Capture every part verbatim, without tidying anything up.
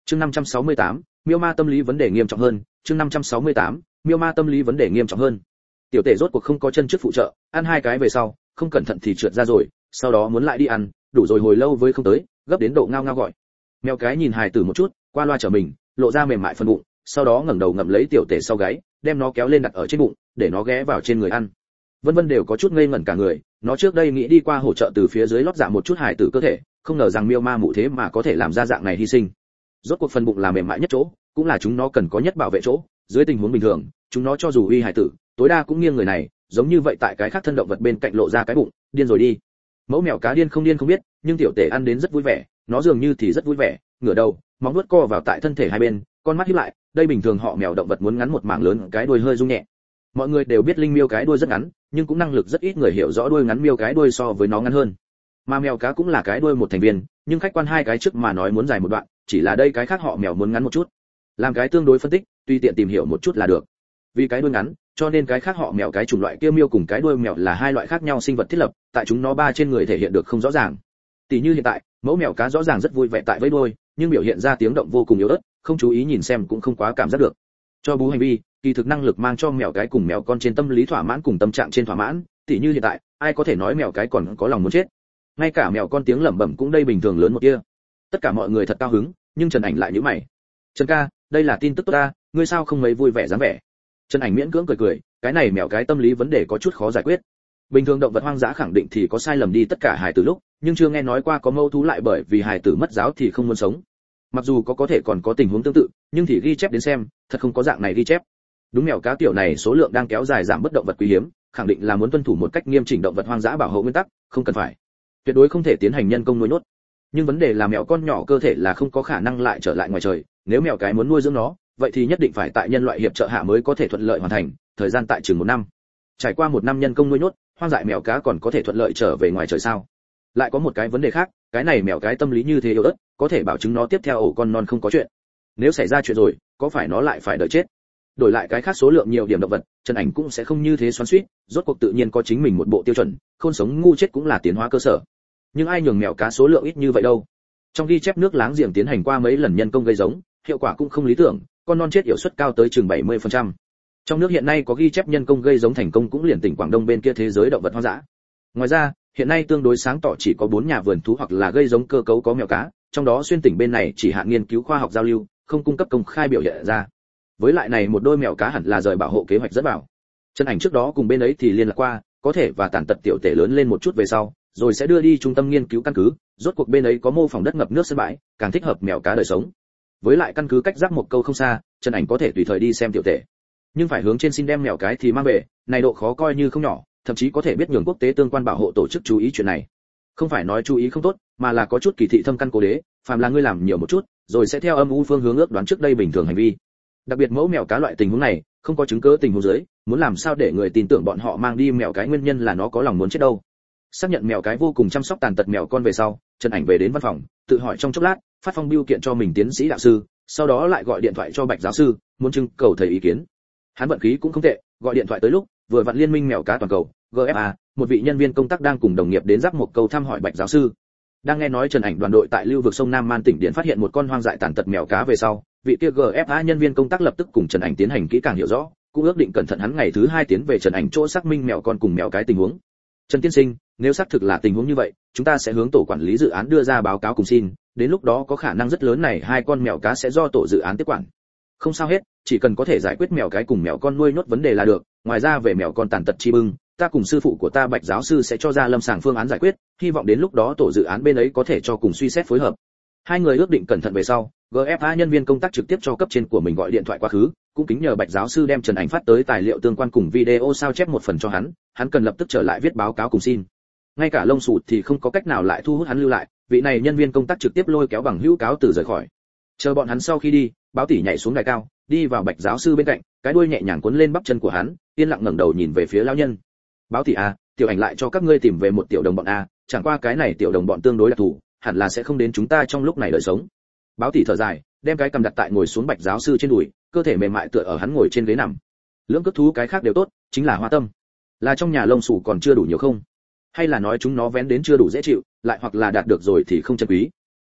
Chương năm trăm sáu mươi tám, Miêu Ma tâm lý vấn đề nghiêm trọng hơn, chương năm trăm sáu mươi tám, Miêu Ma tâm lý vấn đề nghiêm trọng hơn. Tiểu Tể rốt cuộc không có chân trước phụ trợ, ăn hai cái về sau, không cẩn thận thì trượt ra rồi, sau đó muốn lại đi ăn, đủ rồi hồi lâu với không tới, gấp đến độ ngao ngao gọi. Mèo cái nhìn hài tử một chút, qua loa trở mình, lộ ra mềm mại phần bụng, sau đó ngẩng đầu ngậm lấy Tiểu Tể sau gáy, đem nó kéo lên đặt ở trên bụng, để nó ghé vào trên người ăn. Vân Vân đều có chút ngây ngẩn cả người, nó trước đây nghĩ đi qua hỗ trợ từ phía dưới lót dạ một chút hài tử cơ thể, không ngờ rằng Miêu Ma mụ thế mà có thể làm ra dạng này hy sinh. Rốt cuộc phần bụng là mềm mại nhất chỗ, cũng là chúng nó cần có nhất bảo vệ chỗ, dưới tình huống bình thường, chúng nó cho dù uy hài tử, tối đa cũng nghiêng người này, giống như vậy tại cái khác thân động vật bên cạnh lộ ra cái bụng, điên rồi đi. Mẫu mèo cá điên không điên không biết, nhưng Tiểu Tể ăn đến rất vui vẻ, nó dường như thì rất vui vẻ, ngửa đầu, móng vuốt co vào tại thân thể hai bên, con mắt híp lại, đây bình thường họ mèo động vật muốn ngắn một mảng lớn, cái đuôi hơi rung nhẹ. Mọi người đều biết linh miêu cái đuôi rất ngắn, nhưng cũng năng lực rất ít người hiểu rõ đuôi ngắn miêu cái đuôi so với nó ngắn hơn. Mà mèo cá cũng là cái đuôi một thành viên, nhưng khách quan hai cái trước mà nói muốn dài một đoạn, chỉ là đây cái khác họ mèo muốn ngắn một chút. Làm cái tương đối phân tích, tùy tiện tìm hiểu một chút là được. Vì cái đuôi ngắn, cho nên cái khác họ mèo cái chủng loại kia miêu cùng cái đuôi mèo là hai loại khác nhau sinh vật thiết lập, tại chúng nó ba trên người thể hiện được không rõ ràng. Tỷ như hiện tại, mẫu mèo cá rõ ràng rất vui vẻ tại với đuôi, nhưng biểu hiện ra tiếng động vô cùng yếu ớt, không chú ý nhìn xem cũng không quá cảm giác được. Cho bú hành vi, kỳ thực năng lực mang cho mèo cái cùng mèo con trên tâm lý thỏa mãn cùng tâm trạng trên thỏa mãn, tỷ như hiện tại, ai có thể nói mèo cái còn có lòng muốn chết. Ngay cả mèo con tiếng lẩm bẩm cũng đây bình thường lớn một kia. Tất cả mọi người thật cao hứng, nhưng Trần Ảnh lại nhíu mày. "Trần ca, đây là tin tức tốt ta, ngươi sao không mấy vui vẻ dáng vẻ?" Trần Ảnh miễn cưỡng cười cười, cái này mèo cái tâm lý vấn đề có chút khó giải quyết. Bình thường động vật hoang dã khẳng định thì có sai lầm đi tất cả hài tử lúc, nhưng chưa nghe nói qua có mâu thú lại bởi vì hài tử mất giáo thì không muốn sống. Mặc dù có có thể còn có tình huống tương tự, nhưng thì ghi chép đến xem, thật không có dạng này ghi chép. Đúng mèo cá tiểu này số lượng đang kéo dài giảm bất động vật quý hiếm, khẳng định là muốn tuân thủ một cách nghiêm chỉnh động vật hoang dã bảo hộ nguyên tắc, không cần phải. Tuyệt đối không thể tiến hành nhân công nuôi nhốt. Nhưng vấn đề là mèo con nhỏ cơ thể là không có khả năng lại trở lại ngoài trời, nếu mèo cái muốn nuôi dưỡng nó, vậy thì nhất định phải tại nhân loại hiệp trợ hạ mới có thể thuận lợi hoàn thành, thời gian tại chừng một năm. Trải qua một năm nhân công nuôi nhốt, hoang dại mèo cá còn có thể thuận lợi trở về ngoài trời sao? Lại có một cái vấn đề khác, cái này mèo cái tâm lý như thế yếu ớt, có thể bảo chứng nó tiếp theo ổ con non không có chuyện. Nếu xảy ra chuyện rồi, có phải nó lại phải đợi chết? Đổi lại cái khác số lượng nhiều điểm động vật, Trần Ảnh cũng sẽ không như thế xoắn xuýt, rốt cuộc tự nhiên có chính mình một bộ tiêu chuẩn, khôn sống ngu chết cũng là tiến hóa cơ sở. Nhưng ai nhường mèo cá số lượng ít như vậy đâu? Trong ghi chép nước láng giềng tiến hành qua mấy lần nhân công gây giống, hiệu quả cũng không lý tưởng, con non chết hiệu suất cao tới chừng bảy mươi phần trăm. Trong nước hiện nay có ghi chép nhân công gây giống thành công cũng liền tỉnh Quảng Đông bên kia thế giới động vật hoang dã. Ngoài ra, hiện nay tương đối sáng tỏ chỉ có bốn nhà vườn thú hoặc là gây giống cơ cấu có mèo cá, trong đó xuyên tỉnh bên này chỉ hạn nghiên cứu khoa học giao lưu, không cung cấp công khai biểu hiện ra. Với lại này một đôi mèo cá hẳn là rời bảo hộ kế hoạch dẫn vào. Trần Ảnh trước đó cùng bên ấy thì liên lạc qua, có thể và tàn tật tiểu tể lớn lên một chút về sau, rồi sẽ đưa đi trung tâm nghiên cứu căn cứ, rốt cuộc bên ấy có mô phỏng đất ngập nước sân bãi, càng thích hợp mèo cá đời sống. Với lại căn cứ cách rác một câu không xa, Trần Ảnh có thể tùy thời đi xem tiểu tể. Nhưng phải hướng trên xin đem mèo cái thì mang về, này độ khó coi như không nhỏ, thậm chí có thể biết nhường quốc tế tương quan bảo hộ tổ chức chú ý chuyện này. Không phải nói chú ý không tốt, mà là có chút kỳ thị thâm căn cố đế, phàm là ngươi làm nhiều một chút, rồi sẽ theo âm u phương hướng ước đoán trước đây bình thường hành vi. Đặc biệt mẫu mèo cá loại tình huống này, không có chứng cứ tình huống dưới, muốn làm sao để người tin tưởng bọn họ mang đi mèo cái nguyên nhân là nó có lòng muốn chết đâu. Xác nhận mèo cái vô cùng chăm sóc tàn tật mèo con về sau, Trần Ảnh về đến văn phòng, tự hỏi trong chốc lát, phát phong bưu kiện cho mình tiến sĩ đạo sư, sau đó lại gọi điện thoại cho Bạch giáo sư, muốn trưng cầu thầy ý kiến. Hắn vận khí cũng không tệ, gọi điện thoại tới lúc, vừa vặn liên minh mèo cá toàn cầu, giê ép a, một vị nhân viên công tác đang cùng đồng nghiệp đến rắc một câu thăm hỏi Bạch giáo sư. Đang nghe nói Trần Ảnh đoàn đội tại lưu vực sông Nam Man tỉnh Điện phát hiện một con hoang dại tàn tật mèo cá về sau, vị kia giê ép a nhân viên công tác lập tức cùng Trần Ảnh tiến hành kỹ càng hiểu rõ, cũng ước định cẩn thận hắn ngày thứ hai tiến về Trần Ảnh chỗ xác minh mèo con cùng mèo cái tình huống. Trần tiên sinh, nếu xác thực là tình huống như vậy, chúng ta sẽ hướng tổ quản lý dự án đưa ra báo cáo cùng xin, đến lúc đó có khả năng rất lớn này hai con mèo cá sẽ do tổ dự án tiếp quản. Không sao hết, chỉ cần có thể giải quyết mèo cái cùng mèo con nuôi nhốt vấn đề là được, ngoài ra về mèo con tàn tật chi bưng, ta cùng sư phụ của ta Bạch giáo sư sẽ cho ra lâm sàng phương án giải quyết, hy vọng đến lúc đó tổ dự án bên ấy có thể cho cùng suy xét phối hợp. Hai người ước định cẩn thận về sau, giê ép a nhân viên công tác trực tiếp cho cấp trên của mình gọi điện thoại quá khứ, cũng kính nhờ Bạch giáo sư đem Trần Ảnh phát tới tài liệu tương quan cùng video sao chép một phần cho hắn, hắn cần lập tức trở lại viết báo cáo cùng xin. Ngay cả lông sụt thì không có cách nào lại thu hút hắn lưu lại, vị này nhân viên công tác trực tiếp lôi kéo bằng hữu cáo từ rời khỏi. Chờ bọn hắn sau khi đi, báo tỷ nhảy xuống đài cao, đi vào Bạch giáo sư bên cạnh, cái đuôi nhẹ nhàng cuốn lên bắp chân của hắn, yên lặng ngẩng đầu nhìn về phía lão nhân. Báo tỷ a, tiểu Ảnh lại cho các ngươi tìm về một tiểu đồng bọn a, chẳng qua cái này tiểu đồng bọn tương đối đặc thù, hẳn là sẽ không đến chúng ta trong lúc này đời sống. Báo tỷ thở dài, đem cái cầm đặt tại ngồi xuống Bạch giáo sư trên đùi, cơ thể mềm mại tựa ở hắn ngồi trên ghế nằm. Lưỡng cước thú cái khác đều tốt, chính là hoa tâm. Là trong nhà lông xù còn chưa đủ nhiều không? Hay là nói chúng nó vén đến chưa đủ dễ chịu, lại hoặc là đạt được rồi thì không chân quý.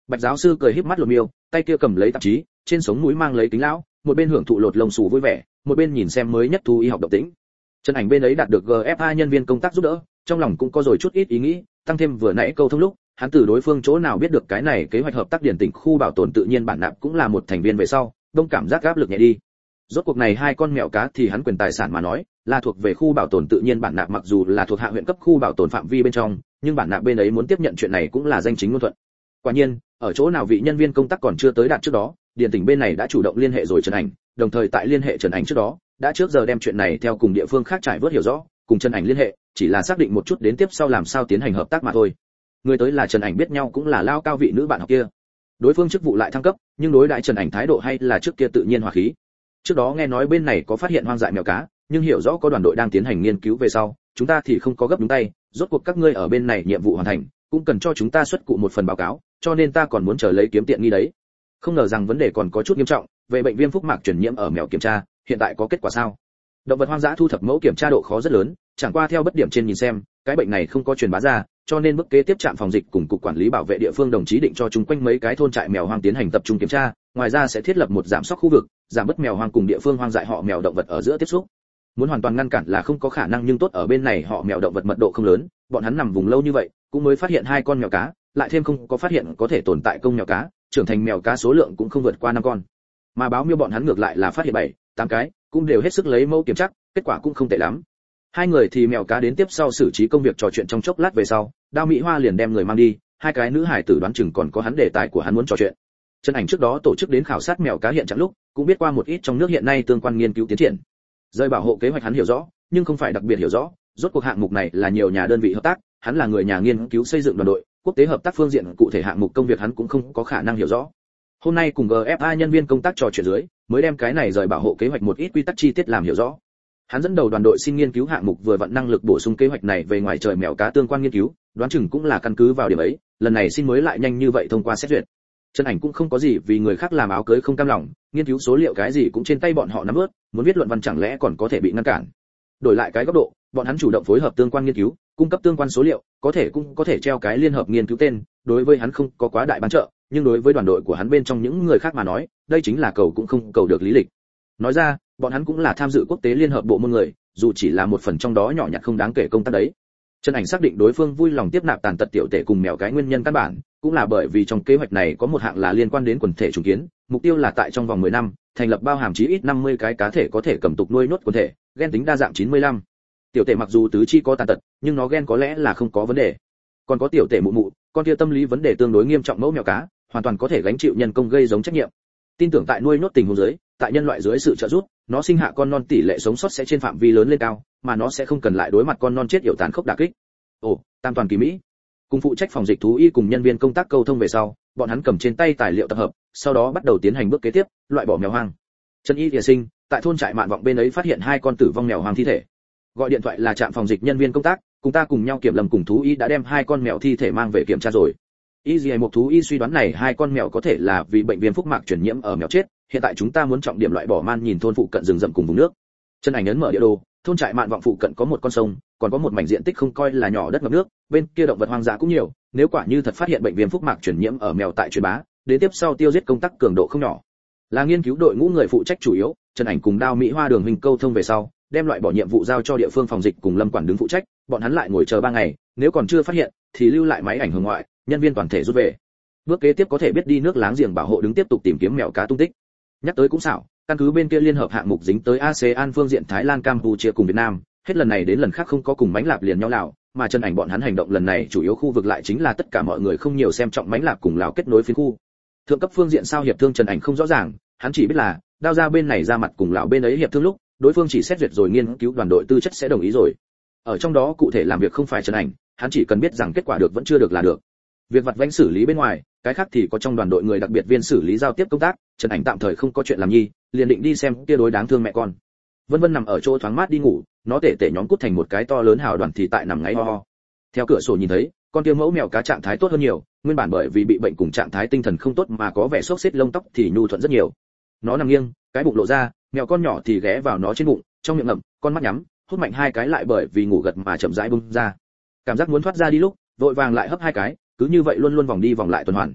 Bạch giáo sư cười híp mắt lột miêu, tay kia cầm lấy tạp chí, trên sống mũi mang lấy kính lão, một bên hưởng thụ lột lông xù vui vẻ, một bên nhìn xem mới nhất thú y học động tĩnh. Trần Ảnh bên ấy đạt được giê ép a nhân viên công tác giúp đỡ, trong lòng cũng có rồi chút ít ý nghĩ, tăng thêm vừa nãy câu thông lúc, hắn từ đối phương chỗ nào biết được cái này kế hoạch hợp tác điển tỉnh khu bảo tồn tự nhiên bản nạp cũng là một thành viên về sau, đông cảm giác áp lực nhẹ đi. Rốt cuộc này hai con mèo cá thì hắn quyền tài sản mà nói, là thuộc về khu bảo tồn tự nhiên bản nạp, mặc dù là thuộc hạ huyện cấp khu bảo tồn phạm vi bên trong, nhưng bản nạp bên ấy muốn tiếp nhận chuyện này cũng là danh chính ngôn thuận. Quả nhiên, ở chỗ nào vị nhân viên công tác còn chưa tới đạt trước đó, điện tỉnh bên này đã chủ động liên hệ rồi Trần Ảnh, đồng thời tại liên hệ Trần Ảnh trước đó, đã trước giờ đem chuyện này theo cùng địa phương khác trải vớt hiểu rõ, cùng Trần Ảnh liên hệ, chỉ là xác định một chút đến tiếp sau làm sao tiến hành hợp tác mà thôi. Người tới là Trần Ảnh biết nhau cũng là lao cao vị nữ bạn học kia. Đối phương chức vụ lại thăng cấp, nhưng đối đãi Trần Ảnh thái độ hay là trước kia tự nhiên hòa khí. Trước đó nghe nói bên này có phát hiện hoang dại mèo cá, nhưng hiểu rõ có đoàn đội đang tiến hành nghiên cứu về sau, chúng ta thì không có gấp đúng tay, rốt cuộc các ngươi ở bên này nhiệm vụ hoàn thành, cũng cần cho chúng ta xuất cụ một phần báo cáo, cho nên ta còn muốn chờ lấy kiếm tiện nghi đấy. Không ngờ rằng vấn đề còn có chút nghiêm trọng, về bệnh viêm phúc mạc truyền nhiễm ở mèo kiểm tra, hiện tại có kết quả sao? Động vật hoang dã thu thập mẫu kiểm tra độ khó rất lớn, chẳng qua theo bất điểm trên nhìn xem, cái bệnh này không có truyền bá ra, cho nên bước kế tiếp trạm phòng dịch cùng cục quản lý bảo vệ địa phương đồng chí định cho chúng quanh mấy cái thôn trại mèo hoang tiến hành tập trung kiểm tra, ngoài ra sẽ thiết lập một giảm sóc khu vực, giảm bớt mèo hoang cùng địa phương hoang dại họ mèo động vật ở giữa tiếp xúc. Muốn hoàn toàn ngăn cản là không có khả năng, nhưng tốt ở bên này họ mèo động vật mật độ không lớn, bọn hắn nằm vùng lâu như vậy, cũng mới phát hiện hai con mèo cá, lại thêm không có phát hiện có thể tồn tại công mèo cá, trưởng thành mèo cá số lượng cũng không vượt qua năm con. Mà báo miêu bọn hắn ngược lại là phát hiện bảy, tám cái, cũng đều hết sức lấy mẫu kiểm tra, kết quả cũng không tệ lắm. Hai người thì mèo cá đến tiếp sau xử trí công việc trò chuyện trong chốc lát về sau, Đao Mỹ Hoa liền đem người mang đi, hai cái nữ hải tử đoán chừng còn có hắn đề tài của hắn muốn trò chuyện. Trần Ảnh trước đó tổ chức đến khảo sát mèo cá hiện trạng lúc, cũng biết qua một ít trong nước hiện nay tương quan nghiên cứu tiến triển. Rơi bảo hộ kế hoạch hắn hiểu rõ, nhưng không phải đặc biệt hiểu rõ, rốt cuộc hạng mục này là nhiều nhà đơn vị hợp tác, hắn là người nhà nghiên cứu xây dựng đoàn đội, quốc tế hợp tác phương diện cụ thể hạng mục công việc hắn cũng không có khả năng hiểu rõ. Hôm nay cùng giê ép a nhân viên công tác trò chuyện dưới, mới đem cái này rời bảo hộ kế hoạch một ít quy tắc chi tiết làm hiểu rõ. Hắn dẫn đầu đoàn đội xin nghiên cứu hạng mục vừa vận năng lực bổ sung kế hoạch này về ngoài trời mèo cá tương quan nghiên cứu, đoán chừng cũng là căn cứ vào điểm ấy, lần này xin mới lại nhanh như vậy thông qua xét duyệt. Trần Ảnh cũng không có gì vì người khác làm áo cưới không cam lòng, nghiên cứu số liệu cái gì cũng trên tay bọn họ nắm ướt, muốn viết luận văn chẳng lẽ còn có thể bị ngăn cản. Đổi lại cái góc độ, bọn hắn chủ động phối hợp tương quan nghiên cứu, cung cấp tương quan số liệu, có thể cũng có thể treo cái liên hợp nghiên cứu tên, đối với hắn không có quá đại bán trợ, nhưng đối với đoàn đội của hắn bên trong những người khác mà nói, đây chính là cầu cũng không cầu được lý lịch. Nói ra, bọn hắn cũng là tham dự quốc tế liên hợp bộ môn người, dù chỉ là một phần trong đó nhỏ nhặt không đáng kể công tác đấy. Trần Ảnh xác định đối phương vui lòng tiếp nạp tàn tật tiểu tể cùng mèo cái nguyên nhân căn bản, cũng là bởi vì trong kế hoạch này có một hạng là liên quan đến quần thể trùng kiến, mục tiêu là tại trong vòng mười năm, thành lập bao hàm chí ít năm mươi cái cá thể có thể cầm tục nuôi nhốt quần thể, gen tính đa dạng chín mươi lăm. Tiểu tể mặc dù tứ chi có tàn tật, nhưng nó gen có lẽ là không có vấn đề. Còn có tiểu tể mụ mụ, con kia tâm lý vấn đề tương đối nghiêm trọng mẫu mèo cá, hoàn toàn có thể gánh chịu nhân công gây giống trách nhiệm. Tin tưởng tại nuôi nhốt tình huống dưới, tại nhân loại dưới sự trợ giúp, nó sinh hạ con non tỷ lệ sống sót sẽ trên phạm vi lớn lên cao, mà nó sẽ không cần lại đối mặt con non chết yểu tàn khốc đả kích. Ồ, tam toàn kỳ mỹ. Cùng phụ trách phòng dịch thú y cùng nhân viên công tác câu thông về sau, bọn hắn cầm trên tay tài liệu tập hợp, sau đó bắt đầu tiến hành bước kế tiếp, loại bỏ mèo hoang. Trần Y Thìa Sinh, tại thôn trại Mạn Vọng bên ấy phát hiện hai con tử vong mèo hoang thi thể. Gọi điện thoại là trạm phòng dịch nhân viên công tác, cùng ta cùng nhau kiểm lâm cùng thú y đã đem hai con mèo thi thể mang về kiểm tra rồi. Y Dì một thú y suy đoán này hai con mèo có thể là vì bệnh viêm phúc mạc truyền nhiễm ở mèo chết, hiện tại chúng ta muốn trọng điểm loại bỏ man nhìn thôn phụ cận rừng rậm cùng vùng nước. Trần Ảnh ấn mở địa đồ, thôn trại Mạn Vọng phụ cận có một con sông, còn có một mảnh diện tích không coi là nhỏ đất ngập nước, bên kia động vật hoang dã cũng nhiều, nếu quả như thật phát hiện bệnh viêm phúc mạc truyền nhiễm ở mèo tại truyền bá, đến tiếp sau tiêu diệt công tác cường độ không nhỏ. Là nghiên cứu đội ngũ người phụ trách chủ yếu, Trần Ảnh cùng Đao Mỹ Hoa Đường huynh câu thông về sau, đem loại bỏ nhiệm vụ giao cho địa phương phòng dịch cùng lâm quản đứng phụ trách, bọn hắn lại ngồi chờ ba ngày, nếu còn chưa phát hiện thì lưu lại máy ảnh hưởng ngoại, nhân viên toàn thể rút về. Bước kế tiếp có thể biết đi nước láng giềng bảo hộ đứng tiếp tục tìm kiếm mèo cá tung tích. Nhắc tới cũng xảo, căn cứ bên kia liên hợp hạng mục dính tới a sê an phương diện Thái Lan, Campuchia cùng Việt Nam, hết lần này đến lần khác không có cùng mánh lạp liền nhau Lào, mà Trần Ảnh bọn hắn hành động lần này chủ yếu khu vực lại chính là tất cả mọi người không nhiều xem trọng mánh lạp cùng Lào kết nối phiến khu. Thượng cấp phương diện sao hiệp thương Trần Ảnh không rõ ràng, hắn chỉ biết là Đao ra bên này ra mặt cùng Lào bên ấy hiệp thương lúc, đối phương chỉ xét duyệt rồi nghiên cứu đoàn đội tư chất sẽ đồng ý rồi. Ở trong đó cụ thể làm việc không phải Trần Ảnh, hắn chỉ cần biết rằng kết quả được vẫn chưa được là được. Việc vặt vãnh xử lý bên ngoài, cái khác thì có trong đoàn đội người đặc biệt viên xử lý giao tiếp công tác, Trần Ảnh tạm thời không có chuyện làm nhi, liền định đi xem kia đối đáng thương mẹ con. Vân Vân nằm ở chỗ thoáng mát đi ngủ, nó tể tể nhóm cút thành một cái to lớn hào đoàn thì tại nằm ngáy ho ho. Theo cửa sổ nhìn thấy, con kia mẫu mèo cá trạng thái tốt hơn nhiều, nguyên bản bởi vì bị bệnh cùng trạng thái tinh thần không tốt mà có vẻ xốc xếch lông tóc thì nhu thuận rất nhiều. Nó nằm nghiêng, cái bụng lộ ra, mèo con nhỏ thì ghé vào nó trên bụng, trong miệng ngậm, con mắt nhắm, hút mạnh hai cái lại bởi vì ngủ gật mà chậm rãi bung ra. Cảm giác muốn thoát ra đi lúc, vội vàng lại hấp hai cái, cứ như vậy luôn luôn vòng đi vòng lại tuần hoàn.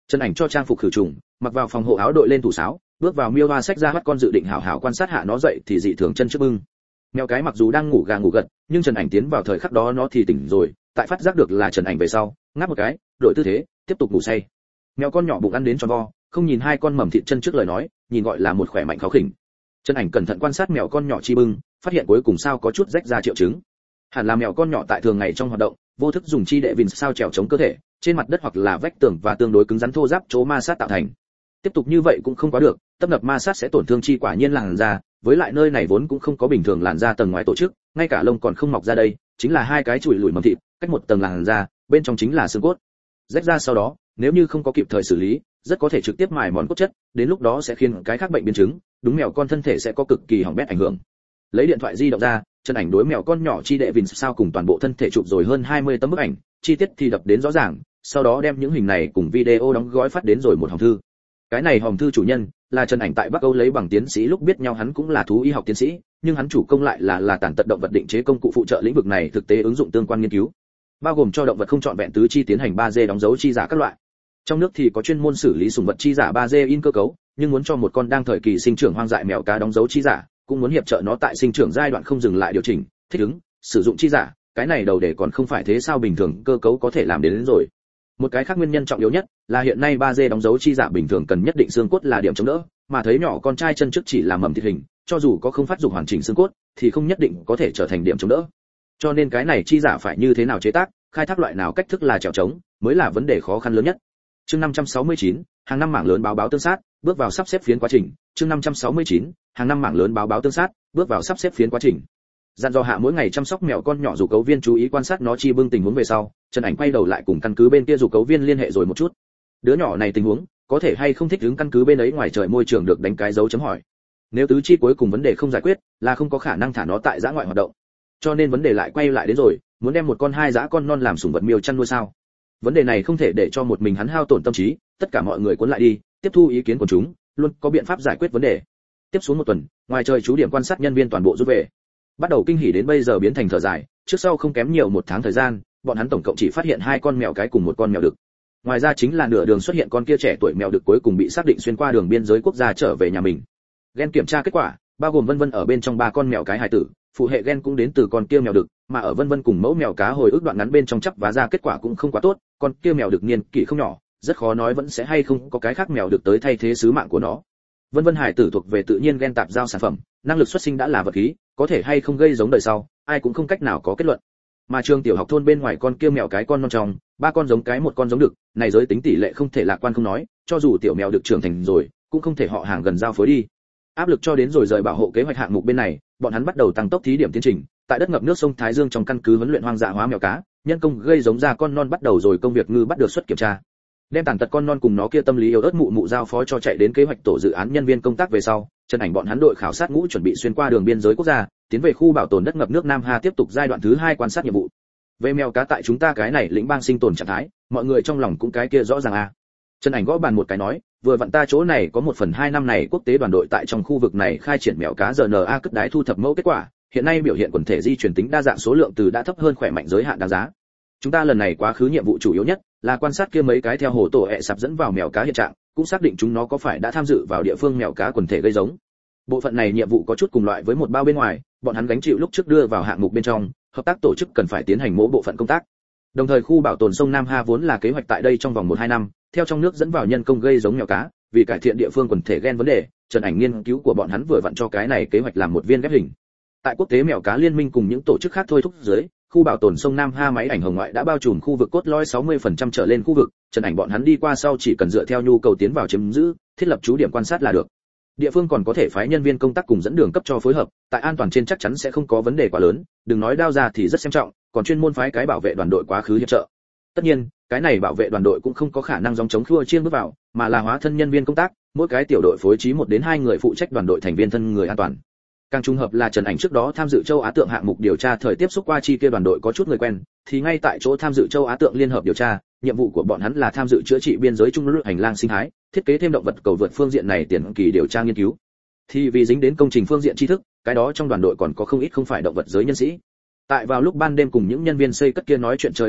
Trần Ảnh cho trang phục khử trùng, mặc vào phòng hộ áo đội lên thủ sáo, bước vào miêu hoa sách ra mắt con dự định hảo hảo quan sát hạ nó dậy thì dị thường chân trước bưng. Mèo cái mặc dù đang ngủ gà ngủ gật, nhưng Trần Ảnh tiến vào thời khắc đó nó thì tỉnh rồi, tại phát giác được là Trần Ảnh về sau, ngáp một cái, đổi tư thế, tiếp tục ngủ say. Mèo con nhỏ bụng ăn đến tròn vo, không nhìn hai con mầm thịt chân trước lời nói, nhìn gọi là một khỏe mạnh kháo khỉnh. Trần Ảnh cẩn thận quan sát mèo con nhỏ chi bưng, phát hiện cuối cùng sao có chút rách ra triệu chứng. Hẳn là mèo con nhỏ tại thường ngày trong hoạt động, vô thức dùng chi đệ vìn sao trèo chống cơ thể, trên mặt đất hoặc là vách tường và tương đối cứng rắn thô ráp chỗ ma sát tạo thành. Tiếp tục như vậy cũng không quá được, tấp nập ma sát sẽ tổn thương chi quả nhiên làn da, với lại nơi này vốn cũng không có bình thường làn da tầng ngoài tổ chức, ngay cả lông còn không mọc ra đây, chính là hai cái chùi lùi mầm thịt, cách một tầng làn da, bên trong chính là xương cốt. Rách ra sau đó, nếu như không có kịp thời xử lý, rất có thể trực tiếp mài mòn cốt chất, đến lúc đó sẽ khiến cái khác bệnh biến chứng, đúng mèo con thân thể sẽ có cực kỳ hỏng bét ảnh hưởng. Lấy điện thoại di động ra, Trần Ảnh đối mèo con nhỏ chi đệ vìn sao cùng toàn bộ thân thể chụp rồi hơn hai mươi tấm bức ảnh, chi tiết thì đập đến rõ ràng, sau đó đem những hình này cùng video đóng gói phát đến rồi một hòm thư. Cái này hòm thư chủ nhân là Trần Ảnh tại Bắc Âu lấy bằng tiến sĩ lúc biết nhau, hắn cũng là thú y học tiến sĩ, nhưng hắn chủ công lại là là tàn tật động vật định chế công cụ phụ trợ lĩnh vực này thực tế ứng dụng tương quan nghiên cứu, bao gồm cho động vật không trọn vẹn tứ chi tiến hành ba D đóng dấu chi giả các loại. Trong nước thì có chuyên môn xử lý sủng vật chi giả ba D in cơ cấu, nhưng muốn cho một con đang thời kỳ sinh trưởng hoang dại mèo cá đóng dấu chi giả, cũng muốn hiệp trợ nó tại sinh trưởng giai đoạn không dừng lại điều chỉnh, thích ứng, sử dụng chi giả, cái này đầu để còn không phải thế sao bình thường cơ cấu có thể làm đến, đến rồi. Một cái khác nguyên nhân trọng yếu nhất là hiện nay ba D đóng dấu chi giả bình thường cần nhất định xương cốt là điểm chống đỡ, mà thấy nhỏ con trai chân trước chỉ là mầm thịt hình, cho dù có không phát dục hoàn chỉnh xương cốt thì không nhất định có thể trở thành điểm chống đỡ. Cho nên cái này chi giả phải như thế nào chế tác, khai thác loại nào cách thức là trèo trống, mới là vấn đề khó khăn lớn nhất. Chương năm trăm sáu mươi chín, hàng năm mảng lớn báo báo tương sát, bước vào sắp xếp phiến quá trình. Chương năm trăm sáu mươi chín, hàng năm mảng lớn báo báo tương sát, bước vào sắp xếp phiến quá trình. Dặn dò hạ mỗi ngày chăm sóc mèo con nhỏ, dù cấu viên chú ý quan sát nó chi bưng tình huống về sau, Trần Ảnh quay đầu lại cùng căn cứ bên kia dù cấu viên liên hệ rồi một chút. Đứa nhỏ này tình huống, có thể hay không thích ứng căn cứ bên ấy ngoài trời môi trường được đánh cái dấu chấm hỏi. Nếu tứ chi cuối cùng vấn đề không giải quyết, là không có khả năng thả nó tại dã ngoại hoạt động. Cho nên vấn đề lại quay lại đến rồi, muốn đem một con hai dã con non làm sủng vật miêu chăn nuôi sao? Vấn đề này không thể để cho một mình hắn hao tổn tâm trí, tất cả mọi người cuốn lại đi, tiếp thu ý kiến của chúng, luôn có biện pháp giải quyết vấn đề. Tiếp xuống một tuần, ngoài trời chú điểm quan sát nhân viên toàn bộ rút về. Bắt đầu kinh hỉ đến bây giờ biến thành thở dài, trước sau không kém nhiều một tháng thời gian, bọn hắn tổng cộng chỉ phát hiện hai con mèo cái cùng một con mèo đực. Ngoài ra chính là nửa đường xuất hiện con kia trẻ tuổi mèo đực cuối cùng bị xác định xuyên qua đường biên giới quốc gia trở về nhà mình. Gen kiểm tra kết quả, bao gồm Vân Vân ở bên trong ba con mèo cái hài tử, phụ hệ gen cũng đến từ con kia mèo đực, mà ở Vân Vân cùng mẫu mèo cá hồi ức đoạn ngắn bên trong chấp và ra kết quả cũng không quá tốt, con kia mèo đực niên kỷ không nhỏ, rất khó nói vẫn sẽ hay không có cái khác mèo đực tới thay thế sứ mạng của nó. Vân Vân hải tử thuộc về tự nhiên gen tạp giao sản phẩm, năng lực xuất sinh đã là vật khí, có thể hay không gây giống đời sau, ai cũng không cách nào có kết luận. Mà trường tiểu học thôn bên ngoài con kia mèo cái con non trong, ba con giống cái một con giống đực, này giới tính tỷ lệ không thể lạc quan không nói, cho dù tiểu mèo đực trưởng thành rồi, cũng không thể họ hàng gần giao phối đi. Áp lực cho đến rồi rời bảo hộ kế hoạch hạng mục bên này, bọn hắn bắt đầu tăng tốc thí điểm tiến trình, tại đất ngập nước sông Thái Dương trong căn cứ huấn luyện hoang dã hóa mèo cá, nhân công gây giống ra con non bắt đầu rồi công việc ngư bắt được xuất kiểm tra. Đem tàn tật con non cùng nó kia tâm lý yếu ớt mụ mụ giao phó cho chạy đến kế hoạch tổ dự án nhân viên công tác về sau, Trần Ảnh bọn hắn đội khảo sát ngũ chuẩn bị xuyên qua đường biên giới quốc gia, tiến về khu bảo tồn đất ngập nước Nam Hà tiếp tục giai đoạn thứ hai quan sát nhiệm vụ. Về mèo cá tại chúng ta cái này lĩnh bang sinh tồn trạng thái, mọi người trong lòng cũng cái kia rõ ràng à. Trần Ảnh gõ bàn một cái nói, vừa vặn ta chỗ này có một phần hai năm này quốc tế đoàn đội tại trong khu vực này khai triển mèo cá rờ en a cất đái thu thập mẫu kết quả, hiện nay biểu hiện quần thể di truyền tính đa dạng số lượng từ đã thấp hơn khỏe mạnh giới hạn đáng giá. Chúng ta lần này quá khứ nhiệm vụ chủ yếu nhất là quan sát kia mấy cái theo hồ tổ ẹ sạp dẫn vào mèo cá hiện trạng, cũng xác định chúng nó có phải đã tham dự vào địa phương mèo cá quần thể gây giống. Bộ phận này nhiệm vụ có chút cùng loại với một bao bên ngoài, bọn hắn gánh chịu lúc trước đưa vào hạng mục bên trong, hợp tác tổ chức cần phải tiến hành mỗi bộ phận công tác. Đồng thời khu bảo tồn sông Nam Ha vốn là kế hoạch tại đây trong vòng một hai năm, theo trong nước dẫn vào nhân công gây giống mèo cá, vì cải thiện địa phương quần thể gen vấn đề, Trần Ảnh nghiên cứu của bọn hắn vừa vặn cho cái này kế hoạch làm một viên ghép hình. Tại quốc tế mèo cá liên minh cùng những tổ chức khác thôi thúc dưới, khu bảo tồn sông Nam Ha máy ảnh hồng ngoại đã bao trùm khu vực cốt lõi sáu mươi phần trăm trở lên khu vực, Trần Ảnh bọn hắn đi qua sau chỉ cần dựa theo nhu cầu tiến vào chiếm giữ, thiết lập trú điểm quan sát là được. Địa phương còn có thể phái nhân viên công tác cùng dẫn đường cấp cho phối hợp, tại an toàn trên chắc chắn sẽ không có vấn đề quá lớn, đừng nói đao ra thì rất xem trọng, còn chuyên môn phái cái bảo vệ đoàn đội quá khứ hiệp trợ. Tất nhiên, cái này bảo vệ đoàn đội cũng không có khả năng giống chống khua chiên bước vào, mà là hóa thân nhân viên công tác, mỗi cái tiểu đội phối trí một đến hai người phụ trách đoàn đội thành viên thân người an toàn. Càng trùng hợp là Trần Ảnh trước đó tham dự châu Á tượng hạng mục điều tra thời tiếp xúc qua chi kia đoàn đội có chút người quen, thì ngay tại chỗ tham dự châu Á tượng liên hợp điều tra, nhiệm vụ của bọn hắn là tham dự chữa trị biên giới trung lục hành lang sinh thái, thiết kế thêm động vật cầu vượt phương diện này tiền kỳ điều tra nghiên cứu. Thì vì dính đến công trình phương diện tri thức, cái đó trong đoàn đội còn có không ít không phải động vật giới nhân sĩ. Tại vào lúc ban đêm cùng những nhân viên xây cất kia nói chuyện trời đất lúc,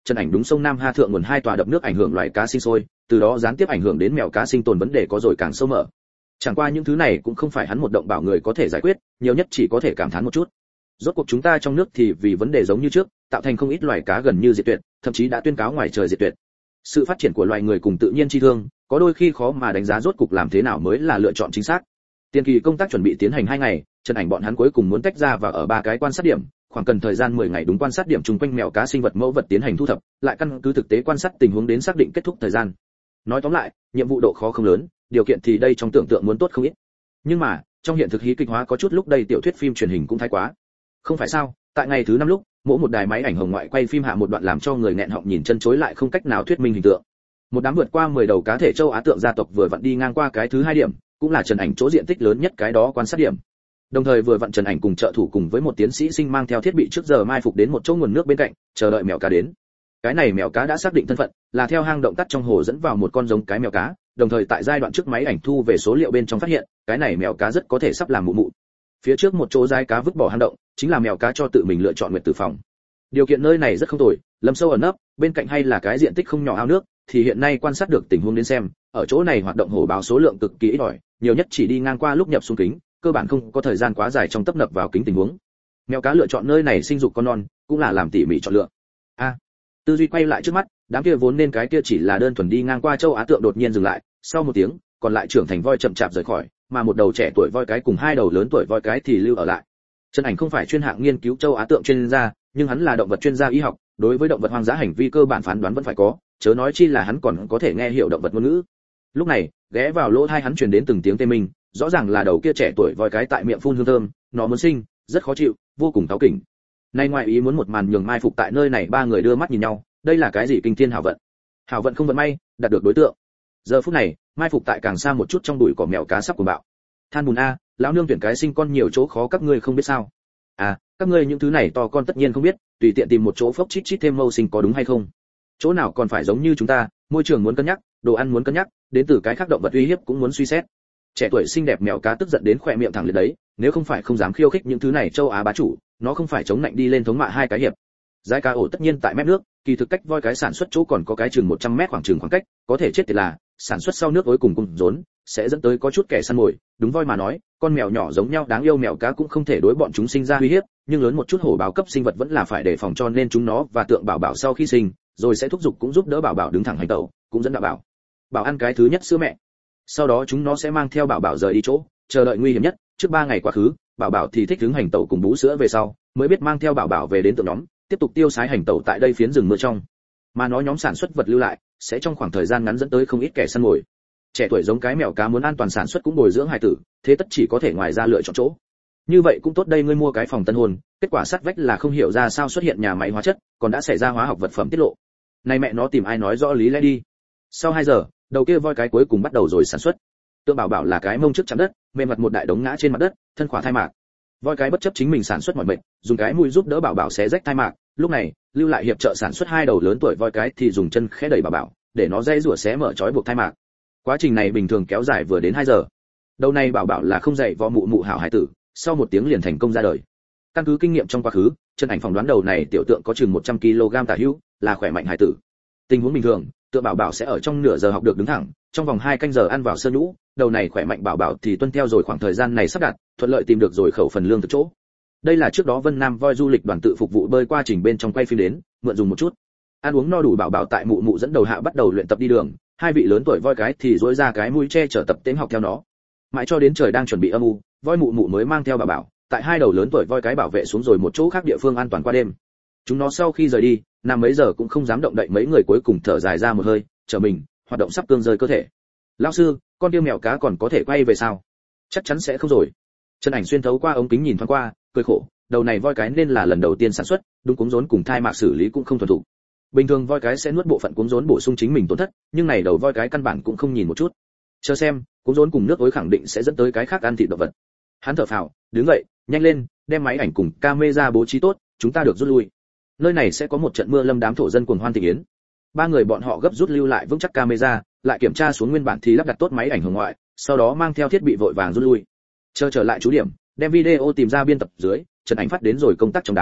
Trần Ảnh đúng sông Nam Ha thượng nguồn hai tòa đập nước ảnh hưởng loài cá sinh sôi, từ đó gián tiếp ảnh hưởng đến mèo cá sinh tồn vấn đề có rồi càng sâu mở. Chẳng qua những thứ này cũng không phải hắn một động bảo người có thể giải quyết, nhiều nhất chỉ có thể cảm thán một chút. Rốt cuộc chúng ta trong nước thì vì vấn đề giống như trước, tạo thành không ít loài cá gần như diệt tuyệt, thậm chí đã tuyên cáo ngoài trời diệt tuyệt. Sự phát triển của loài người cùng tự nhiên chi thương, có đôi khi khó mà đánh giá rốt cục làm thế nào mới là lựa chọn chính xác. Tiên kỳ công tác chuẩn bị tiến hành hai ngày, Trần Ảnh bọn hắn cuối cùng muốn tách ra và ở ba cái quan sát điểm, khoảng cần thời gian mười ngày đúng quan sát điểm chung quanh mèo cá sinh vật mẫu vật tiến hành thu thập, lại căn cứ thực tế quan sát tình huống đến xác định kết thúc thời gian. Nói tóm lại, nhiệm vụ độ khó không lớn, điều kiện thì đây trong tưởng tượng muốn tốt không ít. Nhưng mà, trong hiện thực hí kịch hóa có chút lúc đây tiểu thuyết phim truyền hình cũng thái quá. Không phải sao? Tại ngày thứ năm lúc, mỗi một đài máy ảnh hồng ngoại quay phim hạ một đoạn làm cho người nghẹn họng nhìn chân chối lại không cách nào thuyết minh hình tượng. Một đám vượt qua mười đầu cá thể châu Á tượng gia tộc vừa vặn đi ngang qua cái thứ hai điểm, cũng là Trần Ảnh chỗ diện tích lớn nhất cái đó quan sát điểm. Đồng thời vừa vặn Trần Ảnh cùng trợ thủ cùng với một tiến sĩ sinh mang theo thiết bị trước giờ mai phục đến một chỗ nguồn nước bên cạnh, chờ đợi mèo cá đến. Cái này mèo cá đã xác định thân phận, là theo hang động tắt trong hồ dẫn vào một con giống cái mèo cá, đồng thời tại giai đoạn trước máy ảnh thu về số liệu bên trong phát hiện, cái này mèo cá rất có thể sắp làm mụ mụ. Phía trước một chỗ dái cá vứt bỏ hang động, chính là mèo cá cho tự mình lựa chọn nguyệt tử phòng. Điều kiện nơi này rất không tồi, lâm sâu ẩn nấp, bên cạnh hay là cái diện tích không nhỏ ao nước, thì hiện nay quan sát được tình huống đến xem, ở chỗ này hoạt động hổ báo số lượng cực kỳ ít ỏi, nhiều nhất chỉ đi ngang qua lúc nhập xuống kính, cơ bản không có thời gian quá dài trong tấp nập vào kính tình huống. Mèo cá lựa chọn nơi này sinh dục con non, cũng là làm tỉ mỉ chọn lựa. A, à, tư duy quay lại trước mắt, đám kia vốn nên cái kia chỉ là đơn thuần đi ngang qua châu Á tượng đột nhiên dừng lại, sau một tiếng, còn lại trưởng thành voi chậm chạp rời khỏi, mà một đầu trẻ tuổi voi cái cùng hai đầu lớn tuổi voi cái thì lưu ở lại. Trần Ảnh không phải chuyên hạng nghiên cứu châu Á tượng chuyên gia, nhưng hắn là động vật chuyên gia y học, đối với động vật hoang dã hành vi cơ bản phán đoán vẫn phải có, chớ nói chi là hắn còn có thể nghe hiểu động vật ngôn ngữ. Lúc này, ghé vào lỗ tai hắn truyền đến từng tiếng tê minh, rõ ràng là đầu kia trẻ tuổi voi cái tại miệng phun hương thơm, nó muốn sinh, rất khó chịu, vô cùng cáu kỉnh. Nay ngoại ý muốn một màn nhường mai phục tại nơi này ba người đưa mắt nhìn nhau, đây là cái gì kinh thiên hảo vận? Hảo vận không vận may, đạt được đối tượng. Giờ phút này, mai phục tại càng xa một chút trong bụi cỏ mèo cá sắp cuồng bạo. Than bùn a, lão nương tuyển cái sinh con nhiều chỗ khó các ngươi không biết sao? À, các ngươi những thứ này to con tất nhiên không biết, tùy tiện tìm một chỗ phốc chít chít thêm mâu sinh có đúng hay không? Chỗ nào còn phải giống như chúng ta, môi trường muốn cân nhắc, đồ ăn muốn cân nhắc, đến từ cái khác động vật uy hiếp cũng muốn suy xét. Trẻ tuổi xinh đẹp mèo cá tức giận đến khỏe miệng thẳng liệt đấy, nếu không phải không dám khiêu khích những thứ này châu Á bá chủ, nó không phải chống nạnh đi lên thống mạ hai cái hiệp. Giái cá ổ tất nhiên tại mép nước, kỳ thực cách voi cái sản xuất chỗ còn có cái chừng một trăm mét khoảng chừng khoảng cách, có thể chết thì là sản xuất sau nước ối cùng cùng rốn, sẽ dẫn tới có chút kẻ săn mồi. Đúng voi mà nói, con mèo nhỏ giống nhau đáng yêu mèo cá cũng không thể đối bọn chúng sinh ra uy hiếp, nhưng lớn một chút hổ báo cấp sinh vật vẫn là phải đề phòng, cho nên chúng nó và tượng bảo bảo sau khi sinh, rồi sẽ thúc giục cũng giúp đỡ bảo bảo đứng thẳng hành tẩu, cũng dẫn đạo bảo bảo ăn cái thứ nhất sữa mẹ. Sau đó chúng nó sẽ mang theo bảo bảo rời đi chỗ, chờ đợi nguy hiểm nhất, trước ba ngày quá khứ, bảo bảo thì thích đứng hành tẩu cùng bú sữa về sau, mới biết mang theo bảo bảo về đến tượng nhóm, tiếp tục tiêu sái hành tẩu tại đây phiến rừng mưa trong. Mà nó nhóm sản xuất vật lưu lại, sẽ trong khoảng thời gian ngắn dẫn tới không ít kẻ săn mồi. Trẻ tuổi giống cái mèo cá muốn an toàn sản xuất cũng bồi dưỡng hài tử, thế tất chỉ có thể ngoài ra lựa chọn chỗ. Như vậy cũng tốt, đây ngươi mua cái phòng tân hôn, kết quả sát vách là không hiểu ra sao xuất hiện nhà máy hóa chất, còn đã xảy ra hóa học vật phẩm tiết lộ. Này mẹ nó tìm ai nói rõ lý lẽ đi. Sau hai giờ, đầu kia voi cái cuối cùng bắt đầu rồi sản xuất. Tượng bảo bảo là cái mông trước chạm đất, mềm mặt một đại đống ngã trên mặt đất, thân khỏa thai mạc. Voi cái bất chấp chính mình sản xuất mọi mệnh, dùng cái mũi giúp đỡ bảo bảo xé rách thai mạc. Lúc này, lưu lại hiệp trợ sản xuất hai đầu lớn tuổi voi cái thì dùng chân khẽ đẩy bảo bảo, để nó dây rủa xé mở trói buộc thai mạc. Quá trình này bình thường kéo dài vừa đến hai giờ. Đầu này bảo bảo là không dậy vò mụ mụ hảo hải tử, sau một tiếng liền thành công ra đời. Căn cứ kinh nghiệm trong quá khứ, Trần Ảnh phỏng đoán đầu này tiểu tượng có chừng một trăm ki lô gam tả hữu, là khỏe mạnh hải tử. Tình huống bình thường, tượng bảo bảo sẽ ở trong nửa giờ học được đứng thẳng, trong vòng hai canh giờ ăn vào sơn nhũ, đầu này khỏe mạnh bảo bảo thì tuân theo rồi khoảng thời gian này sắp đặt, thuận lợi tìm được rồi khẩu phần lương từ chỗ. Đây là trước đó Vân Nam voi du lịch đoàn tự phục vụ bơi qua trình bên trong quay phim đến, mượn dùng một chút. Ăn uống no đủ bảo bảo tại mụ mụ dẫn đầu hạ bắt đầu luyện tập đi đường, hai vị lớn tuổi voi cái thì duỗi ra cái mũi che chở tập tễnh học theo nó. Mãi cho đến trời đang chuẩn bị âm u, voi mụ mụ mới mang theo bảo bảo, tại hai đầu lớn tuổi voi cái bảo vệ xuống rồi một chỗ khác địa phương an toàn qua đêm. Chúng nó sau khi rời đi, nằm mấy giờ cũng không dám động đậy, mấy người cuối cùng thở dài ra một hơi, trở mình, hoạt động sắp cương rơi cơ thể. Lão sư, con tiêu mèo cá còn có thể quay về sao? Chắc chắn sẽ không rồi. Trần Ảnh xuyên thấu qua ống kính nhìn thoáng qua, cười khổ, đầu này voi cái nên là lần đầu tiên sản xuất, đúng cuống rốn cùng thai mạc xử lý cũng không thuần thục. Bình thường voi cái sẽ nuốt bộ phận cuống rốn bổ sung chính mình tổn thất, nhưng này đầu voi cái căn bản cũng không nhìn một chút. Chờ xem, cuống rốn cùng nước ối khẳng định sẽ dẫn tới cái khác ăn thịt động vật. Hắn thở phào, đứng dậy, nhanh lên, đem máy ảnh cùng camera bố trí tốt, chúng ta được rút lui. Nơi này sẽ có một trận mưa lâm, đám thổ dân cuồng hoan thịnh yến. Ba người bọn họ gấp rút lưu lại vững chắc camera, lại kiểm tra xuống nguyên bản thì lắp đặt tốt máy ảnh hồng ngoại, sau đó mang theo thiết bị vội vàng rút lui. Chờ trở lại trú điểm, đem video tìm ra biên tập dưới, Trần Ảnh phát đến rồi công tác trong đám,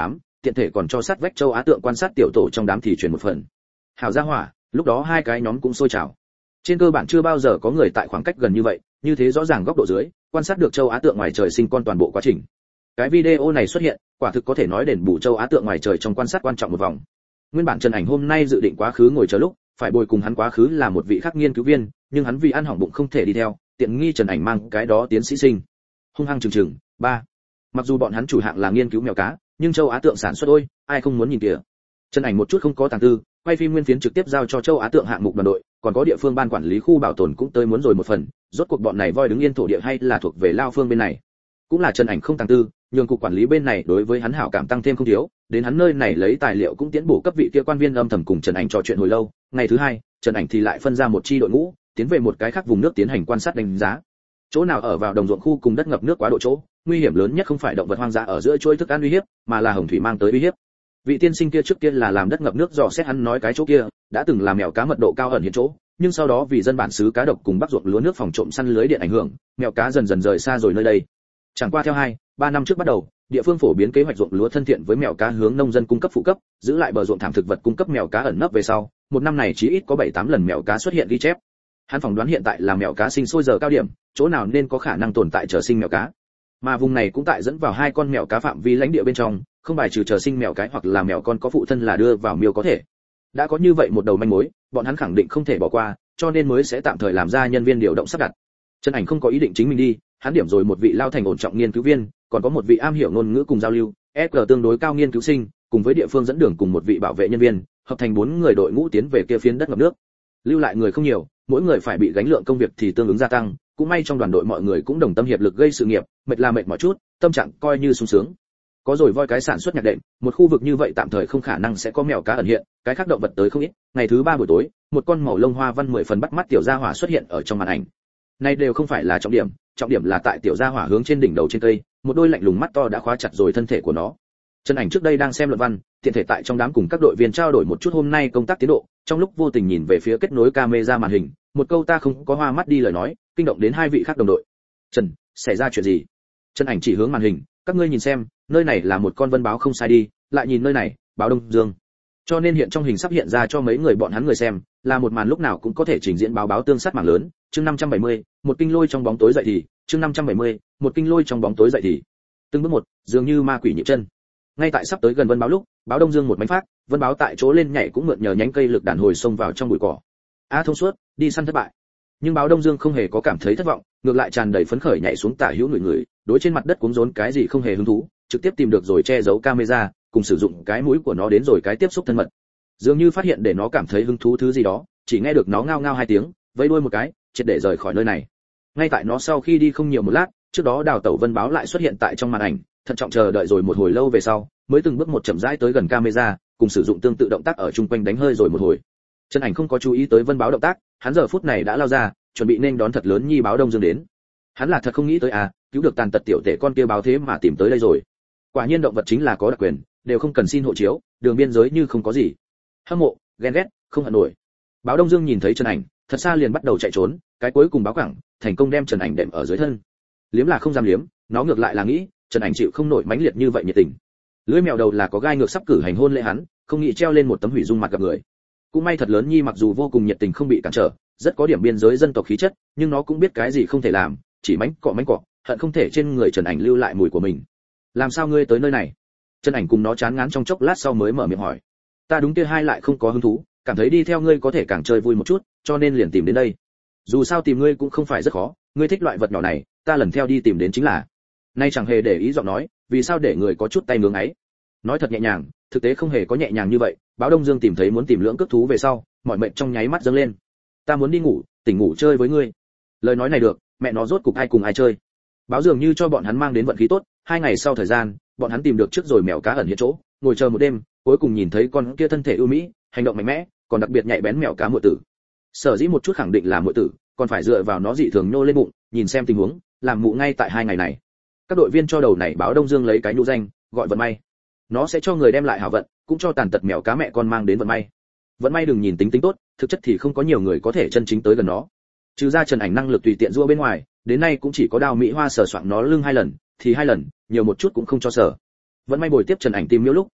tiện thể còn cho sát vách châu Á tượng quan sát tiểu tổ trong đám thì truyền một phần. Hảo gia hỏa, lúc đó hai cái nhóm cũng sôi trào. Trên cơ bản chưa bao giờ có người tại khoảng cách gần như vậy, như thế rõ ràng góc độ dưới, quan sát được châu Á tượng ngoài trời sinh con toàn bộ quá trình. Cái video này xuất hiện, quả thực có thể nói đền bù châu Á tượng ngoài trời trong quan sát quan trọng một vòng. Nguyên bản Trần Ảnh hôm nay dự định quá khứ ngồi chờ lúc, phải bồi cùng hắn quá khứ là một vị khác nghiên cứu viên, nhưng hắn vì ăn hỏng bụng không thể đi theo, tiện nghi Trần Ảnh mang cái đó tiến sĩ sinh. Hung hăng chừng chừng, ba. Mặc dù bọn hắn chủ hạng là nghiên cứu mèo cá, nhưng châu Á tượng sản xuất ôi, ai không muốn nhìn kìa. Trần Ảnh một chút không có tàng tư, quay phim nguyên phiến trực tiếp giao cho châu Á tượng hạng mục đoàn đội, còn có địa phương ban quản lý khu bảo tồn cũng tới muốn rồi một phần, rốt cuộc bọn này voi đứng yên thổ địa hay là thuộc về Lao Phương bên này. Cũng là Trần Ảnh không tàng tư, nhường cục quản lý bên này đối với hắn hảo cảm tăng thêm không thiếu, đến hắn nơi này lấy tài liệu cũng tiến bổ cấp vị kia quan viên âm thầm cùng Trần Ảnh trò chuyện hồi lâu. Ngày thứ hai, Trần Ảnh thì lại phân ra một chi đội ngũ, tiến về một cái khác vùng nước tiến hành quan sát đánh giá. Chỗ nào ở vào đồng ruộng khu cùng đất ngập nước quá độ chỗ, nguy hiểm lớn nhất không phải động vật hoang dã ở giữa chuỗi thức ăn uy hiếp, mà là hồng thủy mang tới uy hiếp. Vị tiên sinh kia trước kia là làm đất ngập nước dò xét hắn nói cái chỗ kia, đã từng làm mèo cá mật độ cao ẩn hiện chỗ, nhưng sau đó vì dân bản xứ cá độc cùng bắc ruộng lúa nước phòng trộm săn lưới điện ảnh hưởng, mèo cá dần dần rời xa rồi nơi đây. Chẳng qua theo hai, ba năm trước bắt đầu, địa phương phổ biến kế hoạch ruộng lúa thân thiện với mèo cá hướng nông dân cung cấp phụ cấp, giữ lại bờ ruộng thảm thực vật cung cấp mèo cá ẩn nấp về sau, một năm này chỉ ít có bảy tám lần mèo cá xuất hiện ghi chép. Hắn phỏng đoán hiện tại là mèo cá sinh sôi giờ cao điểm, chỗ nào nên có khả năng tồn tại chờ sinh mèo cá. Mà vùng này cũng tại dẫn vào hai con mèo cá phạm vi lãnh địa bên trong, không bài trừ chờ sinh mèo cái hoặc là mèo con có phụ thân là đưa vào miêu có thể. Đã có như vậy một đầu manh mối, bọn hắn khẳng định không thể bỏ qua, cho nên mới sẽ tạm thời làm ra nhân viên điều động sắp đặt. Trần Ảnh không có ý định chính mình đi, hắn điểm rồi một vị lao thành ổn trọng nghiên cứu viên, còn có một vị am hiểu ngôn ngữ cùng giao lưu, e quy tương đối cao nghiên cứu sinh, cùng với địa phương dẫn đường cùng một vị bảo vệ nhân viên, hợp thành bốn người đội ngũ tiến về kia phiến đất ngập nước. Lưu lại người không nhiều, mỗi người phải bị gánh lượng công việc thì tương ứng gia tăng, cũng may trong đoàn đội mọi người cũng đồng tâm hiệp lực gây sự nghiệp, mệt là mệt mỏi chút, tâm trạng coi như sung sướng. Có rồi voi cái sản xuất nhạc đệm, một khu vực như vậy tạm thời không khả năng sẽ có mèo cá ẩn hiện, cái khác động vật tới không ít. Ngày thứ ba buổi tối, một con màu lông hoa văn mười phần bắt mắt tiểu gia hỏa xuất hiện ở trong màn ảnh. Này đều không phải là trọng điểm, trọng điểm là tại tiểu gia hỏa hướng trên đỉnh đầu trên cây, một đôi lạnh lùng mắt to đã khóa chặt rồi thân thể của nó. Trần Ảnh trước đây đang xem luận văn, tiện thể tại trong đám cùng các đội viên trao đổi một chút hôm nay công tác tiến độ, trong lúc vô tình nhìn về phía kết nối camera màn hình, một câu ta không có hoa mắt đi lời nói, kinh động đến hai vị khác đồng đội. Trần, xảy ra chuyện gì? Trần Ảnh chỉ hướng màn hình, các ngươi nhìn xem, nơi này là một con vân báo không sai đi, lại nhìn nơi này, báo Đông Dương. Cho nên hiện trong hình sắp hiện ra cho mấy người bọn hắn người xem, là một màn lúc nào cũng có thể trình diễn báo báo tương sát mảng lớn. Chương năm trăm bảy mươi, một kinh lôi trong bóng tối dậy thì, chương năm trăm bảy mươi, một kinh lôi trong bóng tối dậy thì. Từng bước một, dường như ma quỷ nhịp chân. Ngay tại sắp tới gần vân báo lúc, báo Đông Dương một mánh phát, vân báo tại chỗ lên nhảy cũng mượn nhờ nhánh cây lực đàn hồi xông vào trong bụi cỏ. A thông suốt, đi săn thất bại. Nhưng báo Đông Dương không hề có cảm thấy thất vọng, ngược lại tràn đầy phấn khởi nhảy xuống tả hữu người người, đối trên mặt đất cuống rốn cái gì không hề hứng thú, trực tiếp tìm được rồi che giấu camera, cùng sử dụng cái mũi của nó đến rồi cái tiếp xúc thân mật. Dường như phát hiện để nó cảm thấy hứng thú thứ gì đó, chỉ nghe được nó ngao ngao hai tiếng, vẫy đuôi một cái, triệt để rời khỏi nơi này. Ngay tại nó sau khi đi không nhiều một lát, trước đó đào tẩu vân báo lại xuất hiện tại trong màn ảnh, thận trọng chờ đợi rồi một hồi lâu về sau, mới từng bước một chậm rãi tới gần camera, cùng sử dụng tương tự động tác ở chung quanh đánh hơi rồi một hồi. Trần Ảnh không có chú ý tới vân báo động tác, hắn giờ phút này đã lao ra, chuẩn bị nên đón thật lớn nhi báo Đông Dương đến. Hắn là thật không nghĩ tới à, cứu được tàn tật tiểu tể con kia báo thế mà tìm tới đây rồi. Quả nhiên động vật chính là có đặc quyền, đều không cần xin hộ chiếu, đường biên giới như không có gì. Hâm mộ, ghen ghét, không hận nổi. Báo Đông Dương nhìn thấy Trần Ảnh, thật xa liền bắt đầu chạy trốn, cái cuối cùng báo cẳng, thành công đem Trần Ảnh đệm ở dưới thân. Liếm là không dám liếm, nó ngược lại là nghĩ, Trần Ảnh chịu không nổi mãnh liệt như vậy nhiệt tình. Lưỡi mèo đầu là có gai ngược sắp cử hành hôn lễ hắn, không nghĩ treo lên một tấm hủy dung mặt gặp người. Cũng may thật lớn nhi mặc dù vô cùng nhiệt tình không bị cản trở, rất có điểm biên giới dân tộc khí chất, nhưng nó cũng biết cái gì không thể làm, chỉ mánh cọ mánh cọ, hận không thể trên người Trần Ảnh lưu lại mùi của mình. Làm sao ngươi tới nơi này? Trần Ảnh cùng nó chán ngán trong chốc lát sau mới mở miệng hỏi. Ta đúng kia hai lại không có hứng thú, cảm thấy đi theo ngươi có thể càng chơi vui một chút, cho nên liền tìm đến đây. Dù sao tìm ngươi cũng không phải rất khó, ngươi thích loại vật nhỏ này, ta lần theo đi tìm đến chính là. Nay chẳng hề để ý giọng nói, vì sao để người có chút tay ngưỡng ấy. Nói thật nhẹ nhàng, thực tế không hề có nhẹ nhàng như vậy. Báo Đông Dương tìm thấy muốn tìm lưỡng cước thú về sau, mọi mệnh trong nháy mắt dâng lên. Ta muốn đi ngủ, tỉnh ngủ chơi với ngươi. Lời nói này được, mẹ nó rốt cục ai cùng ai chơi. Báo dường như cho bọn hắn mang đến vận khí tốt, hai ngày sau thời gian, bọn hắn tìm được trước rồi mèo cá ẩn hiện chỗ, ngồi chờ một đêm, cuối cùng nhìn thấy con kia thân thể ưu mỹ, hành động mạnh mẽ, còn đặc biệt nhạy bén mèo cá muội tử. Sở dĩ một chút khẳng định là muội tử, còn phải dựa vào nó dị thường nhô lên bụng, nhìn xem tình huống, làm mụ ngay tại hai ngày này. Các đội viên cho đầu này Báo Đông Dương lấy cái nhũ danh, gọi vận may. Nó sẽ cho người đem lại hảo vận, cũng cho tàn tật mèo cá mẹ con mang đến vận may. Vận may đừng nhìn tính tính tốt, thực chất thì không có nhiều người có thể chân chính tới gần nó. Trừ ra Trần Ảnh năng lực tùy tiện rua bên ngoài, đến nay cũng chỉ có Đào Mỹ Hoa sờ soạng nó lưng hai lần, thì hai lần, nhiều một chút cũng không cho sờ. Vận may bồi tiếp Trần Ảnh tìm miêu lúc,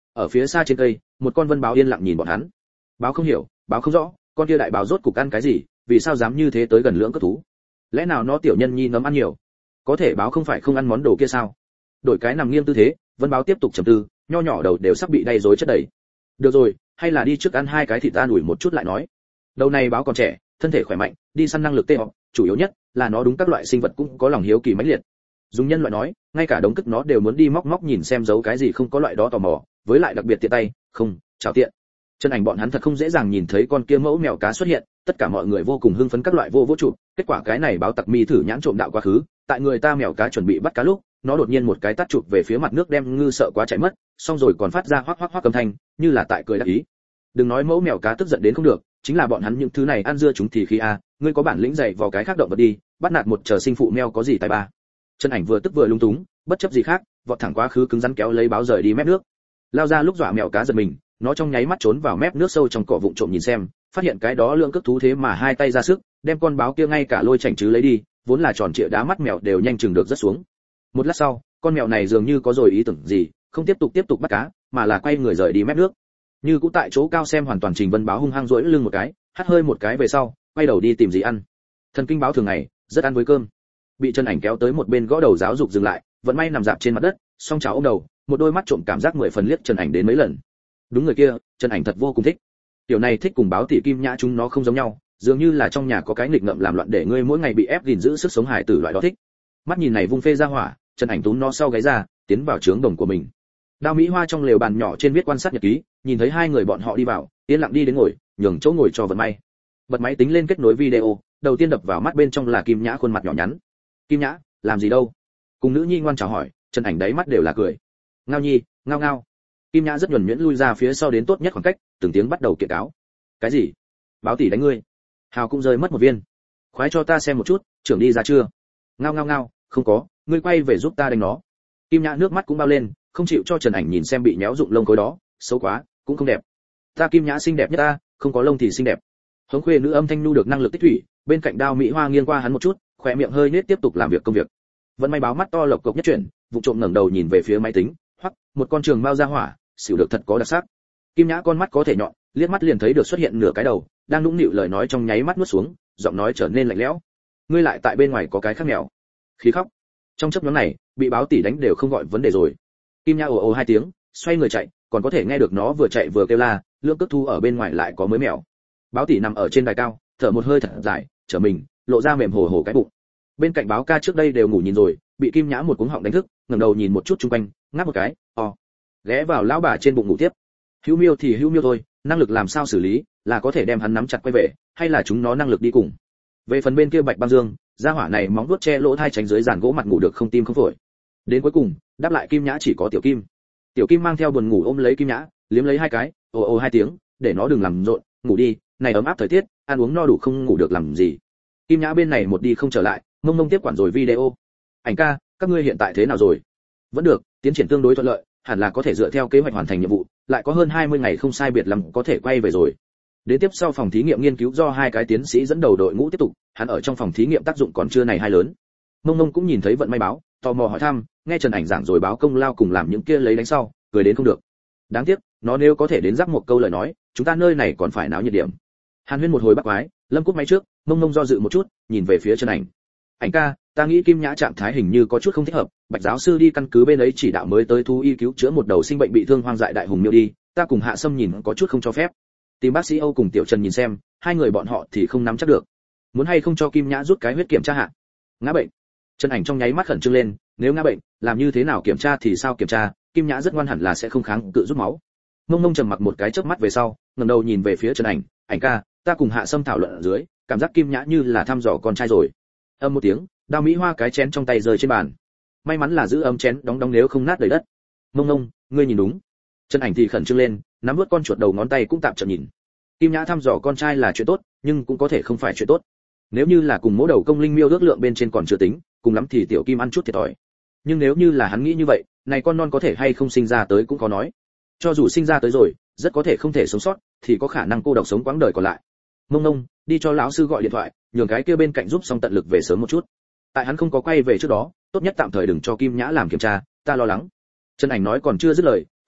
ở phía xa trên cây, một con vân báo yên lặng nhìn bọn hắn. Báo không hiểu, báo không rõ, con kia đại báo rốt cục ăn cái gì, vì sao dám như thế tới gần lưỡng cất thú? Lẽ nào nó tiểu nhân nhi nấm ăn nhiều? Có thể báo không phải không ăn món đồ kia sao? Đổi cái nằm nghiêng tư thế, vân báo tiếp tục trầm tư, nho nhỏ đầu đều sắp bị đầy rối chất đầy. Được rồi, hay là đi trước ăn hai cái thịt ta ủi một chút lại nói. Đầu này báo còn trẻ, thân thể khỏe mạnh, đi săn năng lực tê học, chủ yếu nhất là nó đúng các loại sinh vật cũng có lòng hiếu kỳ mãnh liệt. Dùng nhân loại nói, ngay cả đống cất nó đều muốn đi móc móc nhìn xem giấu cái gì, không có loại đó tò mò, với lại đặc biệt tiện tay, không, chào tiện. Chân ảnh bọn hắn thật không dễ dàng nhìn thấy con kia mẫu mèo cá xuất hiện, tất cả mọi người vô cùng hưng phấn các loại vô vô chụp, kết quả cái này báo tặc mi thử nhãn trộm đạo quá khứ, tại người ta mèo cá chuẩn bị bắt cá lúc, nó đột nhiên một cái tát chụp về phía mặt nước đem ngư sợ quá chạy mất, xong rồi còn phát ra hoắc hoắc hoắc âm thanh, như là tại cười đắc ý. Đừng nói mẫu mèo cá tức giận đến không được, chính là bọn hắn những thứ này ăn dưa chúng thì khi a, ngươi có bản lĩnh dày vào cái khác động vật đi, bắt nạt một chờ sinh phụ mèo có gì tài ba. Chân ảnh vừa tức vừa lung túng, bất chấp gì khác, vọt thẳng quá khứ cứng rắn kéo lấy báo rời đi mép nước. Lao ra lúc dọa mèo cá giật mình, nó trong nháy mắt trốn vào mép nước sâu trong cỏ vụng trộm nhìn xem, phát hiện cái đó lượng cước thú thế mà hai tay ra sức, đem con báo kia ngay cả lôi chảnh chứ lấy đi, vốn là tròn trịa đá mắt mèo đều nhanh chừng được rất xuống. Một lát sau, con mèo này dường như có rồi ý tưởng gì, không tiếp tục tiếp tục bắt cá, mà là quay người rời đi mép nước. Như cũ tại chỗ cao xem hoàn toàn Trình Vân báo hung hăng duỗi lưng một cái, hắt hơi một cái về sau, quay đầu đi tìm gì ăn. Thần kinh báo thường ngày rất ăn với cơm. Bị Chân Ảnh kéo tới một bên gõ đầu giáo dục dừng lại, vẫn may nằm dạp trên mặt đất, song chảo ôm đầu, một đôi mắt trộm cảm giác mười phần liếc Trần Ảnh đến mấy lần. Đúng người kia, Trần Ảnh thật vô cùng thích. Tiểu này thích cùng báo tỷ Kim Nhã chúng nó không giống nhau, dường như là trong nhà có cái nghịch ngợm làm loạn để ngươi mỗi ngày bị ép gìn giữ sức sống hài tử loại đó thích. Mắt nhìn này vung phê ra hỏa, Trần Ảnh túm nó sau gáy ra, tiến vào trướng đồng của mình. Đao Mỹ Hoa trong lều bàn nhỏ trên viết quan sát nhật ký, nhìn thấy hai người bọn họ đi vào, yên lặng đi đến ngồi, nhường chỗ ngồi cho Vận May. Bật máy tính lên kết nối video, đầu tiên đập vào mắt bên trong là Kim Nhã khuôn mặt nhỏ nhắn. Kim Nhã, làm gì đâu? Cùng nữ nhi ngoan chào hỏi, Trần Ảnh đáy mắt đều là cười. Ngao nhi, ngao ngao. Kim Nhã rất nhuần nhuyễn lui ra phía sau đến tốt nhất khoảng cách, từng tiếng bắt đầu kiện cáo. Cái gì? Báo tỷ đánh ngươi? Hào cũng rơi mất một viên. Khoái cho ta xem một chút, trưởng đi ra chưa? Ngao ngao ngao, không có, ngươi quay về giúp ta đánh nó. Kim Nhã nước mắt cũng bao lên, không chịu cho Trần Ảnh nhìn xem bị méo rụng lông khối đó, xấu quá, cũng không đẹp. Ta Kim Nhã xinh đẹp nhất ta, không có lông thì xinh đẹp. Hống khuê nữ âm thanh nu được năng lực tích thủy, bên cạnh Đao Mỹ Hoa nghiêng qua hắn một chút, khóe miệng hơi nết tiếp tục làm việc công việc. Vẫn May báo mắt to lộc cộc nhất chuyển, vụ trộm ngẩng đầu nhìn về phía máy tính, hoặc một con trường mao ra hỏa, xỉu được thật có đặc sắc. Kim Nhã con mắt có thể nhọn, liếc mắt liền thấy được xuất hiện nửa cái đầu, đang nũng nịu lời nói trong nháy mắt nuốt xuống, giọng nói trở nên lạnh lẽo. Ngươi lại tại bên ngoài có cái khác mèo. Khí khóc. Trong chốc ngắn này, bị báo tỷ đánh đều không gọi vấn đề rồi. Kim Nhã ồ ồ hai tiếng, xoay người chạy, còn có thể nghe được nó vừa chạy vừa kêu la, lưỡng cước thu ở bên ngoài lại có mới mèo. Báo tỷ nằm ở trên đài cao, thở một hơi thật dài, trở mình, lộ ra mềm hồ hồ cái bụng. Bên cạnh báo ca trước đây đều ngủ nhìn rồi, bị Kim Nhã một cuống họng đánh thức, ngẩng đầu nhìn một chút xung quanh, ngáp một cái, o, ghé vào lão bà trên bụng ngủ tiếp. Hữu Miêu thì Hữu Miêu thôi, năng lực làm sao xử lý, là có thể đem hắn nắm chặt quay về, hay là chúng nó năng lực đi cùng. Về phần bên kia Bạch Băng Dương, gia hỏa này móng vuốt che lỗ thai tránh dưới giàn gỗ mặt ngủ được không tim không phổi. Đến cuối cùng, đáp lại Kim Nhã chỉ có Tiểu Kim. Tiểu Kim mang theo buồn ngủ ôm lấy Kim Nhã, liếm lấy hai cái, ồ ồ hai tiếng, để nó đừng làm rộn, ngủ đi, này ấm áp thời tiết, ăn uống no đủ không ngủ được làm gì. Kim Nhã bên này một đi không trở lại, mông mông tiếp quản rồi video. Ảnh ca, các ngươi hiện tại thế nào rồi? Vẫn được, tiến triển tương đối thuận lợi, hẳn là có thể dựa theo kế hoạch hoàn thành nhiệm vụ, lại có hơn hai mươi ngày không sai biệt lắm có thể quay về rồi. Đến tiếp sau phòng thí nghiệm nghiên cứu do hai cái tiến sĩ dẫn đầu đội ngũ tiếp tục, hắn ở trong phòng thí nghiệm tác dụng còn chưa này hai lớn. Mông mông cũng nhìn thấy Vận May báo, tò mò hỏi thăm, nghe Trần Ảnh giảng rồi báo công lao cùng làm những kia lấy đánh sau, cười đến không được. Đáng tiếc, nó nếu có thể đến rắc một câu lời nói, chúng ta nơi này còn phải náo nhiệt điểm. Hàn Huyên một hồi bắt quái, Lâm cúp máy trước, Mông mông do dự một chút, nhìn về phía Trần Ảnh. Ảnh ca, ta nghĩ Kim Nhã trạng thái hình như có chút không thích hợp, Bạch giáo sư đi căn cứ bên ấy chỉ đạo mới tới thú y cứu chữa một đầu sinh bệnh bị thương hoang dại đại hùng miêu đi, ta cùng Hạ Sâm nhìn có chút không cho phép. Tìm bác sĩ Âu cùng Tiểu Trần nhìn xem, hai người bọn họ thì không nắm chắc được. Muốn hay không cho Kim Nhã rút cái huyết kiểm tra hạ. Ngã bệnh. Trần Ảnh trong nháy mắt khẩn trương lên, nếu ngã bệnh, làm như thế nào kiểm tra thì sao kiểm tra, Kim Nhã rất ngoan hẳn là sẽ không kháng cự rút máu. Mông Mông trầm mặc một cái chớp mắt về sau, ngẩng đầu nhìn về phía Trần Ảnh, Ảnh ca, ta cùng Hạ Sâm thảo luận ở dưới, cảm giác Kim Nhã như là thăm dò con trai rồi. Âm một tiếng, Đao Mỹ Hoa cái chén trong tay rơi trên bàn. May mắn là giữ ấm chén đóng đóng nếu không nát đầy đất. Mông Mông, ngươi nhìn đúng. Trần Ảnh thì khẩn trương lên, nắm vớt con chuột đầu ngón tay cũng tạm chậm nhìn. Kim Nhã thăm dò con trai là chuyện tốt, nhưng cũng có thể không phải chuyện tốt. Nếu như là cùng mỗ đầu công linh miêu ước lượng bên trên còn chưa tính, cùng lắm thì Tiểu Kim ăn chút thiệt thòi. Nhưng nếu như là hắn nghĩ như vậy, này con non có thể hay không sinh ra tới cũng có nói. Cho dù sinh ra tới rồi, rất có thể không thể sống sót, thì có khả năng cô độc sống quãng đời còn lại. Mông Mông, đi cho lão sư gọi điện thoại, nhường cái kia bên cạnh giúp xong tận lực về sớm một chút. Tại hắn không có quay về trước đó, tốt nhất tạm thời đừng cho Kim Nhã làm kiểm tra, ta lo lắng. Trần Ảnh nói còn chưa dứt lời,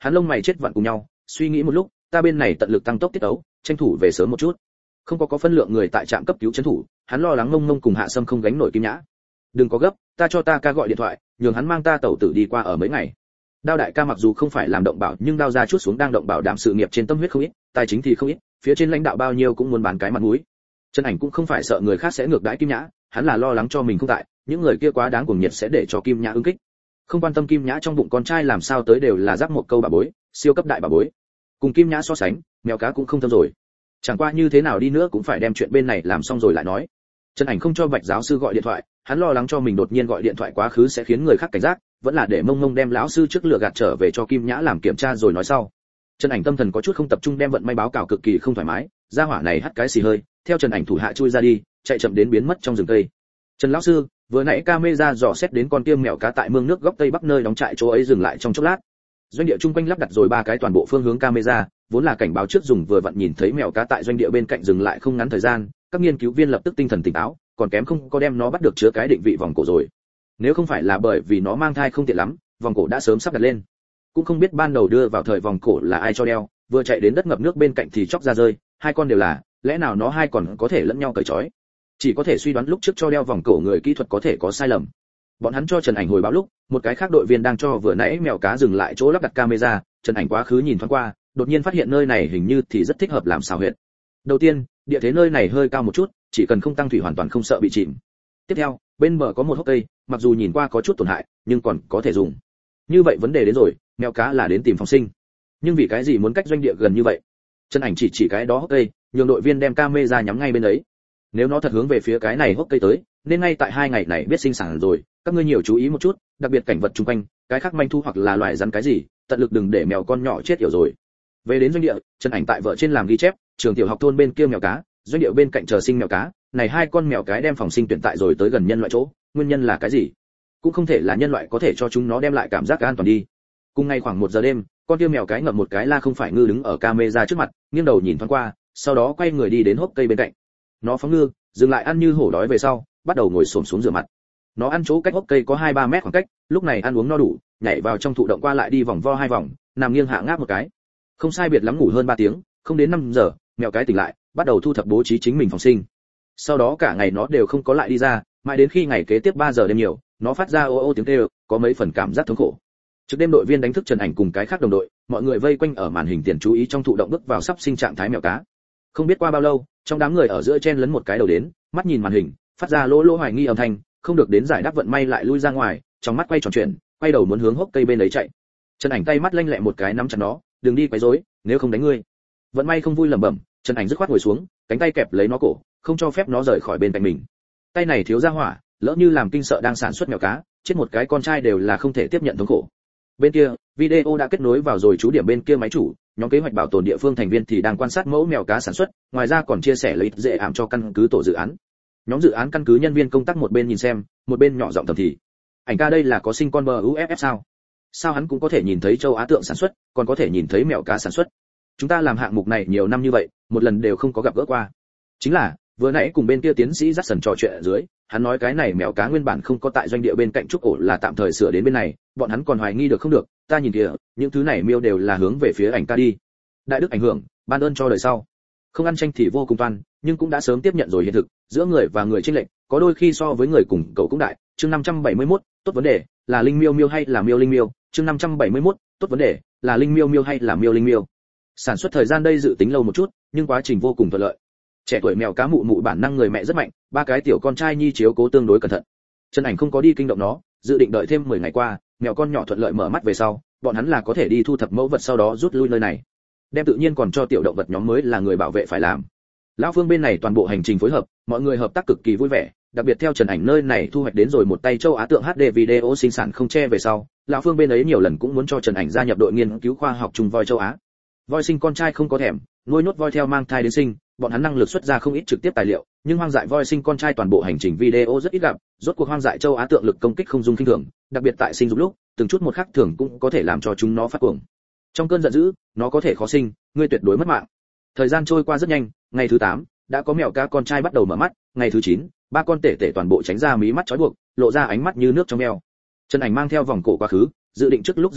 Hắn lông mày chết vặn cùng nhau, suy nghĩ một lúc, ta bên này tận lực tăng tốc tiết ấu, tranh thủ về sớm một chút. Không có có phân lượng người tại trạm cấp cứu trấn thủ, hắn lo lắng ngông ngông cùng Hạ Sâm không gánh nổi Kim Nhã. Đừng có gấp, ta cho ta ca gọi điện thoại, nhường hắn mang ta tẩu tử đi qua ở mấy ngày. Đao đại ca mặc dù không phải làm động bảo, nhưng đao ra chút xuống đang động bảo đảm sự nghiệp trên tâm huyết không ít, tài chính thì không ít, phía trên lãnh đạo bao nhiêu cũng muốn bán cái mặt mũi. Trần Ảnh cũng không phải sợ người khác sẽ ngược đãi Kim Nhã, hắn là lo lắng cho mình không tại, những người kia quá đáng cuồng nhiệt sẽ để cho Kim Nhã ứng kích. Không quan tâm Kim Nhã trong bụng con trai làm sao tới đều là giác một câu bà bối, siêu cấp đại bà bối. Cùng Kim Nhã so sánh, mèo cá cũng không thơm rồi. Chẳng qua như thế nào đi nữa cũng phải đem chuyện bên này làm xong rồi lại nói. Trần Ảnh không cho Bạch giáo sư gọi điện thoại, hắn lo lắng cho mình đột nhiên gọi điện thoại quá khứ sẽ khiến người khác cảnh giác, vẫn là để Mông Mông đem lão sư trước lựa gạt trở về cho Kim Nhã làm kiểm tra rồi nói sau. Trần Ảnh tâm thần có chút không tập trung đem vận may báo cáo cực kỳ không thoải mái, gia hỏa này hắt cái xì hơi, theo Trần Ảnh thủ hạ chui ra đi, chạy chậm đến biến mất trong rừng cây. Trần lão sư, vừa nãy camera dò xét đến con tiêm mèo cá tại mương nước góc tây bắc nơi đóng trại chỗ ấy dừng lại trong chốc lát. Doanh địa chung quanh lắp đặt rồi ba cái toàn bộ phương hướng camera, vốn là cảnh báo trước dùng vừa vặn nhìn thấy mèo cá tại doanh địa bên cạnh dừng lại không ngắn thời gian, các nghiên cứu viên lập tức tinh thần tỉnh táo, còn kém không có đem nó bắt được chứa cái định vị vòng cổ rồi. Nếu không phải là bởi vì nó mang thai không tiện lắm, vòng cổ đã sớm sắp đặt lên. Cũng không biết ban đầu đưa vào thời vòng cổ là ai cho đeo, vừa chạy đến đất ngập nước bên cạnh thì chóc ra rơi, hai con đều là, lẽ nào nó hai còn có thể lẫn nhau cởi trói? Chỉ có thể suy đoán lúc trước cho đeo vòng cổ người kỹ thuật có thể có sai lầm. Bọn hắn cho Trần Ảnh hồi báo lúc, một cái khác đội viên đang cho vừa nãy mèo cá dừng lại chỗ lắp đặt camera, Trần Ảnh quá khứ nhìn thoáng qua, đột nhiên phát hiện nơi này hình như thì rất thích hợp làm xào huyệt. Đầu tiên, địa thế nơi này hơi cao một chút, chỉ cần không tăng thủy hoàn toàn không sợ bị chìm. Tiếp theo, bên bờ có một hốc cây, mặc dù nhìn qua có chút tổn hại, nhưng còn có thể dùng. Như vậy vấn đề đến rồi, mèo cá là đến tìm phòng sinh. Nhưng vì cái gì muốn cách doanh địa gần như vậy? Trần Ảnh chỉ chỉ cái đó hốc cây, nhường đội viên đem camera nhắm ngay bên ấy. Nếu nó thật hướng về phía cái này hốc cây tới, nên ngay tại hai ngày này biết sinh sản rồi, các ngươi nhiều chú ý một chút, đặc biệt cảnh vật xung quanh, cái khác manh thu hoặc là loài rắn cái gì, tận lực đừng để mèo con nhỏ chết yểu rồi. Về đến doanh địa, Trần Ảnh tại vợ trên làm ghi chép, trường tiểu học thôn bên kia mèo cá, doanh địa bên cạnh chờ sinh mèo cá, này hai con mèo cái đem phòng sinh tuyển tại rồi tới gần nhân loại chỗ, nguyên nhân là cái gì? Cũng không thể là nhân loại có thể cho chúng nó đem lại cảm giác an toàn đi. Cùng ngày khoảng một giờ đêm, con kia mèo cái ngậm một cái la không phải ngư đứng ở camera trước mặt, nghiêng đầu nhìn thoáng qua, sau đó quay người đi đến hốc cây bên cạnh. Nó phóng ngư, dừng lại ăn như hổ đói về sau, bắt đầu ngồi xổm xuống rửa mặt. Nó ăn chỗ cách hốc cây có hai ba mét khoảng cách, lúc này ăn uống no đủ, nhảy vào trong thụ động qua lại đi vòng vo hai vòng, nằm nghiêng hạ ngáp một cái. Không sai biệt lắm ngủ hơn ba tiếng, không đến năm giờ, mèo cái tỉnh lại, bắt đầu thu thập bố trí chính mình phòng sinh. Sau đó cả ngày nó đều không có lại đi ra, mãi đến khi ngày kế tiếp ba giờ đêm nhiều, nó phát ra ô ô tiếng kêu, có mấy phần cảm giác thống khổ. Trước đêm đội viên đánh thức Trần Ảnh cùng cái khác đồng đội, mọi người vây quanh ở màn hình tiền chú ý trong thụ động bước vào sắp sinh trạng thái mèo cá. Không biết qua bao lâu, trong đám người ở giữa chen lấn một cái đầu đến, mắt nhìn màn hình, phát ra lỗ lỗ hoài nghi âm thanh, không được đến giải đáp vận may lại lui ra ngoài, trong mắt quay tròn chuyển, quay đầu muốn hướng hốc cây bên ấy chạy. Trần Ảnh tay mắt lanh lẹ một cái nắm chặt nó, đừng đi quấy rối, nếu không đánh ngươi. Vận may không vui lẩm bẩm, Trần Ảnh dứt khoát ngồi xuống, cánh tay kẹp lấy nó cổ, không cho phép nó rời khỏi bên cạnh mình. Tay này thiếu ra hỏa, lỡ như làm kinh sợ đang sản xuất mèo cá, chết một cái con trai đều là không thể tiếp nhận thống khổ. Bên kia, video đã kết nối vào rồi chú điểm bên kia máy chủ, nhóm kế hoạch bảo tồn địa phương thành viên thì đang quan sát mẫu mèo cá sản xuất, ngoài ra còn chia sẻ lợi ích dễ ảm cho căn cứ tổ dự án. Nhóm dự án căn cứ nhân viên công tác một bên nhìn xem, một bên nhỏ giọng thầm thì. Ảnh ca đây là có sinh con bờ u ép ép sao? Sao hắn cũng có thể nhìn thấy châu Á tượng sản xuất, còn có thể nhìn thấy mèo cá sản xuất? Chúng ta làm hạng mục này nhiều năm như vậy, một lần đều không có gặp gỡ qua. Chính là, vừa nãy cùng bên kia tiến sĩ dắt sần trò chuyện ở dưới, hắn nói cái này mèo cá nguyên bản không có tại doanh địa bên cạnh trúc ổ là tạm thời sửa đến bên này, bọn hắn còn hoài nghi được không được, ta nhìn kìa, những thứ này miêu đều là hướng về phía Ảnh ca đi. Đại đức ảnh hưởng, ban ơn cho đời sau. Không ăn tranh thì vô cùng toan, nhưng cũng đã sớm tiếp nhận rồi hiện thực, giữa người và người chênh lệch, có đôi khi so với người cùng cậu cũng đại. Chương năm trăm bảy mươi mốt, tốt vấn đề, là linh miêu miêu hay là miêu linh miêu? Chương năm trăm bảy mươi mốt, tốt vấn đề, là linh miêu miêu hay là miêu linh miêu? Sản xuất thời gian đây dự tính lâu một chút, nhưng quá trình vô cùng thuận lợi. Trẻ tuổi mèo cá mụ mụ bản năng người mẹ rất mạnh, ba cái tiểu con trai nhi chiếu cố tương đối cẩn thận. Trần Ảnh không có đi kinh động nó, dự định đợi thêm mười ngày qua, mèo con nhỏ thuận lợi mở mắt về sau, bọn hắn là có thể đi thu thập mẫu vật sau đó rút lui nơi này. Đem tự nhiên còn cho tiểu động vật nhóm mới là người bảo vệ phải làm. Lão Phương bên này toàn bộ hành trình phối hợp, mọi người hợp tác cực kỳ vui vẻ, đặc biệt theo Trần Ảnh nơi này thu hoạch đến rồi một tay châu Á tượng hát đê video sinh sản không che về sau, lão Phương bên ấy nhiều lần cũng muốn cho Trần Ảnh gia nhập đội nghiên cứu khoa học trùng voi châu Á. Voi sinh con trai không có thèm, nuôi nốt voi theo mang thai đến sinh, bọn hắn năng lực xuất ra không ít trực tiếp tài liệu, nhưng hoang dại voi sinh con trai toàn bộ hành trình video rất ít gặp, rốt cuộc hoang dại châu Á tượng lực công kích không dung kinh thường, đặc biệt tại sinh dục lúc, từng chút một khắc thường cũng có thể làm cho chúng nó phát cuồng. Trong cơn giận dữ, nó có thể khó sinh, ngươi tuyệt đối mất mạng. Thời gian trôi qua rất nhanh, ngày thứ tám, đã có mèo cá con trai bắt đầu mở mắt, ngày thứ chín, ba con tể tể toàn bộ tránh ra mí mắt trói buộc, lộ ra ánh mắt như nước trong veo. Trần Ảnh mang theo vòng cổ quá khứ, dự định trước lúc rời đi,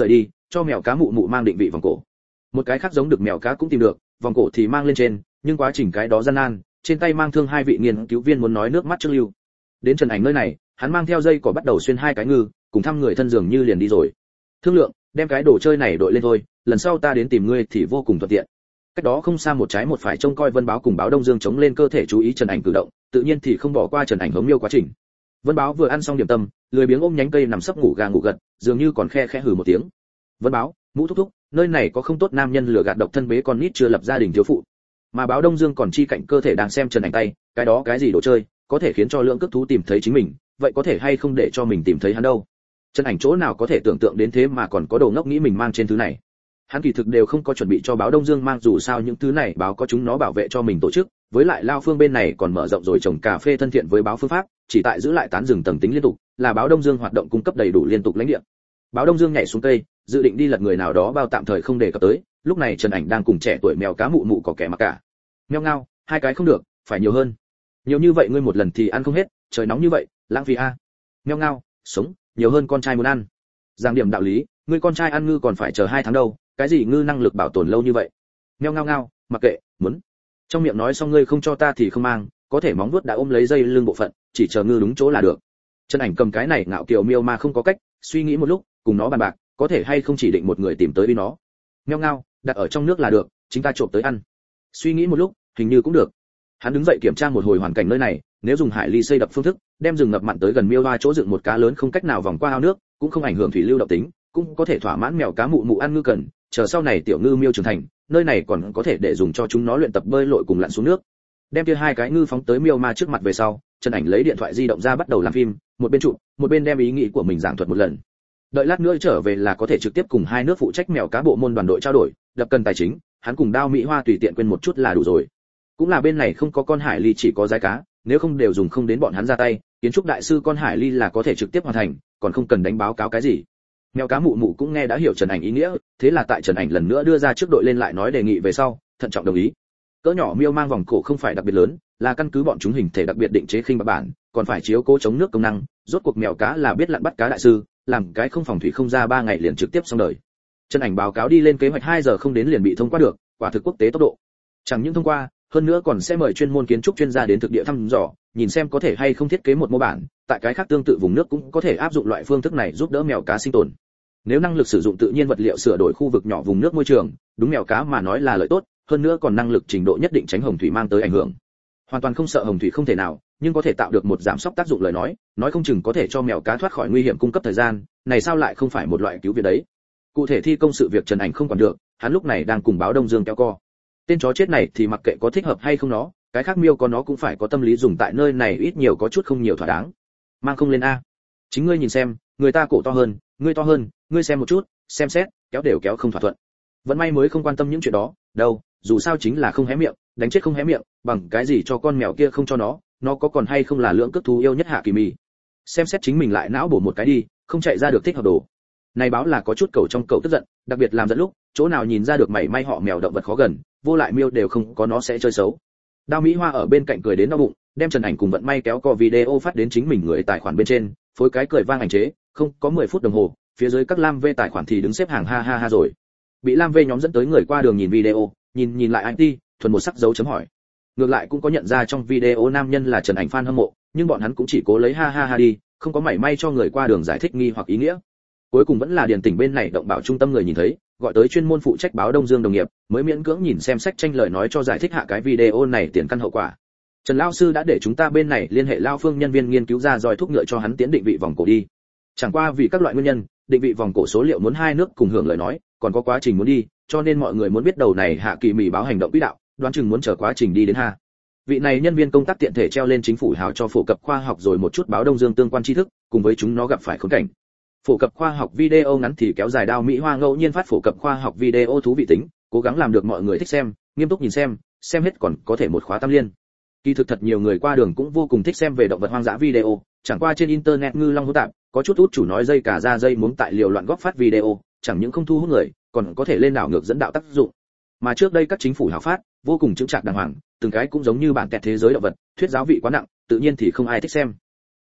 cho mèo cá mụ mụ mang định vị vòng cổ. Một cái khác giống được mèo cá cũng tìm được, vòng cổ thì mang lên trên, nhưng quá trình cái đó gian nan, trên tay mang thương hai vị nghiên cứu viên muốn nói nước mắt trước lưu. Đến Trần Ảnh nơi này, hắn mang theo dây cỏ bắt đầu xuyên hai cái ngư, cùng thăm người thân dường như liền đi rồi. Thương lượng, đem cái đồ chơi này đội lên thôi, lần sau ta đến tìm ngươi thì vô cùng thuận tiện. Cách đó không xa một trái một phải trông coi Vân Báo cùng Báo Đông Dương chống lên cơ thể chú ý Trần Ảnh cử động, tự nhiên thì không bỏ qua Trần Ảnh hống miêu quá trình. Vân Báo vừa ăn xong điểm tâm, lười biếng ôm nhánh cây nằm sấp ngủ gà ngủ gật, dường như còn khe khẽ hừ một tiếng. Vân Báo, Mũ thúc thúc, nơi này có không tốt nam nhân lừa gạt độc thân bế con nít chưa lập gia đình thiếu phụ. Mà Báo Đông Dương còn chi cạnh cơ thể đang xem Trần Ảnh tay, cái đó cái gì đồ chơi, có thể khiến cho lượng cước thú tìm thấy chính mình, vậy có thể hay không để cho mình tìm thấy hắn đâu. Trần Ảnh chỗ nào có thể tưởng tượng đến thế mà còn có đồ ngốc nghĩ mình mang trên thứ này. Hắn kỳ thực đều không có chuẩn bị cho Báo Đông Dương mang, dù sao những thứ này báo có chúng nó bảo vệ cho mình tổ chức, với lại Lao Phương bên này còn mở rộng rồi trồng cà phê thân thiện với báo phương pháp, chỉ tại giữ lại tán rừng tầng tính liên tục, là Báo Đông Dương hoạt động cung cấp đầy đủ liên tục lãnh địa. Báo Đông Dương nhảy xuống cây, dự định đi lật người nào đó bao tạm thời không để cập tới, lúc này Trần Ảnh đang cùng trẻ tuổi mèo cá mụ mụ có kẻ mặc cả. Meo ngao, hai cái không được, phải nhiều hơn. Nhiều như vậy ngươi một lần thì ăn không hết, trời nóng như vậy, lãng phí a. Meo ngao, sống, nhiều hơn con trai muốn ăn. Giảng điểm đạo lý, ngươi con trai ăn ngư còn phải chờ hai tháng đâu, cái gì ngư năng lực bảo tồn lâu như vậy. Meo ngao ngao, mặc kệ, muốn. Trong miệng nói xong ngươi không cho ta thì không mang, có thể móng vuốt đã ôm lấy dây lưng bộ phận, chỉ chờ ngư đúng chỗ là được. Trần Ảnh cầm cái này ngạo kiều miêu mà không có cách, suy nghĩ một lúc, cùng nó bàn bạc, có thể hay không chỉ định một người tìm tới đi nó. Meo ngao, đặt ở trong nước là được, chính ta trộm tới ăn. Suy nghĩ một lúc, hình như cũng được. Hắn đứng dậy kiểm tra một hồi hoàn cảnh nơi này, nếu dùng hải ly xây đập phương thức, đem rừng ngập mặn tới gần miêu hoa chỗ dựng một cá lớn không cách nào vòng qua ao nước, cũng không ảnh hưởng thủy lưu động tính, cũng có thể thỏa mãn mèo cá mụ mụ ăn ngư cần, chờ sau này tiểu ngư miêu trưởng thành, nơi này còn có thể để dùng cho chúng nó luyện tập bơi lội cùng lặn xuống nước. Đem kia hai cái ngư phóng tới miêu ma trước mặt về sau, Trần Ảnh lấy điện thoại di động ra bắt đầu làm phim, một bên chụp, một bên đem ý nghĩ của mình giảng thuật một lần. Đợi lát nữa trở về là có thể trực tiếp cùng hai nước phụ trách mèo cá bộ môn đoàn đội trao đổi, đập cần tài chính, hắn cùng Đao Mỹ Hoa tùy tiện quên một chút là đủ rồi. Cũng là bên này không có con hải ly chỉ có giái cá, nếu không đều dùng không đến bọn hắn ra tay, kiến trúc đại sư con hải ly là có thể trực tiếp hoàn thành, còn không cần đánh báo cáo cái gì. Mèo cá mụ mụ cũng nghe đã hiểu Trần Ảnh ý nghĩa, thế là tại Trần Ảnh lần nữa đưa ra trước đội lên lại nói đề nghị về sau, thận trọng đồng ý. Cỡ nhỏ miêu mang vòng cổ không phải đặc biệt lớn, là căn cứ bọn chúng hình thể đặc biệt định chế khinh bạc bản, còn phải chiếu cố chống nước công năng, rốt cuộc mèo cá là biết lặn bắt cá đại sư, làm cái không phòng thủy không ra ba ngày liền trực tiếp xong đời. Trần Ảnh báo cáo đi lên kế hoạch hai giờ không đến liền bị thông qua được, quả thực quốc tế tốc độ. Chẳng những thông qua, hơn nữa còn sẽ mời chuyên môn kiến trúc chuyên gia đến thực địa thăm dò, nhìn xem có thể hay không thiết kế một mô bản, tại cái khác tương tự vùng nước cũng có thể áp dụng loại phương thức này giúp đỡ mèo cá sinh tồn. Nếu năng lực sử dụng tự nhiên vật liệu sửa đổi khu vực nhỏ vùng nước môi trường, đúng mèo cá mà nói là lợi tốt, hơn nữa còn năng lực trình độ nhất định tránh hồng thủy mang tới ảnh hưởng. Hoàn toàn không sợ hồng thủy không thể nào, nhưng có thể tạo được một giảm sốc tác dụng lời nói, nói không chừng có thể cho mèo cá thoát khỏi nguy hiểm cung cấp thời gian, này sao lại không phải một loại cứu viện đấy. Cụ thể thi công sự việc Trần Ảnh không quản được, hắn lúc này đang cùng Báo Đông Dương kéo co. Tên chó chết này thì mặc kệ có thích hợp hay không nó, cái khác miêu có nó cũng phải có tâm lý dùng tại nơi này ít nhiều có chút không nhiều thỏa đáng. Mang không lên a. Chính ngươi nhìn xem, người ta cổ to hơn, ngươi to hơn, ngươi xem một chút, xem xét, kéo đều kéo không thỏa thuận. Vẫn may mới không quan tâm những chuyện đó, đâu, dù sao chính là không hé miệng, đánh chết không hé miệng, bằng cái gì cho con mèo kia không cho nó, nó có còn hay không là lượng cước thú yêu nhất Hạ Kỳ Mì. Xem xét chính mình lại não bổ một cái đi, không chạy ra được thích hợp đồ. Này báo là có chút cầu trong cầu tức giận, đặc biệt làm giận lúc, chỗ nào nhìn ra được mảy may họ mèo động vật khó gần, vô lại miêu đều không có nó sẽ chơi xấu. Đao Mỹ Hoa ở bên cạnh cười đến đau bụng, đem Trần Ảnh cùng Vận May kéo co video phát đến chính mình người tài khoản bên trên, phối cái cười vang ảnh chế, không, có mười phút đồng hồ, phía dưới các Lam V tài khoản thì đứng xếp hàng ha ha ha rồi. Bị Lam V nhóm dẫn tới người qua đường nhìn video, nhìn nhìn lại anh ti, thuần một sắc dấu chấm hỏi. Ngược lại cũng có nhận ra trong video nam nhân là Trần Ảnh fan hâm mộ, nhưng bọn hắn cũng chỉ cố lấy ha ha ha đi, không có mảy may cho người qua đường giải thích nghi hoặc ý nghĩa. Cuối cùng vẫn là điền tỉnh bên này động bảo trung tâm người nhìn thấy, gọi tới chuyên môn phụ trách Báo Đông Dương đồng nghiệp, mới miễn cưỡng nhìn xem sách tranh lời nói cho giải thích hạ cái video này tiền căn hậu quả. Trần lão sư đã để chúng ta bên này liên hệ Lao Phương nhân viên nghiên cứu ra roi thúc ngựa cho hắn tiến định vị vòng cổ đi. Chẳng qua vì các loại nguyên nhân, định vị vòng cổ số liệu muốn hai nước cùng hưởng lời nói, còn có quá trình muốn đi, cho nên mọi người muốn biết đầu này Hạ Kỳ Mì báo hành động quỹ đạo, đoán chừng muốn chờ quá trình đi đến ha. Vị này nhân viên công tác tiện thể treo lên chính phủ hào cho phổ cập khoa học rồi một chút Báo Đông Dương tương quan tri thức, cùng với chúng nó gặp phải khốn cảnh. Phổ cập khoa học video ngắn thì kéo dài Đao Mỹ Hoa ngẫu nhiên phát phổ cập khoa học video thú vị tính, cố gắng làm được mọi người thích xem, nghiêm túc nhìn xem, xem hết còn có thể một khóa tam liên. Kỳ thực thật nhiều người qua đường cũng vô cùng thích xem về động vật hoang dã video, chẳng qua trên internet ngư long hữu tạp, có chút út chủ nói dây cả ra dây muốn tại liều loạn góp phát video, chẳng những không thu hút người, còn có thể lên đảo ngược dẫn đạo tác dụng. Mà trước đây các chính phủ hào phát, vô cùng chứng trạc đàng hoàng, từng cái cũng giống như bản tẹt thế giới động vật, thuyết giáo vị quá nặng, tự nhiên thì không ai thích xem.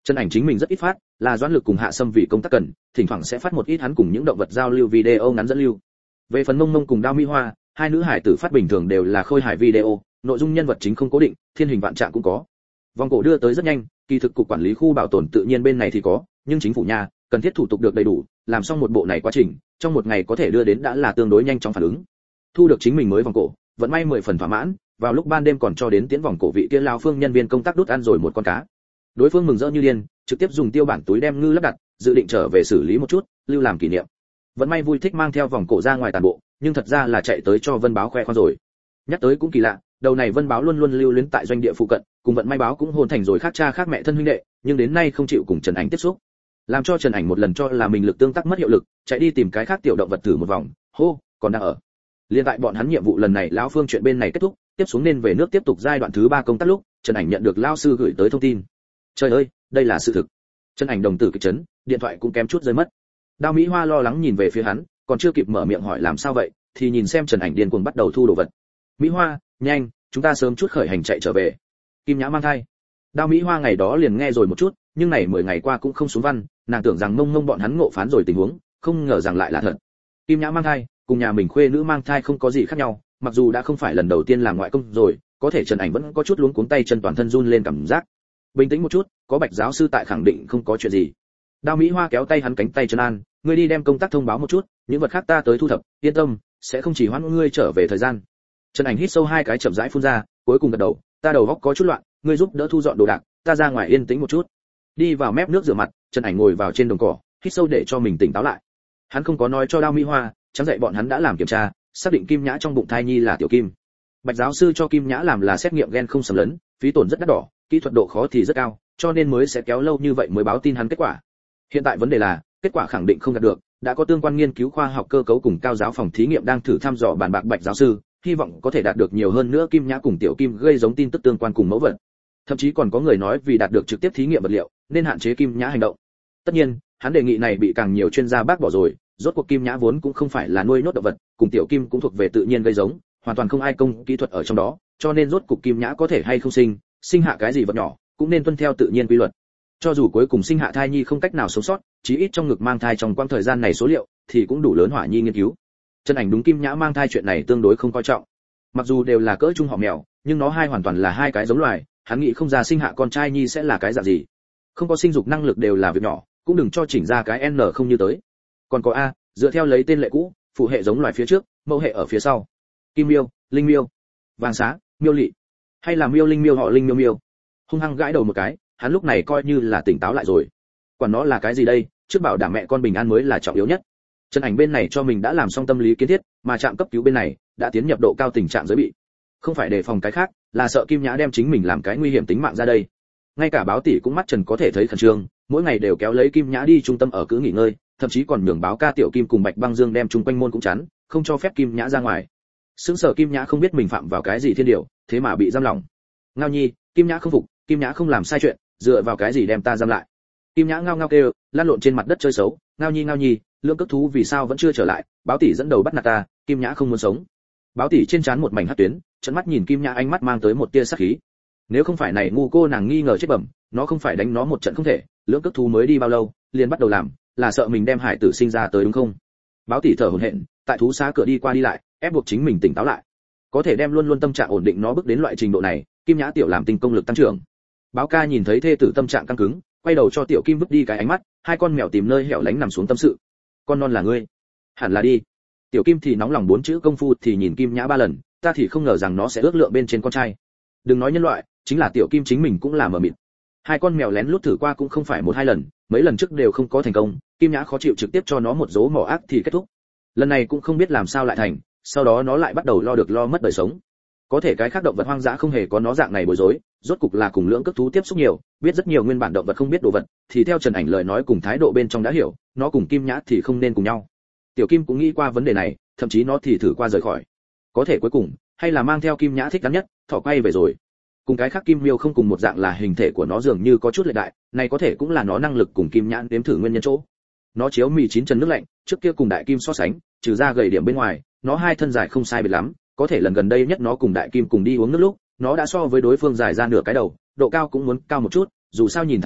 Trần Ảnh chính mình rất ít phát, là Doãn Lực cùng Hạ Sâm vì công tác cần, thỉnh thoảng sẽ phát một ít hắn cùng những động vật giao lưu video ngắn dẫn lưu. Về phần Mông Mông cùng Đao Mỹ Hoa, hai nữ hải tử phát bình thường đều là khôi hài video, nội dung nhân vật chính không cố định, thiên hình vạn trạng cũng có. Vòng cổ đưa tới rất nhanh, kỳ thực cục quản lý khu bảo tồn tự nhiên bên này thì có, nhưng chính phủ nhà cần thiết thủ tục được đầy đủ, làm xong một bộ này quá trình, trong một ngày có thể đưa đến đã là tương đối nhanh chóng phản ứng. Thu được chính mình mới vòng cổ, vẫn may mười phần thỏa mãn, vào lúc ban đêm còn cho đến tiến vòng cổ vị kia lao phương nhân viên công tác đút ăn rồi một con cá. Đối phương mừng rỡ như điên, trực tiếp dùng tiêu bản túi đem ngư lắp đặt, dự định trở về xử lý một chút, lưu làm kỷ niệm. Vẫn may vui thích mang theo vòng cổ ra ngoài toàn bộ, nhưng thật ra là chạy tới cho Vân Báo khoe khoang rồi. Nhắc tới cũng kỳ lạ, đầu này Vân Báo luôn luôn lưu luyến tại doanh địa phụ cận, cùng Vận May Báo cũng hôn thành rồi khác cha khác mẹ thân huynh đệ, nhưng đến nay không chịu cùng Trần Ảnh tiếp xúc. Làm cho Trần Ảnh một lần cho là mình lực tương tác mất hiệu lực, chạy đi tìm cái khác tiểu động vật thử một vòng, hô, còn đang ở. Liên tại bọn hắn nhiệm vụ lần này lão Phương chuyện bên này kết thúc, tiếp xuống nên về nước tiếp tục giai đoạn thứ ba công tác lúc, Trần Ảnh nhận được lão sư gửi tới thông tin. Trời ơi, đây là sự thực. Trần Ảnh đồng tử kịch chấn, điện thoại cũng kém chút rơi mất. Đao Mỹ Hoa lo lắng nhìn về phía hắn, còn chưa kịp mở miệng hỏi làm sao vậy, thì nhìn xem Trần Ảnh điên cuồng bắt đầu thu đồ vật. Mỹ Hoa, nhanh, chúng ta sớm chút khởi hành chạy trở về. Kim Nhã mang thai. Đao Mỹ Hoa ngày đó liền nghe rồi một chút, nhưng này mười ngày qua cũng không xuống văn, nàng tưởng rằng Mông Mông bọn hắn ngộ phán rồi tình huống, không ngờ rằng lại là thật. Kim Nhã mang thai, cùng nhà mình khuê nữ mang thai không có gì khác nhau, mặc dù đã không phải lần đầu tiên làm ngoại công rồi, có thể Trần Ảnh vẫn có chút luống cuống tay chân toàn thân run lên cảm giác. Bình tĩnh một chút, có Bạch giáo sư tại khẳng định không có chuyện gì. Đao Mỹ Hoa kéo tay hắn cánh tay trấn an, ngươi đi đem công tác thông báo một chút, những vật khác ta tới thu thập, yên tâm, sẽ không chỉ hoãn ngươi trở về thời gian. Trần Ảnh hít sâu hai cái chậm rãi phun ra, cuối cùng gật đầu, ta đầu óc có chút loạn, ngươi giúp đỡ thu dọn đồ đạc, ta ra ngoài yên tĩnh một chút. Đi vào mép nước rửa mặt, Trần Ảnh ngồi vào trên đồng cỏ, hít sâu để cho mình tỉnh táo lại. Hắn không có nói cho Đao Mỹ Hoa, chẳng dạy bọn hắn đã làm kiểm tra, xác định Kim Nhã trong bụng thai nhi là tiểu kim. Bạch giáo sư cho Kim Nhã làm là xét nghiệm gen không xâm lấn, phí tổn rất đắt đỏ, kỹ thuật độ khó thì rất cao, cho nên mới sẽ kéo lâu như vậy mới báo tin hắn kết quả. Hiện tại vấn đề là, kết quả khẳng định không đạt được, đã có tương quan nghiên cứu khoa học cơ cấu cùng cao giáo phòng thí nghiệm đang thử thăm dò bàn bạc Bạch giáo sư, hy vọng có thể đạt được nhiều hơn nữa Kim Nhã cùng tiểu kim gây giống tin tức tương quan cùng mẫu vật. Thậm chí còn có người nói vì đạt được trực tiếp thí nghiệm vật liệu, nên hạn chế Kim Nhã hành động. Tất nhiên, hắn đề nghị này bị càng nhiều chuyên gia bác bỏ rồi, rốt cuộc Kim Nhã vốn cũng không phải là nuôi nốt động vật, cùng tiểu kim cũng thuộc về tự nhiên gây giống, hoàn toàn không ai công kỹ thuật ở trong đó, cho nên rốt cuộc Kim Nhã có thể hay không sinh, sinh hạ cái gì vật nhỏ, cũng nên tuân theo tự nhiên quy luật. Cho dù cuối cùng sinh hạ thai nhi không cách nào sống sót, chí ít trong ngực mang thai trong quãng thời gian này số liệu thì cũng đủ lớn hỏa nhi nghiên cứu. Trần Ảnh đúng Kim Nhã mang thai chuyện này tương đối không coi trọng. Mặc dù đều là cỡ trung họ mèo, nhưng nó hai hoàn toàn là hai cái giống loài, hắn nghĩ không ra sinh hạ con trai nhi sẽ là cái dạng gì. Không có sinh dục năng lực đều là việc nhỏ, cũng đừng cho chỉnh ra cái N không như tới. Còn có A, dựa theo lấy tên lệ cũ, phụ hệ giống loài phía trước, mẫu hệ ở phía sau. Kim Miêu, Linh Miêu, Vàng Xá, Miêu Lị, hay là Miêu Linh Miêu họ Linh Miêu Miêu. Hung hăng gãi đầu một cái, hắn lúc này coi như là tỉnh táo lại rồi. Quản nó là cái gì đây, trước bảo đảm mẹ con bình an mới là trọng yếu nhất. Trần Ảnh bên này cho mình đã làm xong tâm lý kiến thiết, mà trạm cấp cứu bên này đã tiến nhập độ cao tình trạng giới bị. Không phải đề phòng cái khác, là sợ Kim Nhã đem chính mình làm cái nguy hiểm tính mạng ra đây. Ngay cả báo tỷ cũng mắt Trần có thể thấy khẩn trương, mỗi ngày đều kéo lấy Kim Nhã đi trung tâm ở cứ nghỉ ngơi, thậm chí còn nhường báo ca tiểu Kim cùng Bạch Băng Dương đem chung quanh môn cũng chắn, không cho phép Kim Nhã ra ngoài. Sững sờ Kim Nhã không biết mình phạm vào cái gì thiên điều, thế mà bị giam lỏng. Ngao Nhi, Kim Nhã không phục, Kim Nhã không làm sai chuyện, dựa vào cái gì đem ta giam lại? Kim Nhã ngao ngao kêu, lăn lộn trên mặt đất chơi xấu, Ngao Nhi Ngao Nhi, lượng cước thú vì sao vẫn chưa trở lại? Báo tỷ dẫn đầu bắt nạt ta, Kim Nhã không muốn sống. Báo tỷ trên trán một mảnh hắc tuyến, trợn mắt nhìn Kim Nhã, ánh mắt mang tới một tia sát khí. Nếu không phải này ngu cô nàng nghi ngờ chết bẩm, nó không phải đánh nó một trận không thể, lượng cước thú mới đi bao lâu, liền bắt đầu làm, là sợ mình đem hải tử sinh ra tới đúng không? Báo tỷ thở hổn hển, tại thú xá cửa đi qua đi lại, ép buộc chính mình tỉnh táo lại. Có thể đem luôn luôn tâm trạng ổn định nó bước đến loại trình độ này, Kim Nhã tiểu làm tinh công lực tăng trưởng. Báo ca nhìn thấy thê tử tâm trạng căng cứng, quay đầu cho tiểu Kim vứt đi cái ánh mắt, hai con mèo tìm nơi hẻo lánh nằm xuống tâm sự. Con non là ngươi, hẳn là đi. Tiểu Kim thì nóng lòng bốn chữ công phu thì nhìn Kim Nhã ba lần, ta thì không ngờ rằng nó sẽ ước lượng bên trên con trai. Đừng nói nhân loại, chính là tiểu Kim chính mình cũng là mờ mịt. Hai con mèo lén lút thử qua cũng không phải một hai lần, mấy lần trước đều không có thành công, Kim Nhã khó chịu trực tiếp cho nó một dấu mỏ ác thì kết thúc. Lần này cũng không biết làm sao lại thành, sau đó nó lại bắt đầu lo được lo mất đời sống. Có thể cái khác động vật hoang dã không hề có nó dạng này bối rối, rốt cục là cùng lưỡng cước thú tiếp xúc nhiều, biết rất nhiều nguyên bản động vật không biết đồ vật, thì theo Trần Ảnh lời nói cùng thái độ bên trong đã hiểu, nó cùng Kim Nhã thì không nên cùng nhau. Tiểu Kim cũng nghĩ qua vấn đề này, thậm chí nó thì thử qua rời khỏi. Có thể cuối cùng, hay là mang theo Kim Nhã thích đắn nhất, thỏ quay về rồi. Cùng cái khác Kim Miêu không cùng một dạng là hình thể của nó dường như có chút lệch đại, này có thể cũng là nó năng lực cùng Kim Nhã đếm thử nguyên nhân chỗ. Nó chiếu mì chín chân nước lạnh, trước kia cùng Đại Kim so sánh, trừ ra gầy điểm bên ngoài, nó hai thân dài không sai biệt lắm, có thể lần gần đây nhất nó cùng Đại Kim cùng đi uống nước lúc, nó đã so với đối phương dài ra nửa cái đầu, độ cao cũng muốn cao một chút, dù sao nhìn thẳng lúc,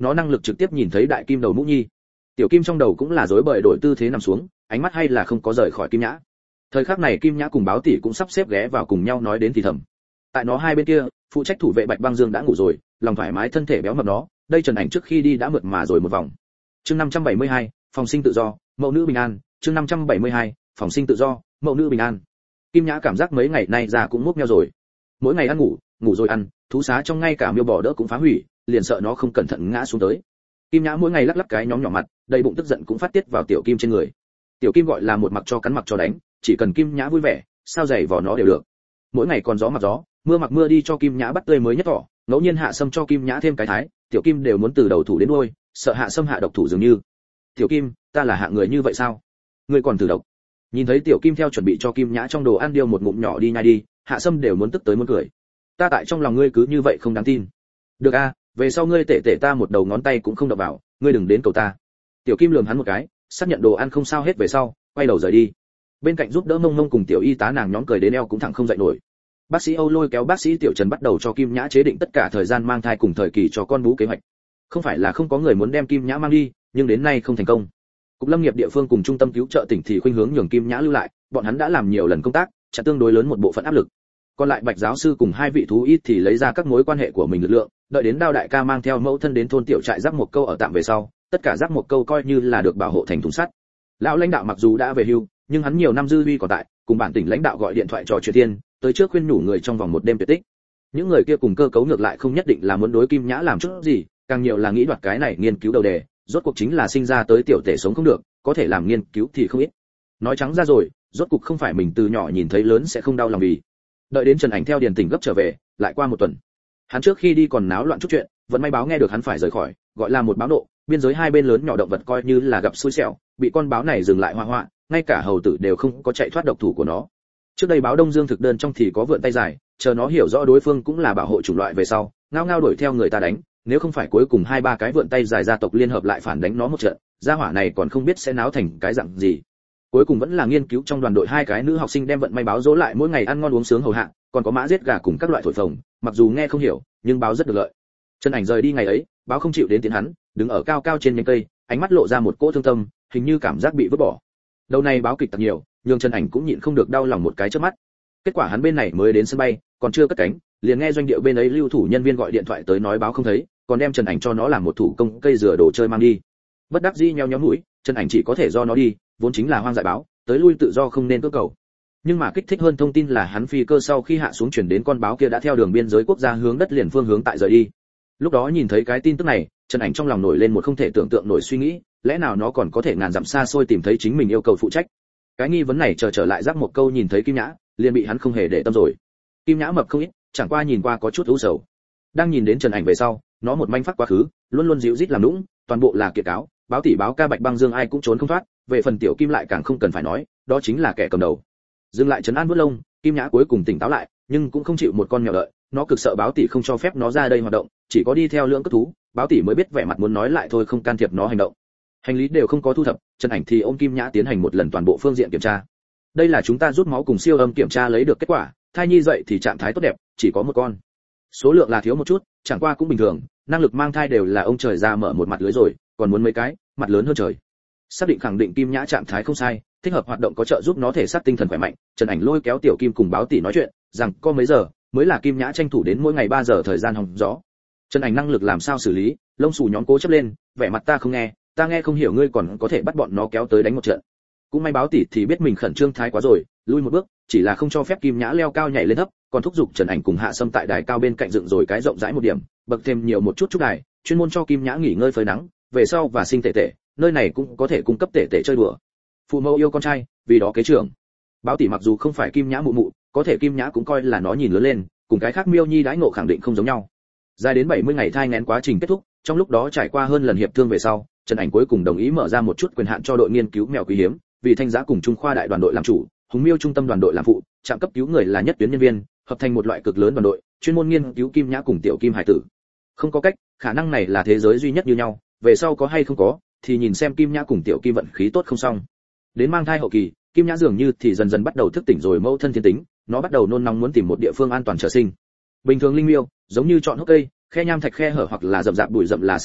nó năng lực trực tiếp nhìn thấy đại kim đầu mũ nhi. Tiểu kim trong đầu cũng là rối bời đổi tư thế nằm xuống, ánh mắt hay là không có rời khỏi Kim Nhã. Thời khắc này Kim Nhã cùng Báo tỷ cũng sắp xếp ghé vào cùng nhau nói đến thì thầm. Tại nó hai bên kia, phụ trách thủ vệ Bạch Băng Dương đã ngủ rồi, lòng thoải mái thân thể béo mập nó, đây Trần Ảnh trước khi đi đã mượt mà rồi một vòng. Chương năm trăm bảy mươi hai, phòng sinh tự do, mẫu nữ bình an, chương năm trăm bảy mươi hai, phòng sinh tự do, mẫu nữ bình an. Kim Nhã cảm giác mấy ngày nay già cũng ngốc ngheo rồi. Mỗi ngày ăn ngủ, ngủ rồi ăn, thú xá trong ngay cả miêu bò đỡ cũng phá hủy, liền sợ nó không cẩn thận ngã xuống tới. Kim Nhã mỗi ngày lắc lắc cái nhóm nhỏ mặt, đầy bụng tức giận cũng phát tiết vào Tiểu Kim trên người. Tiểu Kim gọi là một mặc cho cắn mặc cho đánh, chỉ cần Kim Nhã vui vẻ, sao giày vò nó đều được. Mỗi ngày còn gió mặc gió, mưa mặc mưa đi cho Kim Nhã bắt tươi mới nhất thỏ, ngẫu nhiên Hạ Sâm cho Kim Nhã thêm cái thái, Tiểu Kim đều muốn từ đầu thủ đến đuôi, sợ Hạ Sâm hạ độc thủ dường như. Tiểu Kim, ta là hạ người như vậy sao? Ngươi còn thử độc? Nhìn thấy Tiểu Kim theo chuẩn bị cho Kim Nhã trong đồ ăn điêu một ngụm nhỏ đi nhai đi, Hạ Sâm đều muốn tức tới muốn cười. Ta tại trong lòng ngươi cứ như vậy không đáng tin. Được a, về sau ngươi tệ tệ ta một đầu ngón tay cũng không đập vào, ngươi đừng đến cầu ta. Tiểu Kim lườm hắn một cái, xác nhận đồ ăn không sao hết về sau, quay đầu rời đi. Bên cạnh giúp đỡ Mông Mông cùng tiểu y tá nàng nhóm cười đến eo cũng thẳng không dậy nổi. Bác sĩ Âu lôi kéo bác sĩ Tiểu Trần bắt đầu cho Kim Nhã chế định tất cả thời gian mang thai cùng thời kỳ cho con bú kế hoạch. Không phải là không có người muốn đem Kim Nhã mang đi, nhưng đến nay không thành công. Cục Lâm nghiệp địa phương cùng trung tâm cứu trợ tỉnh thì khuynh hướng nhường Kim Nhã lưu lại, bọn hắn đã làm nhiều lần công tác, chặn tương đối lớn một bộ phận áp lực. Còn lại Bạch giáo sư cùng hai vị thú y thì lấy ra các mối quan hệ của mình lực lượng, đợi đến Đao đại ca mang theo mẫu thân đến thôn tiểu trại Giác một câu ở tạm về sau, tất cả Giác một câu coi như là được bảo hộ thành thùng sắt. Lão lãnh đạo mặc dù đã về hưu, nhưng hắn nhiều năm dư uy còn tại, cùng bản tỉnh lãnh đạo gọi điện thoại trò chuyện tiên, tới trước khuyên nhủ người trong vòng một đêm tuyệt tích. Những người kia cùng cơ cấu ngược lại không nhất định là muốn đối Kim Nhã làm chút gì, càng nhiều là nghĩ đoạt cái này nghiên cứu đầu đề, rốt cuộc chính là sinh ra tới tiểu tể sống không được, có thể làm nghiên cứu thì không ít. Nói trắng ra rồi, rốt cuộc không phải mình từ nhỏ nhìn thấy lớn sẽ không đau lòng vì. Đợi đến Trần Ảnh theo Điền Tỉnh gấp trở về, lại qua một tuần. Hắn trước khi đi còn náo loạn chút chuyện, vẫn may báo nghe được hắn phải rời khỏi, gọi là một báo nộ, biên giới hai bên lớn nhỏ động vật coi như là gặp xui xẻo, bị con báo này dừng lại hoa hoa, ngay cả hầu tử đều không có chạy thoát độc thủ của nó. Trước đây báo Đông Dương thực đơn trong thì có vượn tay dài, chờ nó hiểu rõ đối phương cũng là bảo hộ chủng loại về sau, ngao ngao đuổi theo người ta đánh, nếu không phải cuối cùng hai ba cái vượn tay dài gia tộc liên hợp lại phản đánh nó một trận, gia hỏa này còn không biết sẽ náo thành cái dạng gì. Cuối cùng vẫn là nghiên cứu trong đoàn đội hai cái nữ học sinh đem vận may báo dỗ lại mỗi ngày ăn ngon uống sướng hầu hạ, còn có mã giết gà cùng các loại thổi phồng, mặc dù nghe không hiểu, nhưng báo rất được lợi. Trần Ảnh rời đi ngày ấy, báo không chịu đến tiến hắn, đứng ở cao cao trên nhánh cây, ánh mắt lộ ra một cỗ thương tâm, hình như cảm giác bị vứt bỏ. Đầu này báo kịch thật nhiều, nhưng Trần Ảnh cũng nhịn không được đau lòng một cái trước mắt. Kết quả hắn bên này mới đến sân bay, còn chưa cất cánh, liền nghe doanh điệu bên ấy lưu thủ nhân viên gọi điện thoại tới nói báo không thấy, còn đem Trần Ảnh cho nó làm một thủ công cây dừa đồ chơi mang đi. Bất đắc dĩ nheo nhó mũi, Trần Ảnh chỉ có thể do nó đi, vốn chính là hoang dại báo, tới lui tự do không nên cơ cầu. Nhưng mà kích thích hơn thông tin là hắn phi cơ sau khi hạ xuống chuyển đến con báo kia đã theo đường biên giới quốc gia hướng đất liền phương hướng tại rời đi. Lúc đó nhìn thấy cái tin tức này, Trần Ảnh trong lòng nổi lên một không thể tưởng tượng nổi suy nghĩ, lẽ nào nó còn có thể ngàn dặm xa xôi tìm thấy chính mình yêu cầu phụ trách. Cái nghi vấn này chờ trở lại Giác một câu nhìn thấy Kim Nhã, liền bị hắn không hề để tâm rồi. Kim Nhã mập không ít, chẳng qua nhìn qua có chút u sầu. Đang nhìn đến Trần Ảnh về sau, nó một manh phát quá khứ, luôn luôn dịu rít làm nũng, toàn bộ là kiệt cáo, báo tỷ báo ca Bạch Băng Dương ai cũng trốn không thoát, về phần Tiểu Kim lại càng không cần phải nói, đó chính là kẻ cầm đầu. Dừng lại trấn an vuốt lông, Kim Nhã cuối cùng tỉnh táo lại, nhưng cũng không chịu một con mèo đợi, nó cực sợ báo tỷ không cho phép nó ra đây hoạt động, chỉ có đi theo lưỡng cất thú, báo tỷ mới biết vẻ mặt muốn nói lại thôi không can thiệp nó hành động. Hành lý đều không có thu thập, Trần Ảnh thì ôm Kim Nhã tiến hành một lần toàn bộ phương diện kiểm tra. Đây là chúng ta rút máu cùng siêu âm kiểm tra lấy được kết quả, thai nhi dậy thì trạng thái tốt đẹp, chỉ có một con. Số lượng là thiếu một chút, chẳng qua cũng bình thường, năng lực mang thai đều là ông trời ra mở một mặt lưới rồi, còn muốn mấy cái, mặt lớn hơn trời. Xác định khẳng định Kim Nhã trạng thái không sai, thích hợp hoạt động có trợ giúp nó thể xác tinh thần khỏe mạnh, Trần Ảnh lôi kéo Tiểu Kim cùng báo tỷ nói chuyện, rằng có mấy giờ mới là Kim Nhã tranh thủ đến mỗi ngày ba giờ thời gian hòng gió. Trần Ảnh năng lực làm sao xử lý, lông xù nhóm cố chấp lên, vẻ mặt ta không nghe, ta nghe không hiểu ngươi còn có thể bắt bọn nó kéo tới đánh một trận. Cũng may báo tỷ thì biết mình khẩn trương thái quá rồi, lui một bước, chỉ là không cho phép Kim Nhã leo cao nhảy lên thấp, còn thúc giục Trần Ảnh cùng Hạ Sâm tại đài cao bên cạnh dựng rồi cái rộng rãi một điểm, bậc thêm nhiều một chút chút đài, chuyên môn cho Kim Nhã nghỉ ngơi phơi nắng, về sau và sinh tệ tệ, nơi này cũng có thể cung cấp tệ tệ chơi đùa. Phụ mẫu yêu con trai, vì đó kế trưởng. Báo tỷ mặc dù không phải Kim Nhã mụ mụ, có thể Kim Nhã cũng coi là nó nhìn lớn lên, cùng cái khác miêu nhi đãi ngộ khẳng định không giống nhau. Dài đến bảy mươi ngày thai nghén quá trình kết thúc, trong lúc đó trải qua hơn lần hiệp thương về sau, Trần Ảnh cuối cùng đồng ý mở ra một chút quyền hạn cho đội nghiên cứu mèo quý hiếm, vì Thanh Giá cùng Trung khoa đại đoàn đội làm chủ, Hùng Miêu trung tâm đoàn đội làm phụ, trạm cấp cứu người là nhất tuyến nhân viên, hợp thành một loại cực lớn đoàn đội, chuyên môn nghiên cứu Kim Nhã cùng Tiểu Kim hải tử. Không có cách, khả năng này là thế giới duy nhất như nhau, về sau có hay không có, thì nhìn xem Kim Nhã cùng Tiểu Kim vận khí tốt không xong. Đến mang thai hậu kỳ, Kim Nhã dường như thì dần dần bắt đầu thức tỉnh rồi mâu thân thiên tính, nó bắt đầu nôn nóng muốn tìm một địa phương an toàn chờ sinh. Bình thường linh miêu, giống như chọn hốc cây, khe nham thạch khe hở hoặc là rậm rạp bụi rậm là xào huyệt,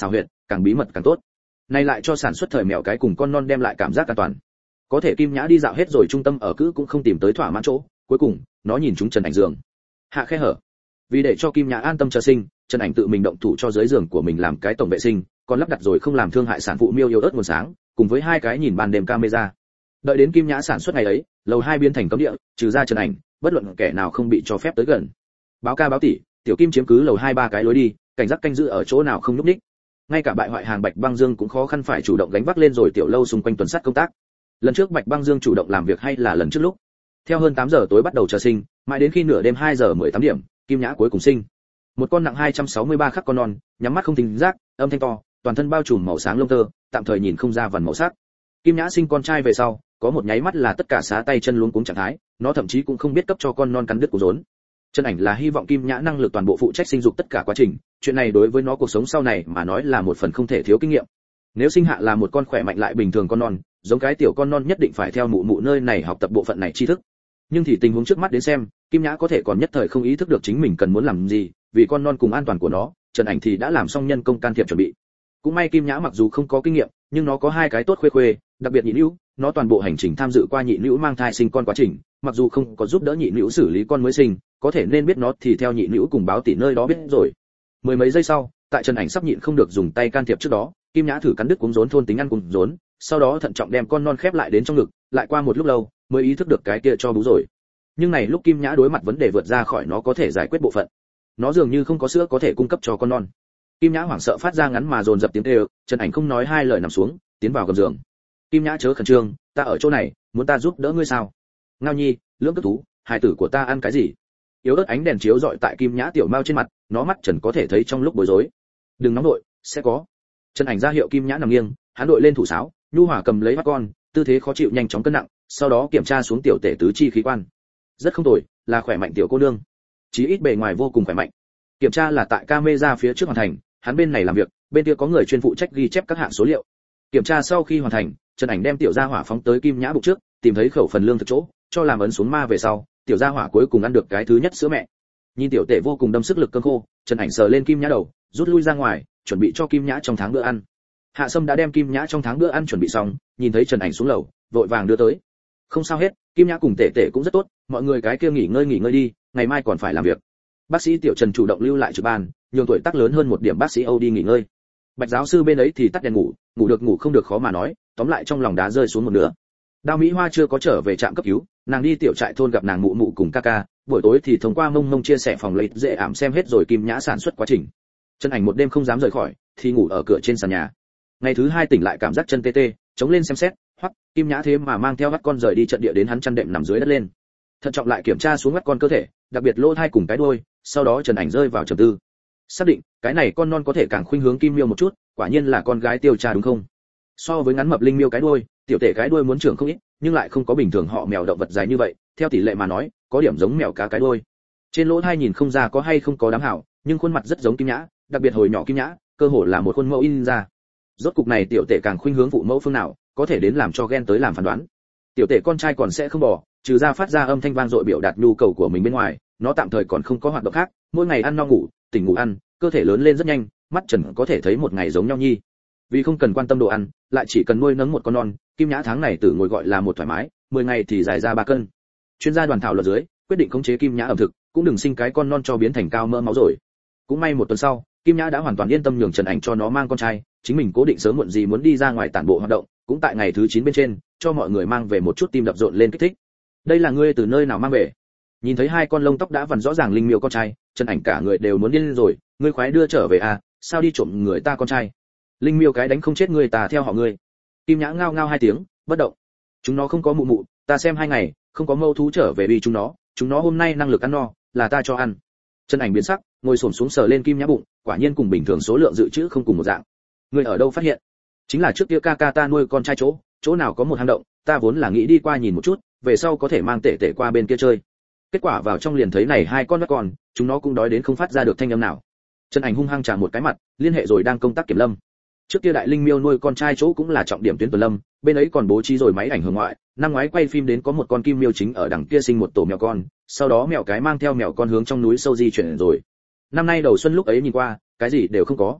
càng bí mật càng tốt. Này lại cho sản xuất thời mèo cái cùng con non đem lại cảm giác an toàn. Có thể Kim Nhã đi dạo hết rồi trung tâm ở cữ cũng không tìm tới thỏa mãn chỗ, cuối cùng nó nhìn chúng Trần Ảnh giường hạ khe hở. Vì để cho Kim Nhã an tâm chờ sinh, Trần Ảnh tự mình động thủ cho dưới giường của mình làm cái tổng vệ sinh, còn lắp đặt rồi không làm thương hại sản phụ miêu yêu ớt nguồn sáng, cùng với hai cái nhìn ban đêm camera. Đợi đến Kim Nhã sản xuất ngày ấy, lầu hai biến thành cấm địa, trừ ra Trần Ảnh, bất luận kẻ nào không bị cho phép tới gần. Báo ca báo tỷ, tiểu Kim chiếm cứ lầu hai ba cái lối đi, cảnh giác canh giữ ở chỗ nào không nhúc nhích. Ngay cả bại hoại hàng Bạch Băng Dương cũng khó khăn phải chủ động gánh vác lên rồi tiểu lâu xung quanh tuần sát công tác. Lần trước Bạch Băng Dương chủ động làm việc hay là lần trước lúc? Theo hơn tám giờ tối bắt đầu chờ sinh, mãi đến khi nửa đêm hai giờ mười tám điểm, Kim Nhã cuối cùng sinh. Một con nặng hai trăm sáu mươi ba khắc con non, nhắm mắt không thính giác, âm thanh to, toàn thân bao trùm màu sáng lông tơ, tạm thời nhìn không ra vằn màu sắc. Kim Nhã sinh con trai về sau, có một nháy mắt là tất cả xá tay chân luống cuống trạng thái, nó thậm chí cũng không biết cấp cho con non cắn đứt của rốn. Trần Ảnh là hy vọng Kim Nhã năng lực toàn bộ phụ trách sinh dục tất cả quá trình, chuyện này đối với nó cuộc sống sau này mà nói là một phần không thể thiếu kinh nghiệm. Nếu sinh hạ là một con khỏe mạnh lại bình thường con non, giống cái tiểu con non nhất định phải theo mụ mụ nơi này học tập bộ phận này tri thức. Nhưng thì tình huống trước mắt đến xem, Kim Nhã có thể còn nhất thời không ý thức được chính mình cần muốn làm gì, vì con non cùng an toàn của nó, Trần Ảnh thì đã làm xong nhân công can thiệp chuẩn bị. Cũng may Kim Nhã mặc dù không có kinh nghiệm, nhưng nó có hai cái tốt khuê khuê, đặc biệt nhị nữ, nó toàn bộ hành trình tham dự qua nhị nữ mang thai sinh con quá trình, mặc dù không có giúp đỡ nhị nữ xử lý con mới sinh, có thể nên biết nó thì theo nhị nữ cùng báo tỷ nơi đó biết rồi. Mười mấy giây sau, tại Trần Ảnh sắp nhịn không được dùng tay can thiệp trước đó, Kim Nhã thử cắn đứt cuống rốn thôn tính ăn cùng rốn, sau đó thận trọng đem con non khép lại đến trong ngực, lại qua một lúc lâu mới ý thức được cái kia cho bú rồi. Nhưng này lúc Kim Nhã đối mặt vấn đề vượt ra khỏi nó có thể giải quyết bộ phận, nó dường như không có sữa có thể cung cấp cho con non. Kim Nhã hoảng sợ phát ra ngắn mà dồn dập tiếng kêu, Trần Ảnh không nói hai lời nằm xuống, tiến vào gầm giường. Kim Nhã chớ khẩn trương, ta ở chỗ này, muốn ta giúp đỡ ngươi sao? Ngao Nhi, lưỡng cất thú, hài tử của ta ăn cái gì? Yếu ớt ánh đèn chiếu rọi tại Kim Nhã tiểu mao trên mặt, nó mắt Trần có thể thấy trong lúc bối rối. Đừng nóng nội, sẽ có. Trần Ảnh ra hiệu Kim Nhã nằm nghiêng, hắn đội lên thủ sáo, nhu hòa cầm lấy mắt con, tư thế khó chịu nhanh chóng cân nặng, sau đó kiểm tra xuống tiểu tể tứ chi khí quan. Rất không tồi, là khỏe mạnh tiểu cô nương. Chí ít bề ngoài vô cùng khỏe mạnh. Kiểm tra là tại camera phía trước hoàn thành, hắn bên này làm việc, bên kia có người chuyên phụ trách ghi chép các hạng số liệu. Kiểm tra sau khi hoàn thành, Trần Ảnh đem tiểu gia hỏa phóng tới Kim Nhã bụng trước, tìm thấy khẩu phần lương thực chỗ, cho làm ấn xuống ma về sau, tiểu gia hỏa cuối cùng ăn được cái thứ nhất sữa mẹ. Nhìn tiểu tể vô cùng đâm sức lực cơm khô, Trần Ảnh sờ lên Kim Nhã đầu, rút lui ra ngoài, chuẩn bị cho Kim Nhã trong tháng bữa ăn. Hạ Sâm đã đem Kim Nhã trong tháng bữa ăn chuẩn bị xong, nhìn thấy Trần Ảnh xuống lầu, vội vàng đưa tới. Không sao hết, Kim Nhã cùng tể tể cũng rất tốt, mọi người cái kia nghỉ ngơi nghỉ ngơi đi, ngày mai còn phải làm việc. Bác sĩ Tiểu Trần chủ động lưu lại trực ban, nhường tuổi tác lớn hơn một điểm bác sĩ Âu đi nghỉ ngơi. Bạch giáo sư bên ấy thì tắt đèn ngủ, ngủ được ngủ không được khó mà nói, tóm lại trong lòng đá rơi xuống một nửa. Đao Mỹ Hoa chưa có trở về trạm cấp cứu, nàng đi tiểu trại thôn gặp nàng mụ mụ cùng ca ca, buổi tối thì thông qua mông mông chia sẻ phòng lấy dễ ảm xem hết rồi Kim Nhã sản xuất quá trình. Trần Ảnh một đêm không dám rời khỏi, thì ngủ ở cửa trên sàn nhà. Ngày thứ hai tỉnh lại cảm giác chân tê tê, chống lên xem xét, hoặc Kim Nhã thế mà mang theo vắt con rời đi trận địa đến hắn chăn đệm nằm dưới đất lên. Thận trọng lại kiểm tra xuống vắt con cơ thể, đặc biệt lỗ thai cùng cái đuôi, sau đó Trần Ảnh rơi vào trầm tư. Xác định, cái này con non có thể càng khuynh hướng Kim Miêu một chút, quả nhiên là con gái tiêu cha đúng không? So với ngắn mập linh miêu cái đuôi, tiểu tể cái đuôi muốn trưởng không ít, nhưng lại không có bình thường họ mèo động vật dài như vậy, theo tỷ lệ mà nói, có điểm giống mèo cá cái đuôi. Trên lỗ tai nhìn không ra có hay không có đám hảo, nhưng khuôn mặt rất giống Kim Nhã, đặc biệt hồi nhỏ Kim Nhã, cơ hồ là một khuôn mẫu in ra. Rốt cục này tiểu tể càng khuynh hướng phụ mẫu phương nào, có thể đến làm cho ghen tới làm phán đoán. Tiểu tể con trai còn sẽ không bỏ, trừ ra phát ra âm thanh vang dội biểu đạt nhu cầu của mình bên ngoài, nó tạm thời còn không có hoạt động khác, mỗi ngày ăn no ngủ, tỉnh ngủ ăn, cơ thể lớn lên rất nhanh, mắt Trần có thể thấy một ngày giống nhau nhi. Vì không cần quan tâm đồ ăn, lại chỉ cần nuôi nấng một con non, Kim Nhã tháng này tử ngồi gọi là một thoải mái, mười ngày thì dài ra ba cân. Chuyên gia đoàn thảo luận dưới, quyết định khống chế Kim Nhã ẩm thực, cũng đừng sinh cái con non cho biến thành cao mỡ máu rồi. Cũng may một tuần sau, Kim Nhã đã hoàn toàn yên tâm nhường Trần Ảnh cho nó mang con trai, chính mình cố định sớm muộn gì muốn đi ra ngoài tản bộ hoạt động, cũng tại ngày thứ chín bên trên, cho mọi người mang về một chút tim đập rộn lên kích thích. Đây là ngươi từ nơi nào mang về? Nhìn thấy hai con lông tóc đã vằn rõ ràng linh miêu con trai, Trần Ảnh cả người đều muốn điên rồi, ngươi khoái đưa trở về à, sao đi trộm người ta con trai? Linh miêu cái đánh không chết ngươi ta theo họ ngươi. Kim Nhã ngao ngao hai tiếng, bất động. Chúng nó không có mụ mụ, ta xem hai ngày, không có mâu thú trở về vì chúng nó, chúng nó hôm nay năng lực ăn no, là ta cho ăn. Trần Ảnh biến sắc, ngồi xổm xuống sờ lên Kim Nhã bụng, quả nhiên cùng bình thường số lượng dự trữ không cùng một dạng. Ngươi ở đâu phát hiện? Chính là trước kia ca ca ta nuôi con trai chỗ, chỗ nào có một hang động, ta vốn là nghĩ đi qua nhìn một chút, về sau có thể mang tể tể qua bên kia chơi. Kết quả vào trong liền thấy này hai con bắt con, chúng nó cũng đói đến không phát ra được thanh âm nào. Trần Ảnh hung hăng trà một cái mặt, liên hệ rồi đang công tác kiểm lâm. Trước kia đại linh miêu nuôi con trai chỗ cũng là trọng điểm tuyến tuần lâm, bên ấy còn bố trí rồi máy ảnh hưởng ngoại, năm ngoái quay phim đến có một con kim miêu chính ở đằng kia sinh một tổ mèo con, sau đó mèo cái mang theo mèo con hướng trong núi sâu di chuyển rồi. Năm nay đầu xuân lúc ấy nhìn qua, cái gì đều không có.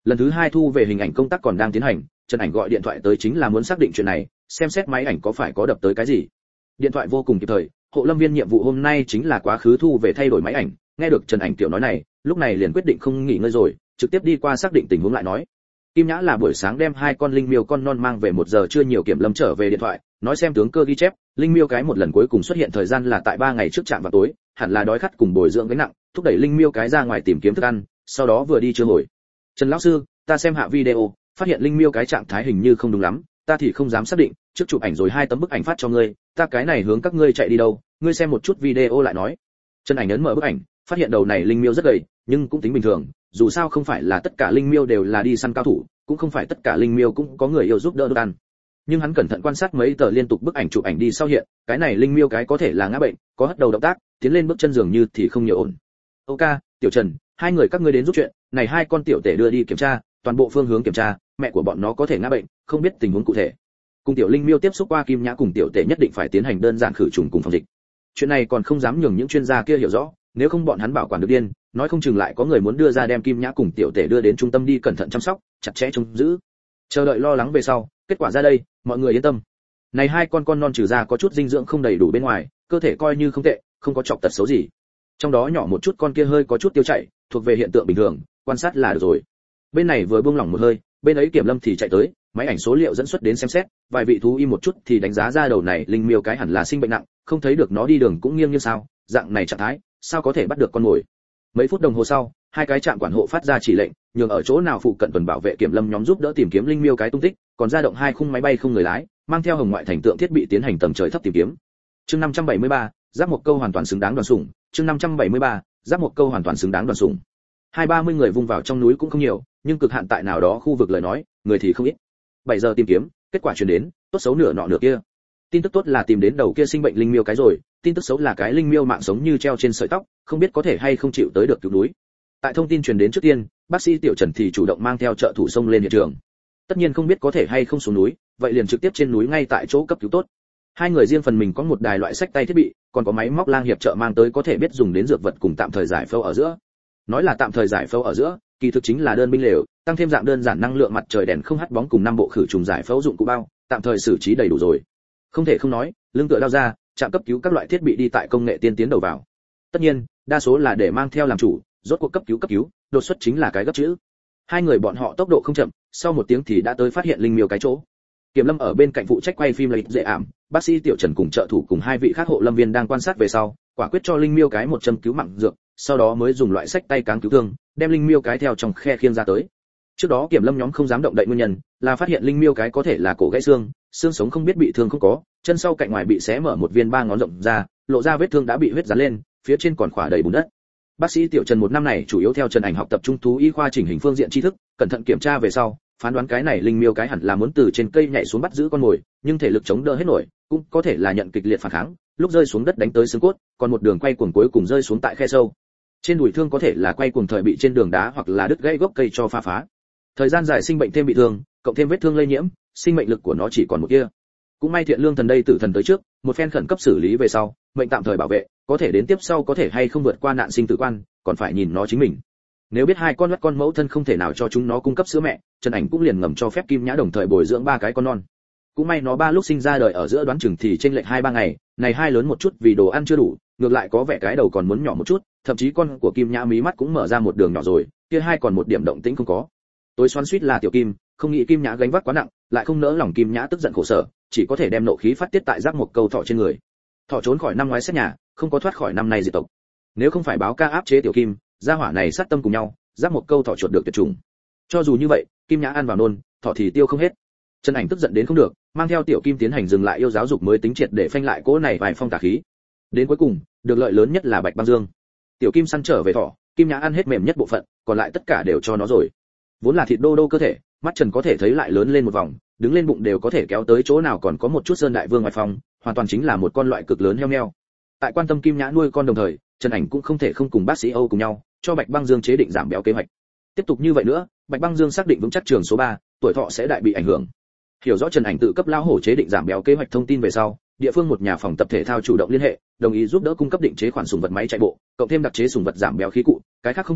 Lần thứ hai thu về hình ảnh công tác còn đang tiến hành, Trần Ảnh gọi điện thoại tới chính là muốn xác định chuyện này, xem xét máy ảnh có phải có đập tới cái gì. Điện thoại vô cùng kịp thời, hộ lâm viên nhiệm vụ hôm nay chính là quá khứ thu về thay đổi máy ảnh, nghe được Trần Ảnh tiểu nói này, lúc này liền quyết định không nghỉ ngơi rồi, trực tiếp đi qua xác định tình huống lại nói. Kim Nhã là buổi sáng đem hai con linh miêu con non mang về một giờ chưa nhiều Kiểm Lâm trở về điện thoại, nói xem tướng cơ ghi chép, linh miêu cái một lần cuối cùng xuất hiện thời gian là tại ba ngày trước trạm vào tối, hẳn là đói khát cùng bồi dưỡng gánh nặng, thúc đẩy linh miêu cái ra ngoài tìm kiếm thức ăn, sau đó vừa đi chưa hồi. Trần lão sư, ta xem hạ video, phát hiện linh miêu cái trạng thái hình như không đúng lắm, ta thì không dám xác định, trước chụp ảnh rồi hai tấm bức ảnh phát cho ngươi, ta cái này hướng các ngươi chạy đi đâu, ngươi xem một chút video lại nói. Trần Ảnh ấn mở bức ảnh, phát hiện đầu này linh miêu rất gầy, nhưng cũng tính bình thường, dù sao không phải là tất cả linh miêu đều là đi săn cao thủ, cũng không phải tất cả linh miêu cũng có người yêu giúp đỡ được ăn. Nhưng hắn cẩn thận quan sát mấy tờ liên tục bức ảnh chụp ảnh đi sau hiện, cái này linh miêu cái có thể là ngã bệnh, có hất đầu động tác, tiến lên bước chân dường như thì không nhiều ổn. Ok, Tiểu Trần, hai người các ngươi đến giúp chuyện, này hai con tiểu tể đưa đi kiểm tra, toàn bộ phương hướng kiểm tra, mẹ của bọn nó có thể ngã bệnh, không biết tình huống cụ thể. Cùng tiểu linh miêu tiếp xúc qua Kim Nhã cùng tiểu tể nhất định phải tiến hành đơn giản khử trùng cùng phòng dịch. Chuyện này còn không dám nhường những chuyên gia kia hiểu rõ, nếu không bọn hắn bảo quản được điên, nói không chừng lại có người muốn đưa ra đem Kim Nhã cùng tiểu tể đưa đến trung tâm đi cẩn thận chăm sóc, chặt chẽ trông giữ. Chờ đợi lo lắng về sau, kết quả ra đây, mọi người yên tâm. Này hai con con non trừ ra có chút dinh dưỡng không đầy đủ bên ngoài, cơ thể coi như không tệ, không có trọc tật xấu gì. Trong đó nhỏ một chút con kia hơi có chút tiêu chảy, thuộc về hiện tượng bình thường, quan sát là được rồi. Bên này vừa buông lỏng một hơi, bên ấy Kiểm Lâm thì chạy tới, máy ảnh số liệu dẫn xuất đến xem xét, vài vị thú y một chút thì đánh giá ra đầu này linh miêu cái hẳn là sinh bệnh nặng, không thấy được nó đi đường cũng nghiêng như sao, dạng này trạng thái, sao có thể bắt được con mồi. Mấy phút đồng hồ sau, hai cái trạm quản hộ phát ra chỉ lệnh, nhường ở chỗ nào phụ cận tuần bảo vệ Kiểm Lâm nhóm giúp đỡ tìm kiếm linh miêu cái tung tích, còn ra động hai khung máy bay không người lái, mang theo hồng ngoại thành tượng thiết bị tiến hành tầm trời thấp tìm kiếm. Chương năm trăm bảy mươi ba, giáp một câu hoàn toàn xứng đáng đoàn sủng. Chương năm trăm bảy mươi ba, giáp một câu hoàn toàn xứng đáng đoàn sủng. Hai ba mươi người vung vào trong núi cũng không nhiều, nhưng cực hạn tại nào đó khu vực lời nói, người thì không ít. bảy giờ tìm kiếm, kết quả truyền đến, tốt xấu nửa nọ nửa kia. Tin tức tốt là tìm đến đầu kia sinh bệnh linh miêu cái rồi, tin tức xấu là cái linh miêu mạng sống như treo trên sợi tóc, không biết có thể hay không chịu tới được cứu núi. Tại thông tin truyền đến trước tiên, bác sĩ Tiểu Trần thì chủ động mang theo trợ thủ xông lên hiện trường. Tất nhiên không biết có thể hay không xuống núi, vậy liền trực tiếp trên núi ngay tại chỗ cấp cứu tốt. Hai người riêng phần mình có một đài loại sách tay thiết bị, còn có máy móc lang hiệp trợ mang tới có thể biết dùng đến dược vật cùng tạm thời giải phẫu ở giữa. Nói là tạm thời giải phẫu ở giữa, kỳ thực chính là đơn binh lều, tăng thêm dạng đơn giản năng lượng mặt trời đèn không hắt bóng cùng năm bộ khử trùng giải phẫu dụng cụ bao, tạm thời xử trí đầy đủ rồi. Không thể không nói, lưng tựa đao ra, trạm cấp cứu các loại thiết bị đi tại công nghệ tiên tiến đầu vào. Tất nhiên, đa số là để mang theo làm chủ, rốt cuộc cấp cứu cấp cứu, đột xuất chính là cái gấp chữ. Hai người bọn họ tốc độ không chậm, sau một tiếng thì đã tới phát hiện linh miêu cái chỗ. Kiểm Lâm ở bên cạnh phụ trách quay phim lấy dễ ảm, bác sĩ Tiểu Trần cùng trợ thủ cùng hai vị khác hộ lâm viên đang quan sát về sau, quả quyết cho linh miêu cái một châm cứu mạng dược, sau đó mới dùng loại sách tay cáng cứu thương, đem linh miêu cái theo trong khe khiêng ra tới. Trước đó Kiểm Lâm nhóm không dám động đậy nguyên nhân, là phát hiện linh miêu cái có thể là cổ gãy xương, xương sống không biết bị thương không có, chân sau cạnh ngoài bị xé mở một viên ba ngón rộng ra, lộ ra vết thương đã bị huyết dán lên, phía trên còn khỏa đầy bùn đất. Bác sĩ Tiểu Trần một năm này chủ yếu theo Trần Ảnh học tập trung thú y khoa chỉnh hình phương diện tri thức, cẩn thận kiểm tra về sau, phán đoán cái này linh miêu cái hẳn là muốn từ trên cây nhảy xuống bắt giữ con mồi, nhưng thể lực chống đỡ hết nổi, cũng có thể là nhận kịch liệt phản kháng, lúc rơi xuống đất đánh tới xương cốt, còn một đường quay cuồng cuối cùng rơi xuống tại khe sâu. Trên đùi thương có thể là quay cuồng thời bị trên đường đá hoặc là đứt gãy gốc cây cho pha phá. Thời gian dài sinh bệnh thêm bị thương, cộng thêm vết thương lây nhiễm, sinh mệnh lực của nó chỉ còn một kia. Cũng may Thiện Lương thần đây tử thần tới trước, một phen khẩn cấp xử lý về sau, mệnh tạm thời bảo vệ, có thể đến tiếp sau có thể hay không vượt qua nạn sinh tử quan, còn phải nhìn nó chính mình. Nếu biết hai con mắt con mẫu thân không thể nào cho chúng nó cung cấp sữa mẹ, Trần Ảnh cũng liền ngầm cho phép Kim Nhã đồng thời bồi dưỡng ba cái con non. Cũng may nó ba lúc sinh ra đời ở giữa đoán chừng thì chênh lệch hai ba ngày, này hai lớn một chút vì đồ ăn chưa đủ, ngược lại có vẻ cái đầu còn muốn nhỏ một chút, thậm chí con của Kim Nhã mí mắt cũng mở ra một đường nhỏ rồi, kia hai còn một điểm động tĩnh không có. Tối xoắn xuýt là Tiểu Kim, không nghĩ Kim Nhã gánh vác quá nặng, lại không nỡ lòng Kim Nhã tức giận khổ sở, chỉ có thể đem nộ khí phát tiết tại giáp một câu thọ trên người. Thọ trốn khỏi năm ngoái xét nhà, không có thoát khỏi năm nay diệt tộc. Nếu không phải báo ca áp chế Tiểu Kim, gia hỏa này sát tâm cùng nhau, giáp một câu thọ chuột được tuyệt chủng. Cho dù như vậy, Kim Nhã ăn vào nôn, thọ thì tiêu không hết. Trần Ảnh tức giận đến không được, mang theo Tiểu Kim tiến hành dừng lại yêu giáo dục mới tính triệt để phanh lại cỗ này vài phong tà khí. Đến cuối cùng, được lợi lớn nhất là Bạch Băng Dương. Tiểu Kim săn trở về thọ, Kim Nhã ăn hết mềm nhất bộ phận, còn lại tất cả đều cho nó rồi. Vốn là thịt đô đô cơ thể, mắt Trần có thể thấy lại lớn lên một vòng, đứng lên bụng đều có thể kéo tới chỗ nào còn có một chút sơn đại vương ngoài phòng, hoàn toàn chính là một con loại cực lớn heo neo. Tại quan tâm Kim Nhã nuôi con đồng thời, Trần Ảnh cũng không thể không cùng bác sĩ Âu cùng nhau, cho Bạch Băng Dương chế định giảm béo kế hoạch. Tiếp tục như vậy nữa, Bạch Băng Dương xác định vững chắc trường số ba, tuổi thọ sẽ đại bị ảnh hưởng. Hiểu rõ Trần Ảnh tự cấp lao hổ chế định giảm béo kế hoạch thông tin về sau, địa phương một nhà phòng tập thể thao chủ động liên hệ, đồng ý giúp đỡ cung cấp định chế khoản sủng vật máy chạy bộ, cộng thêm đặc chế sủng vật giảm béo khí cụ, cái khác không cầu,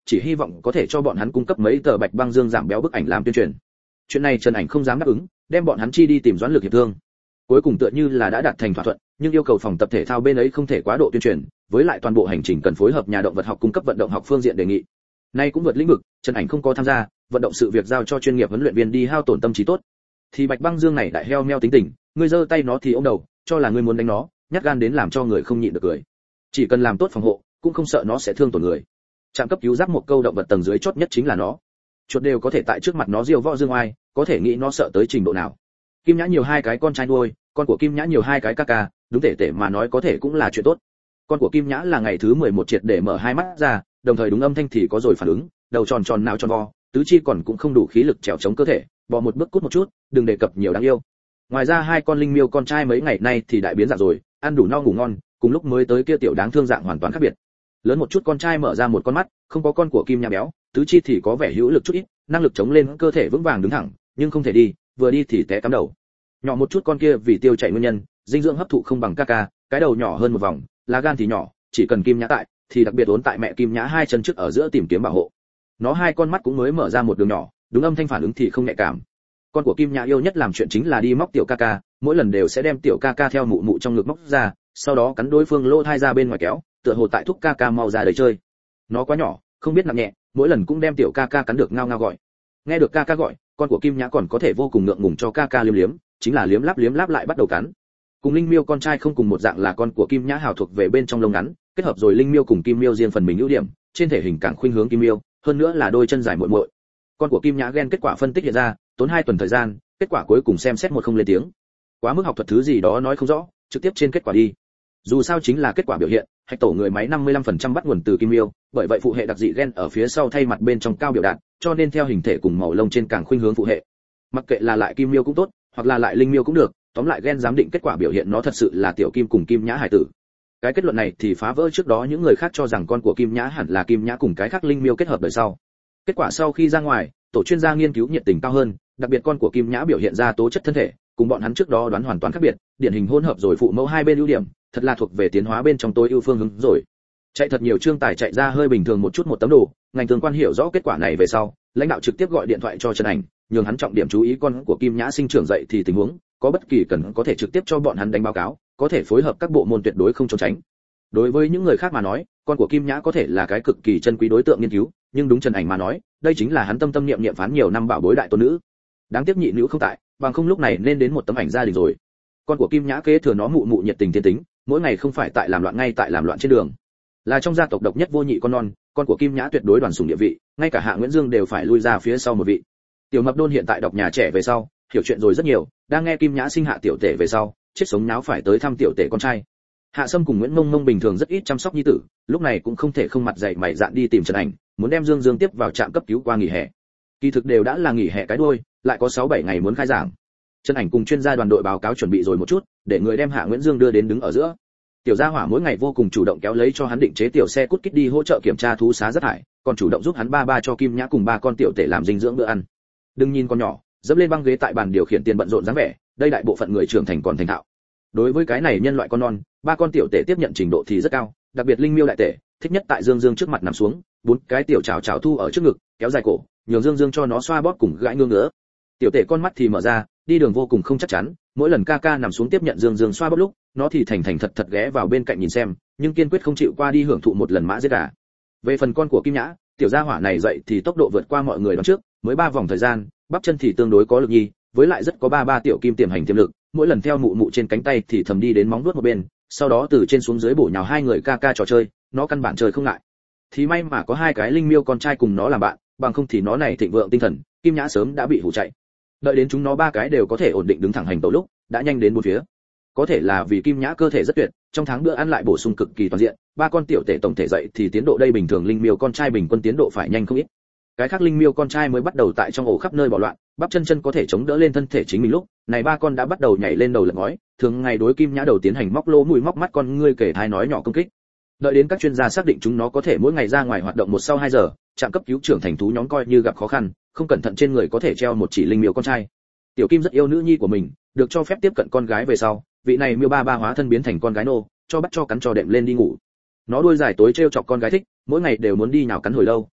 chỉ hy vọng có thể cho bọn hắn cung cấp mấy tờ bạch băng dương giảm béo bức ảnh làm tuyên truyền. Chuyện này Trần Ảnh không dám đáp ứng, đem bọn hắn chi đi tìm Doãn Lực hiệp thương. Cuối cùng tựa như là đã đạt thành thỏa thuận, nhưng yêu cầu phòng tập thể thao bên ấy không thể quá độ tuyên truyền, với lại toàn bộ hành trình cần phối hợp nhà động vật học cung cấp vận động học phương diện đề nghị. Nay cũng vượt lĩnh vực, Trần Ảnh không có tham gia, vận động sự việc giao cho chuyên nghiệp huấn luyện viên đi hao tổn tâm trí tốt. Thì Bạch Băng Dương này đại heo meo tính tình, ngươi giơ tay nó thì ôm đầu, cho là ngươi muốn đánh nó, nhát gan đến làm cho người không nhịn được cười. Chỉ cần làm tốt phòng hộ, cũng không sợ nó sẽ thương tổn người. Trạm cấp cứu giáp một câu động vật tầng dưới chót nhất chính là nó. Chuột đều có thể tại trước mặt nó diêu võ dương oai, có thể nghĩ nó sợ tới trình độ nào. Kim Nhã nhiều hai cái con trai nuôi, con của Kim Nhã nhiều hai cái ca ca, đúng tể tể mà nói có thể cũng là chuyện tốt. Con của Kim Nhã là ngày thứ mười một triệt để mở hai mắt ra, đồng thời đúng âm thanh thì có rồi phản ứng, đầu tròn tròn não tròn vo, tứ chi còn cũng không đủ khí lực trèo chống cơ thể, bò một bước cút một chút, đừng đề cập nhiều đáng yêu. Ngoài ra hai con linh miêu con trai mấy ngày nay thì đại biến dạng rồi, ăn đủ no ngủ ngon, cùng lúc mới tới kia tiểu đáng thương dạng hoàn toàn khác biệt. Lớn một chút con trai mở ra một con mắt, không có con của Kim Nhã béo, tứ chi thì có vẻ hữu lực chút ít, năng lực chống lên cơ thể vững vàng đứng thẳng, nhưng không thể đi, vừa đi thì té cắm đầu. Nhỏ một chút con kia vì tiêu chảy nguyên nhân, dinh dưỡng hấp thụ không bằng ca ca, cái đầu nhỏ hơn một vòng, lá gan thì nhỏ, chỉ cần Kim Nhã tại, thì đặc biệt uốn tại mẹ Kim Nhã hai chân trước ở giữa tìm kiếm bảo hộ. Nó hai con mắt cũng mới mở ra một đường nhỏ, đúng âm thanh phản ứng thì không nhạy cảm. Con của Kim Nhã yêu nhất làm chuyện chính là đi móc tiểu ca ca, mỗi lần đều sẽ đem tiểu ca ca theo mụ mụ trong ngực móc ra, sau đó cắn đối phương lỗ thai ra bên ngoài kéo, tựa hồ tại thúc ca ca mau ra đời chơi. Nó quá nhỏ, không biết nặng nhẹ, mỗi lần cũng đem tiểu ca ca cắn được ngao ngao gọi. Nghe được ca ca gọi, con của Kim Nhã còn có thể vô cùng ngượng ngùng cho ca ca liếm liếm, chính là liếm láp liếm láp lại bắt đầu cắn. Cùng linh miêu con trai không cùng một dạng là con của Kim Nhã hào thuộc về bên trong lông ngắn, kết hợp rồi linh miêu cùng kim miêu riêng phần mình ưu điểm, trên thể hình càng khuynh hướng kim miêu, hơn nữa là đôi chân dài muội muội. Con của Kim Nhã gen kết quả phân tích hiện ra, tốn hai tuần thời gian, kết quả cuối cùng xem xét một không lên tiếng. Quá mức học thuật thứ gì đó nói không rõ, trực tiếp trên kết quả đi. Dù sao chính là kết quả biểu hiện, hạch tổ người máy năm mươi lăm phần trăm bắt nguồn từ kim miêu, bởi vậy phụ hệ đặc dị gen ở phía sau thay mặt bên trong cao biểu đạt, cho nên theo hình thể cùng màu lông trên càng khuynh hướng phụ hệ. Mặc kệ là lại kim miêu cũng tốt, hoặc là lại linh miêu cũng được, tóm lại gen giám định kết quả biểu hiện nó thật sự là tiểu kim cùng Kim Nhã hải tử. Cái kết luận này thì phá vỡ trước đó những người khác cho rằng con của Kim Nhã hẳn là Kim Nhã cùng cái khác linh miêu kết hợp đời sau. Kết quả sau khi ra ngoài, tổ chuyên gia nghiên cứu nhiệt tình cao hơn, đặc biệt con của Kim Nhã biểu hiện ra tố chất thân thể, cùng bọn hắn trước đó đoán hoàn toàn khác biệt, điển hình hỗn hợp rồi phụ mẫu hai bên ưu điểm, thật là thuộc về tiến hóa bên trong tối ưu phương hướng rồi. Chạy thật nhiều chương tài chạy ra hơi bình thường một chút một tấm đồ, ngành tương quan hiểu rõ kết quả này về sau, lãnh đạo trực tiếp gọi điện thoại cho Trần Ảnh, nhường hắn trọng điểm chú ý con của Kim Nhã sinh trưởng dậy thì tình huống, có bất kỳ cần có thể trực tiếp cho bọn hắn đánh báo cáo, có thể phối hợp các bộ môn tuyệt đối không trốn tránh. Đối với những người khác mà nói, con của Kim Nhã có thể là cái cực kỳ chân quý đối tượng nghiên cứu, nhưng đúng Trần Ảnh mà nói, đây chính là hắn tâm tâm niệm niệm phán nhiều năm bảo bối đại tôn nữ. Đáng tiếc nhị nữ không tại, bằng không lúc này nên đến một tấm ảnh gia đình rồi. Con của Kim Nhã kế thừa nó mụ mụ nhiệt tình thiên tính, mỗi ngày không phải tại làm loạn ngay tại làm loạn trên đường. Là trong gia tộc độc nhất vô nhị con non, con của Kim Nhã tuyệt đối đoàn sủng địa vị, ngay cả Hạ Nguyễn Dương đều phải lui ra phía sau một vị. Tiểu Mập Đôn hiện tại đọc nhà trẻ về sau, hiểu chuyện rồi rất nhiều, đang nghe Kim Nhã sinh Hạ Tiểu Tể về sau, chết sống náo phải tới thăm Tiểu Tể con trai. Hạ Sâm cùng Nguyễn Mông Mông bình thường rất ít chăm sóc nhi tử, lúc này cũng không thể không mặt dày mày dạn đi tìm Trần Ảnh, muốn đem Dương Dương tiếp vào trạm cấp cứu qua nghỉ hè. Kỳ thực đều đã là nghỉ hè cái đuôi, lại có sáu bảy ngày muốn khai giảng. Trần Ảnh cùng chuyên gia đoàn đội báo cáo chuẩn bị rồi một chút, để người đem Hạ Nguyễn Dương đưa đến đứng ở giữa. Tiểu Gia Hỏa mỗi ngày vô cùng chủ động kéo lấy cho hắn định chế tiểu xe cút kít đi hỗ trợ kiểm tra thú xá rất hải, còn chủ động giúp hắn ba ba cho Kim Nhã cùng ba con Tiểu Tể làm dinh dưỡng bữa ăn. Đừng nhìn con nhỏ, dẫm lên băng ghế tại bàn điều khiển tiền bận rộn dáng vẻ, đây đại bộ phận người trưởng thành còn thành thạo. Đối với cái này nhân loại con non, ba con Tiểu Tể tiếp nhận trình độ thì rất cao, đặc biệt linh miêu đại tể, thích nhất tại Dương Dương trước mặt nằm xuống, bốn cái tiểu chảo chảo thu ở trước ngực, kéo dài cổ, nhường Dương Dương cho nó xoa bóp cùng gãi ngương ngứa. Tiểu Tể con mắt thì mở ra, đi đường vô cùng không chắc chắn, mỗi lần ca ca nằm xuống tiếp nhận Dương Dương xoa bóp lúc, nó thì thành thành thật thật ghé vào bên cạnh nhìn xem, nhưng kiên quyết không chịu qua đi hưởng thụ một lần mã giết gà. Về phần con của Kim Nhã, tiểu gia hỏa này dậy thì tốc độ vượt qua mọi người đoán trước, mới ba vòng thời gian, bắp chân thì tương đối có lực nhi, với lại rất có ba ba tiểu kim tiềm hành tiềm lực, mỗi lần theo mụ mụ trên cánh tay thì thầm đi đến móng vuốt một bên, sau đó từ trên xuống dưới bổ nhào hai người ca ca trò chơi, nó căn bản chơi không lại. Thì may mà có hai cái linh miêu con trai cùng nó làm bạn, bằng không thì nó này thịnh vượng tinh thần, Kim Nhã sớm đã bị hủ chạy. Đợi đến chúng nó ba cái đều có thể ổn định đứng thẳng hành tẩu lúc, đã nhanh đến bốn phía. Có thể là vì Kim Nhã cơ thể rất tuyệt, trong tháng bữa ăn lại bổ sung cực kỳ toàn diện, ba con Tiểu Tể tổng thể dậy thì tiến độ đây bình thường linh miêu con trai bình quân tiến độ phải nhanh không ít. Cái khác linh miêu con trai mới bắt đầu tại trong ổ khắp nơi bỏ loạn, bắp chân chân có thể chống đỡ lên thân thể chính mình lúc, này ba con đã bắt đầu nhảy lên đầu lật ngói, thường ngày đối Kim Nhã đầu tiến hành móc lỗ mũi móc mắt con ngươi kể thai nói nhỏ công kích. Đợi đến các chuyên gia xác định chúng nó có thể mỗi ngày ra ngoài hoạt động một sau hai giờ, trạm cấp cứu trưởng thành thú nhóm coi như gặp khó khăn, không cẩn thận trên người có thể treo một chỉ linh miêu con trai. Tiểu Kim rất yêu nữ nhi của mình, được cho phép tiếp cận con gái về sau, vị này miêu ba ba hóa thân biến thành con gái nô, cho bắt cho cắn cho đệm lên đi ngủ. Nó đuôi dài tối trêu chọc con gái thích, mỗi ngày đều muốn đi nhào cắn hồi lâu,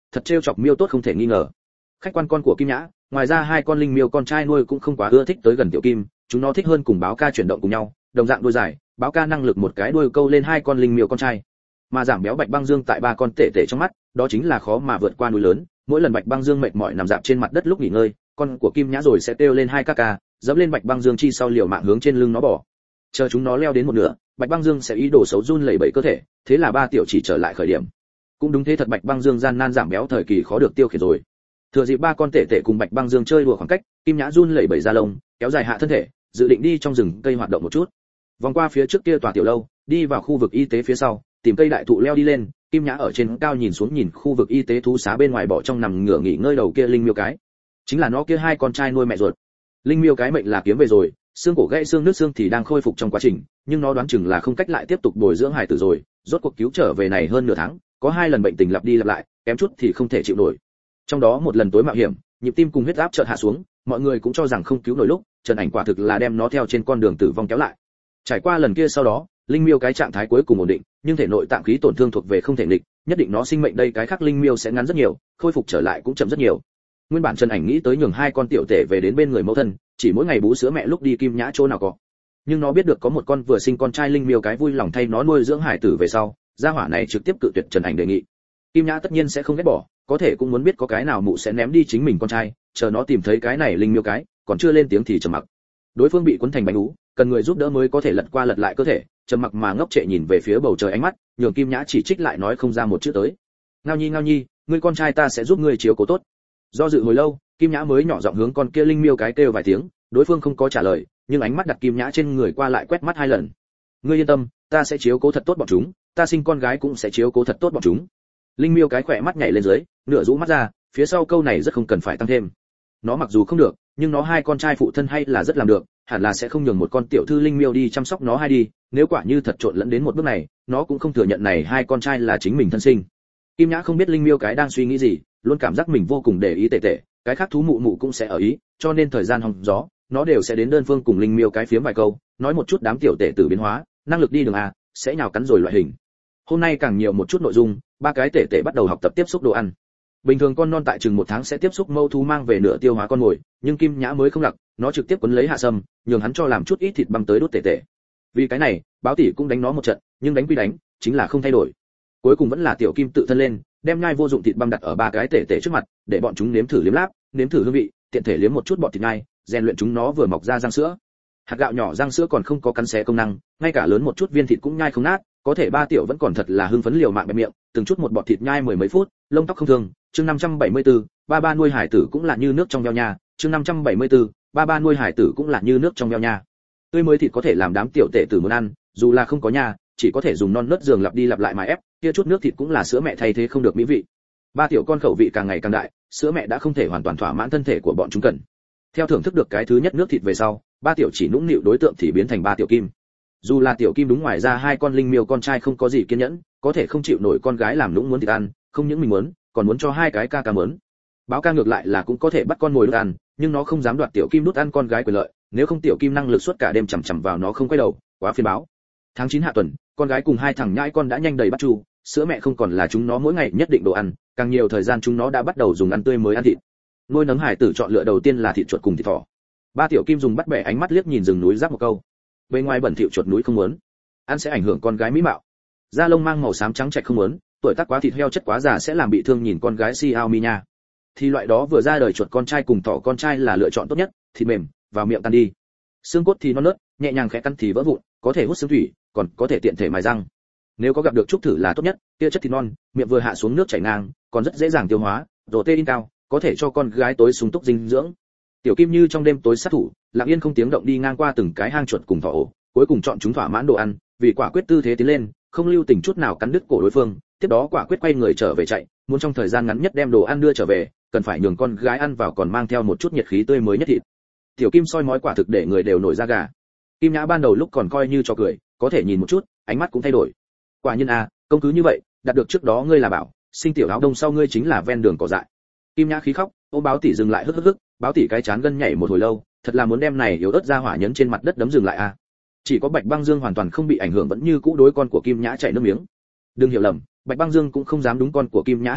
thật trêu chọc miêu tốt không thể nghi ngờ. Khách quan con của Kim Nhã, ngoài ra hai con linh miêu con trai nuôi cũng không quá ưa thích tới gần Tiểu Kim, chúng nó thích hơn cùng báo ca chuyển động cùng nhau, đồng dạng đuôi dài, báo ca năng lực một cái đuôi câu lên hai con linh miêu con trai. Mà giảm béo Bạch Băng Dương tại ba con tể tể trong mắt, đó chính là khó mà vượt qua núi lớn, mỗi lần Bạch Băng Dương mệt mỏi nằm dạp trên mặt đất lúc nghỉ ngơi, con của Kim Nhã rồi sẽ kêu lên hai ca ca, dẫm lên Bạch Băng Dương chi sau liều mạng hướng trên lưng nó bỏ. Chờ chúng nó leo đến một nửa, Bạch Băng Dương sẽ ý đồ xấu run lẩy bẩy cơ thể, thế là ba tiểu chỉ trở lại khởi điểm. Cũng đúng thế thật, Bạch Băng Dương gian nan giảm béo thời kỳ khó được tiêu khiển rồi. Thừa dịp ba con tể tể cùng Bạch Băng Dương chơi đùa khoảng cách, Kim Nhã run lẩy bẩy ra lông, kéo dài hạ thân thể, dự định đi trong rừng cây hoạt động một chút. Vòng qua phía trước kia tòa tiểu lâu, đi vào khu vực y tế phía sau, tìm cây đại thụ leo đi lên. Kim Nhã ở trên cao nhìn xuống nhìn khu vực y tế thú xá bên ngoài bỏ trong nằm ngửa nghỉ ngơi đầu kia linh miêu cái, chính là nó kia hai con trai nuôi mẹ ruột. Linh miêu cái mệnh là kiếm về rồi, xương cổ gãy xương nứt xương thì đang khôi phục trong quá trình, nhưng nó đoán chừng là không cách lại tiếp tục bồi dưỡng hải tử rồi, rốt cuộc cứu trở về này hơn nửa tháng, có hai lần bệnh tình lặp đi lặp lại, kém chút thì không thể chịu nổi. Trong đó một lần tối mạo hiểm, nhịp tim cùng huyết áp chợt hạ xuống, mọi người cũng cho rằng không cứu nổi lúc, Trần Ảnh quả thực là đem nó theo trên con đường tử vong kéo lại. Trải qua lần kia sau đó, linh miêu cái trạng thái cuối cùng ổn định, nhưng thể nội tạng khí tổn thương thuộc về không thể nghịch, nhất định nó sinh mệnh đây cái khác linh miêu sẽ ngắn rất nhiều, khôi phục trở lại cũng chậm rất nhiều. Nguyên bản Trần Ảnh nghĩ tới nhường hai con tiểu tể về đến bên người mẫu thân, chỉ mỗi ngày bú sữa mẹ lúc đi Kim Nhã chỗ nào có. Nhưng nó biết được có một con vừa sinh con trai linh miêu cái vui lòng thay nó nuôi dưỡng hải tử về sau, gia hỏa này trực tiếp cự tuyệt Trần Ảnh đề nghị. Kim Nhã tất nhiên sẽ không ghét bỏ, có thể cũng muốn biết có cái nào mụ sẽ ném đi chính mình con trai, chờ nó tìm thấy cái này linh miêu cái, còn chưa lên tiếng thì trầm mặc. Đối phương bị cuốn thành bánh ú, cần người giúp đỡ mới có thể lật qua lật lại cơ thể, trầm mặc mà ngốc trệ nhìn về phía bầu trời ánh mắt, nhường Kim Nhã chỉ trích lại nói không ra một chữ tới. Ngao Nhi, Ngao Nhi, ngươi con trai ta sẽ giúp ngươi chiếu cố tốt. Do dự hồi lâu, Kim Nhã mới nhỏ giọng hướng con kia linh miêu cái kêu vài tiếng, đối phương không có trả lời, nhưng ánh mắt đặt Kim Nhã trên người qua lại quét mắt hai lần. Ngươi yên tâm, ta sẽ chiếu cố thật tốt bọn chúng, ta sinh con gái cũng sẽ chiếu cố thật tốt bọn chúng. Linh miêu cái khỏe mắt nhảy lên dưới, nửa rũ mắt ra, phía sau câu này rất không cần phải tăng thêm. Nó mặc dù không được, nhưng nó hai con trai phụ thân hay là rất làm được, hẳn là sẽ không nhường một con tiểu thư linh miêu đi chăm sóc nó hai đi, nếu quả như thật trộn lẫn đến một bước này, nó cũng không thừa nhận này hai con trai là chính mình thân sinh. Kim Nhã không biết linh miêu cái đang suy nghĩ gì, luôn cảm giác mình vô cùng để ý tệ tệ, cái khác thú mụ mụ cũng sẽ ở ý, cho nên thời gian hong gió, nó đều sẽ đến đơn phương cùng linh miêu cái phiếm vài câu, nói một chút đám tiểu tệ tử biến hóa, năng lực đi đường a, sẽ nhào cắn rồi loại hình. Hôm nay càng nhiều một chút nội dung, ba cái tệ tệ bắt đầu học tập tiếp xúc đồ ăn. Bình thường con non tại chừng một tháng sẽ tiếp xúc mâu thú mang về nửa tiêu hóa con mồi, nhưng Kim Nhã mới không lặc, nó trực tiếp quấn lấy Hạ Sâm, nhường hắn cho làm chút ít thịt băm tới đốt tệ tệ. Vì cái này, báo tỷ cũng đánh nó một trận, nhưng đánh quy đánh, chính là không thay đổi. Cuối cùng vẫn là tiểu Kim tự thân lên, đem nhai vô dụng thịt băm đặt ở ba cái tệ tệ trước mặt, để bọn chúng nếm thử liếm láp, nếm thử hương vị, tiện thể liếm một chút bọt thịt nhai, rèn luyện chúng nó vừa mọc ra răng sữa. Hạt gạo nhỏ răng sữa còn không có cắn xé công năng, ngay cả lớn một chút viên thịt cũng nhai không nát, có thể ba tiểu vẫn còn thật là hưng phấn liều mạng bẹp miệng, từng chút một bọt thịt nhai mười mấy phút, lông tóc không thương. Chương năm trăm bảy mươi tư, ba ba nuôi hải tử cũng là như nước trong veo nha. Chương năm trăm bảy mươi tư, ba ba nuôi hải tử cũng là như nước trong veo nha. Tươi mới thịt có thể làm đám tiểu tệ tử muốn ăn, dù là không có nha, chỉ có thể dùng non nớt giường lặp đi lặp lại mà ép, kia chút nước thịt cũng là sữa mẹ thay thế không được mỹ vị. Ba tiểu con khẩu vị càng ngày càng đại, sữa mẹ đã không thể hoàn toàn thỏa mãn thân thể của bọn chúng cần. Theo thưởng thức được cái thứ nhất nước thịt về sau, ba tiểu chỉ nũng nịu đối tượng thì biến thành ba tiểu Kim. Dù là tiểu Kim đúng ngoài ra hai con linh miêu con trai không có gì kiên nhẫn, có thể không chịu nổi con gái làm nũng muốn thịt ăn, không những mình muốn, còn muốn cho hai cái ca ca muốn. Báo ca ngược lại là cũng có thể bắt con mồi đút ăn, nhưng nó không dám đoạt tiểu Kim đút ăn con gái quyền lợi, nếu không tiểu Kim năng lực suốt cả đêm chằm chằm vào nó không quay đầu, quá phiền báo. Tháng chín hạ tuần, con gái cùng hai thằng nhãi con đã nhanh đầy bắt chu, sữa mẹ không còn là chúng nó mỗi ngày nhất định đồ ăn, càng nhiều thời gian chúng nó đã bắt đầu dùng ăn tươi mới ăn thịt. Nuôi nấng hải tử chọn lựa đầu tiên là thịt chuột cùng thịt thỏ. Ba tiểu Kim dùng bắt bẻ ánh mắt liếc nhìn rừng núi giáp một câu. Bên ngoài bẩn thỉu chuột núi không muốn, ăn sẽ ảnh hưởng con gái mỹ mạo. Da lông mang màu xám trắng trạch không muốn, tuổi tác quá thịt heo chất quá già sẽ làm bị thương nhìn con gái Xiaomi nha. Thì loại đó vừa ra đời chuột con trai cùng thỏ con trai là lựa chọn tốt nhất, thịt mềm, vào miệng tan đi. Xương cốt thì non nớt, nhẹ nhàng khẽ cắn thì vỡ vụn, có thể hút xương thủy, còn có thể tiện thể mài răng. Nếu có gặp được trúc thử là tốt nhất, kia chất thịt non, miệng vừa hạ xuống nước chảy ngang, còn rất dễ dàng tiêu hóa, protein cao, có thể cho con gái tối sung túc dinh dưỡng. Tiểu Kim như trong đêm tối sát thủ, lặng yên không tiếng động đi ngang qua từng cái hang chuột cùng thỏ ổ, cuối cùng chọn chúng thỏa mãn đồ ăn, vì quả quyết tư thế tiến lên, không lưu tình chút nào cắn đứt cổ đối phương, tiếp đó quả quyết quay người trở về chạy, muốn trong thời gian ngắn nhất đem đồ ăn đưa trở về, cần phải nhường con gái ăn vào còn mang theo một chút nhiệt khí tươi mới nhất thịt. Tiểu Kim soi mói quả thực để người đều nổi da gà. Kim Nhã ban đầu lúc còn coi như cho cười, có thể nhìn một chút, ánh mắt cũng thay đổi. Quả nhiên a, công cứ như vậy, đạt được trước đó ngươi là bảo, sinh tiểu áo đông sau ngươi chính là ven đường cỏ dại. Kim Nhã khí khóc, ôm báo tỷ dừng lại hức hức hức, báo tỷ cái chán gân nhảy một hồi lâu, thật là muốn đem này yếu ớt ra hỏa nhấn trên mặt đất đấm dừng lại a. Chỉ có Bạch Băng Dương hoàn toàn không bị ảnh hưởng vẫn như cũ đối con của Kim Nhã chảy nước miếng. Đừng hiểu lầm, Bạch Băng Dương cũng không dám đúng con của Kim Nhã hạ miệng,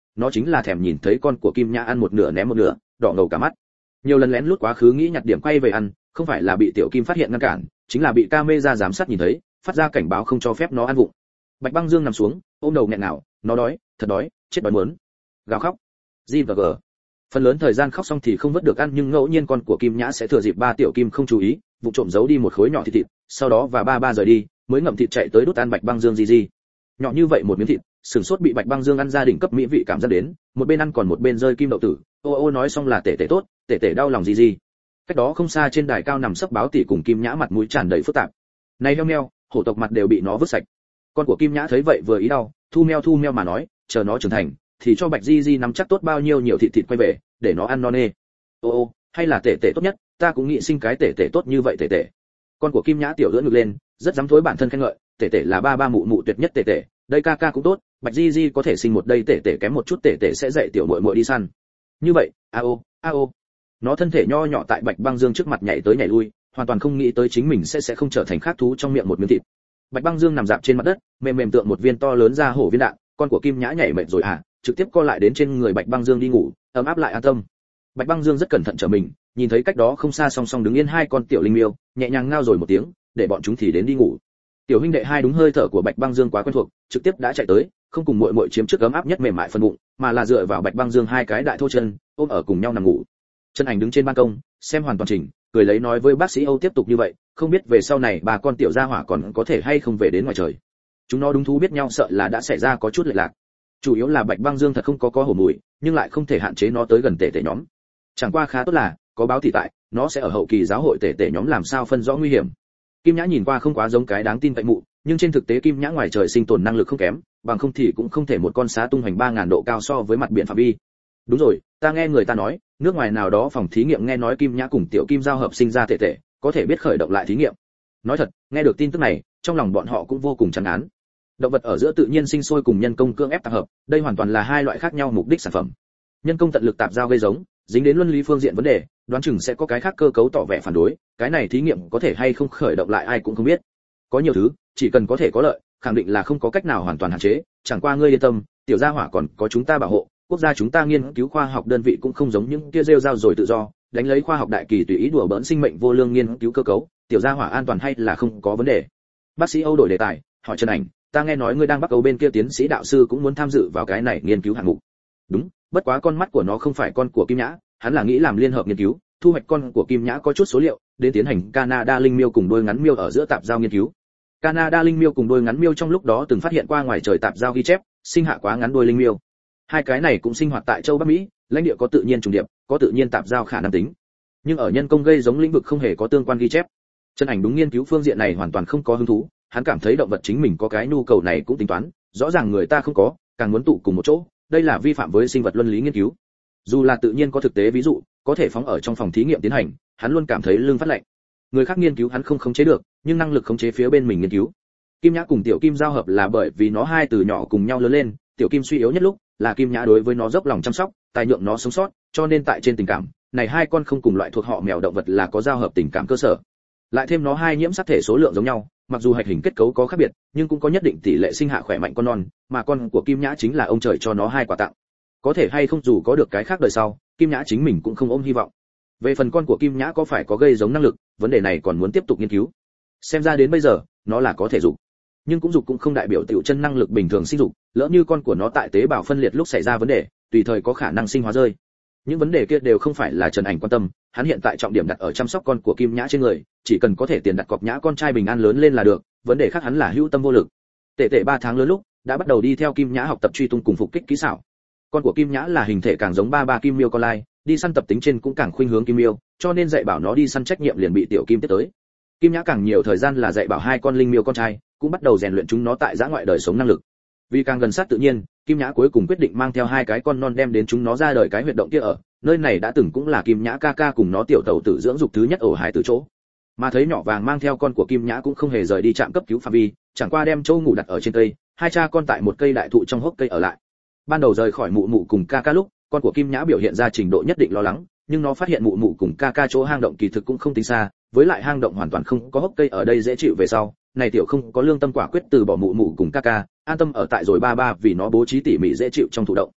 nó chính là thèm nhìn thấy con của Kim Nhã ăn một nửa ném một nửa, đỏ ngầu cả mắt. Nhiều lần lén lút quá khứ nghĩ nhặt điểm quay về ăn, không phải là bị Tiểu Kim phát hiện ngăn cản, chính là bị camera giám sát nhìn thấy, phát ra cảnh báo không cho phép nó ăn vụng. Bạch Băng Dương nằm xuống, ôm đầu nghẹn ngào, nó đói, thật đói, chết đói muốn. Gào khóc. G và G. Phần lớn thời gian khóc xong thì không vớt được ăn, nhưng ngẫu nhiên con của Kim Nhã sẽ thừa dịp ba Tiểu Kim không chú ý, vụ trộm giấu đi một khối nhỏ thịt thịt, sau đó và ba ba rời đi, mới ngậm thịt chạy tới đút ăn Bạch Băng Dương gì gì. Nhỏ như vậy một miếng thịt, sừng sốt bị Bạch Băng Dương ăn ra đỉnh cấp mỹ vị cảm giác đến, một bên ăn còn một bên rơi kim đậu tử, ô ô nói xong là tể tể tốt, tể tể đau lòng gì gì. Cách đó không xa trên đài cao nằm sấp Báo Tỷ cùng Kim Nhã mặt mũi tràn đầy phức tạp. Này heo meo, hổ tộc mặt đều bị nó vứt sạch. Con của Kim Nhã thấy vậy vừa ý đau, thu meo thu meo mà nói, chờ nó trưởng thành, thì cho Bạch Di Di nắm chắc tốt bao nhiêu nhiều thịt thịt quay về, để nó ăn non nê. Ô ô, hay là tể tể tốt nhất, ta cũng nghĩ sinh cái tể tể tốt như vậy tể tể. Con của Kim Nhã tiểu ưỡn ngực lên, rất dám thối bản thân khen ngợi, tể tể là ba ba mụ mụ tuyệt nhất tể tể, đây ca ca cũng tốt, Bạch Di Di có thể sinh một đây tể tể kém một chút tể tể sẽ dạy tiểu muội muội đi săn. Như vậy, a ô, a ô. Nó thân thể nho nhỏ tại Bạch Băng Dương trước mặt nhảy tới nhảy lui, hoàn toàn không nghĩ tới chính mình sẽ sẽ không trở thành khác thú trong miệng một miếng thịt. Bạch Băng Dương nằm dạp trên mặt đất, mềm mềm tượng một viên to lớn ra hổ viên đạn, con của Kim Nhã nhảy mệt rồi à, trực tiếp co lại đến trên người Bạch Băng Dương đi ngủ, ấm áp lại an tâm. Bạch Băng Dương rất cẩn thận trở mình, nhìn thấy cách đó không xa song song đứng yên hai con tiểu linh miêu, nhẹ nhàng ngao rồi một tiếng, để bọn chúng thì đến đi ngủ. Tiểu huynh đệ hai đúng hơi thở của Bạch Băng Dương quá quen thuộc, trực tiếp đã chạy tới, không cùng muội muội chiếm trước ấm áp nhất mềm mại phần bụng, mà là dựa vào Bạch Băng Dương hai cái đại thô chân, ôm ở cùng nhau nằm ngủ. Chân Ảnh đứng trên ban công, xem hoàn toàn trình, cười lấy nói với bác sĩ Âu tiếp tục như vậy, không biết về sau này bà con tiểu gia hỏa còn có thể hay không về đến ngoài trời. Chúng nó đúng thú biết nhau sợ là đã xảy ra có chút lệch lạc. Chủ yếu là Bạch Băng Dương thật không có có hổ mùi, nhưng lại không thể hạn chế nó tới gần tể tể nhóm. Chẳng qua khá tốt là có Báo Tỷ tại, nó sẽ ở hậu kỳ giáo hội tể tể nhóm làm sao phân rõ nguy hiểm. Kim Nhã nhìn qua không quá giống cái đáng tin cậy mụ, nhưng trên thực tế Kim Nhã ngoài trời sinh tồn năng lực không kém, bằng không thì cũng không thể một con xá tung hoành ba ngàn độ cao so với mặt biển phạm vi. Đúng rồi, ta nghe người ta nói, nước ngoài nào đó phòng thí nghiệm nghe nói Kim Nhã cùng Tiểu Kim giao hợp sinh ra tể tể, có thể biết khởi động lại thí nghiệm. Nói thật, nghe được tin tức này, trong lòng bọn họ cũng vô cùng chán ngán. Động vật ở giữa tự nhiên sinh sôi cùng nhân công cưỡng ép tập hợp, đây hoàn toàn là hai loại khác nhau mục đích sản phẩm. Nhân công tận lực tạp giao gây giống, dính đến luân lý phương diện vấn đề, đoán chừng sẽ có cái khác cơ cấu tỏ vẻ phản đối, cái này thí nghiệm có thể hay không khởi động lại ai cũng không biết. Có nhiều thứ, chỉ cần có thể có lợi, khẳng định là không có cách nào hoàn toàn hạn chế, chẳng qua ngươi yên tâm, tiểu gia hỏa còn có chúng ta bảo hộ, quốc gia chúng ta nghiên cứu khoa học đơn vị cũng không giống những kia rêu rao rồi tự do, đánh lấy khoa học đại kỳ tùy ý đùa bỡn sinh mệnh vô lương nghiên cứu cơ cấu, tiểu gia hỏa an toàn hay là không có vấn đề. Bác sĩ Âu đổi đề tài, hỏi Trần Ảnh, ta nghe nói ngươi đang Bắc Âu bên kia tiến sĩ đạo sư cũng muốn tham dự vào cái này nghiên cứu hạng mục. Đúng, bất quá con mắt của nó không phải con của Kim Nhã, hắn là nghĩ làm liên hợp nghiên cứu, thu hoạch con của Kim Nhã có chút số liệu, đến tiến hành Canada linh miêu cùng đôi ngắn miêu ở giữa tạp giao nghiên cứu. Canada linh miêu cùng đôi ngắn miêu trong lúc đó từng phát hiện qua ngoài trời tạp giao ghi chép, sinh hạ quá ngắn đôi linh miêu. Hai cái này cũng sinh hoạt tại châu Bắc Mỹ, lãnh địa có tự nhiên trùng điệp, có tự nhiên tạp giao khả năng tính. Nhưng ở nhân công gây giống lĩnh vực không hề có tương quan ghi chép. Trần Ảnh đúng nghiên cứu phương diện này hoàn toàn không có hứng thú, hắn cảm thấy động vật chính mình có cái nhu cầu này cũng tính toán, rõ ràng người ta không có, càng muốn tụ cùng một chỗ, đây là vi phạm với sinh vật luân lý nghiên cứu. Dù là tự nhiên có thực tế ví dụ, có thể phóng ở trong phòng thí nghiệm tiến hành, hắn luôn cảm thấy lưng phát lạnh. Người khác nghiên cứu hắn không khống chế được, nhưng năng lực khống chế phía bên mình nghiên cứu. Kim Nhã cùng Tiểu Kim giao hợp là bởi vì nó hai từ nhỏ cùng nhau lớn lên, Tiểu Kim suy yếu nhất lúc, là Kim Nhã đối với nó dốc lòng chăm sóc, tài nhượng nó sống sót, cho nên tại trên tình cảm, này hai con không cùng loại thuộc họ mèo động vật là có giao hợp tình cảm cơ sở. Lại thêm nó hai nhiễm sắc thể số lượng giống nhau, mặc dù hạch hình kết cấu có khác biệt, nhưng cũng có nhất định tỷ lệ sinh hạ khỏe mạnh con non, mà con của Kim Nhã chính là ông trời cho nó hai quà tặng. Có thể hay không dù có được cái khác đời sau, Kim Nhã chính mình cũng không ôm hy vọng. Về phần con của Kim Nhã có phải có gây giống năng lực, vấn đề này còn muốn tiếp tục nghiên cứu. Xem ra đến bây giờ, nó là có thể dục, nhưng cũng dục cũng không đại biểu tiểu chân năng lực bình thường sinh dục, lỡ như con của nó tại tế bào phân liệt lúc xảy ra vấn đề, tùy thời có khả năng sinh hóa rơi. Những vấn đề kia đều không phải là Trần Ảnh quan tâm, hắn hiện tại trọng điểm đặt ở chăm sóc con của Kim Nhã trên người, chỉ cần có thể tiền đặt cọc Nhã con trai bình an lớn lên là được, vấn đề khác hắn là hữu tâm vô lực. Tệ tệ ba tháng lớn lúc, đã bắt đầu đi theo Kim Nhã học tập truy tung cùng phục kích kỹ xảo. Con của Kim Nhã là hình thể càng giống ba ba Kim Miêu con lai, đi săn tập tính trên cũng càng khuynh hướng Kim Miêu, cho nên dạy bảo nó đi săn trách nhiệm liền bị Tiểu Kim tiếp tới. Kim Nhã càng nhiều thời gian là dạy bảo hai con linh miêu con trai, cũng bắt đầu rèn luyện chúng nó tại dã ngoại đời sống năng lực. Vì càng gần sát tự nhiên, Kim Nhã cuối cùng quyết định mang theo hai cái con non đem đến chúng nó ra đời cái huyệt động kia ở, nơi này đã từng cũng là Kim Nhã ca ca cùng nó tiểu tẩu tử dưỡng dục thứ nhất ổ hải từ chỗ. Mà thấy nhỏ vàng mang theo con của Kim Nhã cũng không hề rời đi trạm cấp cứu phạm vi, chẳng qua đem châu ngủ đặt ở trên cây, hai cha con tại một cây đại thụ trong hốc cây ở lại. Ban đầu rời khỏi mụ mụ cùng ca ca lúc, con của Kim Nhã biểu hiện ra trình độ nhất định lo lắng, nhưng nó phát hiện mụ mụ cùng ca ca chỗ hang động kỳ thực cũng không tính xa, với lại hang động hoàn toàn không có hốc cây ở đây dễ chịu về sau, này tiểu không có lương tâm quả quyết từ bỏ mụ mụ cùng ca ca, an tâm ở tại rồi ba ba vì nó bố trí tỉ mỉ dễ chịu trong thụ động.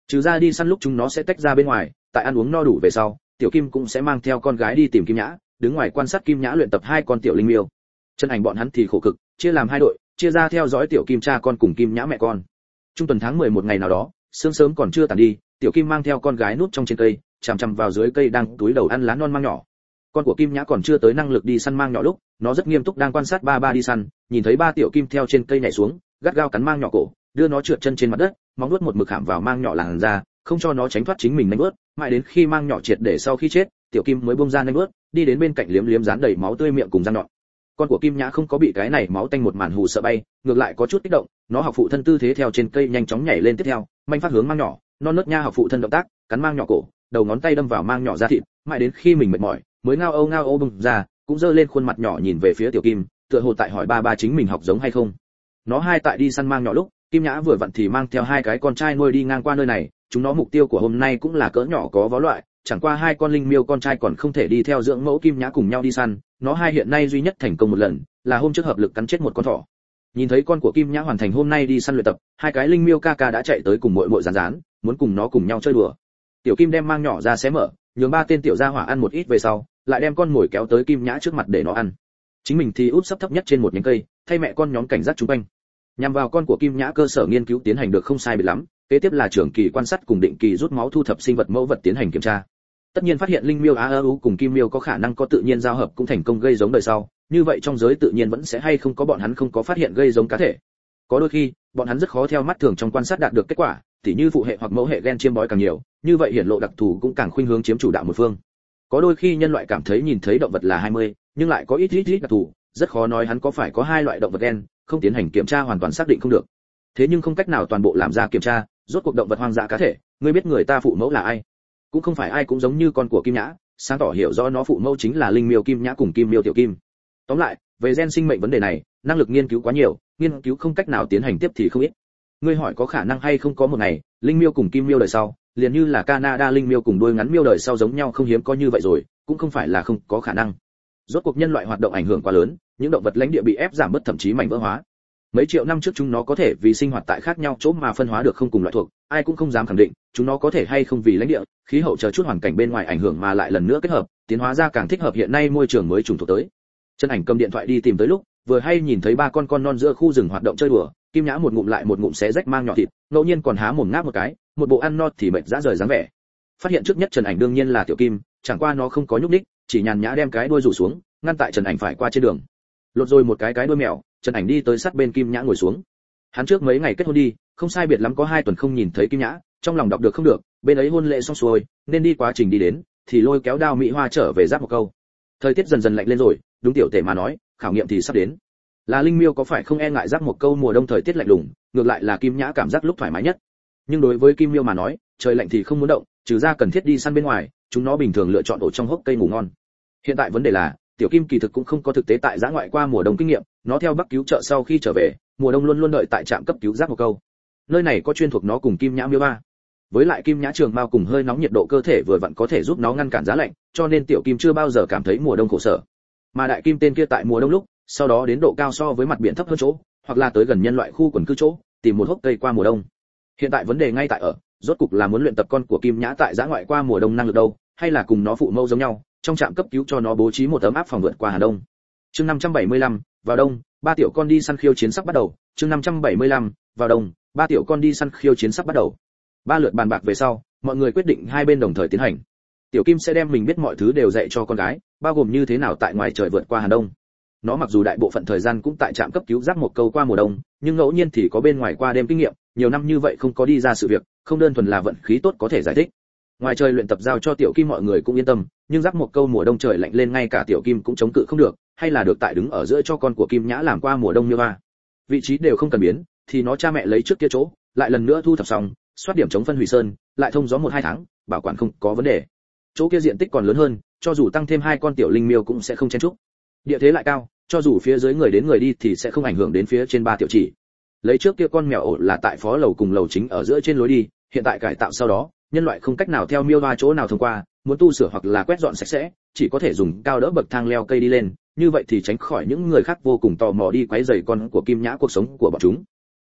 Trừ ra đi săn lúc chúng nó sẽ tách ra bên ngoài, tại ăn uống no đủ về sau, tiểu kim cũng sẽ mang theo con gái đi tìm kim nhã, đứng ngoài quan sát kim nhã luyện tập hai con tiểu linh miêu. Chân Ảnh bọn hắn thì khổ cực, chia làm hai đội, chia ra theo dõi tiểu kim cha con cùng kim nhã mẹ con. Trung tuần tháng mười một ngày nào đó, sương sớm còn chưa tàn đi, tiểu kim mang theo con gái núp trong trên cây, chằm chằm vào dưới cây đang túi đầu ăn lá non mang nhỏ. Con của kim nhã còn chưa tới năng lực đi săn mang nhỏ lúc, nó rất nghiêm túc đang quan sát ba ba đi săn, nhìn thấy ba tiểu kim theo trên cây nhảy xuống, gắt gao cắn mang nhỏ cổ, đưa nó trượt chân trên mặt đất, móng nuốt một mực khảm vào mang nhỏ làn ra, không cho nó tránh thoát chính mình nanh nuốt, mãi đến khi mang nhỏ triệt để sau khi chết, tiểu kim mới buông ra nanh nuốt, đi đến bên cạnh liếm liếm dán đầy máu tươi miệng cùng răng nhọn. Con của kim nhã không có bị cái này máu tanh một màn hù sợ bay, ngược lại có chút kích động, nó học phụ thân tư thế theo trên cây nhanh chóng nhảy lên tiếp theo, manh phát hướng mang nhỏ, non nớt nha học phụ thân động tác, cắn mang nhỏ cổ, đầu ngón tay đâm vào mang nhỏ da thịt, mãi đến khi mình mệt mỏi, mới ngao âu ngao âu bung ra, cũng giơ lên khuôn mặt nhỏ nhìn về phía tiểu kim, tựa hồ tại hỏi ba ba chính mình học giống hay không. Nó hai tại đi săn mang nhỏ lúc, kim nhã vừa vặn thì mang theo hai cái con trai nuôi đi ngang qua nơi này, chúng nó mục tiêu của hôm nay cũng là cỡ nhỏ có vó loại, chẳng qua hai con linh miêu con trai còn không thể đi theo dưỡng mẫu kim nhã cùng nhau đi săn, nó hai hiện nay duy nhất thành công một lần, là hôm trước hợp lực cắn chết một con thỏ. Nhìn thấy con của kim nhã hoàn thành hôm nay đi săn luyện tập, hai cái linh miêu ca ca đã chạy tới cùng muội muội rán rán, muốn cùng nó cùng nhau chơi đùa. Tiểu kim đem mang nhỏ ra xé mở, nhường ba tên tiểu gia hỏa ăn một ít về sau, lại đem con mồi kéo tới kim nhã trước mặt để nó ăn. Chính mình thì úp sấp thấp nhất trên một nhánh cây, thay mẹ con nhóm cảnh giác chúng quanh. Nhằm vào con của kim nhã, cơ sở nghiên cứu tiến hành được không sai biệt lắm, kế tiếp là trưởng kỳ quan sát cùng định kỳ rút máu thu thập sinh vật mẫu vật tiến hành kiểm tra. Tất nhiên phát hiện linh miêu a u cùng kim miêu có khả năng có tự nhiên giao hợp cũng thành công gây giống đời sau, như vậy trong giới tự nhiên vẫn sẽ hay không có bọn hắn không có phát hiện gây giống cá thể. Có đôi khi, bọn hắn rất khó theo mắt thường trong quan sát đạt được kết quả, tỉ như phụ hệ hoặc mẫu hệ gen chiêm bói càng nhiều, như vậy hiển lộ đặc thù cũng càng khuynh hướng chiếm chủ đạo một phương. Có đôi khi nhân loại cảm thấy nhìn thấy động vật là hai mươi, nhưng lại có ít ít ít đặc thù, rất khó nói hắn có phải có hai loại động vật gen, không tiến hành kiểm tra hoàn toàn xác định không được. Thế nhưng không cách nào toàn bộ làm ra kiểm tra, rốt cuộc động vật hoang dã cá thể, ngươi biết người ta phụ mẫu là ai? Cũng không phải ai cũng giống như con của kim nhã, sáng tỏ hiểu rõ nó phụ mẫu chính là linh miêu kim nhã cùng kim miêu tiểu kim. Tóm lại, về gen sinh mệnh vấn đề này, năng lực nghiên cứu quá nhiều, nghiên cứu không cách nào tiến hành tiếp thì không ít. Ngươi hỏi có khả năng hay không có một ngày, linh miêu cùng kim miêu đời sau, liền như là Canada linh miêu cùng đuôi ngắn miêu đời sau giống nhau không hiếm có như vậy rồi, cũng không phải là không có khả năng. Rốt cuộc nhân loại hoạt động ảnh hưởng quá lớn, những động vật lãnh địa bị ép giảm bớt thậm chí mảnh vỡ hóa. Mấy triệu năm trước chúng nó có thể vì sinh hoạt tại khác nhau chỗ mà phân hóa được không cùng loại thuộc, ai cũng không dám khẳng định, chúng nó có thể hay không vì lãnh địa, khí hậu chờ chút hoàn cảnh bên ngoài ảnh hưởng mà lại lần nữa kết hợp, tiến hóa ra càng thích hợp hiện nay môi trường mới trùng thuộc tới. Chân Ảnh cầm điện thoại đi tìm tới lúc, vừa hay nhìn thấy ba con con non giữa khu rừng hoạt động chơi đùa, kim nhã một ngụm lại một ngụm xé rách mang nhỏ thịt, ngẫu nhiên còn há mồm ngáp một cái, một bộ ăn no thì mệt rã rời dáng vẻ. Phát hiện trước nhất Trần Ảnh đương nhiên là tiểu kim, chẳng qua nó không có nhúc nhích, chỉ nhàn nhã đem cái đuôi rủ xuống, ngăn tại Trần Ảnh phải qua trên đường. Lột rồi một cái cái đuôi mèo, Trần Ảnh đi tới sát bên kim nhã ngồi xuống. Hắn trước mấy ngày kết hôn đi, không sai biệt lắm có hai tuần không nhìn thấy kim nhã, trong lòng đọc được không được, bên ấy hôn lễ xong xuôi, nên đi quá trình đi đến, thì lôi kéo Đao Mỹ Hoa trở về giáp một câu. Thời tiết dần dần lạnh lên rồi, đúng tiểu tể mà nói, khảo nghiệm thì sắp đến. Là linh miêu có phải không e ngại giáp một câu mùa đông thời tiết lạnh lùng, ngược lại là kim nhã cảm giác lúc thoải mái nhất. Nhưng đối với kim miêu mà nói, trời lạnh thì không muốn động, trừ ra cần thiết đi săn bên ngoài, chúng nó bình thường lựa chọn ổ trong hốc cây ngủ ngon. Hiện tại vấn đề là, tiểu kim kỳ thực cũng không có thực tế tại giã ngoại qua mùa đông kinh nghiệm, nó theo Bắc cứu trợ sau khi trở về, mùa đông luôn luôn đợi tại trạm cấp cứu giáp một câu. Nơi này có chuyên thuộc nó cùng kim nhã miêu ba. Với lại kim nhã trường mao cùng hơi nóng nhiệt độ cơ thể vừa vặn có thể giúp nó ngăn cản giá lạnh, cho nên tiểu kim chưa bao giờ cảm thấy mùa đông khổ sở. Mà đại kim tên kia tại mùa đông lúc, sau đó đến độ cao so với mặt biển thấp hơn chỗ, hoặc là tới gần nhân loại khu quần cư chỗ, tìm một hốc cây qua mùa đông. Hiện tại vấn đề ngay tại ở, rốt cục là muốn luyện tập con của kim nhã tại giã ngoại qua mùa đông năng lực đâu, hay là cùng nó phụ mẫu giống nhau, trong trạm cấp cứu cho nó bố trí một tấm áp phòng vượt qua Hà Đông. Chương năm trăm bảy mươi lăm, vào đông, ba tiểu con đi săn khiêu chiến sắp bắt đầu. Chương năm trăm bảy mươi lăm, vào đông, ba tiểu con đi săn khiêu chiến sắp bắt đầu. Ba lượt bàn bạc về sau, mọi người quyết định hai bên đồng thời tiến hành. Tiểu Kim sẽ đem mình biết mọi thứ đều dạy cho con gái, bao gồm như thế nào tại ngoài trời vượt qua Hà Đông. Nó mặc dù đại bộ phận thời gian cũng tại trạm cấp cứu giáp một câu qua mùa đông, nhưng ngẫu nhiên thì có bên ngoài qua đêm kinh nghiệm, nhiều năm như vậy không có đi ra sự việc, không đơn thuần là vận khí tốt có thể giải thích. Ngoài trời luyện tập giao cho Tiểu Kim mọi người cũng yên tâm, nhưng giáp một câu mùa đông trời lạnh lên ngay cả Tiểu Kim cũng chống cự không được, hay là được tại đứng ở giữa cho con của Kim Nhã làm qua mùa đông như ba. Vị trí đều không cần biến, thì nó cha mẹ lấy trước kia chỗ, lại lần nữa thu thập xong, soát điểm chống phân hủy sơn, lại thông gió một hai tháng, bảo quản không có vấn đề. Chỗ kia diện tích còn lớn hơn, cho dù tăng thêm hai con tiểu linh miêu cũng sẽ không chen chúc. Địa thế lại cao, cho dù phía dưới người đến người đi thì sẽ không ảnh hưởng đến phía trên ba tiểu chỉ. Lấy trước kia con mèo ổ là tại phó lầu cùng lầu chính ở giữa trên lối đi, hiện tại cải tạo sau đó, nhân loại không cách nào theo miêu hoa chỗ nào thông qua, muốn tu sửa hoặc là quét dọn sạch sẽ, chỉ có thể dùng cao đỡ bậc thang leo cây đi lên, như vậy thì tránh khỏi những người khác vô cùng tò mò đi quấy rầy con của Kim Nhã cuộc sống của bọn chúng.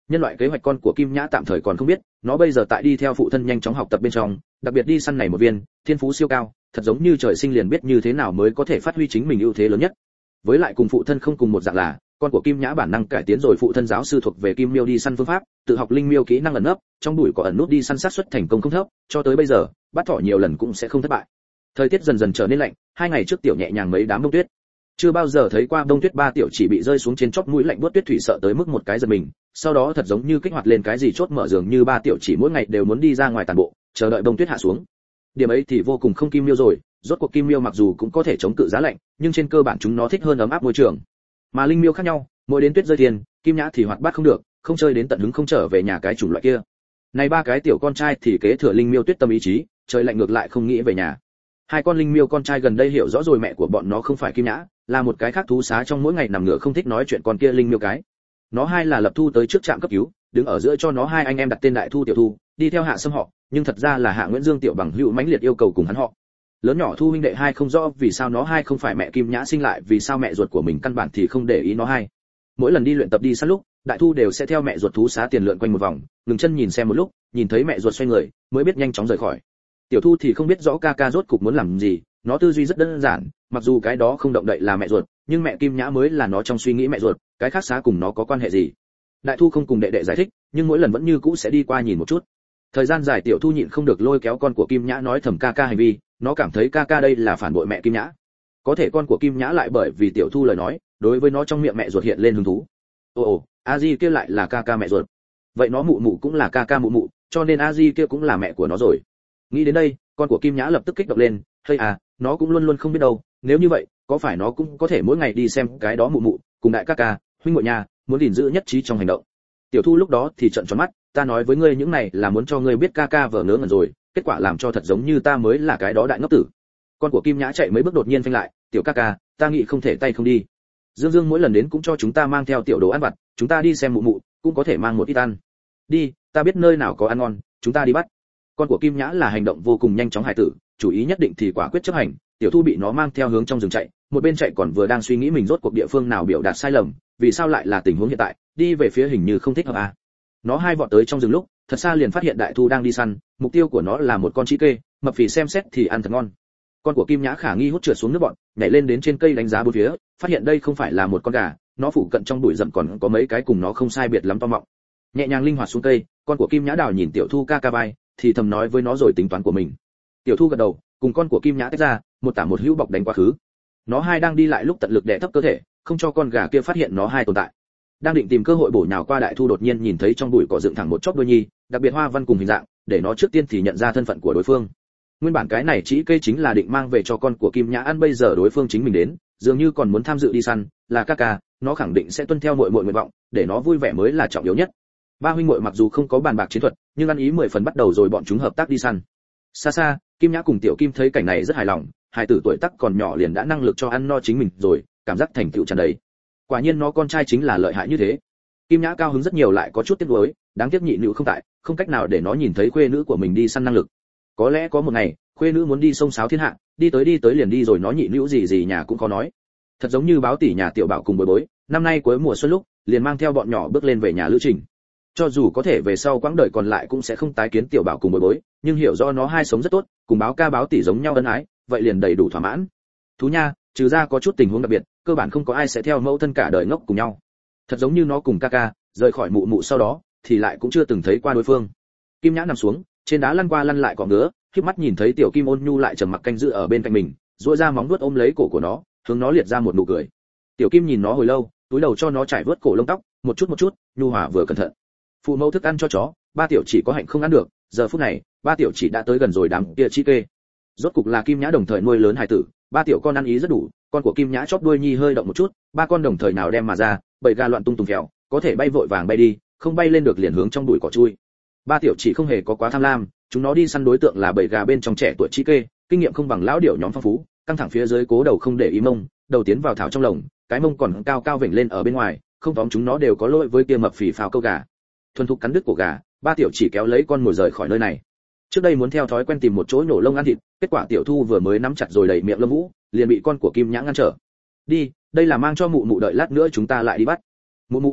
nhân loại kế hoạch con của Kim Nhã tạm thời còn không biết, nó bây giờ tại đi theo phụ thân nhanh chóng học tập bên trong, đặc biệt đi săn này một viên, thiên phú siêu cao, thật giống như trời sinh liền biết như thế nào mới có thể phát huy chính mình ưu thế lớn nhất. Với lại cùng phụ thân không cùng một dạng là, con của Kim Nhã bản năng cải tiến rồi phụ thân giáo sư thuộc về Kim Miêu đi săn phương pháp, tự học linh miêu kỹ năng ẩn nấp, trong bụi có ẩn nút đi săn sát suất thành công không thấp, cho tới bây giờ, bắt thỏ nhiều lần cũng sẽ không thất bại. Thời tiết dần dần trở nên lạnh, hai ngày trước tiểu nhẹ nhàng mấy đám bông tuyết. Chưa bao giờ thấy qua bông tuyết ba tiểu chỉ bị rơi xuống trên chóp mũi lạnh buốt tuyết thủy sợ tới mức một cái giật mình, sau đó thật giống như kích hoạt lên cái gì chốt mở dường như ba tiểu chỉ mỗi ngày đều muốn đi ra ngoài tàn bộ, chờ đợi bông tuyết hạ xuống. Điểm ấy thì vô cùng không Kim Miêu rồi, rốt cuộc Kim Miêu mặc dù cũng có thể chống cự giá lạnh, nhưng trên cơ bản chúng nó thích hơn ấm áp môi trường. Mà linh miêu khác nhau, mỗi đến tuyết rơi thiên, Kim Nhã thì hoạt bát không được, không chơi đến tận hứng không trở về nhà cái chủng loại kia. Này ba cái tiểu con trai thì kế thừa linh miêu tuyết tâm ý chí, trời lạnh ngược lại không nghĩ về nhà. Hai con linh miêu con trai gần đây hiểu rõ rồi mẹ của bọn nó không phải Kim Nhã, là một cái khác thú xá trong mỗi ngày nằm ngửa không thích nói chuyện con kia linh miêu cái. Nó hai là Lập Thu tới trước trạm cấp cứu, đứng ở giữa cho nó hai anh em đặt tên Đại Thu Tiểu Thu, đi theo Hạ Sâm họ, nhưng thật ra là Hạ Nguyễn Dương Tiểu Bằng hữu mãnh liệt yêu cầu cùng hắn họ. Lớn nhỏ Thu huynh đệ hai không rõ vì sao nó hai không phải mẹ Kim Nhã sinh lại, vì sao mẹ ruột của mình căn bản thì không để ý nó hai. Mỗi lần đi luyện tập đi săn lúc, Đại Thu đều sẽ theo mẹ ruột thú xá tiền lượn quanh một vòng, ngừng chân nhìn xem một lúc, nhìn thấy mẹ ruột xoay người, mới biết nhanh chóng rời khỏi. Tiểu Thu thì không biết rõ ca ca rốt cục muốn làm gì, nó tư duy rất đơn giản, mặc dù cái đó không động đậy là mẹ ruột, nhưng mẹ Kim Nhã mới là nó trong suy nghĩ mẹ ruột, cái khác xá cùng nó có quan hệ gì. Đại Thu không cùng đệ đệ giải thích, nhưng mỗi lần vẫn như cũ sẽ đi qua nhìn một chút. Thời gian dài Tiểu Thu nhịn không được lôi kéo con của Kim Nhã nói thầm ca ca hành vi, nó cảm thấy ca ca đây là phản bội mẹ Kim Nhã. Có thể con của Kim Nhã lại bởi vì Tiểu Thu lời nói, đối với nó trong miệng mẹ ruột hiện lên hứng thú. Ồ ồ, a di kia lại là ca ca mẹ ruột. Vậy nó mụ mụ cũng là ca ca mụ mụ, cho nên a di kia cũng là mẹ của nó rồi. Nghĩ đến đây, con của Kim Nhã lập tức kích động lên, "Hey à, nó cũng luôn luôn không biết đâu, nếu như vậy, có phải nó cũng có thể mỗi ngày đi xem cái đó mụ mụ, cùng đại ca ca, huynh muội nhà, muốn gìn giữ nhất trí trong hành động." Tiểu Thu lúc đó thì trợn tròn mắt, "Ta nói với ngươi những này là muốn cho ngươi biết ca ca vờ ngớ ngẩn rồi, kết quả làm cho thật giống như ta mới là cái đó đại ngốc tử." Con của Kim Nhã chạy mấy bước đột nhiên phanh lại, "Tiểu ca ca, ta nghĩ không thể tay không đi. Dương Dương mỗi lần đến cũng cho chúng ta mang theo tiểu đồ ăn vặt, chúng ta đi xem mụ mụ, cũng có thể mang một ít ăn. Đi, ta biết nơi nào có ăn ngon, chúng ta đi bắt." Con của Kim Nhã là hành động vô cùng nhanh chóng hài tử, chủ ý nhất định thì quả quyết chấp hành. Tiểu Thu bị nó mang theo hướng trong rừng chạy, một bên chạy còn vừa đang suy nghĩ mình rốt cuộc địa phương nào biểu đạt sai lầm, vì sao lại là tình huống hiện tại, đi về phía hình như không thích hợp à. Nó hai vọt tới trong rừng lúc, thật xa liền phát hiện Đại Thu đang đi săn, mục tiêu của nó là một con chĩ kê, mập phì xem xét thì ăn thật ngon. Con của Kim Nhã khả nghi hút trượt xuống nước bọn, nhảy lên đến trên cây đánh giá bốn phía, phát hiện đây không phải là một con gà, nó phụ cận trong bụi rậm còn có mấy cái cùng nó không sai biệt lắm to mọng. Nhẹ nhàng linh hoạt xuống cây, con của Kim Nhã đào nhìn Tiểu Thu ca ca vai, thì thầm nói với nó rồi tính toán của mình. Tiểu Thu gật đầu, cùng con của Kim Nhã tách ra, một tả một hữu bọc đánh quá khứ. Nó hai đang đi lại lúc tận lực đè thấp cơ thể, không cho con gà kia phát hiện nó hai tồn tại. Đang định tìm cơ hội bổ nhào qua Đại Thu đột nhiên nhìn thấy trong bụi cỏ dựng thẳng một chóp đuôi nhi, đặc biệt hoa văn cùng hình dạng, để nó trước tiên thì nhận ra thân phận của đối phương. Nguyên bản cái này chỉ cây chính là định mang về cho con của Kim Nhã ăn, bây giờ đối phương chính mình đến, dường như còn muốn tham dự đi săn, là ca ca, nó khẳng định sẽ tuân theo muội muội nguyện vọng, để nó vui vẻ mới là trọng yếu nhất. Ba huynh muội mặc dù không có bàn bạc chiến thuật, nhưng ăn ý mười phần bắt đầu rồi bọn chúng hợp tác đi săn. Xa xa, Kim Nhã cùng Tiểu Kim thấy cảnh này rất hài lòng, hai tử tuổi tác còn nhỏ liền đã năng lực cho ăn no chính mình rồi, cảm giác thành tựu tràn đầy. Quả nhiên nó con trai chính là lợi hại như thế. Kim Nhã cao hứng rất nhiều, lại có chút tiếc nuối, đáng tiếc nhị nữ không tại, không cách nào để nó nhìn thấy khuê nữ của mình đi săn năng lực. Có lẽ có một ngày, khuê nữ muốn đi sông sáo thiên hạ, đi tới đi tới liền đi rồi, nó nhị nữ gì gì nhà cũng có nói. Thật giống như báo tỷ nhà Tiểu Bảo cùng Bối Bối, năm nay cuối mùa xuân lúc, liền mang theo bọn nhỏ bước lên về nhà lữ trình. Cho dù có thể về sau quãng đời còn lại cũng sẽ không tái kiến Tiểu Bảo cùng Bối Bối, nhưng hiểu do nó hai sống rất tốt, cùng báo ca báo tỷ giống nhau ân ái, vậy liền đầy đủ thỏa mãn. Thú nha, trừ ra có chút tình huống đặc biệt, cơ bản không có ai sẽ theo mẫu thân cả đời ngốc cùng nhau. Thật giống như nó cùng ca ca, rời khỏi mụ mụ sau đó, thì lại cũng chưa từng thấy qua đối phương. Kim Nhã nằm xuống, trên đá lăn qua lăn lại cọ ngứa, khép mắt nhìn thấy Tiểu Kim ôn nhu lại trầm mặc canh giữ ở bên cạnh mình, duỗi ra móng vuốt ôm lấy cổ của nó, hướng nó liệt ra một nụ cười. Tiểu Kim nhìn nó hồi lâu, túi đầu cho nó trải vuốt cổ lông tóc, một chút một chút, nhu hòa vừa cẩn thận. Phụ mẫu thức ăn cho chó, ba tiểu chỉ có hạnh không ăn được, giờ phút này, ba tiểu chỉ đã tới gần rồi đám kia chi kê. Rốt cục là Kim Nhã đồng thời nuôi lớn hài tử, ba tiểu con ăn ý rất đủ, con của Kim Nhã chóp đuôi nhi hơi động một chút, ba con đồng thời nào đem mà ra, bầy gà loạn tung tung phèo, có thể bay vội vàng bay đi, không bay lên được liền hướng trong bụi cỏ chui. Ba tiểu chỉ không hề có quá tham lam, chúng nó đi săn đối tượng là bầy gà bên trong trẻ tuổi chi kê, kinh nghiệm không bằng lão điểu nhóm phong phú, căng thẳng phía dưới cố đầu không để ý mông, đầu tiến vào thảo trong lồng, cái mông còn cao cao vểnh lên ở bên ngoài, không tóm chúng nó đều có lỗi với kia mập phì phào câu gà. Thuần thục cắn đứt cổ gà, ba tiểu chỉ kéo lấy con mồi rời khỏi nơi này. Trước đây muốn theo thói quen tìm một chỗ nhổ lông ăn thịt, kết quả Tiểu Thu vừa mới nắm chặt rồi đầy miệng lông vũ, liền bị con của Kim Nhã ngăn trở. "Đi, đây là mang cho mụ mụ, đợi lát nữa chúng ta lại đi bắt." "Mụ mụ."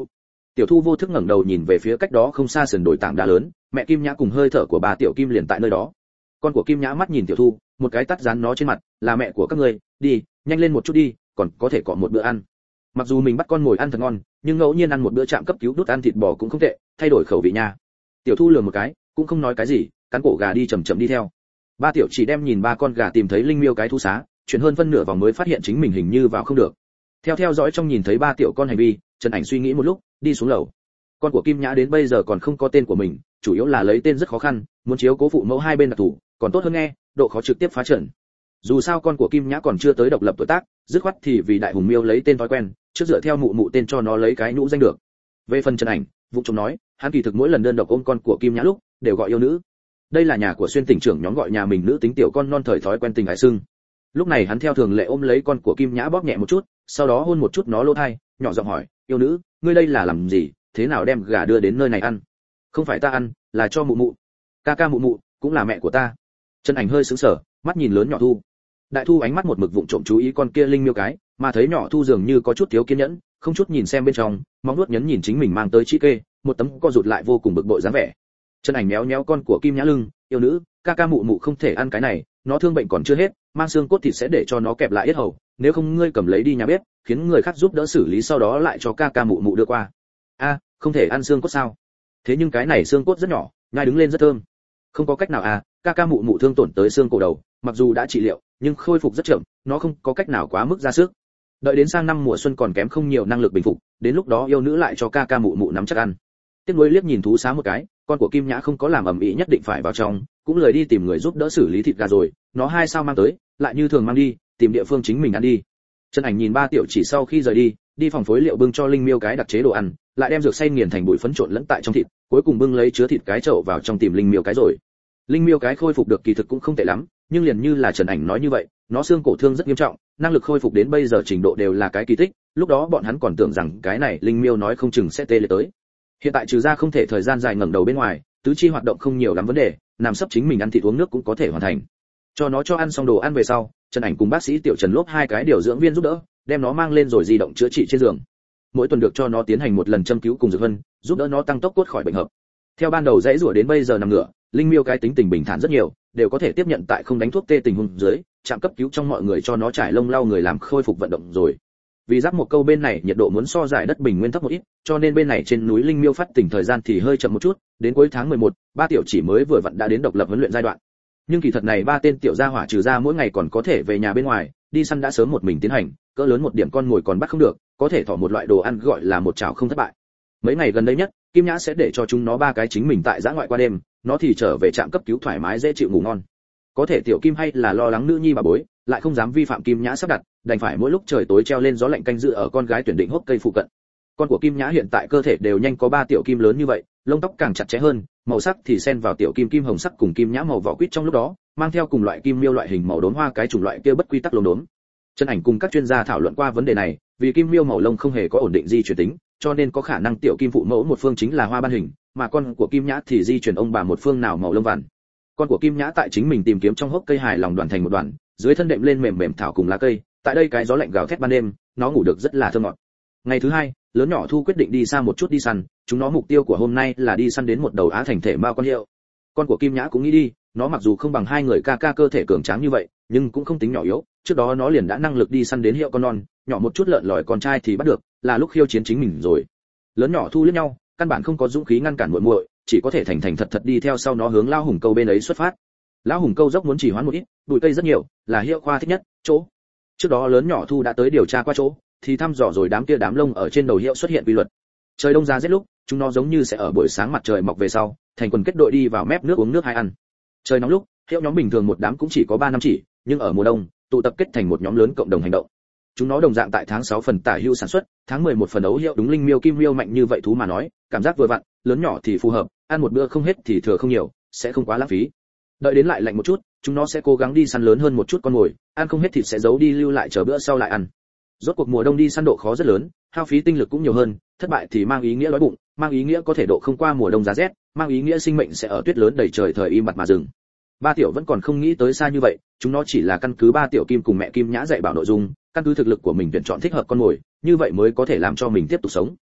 Tiểu Thu vô thức ngẩng đầu nhìn về phía cách đó không xa sườn đồi tảng đá lớn, mẹ Kim Nhã cùng hơi thở của bà tiểu Kim liền tại nơi đó. Con của Kim Nhã mắt nhìn Tiểu Thu, một cái tát dán nó trên mặt, là mẹ của các ngươi, đi, nhanh lên một chút đi, còn có thể cọ một bữa ăn. Mặc dù mình bắt con mồi ăn thật ngon, nhưng ngẫu nhiên ăn một bữa chạm cấp cứu đút ăn thịt bò cũng không tệ, thay đổi khẩu vị nha. Tiểu Thu lườm một cái, cũng không nói cái gì, cắn cổ gà đi chậm chậm đi theo. Ba tiểu chỉ đem nhìn ba con gà tìm thấy linh miêu cái thú xá, chuyển hơn phân nửa vòng mới phát hiện chính mình hình như vào không được. Theo theo dõi trong nhìn thấy ba tiểu con hành vi, Trần Ảnh suy nghĩ một lúc, đi xuống lầu. Con của Kim Nhã đến bây giờ còn không có tên của mình, chủ yếu là lấy tên rất khó khăn, muốn chiếu cố phụ mẫu hai bên đặc thủ, còn tốt hơn nghe, độ khó trực tiếp phá trận. Dù sao con của Kim Nhã còn chưa tới độc lập tuổi tác, dứt khoát thì vì đại hùng miêu lấy tên thói quen, trước dựa theo mụ mụ tên cho nó lấy cái nhũ danh được. Về phần Trần Ảnh, vụ trông nói, hắn kỳ thực mỗi lần đơn độc ôm con của Kim Nhã lúc, đều gọi yêu nữ. Đây là nhà của xuyên tỉnh trưởng nhóm gọi nhà mình nữ tính tiểu con non thời thói quen tình ái xưng. Lúc này hắn theo thường lệ ôm lấy con của Kim Nhã bóp nhẹ một chút, sau đó hôn một chút nó lỗ tai, nhỏ giọng hỏi, yêu nữ, ngươi đây là làm gì, thế nào đem gà đưa đến nơi này ăn? Không phải ta ăn, là cho mụ mụ. Ca ca mụ mụ cũng là mẹ của ta. Trần Ảnh hơi sững sờ, mắt nhìn lớn nhỏ Thu. Đại Thu ánh mắt một mực vụng trộm chú ý con kia linh miêu cái, mà thấy nhỏ Thu dường như có chút thiếu kiên nhẫn, không chút nhìn xem bên trong, móng nuốt nhấn nhìn chính mình mang tới trí kê, một tấm co rụt lại vô cùng bực bội dáng vẻ. Trần Ảnh méo méo con của Kim Nhã lưng, yêu nữ, ca ca mụ mụ không thể ăn cái này, nó thương bệnh còn chưa hết, mang xương cốt thịt sẽ để cho nó kẹp lại yết hầu, nếu không ngươi cầm lấy đi nhà bếp, khiến người khác giúp đỡ xử lý sau đó lại cho ca ca mụ mụ đưa qua. A, không thể ăn xương cốt sao? Thế nhưng cái này xương cốt rất nhỏ, nhai đứng lên rất thơm. Không có cách nào à, ca ca mụ mụ thương tổn tới xương cổ đầu, mặc dù đã trị liệu, nhưng khôi phục rất chậm, nó không có cách nào quá mức ra sức. Đợi đến sang năm mùa xuân còn kém không nhiều năng lực bình phục, đến lúc đó yêu nữ lại cho ca ca mụ mụ nắm chắc ăn. Tiếp nối liếc nhìn thú xá một cái, con của Kim Nhã không có làm ầm ĩ nhất định phải vào trong, cũng lười đi tìm người giúp đỡ xử lý thịt gà rồi, nó hai sao mang tới, lại như thường mang đi, tìm địa phương chính mình ăn đi. Trần Ảnh nhìn ba tiểu chỉ sau khi rời đi, đi phòng phối liệu bưng cho linh miêu cái đặc chế đồ ăn, lại đem dược xay nghiền thành bụi phấn trộn lẫn tại trong thịt, cuối cùng bưng lấy chứa thịt cái chậu vào trong tìm linh miêu cái rồi. Linh miêu cái khôi phục được kỳ thực cũng không tệ lắm, nhưng liền như là Trần Ảnh nói như vậy, nó xương cổ thương rất nghiêm trọng, năng lực khôi phục đến bây giờ trình độ đều là cái kỳ tích, lúc đó bọn hắn còn tưởng rằng cái này linh miêu nói không chừng sẽ tê liệt tới. Hiện tại trừ ra không thể thời gian dài ngẩng đầu bên ngoài, tứ chi hoạt động không nhiều lắm vấn đề, nằm sấp chính mình ăn thịt uống nước cũng có thể hoàn thành. Cho nó cho ăn xong đồ ăn về sau, Trần Ảnh cùng bác sĩ Tiểu Trần lốp hai cái điều dưỡng viên giúp đỡ, đem nó mang lên rồi di động chữa trị trên giường. Mỗi tuần được cho nó tiến hành một lần châm cứu cùng dược vân, giúp đỡ nó tăng tốc cốt khỏi bệnh hợp. Theo ban đầu dãy rủa đến bây giờ nằm ngửa, linh miêu cái tính tình bình thản rất nhiều, đều có thể tiếp nhận tại không đánh thuốc tê tình huống dưới, trạm cấp cứu trong mọi người cho nó trải lông lau người làm khôi phục vận động rồi. Vì giáp một câu bên này nhiệt độ muốn so giải đất bình nguyên thấp một ít, cho nên bên này trên núi linh miêu phát tỉnh thời gian thì hơi chậm một chút, đến cuối tháng mười một, ba tiểu chỉ mới vừa vặn đã đến độc lập huấn luyện giai đoạn. Nhưng kỳ thật này ba tên tiểu gia hỏa trừ ra mỗi ngày còn có thể về nhà bên ngoài, đi săn đã sớm một mình tiến hành, cỡ lớn một điểm con mồi còn bắt không được, có thể thỏ một loại đồ ăn gọi là một chảo không thất bại. Mấy ngày gần đây nhất, Kim Nhã sẽ để cho chúng nó ba cái chính mình tại giã ngoại qua đêm, nó thì trở về trạm cấp cứu thoải mái dễ chịu ngủ ngon. Có thể tiểu Kim hay là lo lắng nữ nhi bà bối, lại không dám vi phạm Kim Nhã sắp đặt, đành phải mỗi lúc trời tối treo lên gió lạnh canh giữ ở con gái tuyển định hốc cây phụ cận. Con của Kim Nhã hiện tại cơ thể đều nhanh có ba tiểu kim lớn như vậy, lông tóc càng chặt chẽ hơn, màu sắc thì xen vào tiểu kim kim hồng sắc cùng kim nhã màu vỏ quýt trong lúc đó, mang theo cùng loại kim miêu loại hình màu đốm hoa cái chủng loại kia bất quy tắc lông đốm. Trần Ảnh cùng các chuyên gia thảo luận qua vấn đề này, vì kim miêu màu lông không hề có ổn định di chuyển tính, cho nên có khả năng tiểu kim phụ mẫu một phương chính là hoa ban hình, mà con của Kim Nhã thì di chuyển ông bà một phương nào màu lông vằn. Con của Kim Nhã tại chính mình tìm kiếm trong hốc cây hài lòng đoàn thành một đoàn, dưới thân đệm lên mềm mềm thảo cùng lá cây, tại đây cái gió lạnh gào thét ban đêm, nó ngủ được rất là thơm ngọt. Ngày thứ hai, lớn nhỏ Thu quyết định đi xa một chút đi săn, chúng nó mục tiêu của hôm nay là đi săn đến một đầu á thành thể mao con hiệu. Con của Kim Nhã cũng nghĩ đi, nó mặc dù không bằng hai người ca ca cơ thể cường tráng như vậy, nhưng cũng không tính nhỏ yếu, trước đó nó liền đã năng lực đi săn đến hiệu con non, nhỏ một chút lợn lòi con trai thì bắt được, là lúc khiêu chiến chính mình rồi. Lớn nhỏ Thu liếc nhau, căn bản không có dũng khí ngăn cản muội muội, chỉ có thể thành thành thật thật đi theo sau nó hướng Lão Hùng Câu bên ấy xuất phát. Lão Hùng Câu dốc muốn chỉ hoãn một ít, bụi cây rất nhiều, là hiệu khoa thích nhất chỗ. Trước đó lớn nhỏ Thu đã tới điều tra qua chỗ, thì thăm dò rồi đám kia đám lông ở trên đầu hiệu xuất hiện quy luật. Trời đông ra rét lúc, chúng nó giống như sẽ ở buổi sáng mặt trời mọc về sau, thành quần kết đội đi vào mép nước uống nước hay ăn. Trời nóng lúc, hiệu nhóm bình thường một đám cũng chỉ có ba năm chỉ, nhưng ở mùa đông, tụ tập kết thành một nhóm lớn cộng đồng hành động. Chúng nó đồng dạng tại tháng sáu phần tả hữu sản xuất, tháng mười một phần ấu hiệu đúng linh miêu kim miêu mạnh như vậy thú mà nói, cảm giác vừa vặn, lớn nhỏ thì phù hợp, ăn một bữa không hết thì thừa không nhiều, sẽ không quá lãng phí. Đợi đến lại lạnh một chút, chúng nó sẽ cố gắng đi săn lớn hơn một chút con mồi, ăn không hết thịt sẽ giấu đi lưu lại chờ bữa sau lại ăn. Rốt cuộc mùa đông đi săn độ khó rất lớn, hao phí tinh lực cũng nhiều hơn, thất bại thì mang ý nghĩa đói bụng, mang ý nghĩa có thể độ không qua mùa đông giá rét, mang ý nghĩa sinh mệnh sẽ ở tuyết lớn đầy trời thời im bặt mà dừng. Ba tiểu vẫn còn không nghĩ tới xa như vậy, chúng nó chỉ là căn cứ ba tiểu kim cùng mẹ Kim Nhã dạy bảo nội dung, căn cứ thực lực của mình tuyển chọn thích hợp con mồi, như vậy mới có thể làm cho mình tiếp tục sống.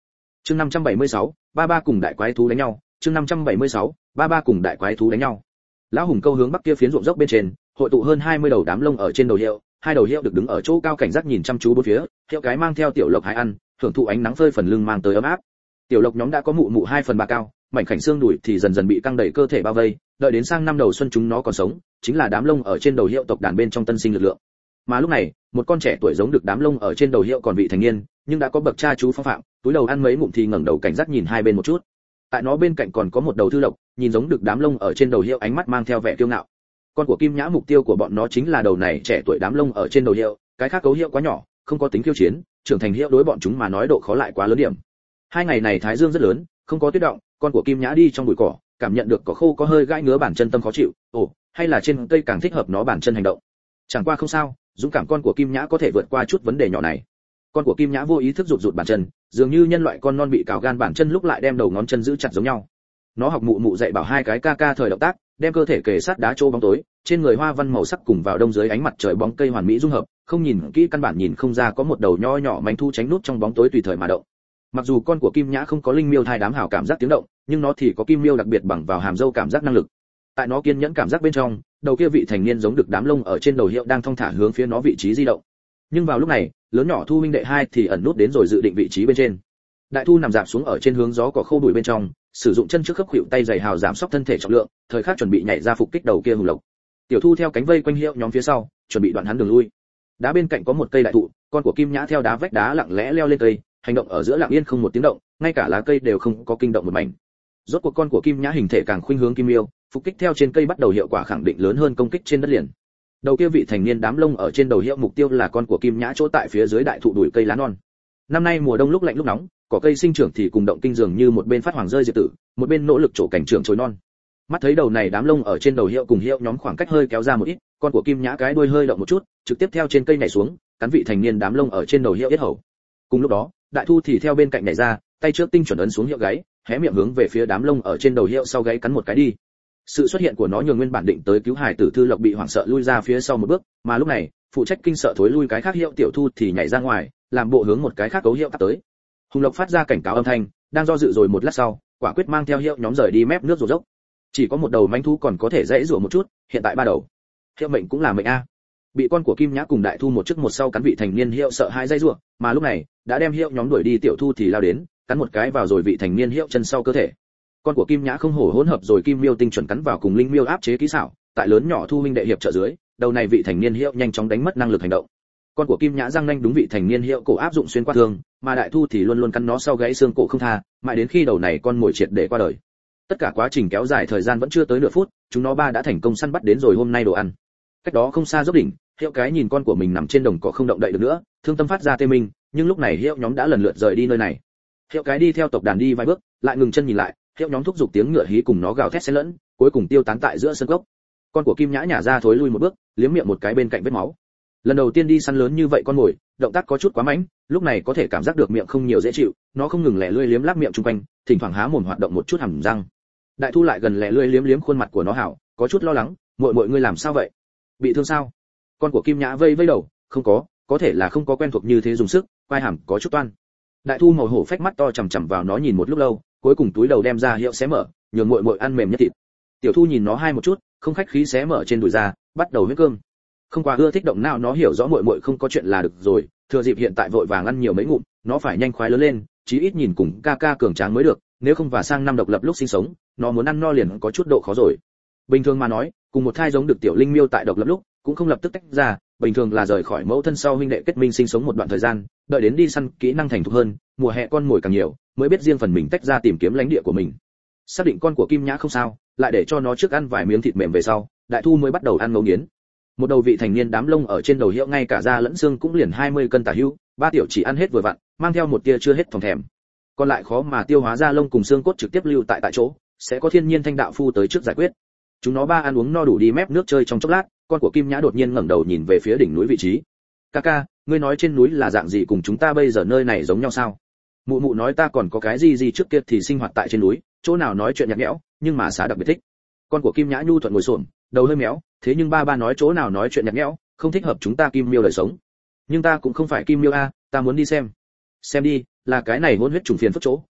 Chương năm trăm bảy mươi sáu, ba ba cùng đại quái thú đánh nhau. Chương năm trăm bảy mươi sáu, ba ba cùng đại quái thú đánh nhau. Lão hùng câu hướng bắc kia phiến ruộng dốc bên trên, hội tụ hơn hai mươi đầu đám lông ở trên đầu hiệu, hai đầu hiệu được đứng ở chỗ cao cảnh giác nhìn chăm chú bốn phía, hiệu cái mang theo tiểu lộc hải ăn, hưởng thụ ánh nắng phơi phần lưng mang tới ấm áp. Tiểu lộc nhóm đã có mụ mụ hai phần ba cao, mảnh khảnh xương đùi thì dần dần bị căng đẩy cơ thể bao vây, đợi đến sang năm đầu xuân chúng nó còn sống, chính là đám lông ở trên đầu hiệu tộc đàn bên trong tân sinh lực lượng. Mà lúc này, một con trẻ tuổi giống được đám lông ở trên đầu hiệu còn vị thành niên, nhưng đã có bậc cha chú phong phạm, túi đầu ăn mấy ngụm thì ngẩng đầu cảnh giác nhìn hai bên một chút. Tại nó bên cạnh còn có một đầu thư lộc, nhìn giống được đám lông ở trên đầu hiệu ánh mắt mang theo vẻ kiêu ngạo. Con của Kim Nhã mục tiêu của bọn nó chính là đầu này trẻ tuổi đám lông ở trên đầu hiệu, cái khác cấu hiệu quá nhỏ, không có tính khiêu chiến, trưởng thành hiệu đối bọn chúng mà nói độ khó lại quá lớn điểm. Hai ngày này thái dương rất lớn, không có tuyết động, con của Kim Nhã đi trong bụi cỏ, cảm nhận được cỏ khô có hơi gãi ngứa bàn chân tâm khó chịu, ồ, hay là trên cây càng thích hợp nó bàn chân hành động. Chẳng qua không sao, dũng cảm con của Kim Nhã có thể vượt qua chút vấn đề nhỏ này. Con của Kim Nhã vô ý thức rụt rụt bàn chân, dường như nhân loại con non bị cào gan bàn chân lúc lại đem đầu ngón chân giữ chặt giống nhau. Nó học mụ mụ dạy bảo hai cái ca ca thời động tác, đem cơ thể kề sát đá trô bóng tối, trên người hoa văn màu sắc cùng vào đông dưới ánh mặt trời bóng cây hoàn mỹ dung hợp, không nhìn kỹ căn bản nhìn không ra có một đầu nho nhỏ manh thu tránh nút trong bóng tối tùy thời mà động. Mặc dù con của Kim Nhã không có linh miêu thai đám hảo cảm giác tiếng động, nhưng nó thì có kim miêu đặc biệt bằng vào hàm dâu cảm giác năng lực. Tại nó kiên nhẫn cảm giác bên trong, đầu kia vị thành niên giống được đám lông ở trên đầu hiệu đang thong thả hướng phía nó vị trí di động. Nhưng vào lúc này, lớn nhỏ Thu huynh đệ hai thì ẩn nút đến rồi dự định vị trí bên trên. Đại Thu nằm dạp xuống ở trên hướng gió cỏ khô bụi bên trong, sử dụng chân trước khớp khuỷu tay dày hào giảm sóc thân thể trọng lượng, thời khắc chuẩn bị nhảy ra phục kích đầu kia hùng lộc. Tiểu Thu theo cánh vây quanh hiệu nhóm phía sau, chuẩn bị đoạn hắn đường lui. Đá bên cạnh có một cây đại thụ, con của Kim Nhã theo đá vách đá lặng lẽ leo lên cây, hành động ở giữa lặng yên không một tiếng động, ngay cả lá cây đều không có kinh động một mảnh. Rốt cuộc con của Kim Nhã hình thể càng khuynh hướng kim yêu, phục kích theo trên cây bắt đầu hiệu quả khẳng định lớn hơn công kích trên đất liền. Đầu kia vị thành niên đám lông ở trên đầu hiệu mục tiêu là con của Kim Nhã chỗ tại phía dưới đại thụ đùi cây lá non. Năm nay mùa đông lúc lạnh lúc nóng, cỏ cây sinh trưởng thì cùng động kinh dường như một bên phát hoàng rơi diệt tử, một bên nỗ lực trổ cảnh trưởng chồi non. Mắt thấy đầu này đám lông ở trên đầu hiệu cùng hiệu nhóm khoảng cách hơi kéo ra một ít, con của Kim Nhã cái đuôi hơi động một chút, trực tiếp theo trên cây nhảy xuống, cắn vị thành niên đám lông ở trên đầu hiệu yết hầu. Cùng lúc đó, Đại Thu thì theo bên cạnh nhảy ra, tay trước tinh chuẩn ấn xuống hiệu gáy, hé miệng hướng về phía đám lông ở trên đầu hiệu sau gáy cắn một cái đi. Sự xuất hiện của nó nhường nguyên bản định tới cứu hải tử Thư Lộc bị hoảng sợ lui ra phía sau một bước, mà lúc này, phụ trách kinh sợ thối lui cái khác hiệu Tiểu Thu thì nhảy ra ngoài, làm bộ hướng một cái khác cấu hiệu tắt tới. Hùng Lộc phát ra cảnh cáo âm thanh, đang do dự rồi một lát sau, quả quyết mang theo hiệu nhóm rời đi mép nước rồ dốc. Chỉ có một đầu manh thú còn có thể dãy rủa một chút, hiện tại ba đầu. Hiệu mệnh cũng là mệnh a. Bị con của Kim Nhã cùng Đại Thu một trước một sau cắn vị thành niên hiệu sợ hai dãy rủa, mà lúc này, đã đem hiệu nhóm đuổi đi Tiểu Thu thì lao đến, cắn một cái vào rồi vị thành niên hiệu chân sau cơ thể. Con của Kim Nhã không hổ hỗn hợp rồi kim miêu tinh chuẩn cắn vào cùng linh miêu áp chế kỹ xảo, tại lớn nhỏ Thu huynh đệ hiệp trợ dưới, đầu này vị thành niên hiệu nhanh chóng đánh mất năng lực hành động. Con của Kim Nhã răng nanh đúng vị thành niên hiệu cổ áp dụng xuyên qua thương, mà Đại Thu thì luôn luôn cắn nó sau gãy xương cổ không tha, mãi đến khi đầu này con mồi triệt để qua đời. Tất cả quá trình kéo dài thời gian vẫn chưa tới nửa phút, chúng nó ba đã thành công săn bắt đến rồi hôm nay đồ ăn. Cách đó không xa dốc đỉnh, hiệu cái nhìn con của mình nằm trên đồng cỏ không động đậy được nữa, thương tâm phát ra tê minh, nhưng lúc này hiệu nhóm đã lần lượt rời đi nơi này. Hiệu cái đi theo tộc đàn đi vài bước, lại ngừng chân nhìn lại, hiệu nhóm thúc giục tiếng ngựa hí cùng nó gào thét xen lẫn, cuối cùng tiêu tán tại giữa sân gốc. Con của Kim Nhã nhả ra thối lui một bước, liếm miệng một cái bên cạnh vết máu. Lần đầu tiên đi săn lớn như vậy con mồi, động tác có chút quá mạnh, lúc này có thể cảm giác được miệng không nhiều dễ chịu, nó không ngừng lẻ lươi liếm láp miệng chung quanh, thỉnh thoảng há mồm hoạt động một chút hàm răng. Đại Thu lại gần lẻ lươi liếm liếm khuôn mặt của nó hảo, có chút lo lắng, muội muội ngươi làm sao vậy? Bị thương sao? Con của Kim Nhã vây vây đầu, không có, có thể là không có quen thuộc như thế dùng sức, vai hàm có chút toan. Đại Thu màu hổ phách mắt to chằm chằm vào nó nhìn một lúc lâu, cuối cùng túi đầu đem ra hiệu xé mở, nhường muội muội ăn mềm nhất thịt. Tiểu Thu nhìn nó hai một chút, không khách khí xé mở trên đùi ra, bắt đầu huyết cơm. Không quá ưa thích động nào, nó hiểu rõ muội muội không có chuyện là được rồi, thừa dịp hiện tại vội vàng ăn nhiều mấy ngụm, nó phải nhanh khoái lớn lên, chí ít nhìn cùng ca ca cường tráng mới được, nếu không và sang năm độc lập lúc sinh sống, nó muốn ăn no liền có chút độ khó rồi. Bình thường mà nói, cùng một thai giống được tiểu linh miêu tại độc lập lúc, cũng không lập tức tách ra, bình thường là rời khỏi mẫu thân sau huynh đệ kết minh sinh sống một đoạn thời gian, đợi đến đi săn kỹ năng thành thục hơn, mùa hè con mồi càng nhiều, mới biết riêng phần mình tách ra tìm kiếm lãnh địa của mình. Xác định con của Kim Nhã không sao, lại để cho nó trước ăn vài miếng thịt mềm về sau, Đại Thu mới bắt đầu ăn ngấu nghiến. Một đầu vị thành niên đám lông ở trên đầu hiệu ngay cả da lẫn xương cũng liền hai mươi cân tả hữu, ba tiểu chỉ ăn hết vừa vặn, mang theo một tia chưa hết phòng thèm. Còn lại khó mà tiêu hóa da lông cùng xương cốt trực tiếp lưu tại tại chỗ, sẽ có thiên nhiên thanh đạo phu tới trước giải quyết. Chúng nó ba ăn uống no đủ đi mép nước chơi trong chốc lát, con của Kim Nhã đột nhiên ngẩng đầu nhìn về phía đỉnh núi vị trí. "Kaka, ngươi nói trên núi là dạng gì cùng chúng ta bây giờ nơi này giống nhau sao?" Mụ mụ nói ta còn có cái gì gì trước kia thì sinh hoạt tại trên núi, chỗ nào nói chuyện nhạt nhẽo, nhưng mà xá đặc biệt thích. Con của Kim Nhã nhu thuận ngồi xổm, đầu hơi méo, thế nhưng ba ba nói chỗ nào nói chuyện nhạt nhẽo, không thích hợp chúng ta Kim Miêu đời sống. Nhưng ta cũng không phải Kim Miêu a, ta muốn đi xem. Xem đi, là cái này hỗn huyết trùng phiền phức chỗ,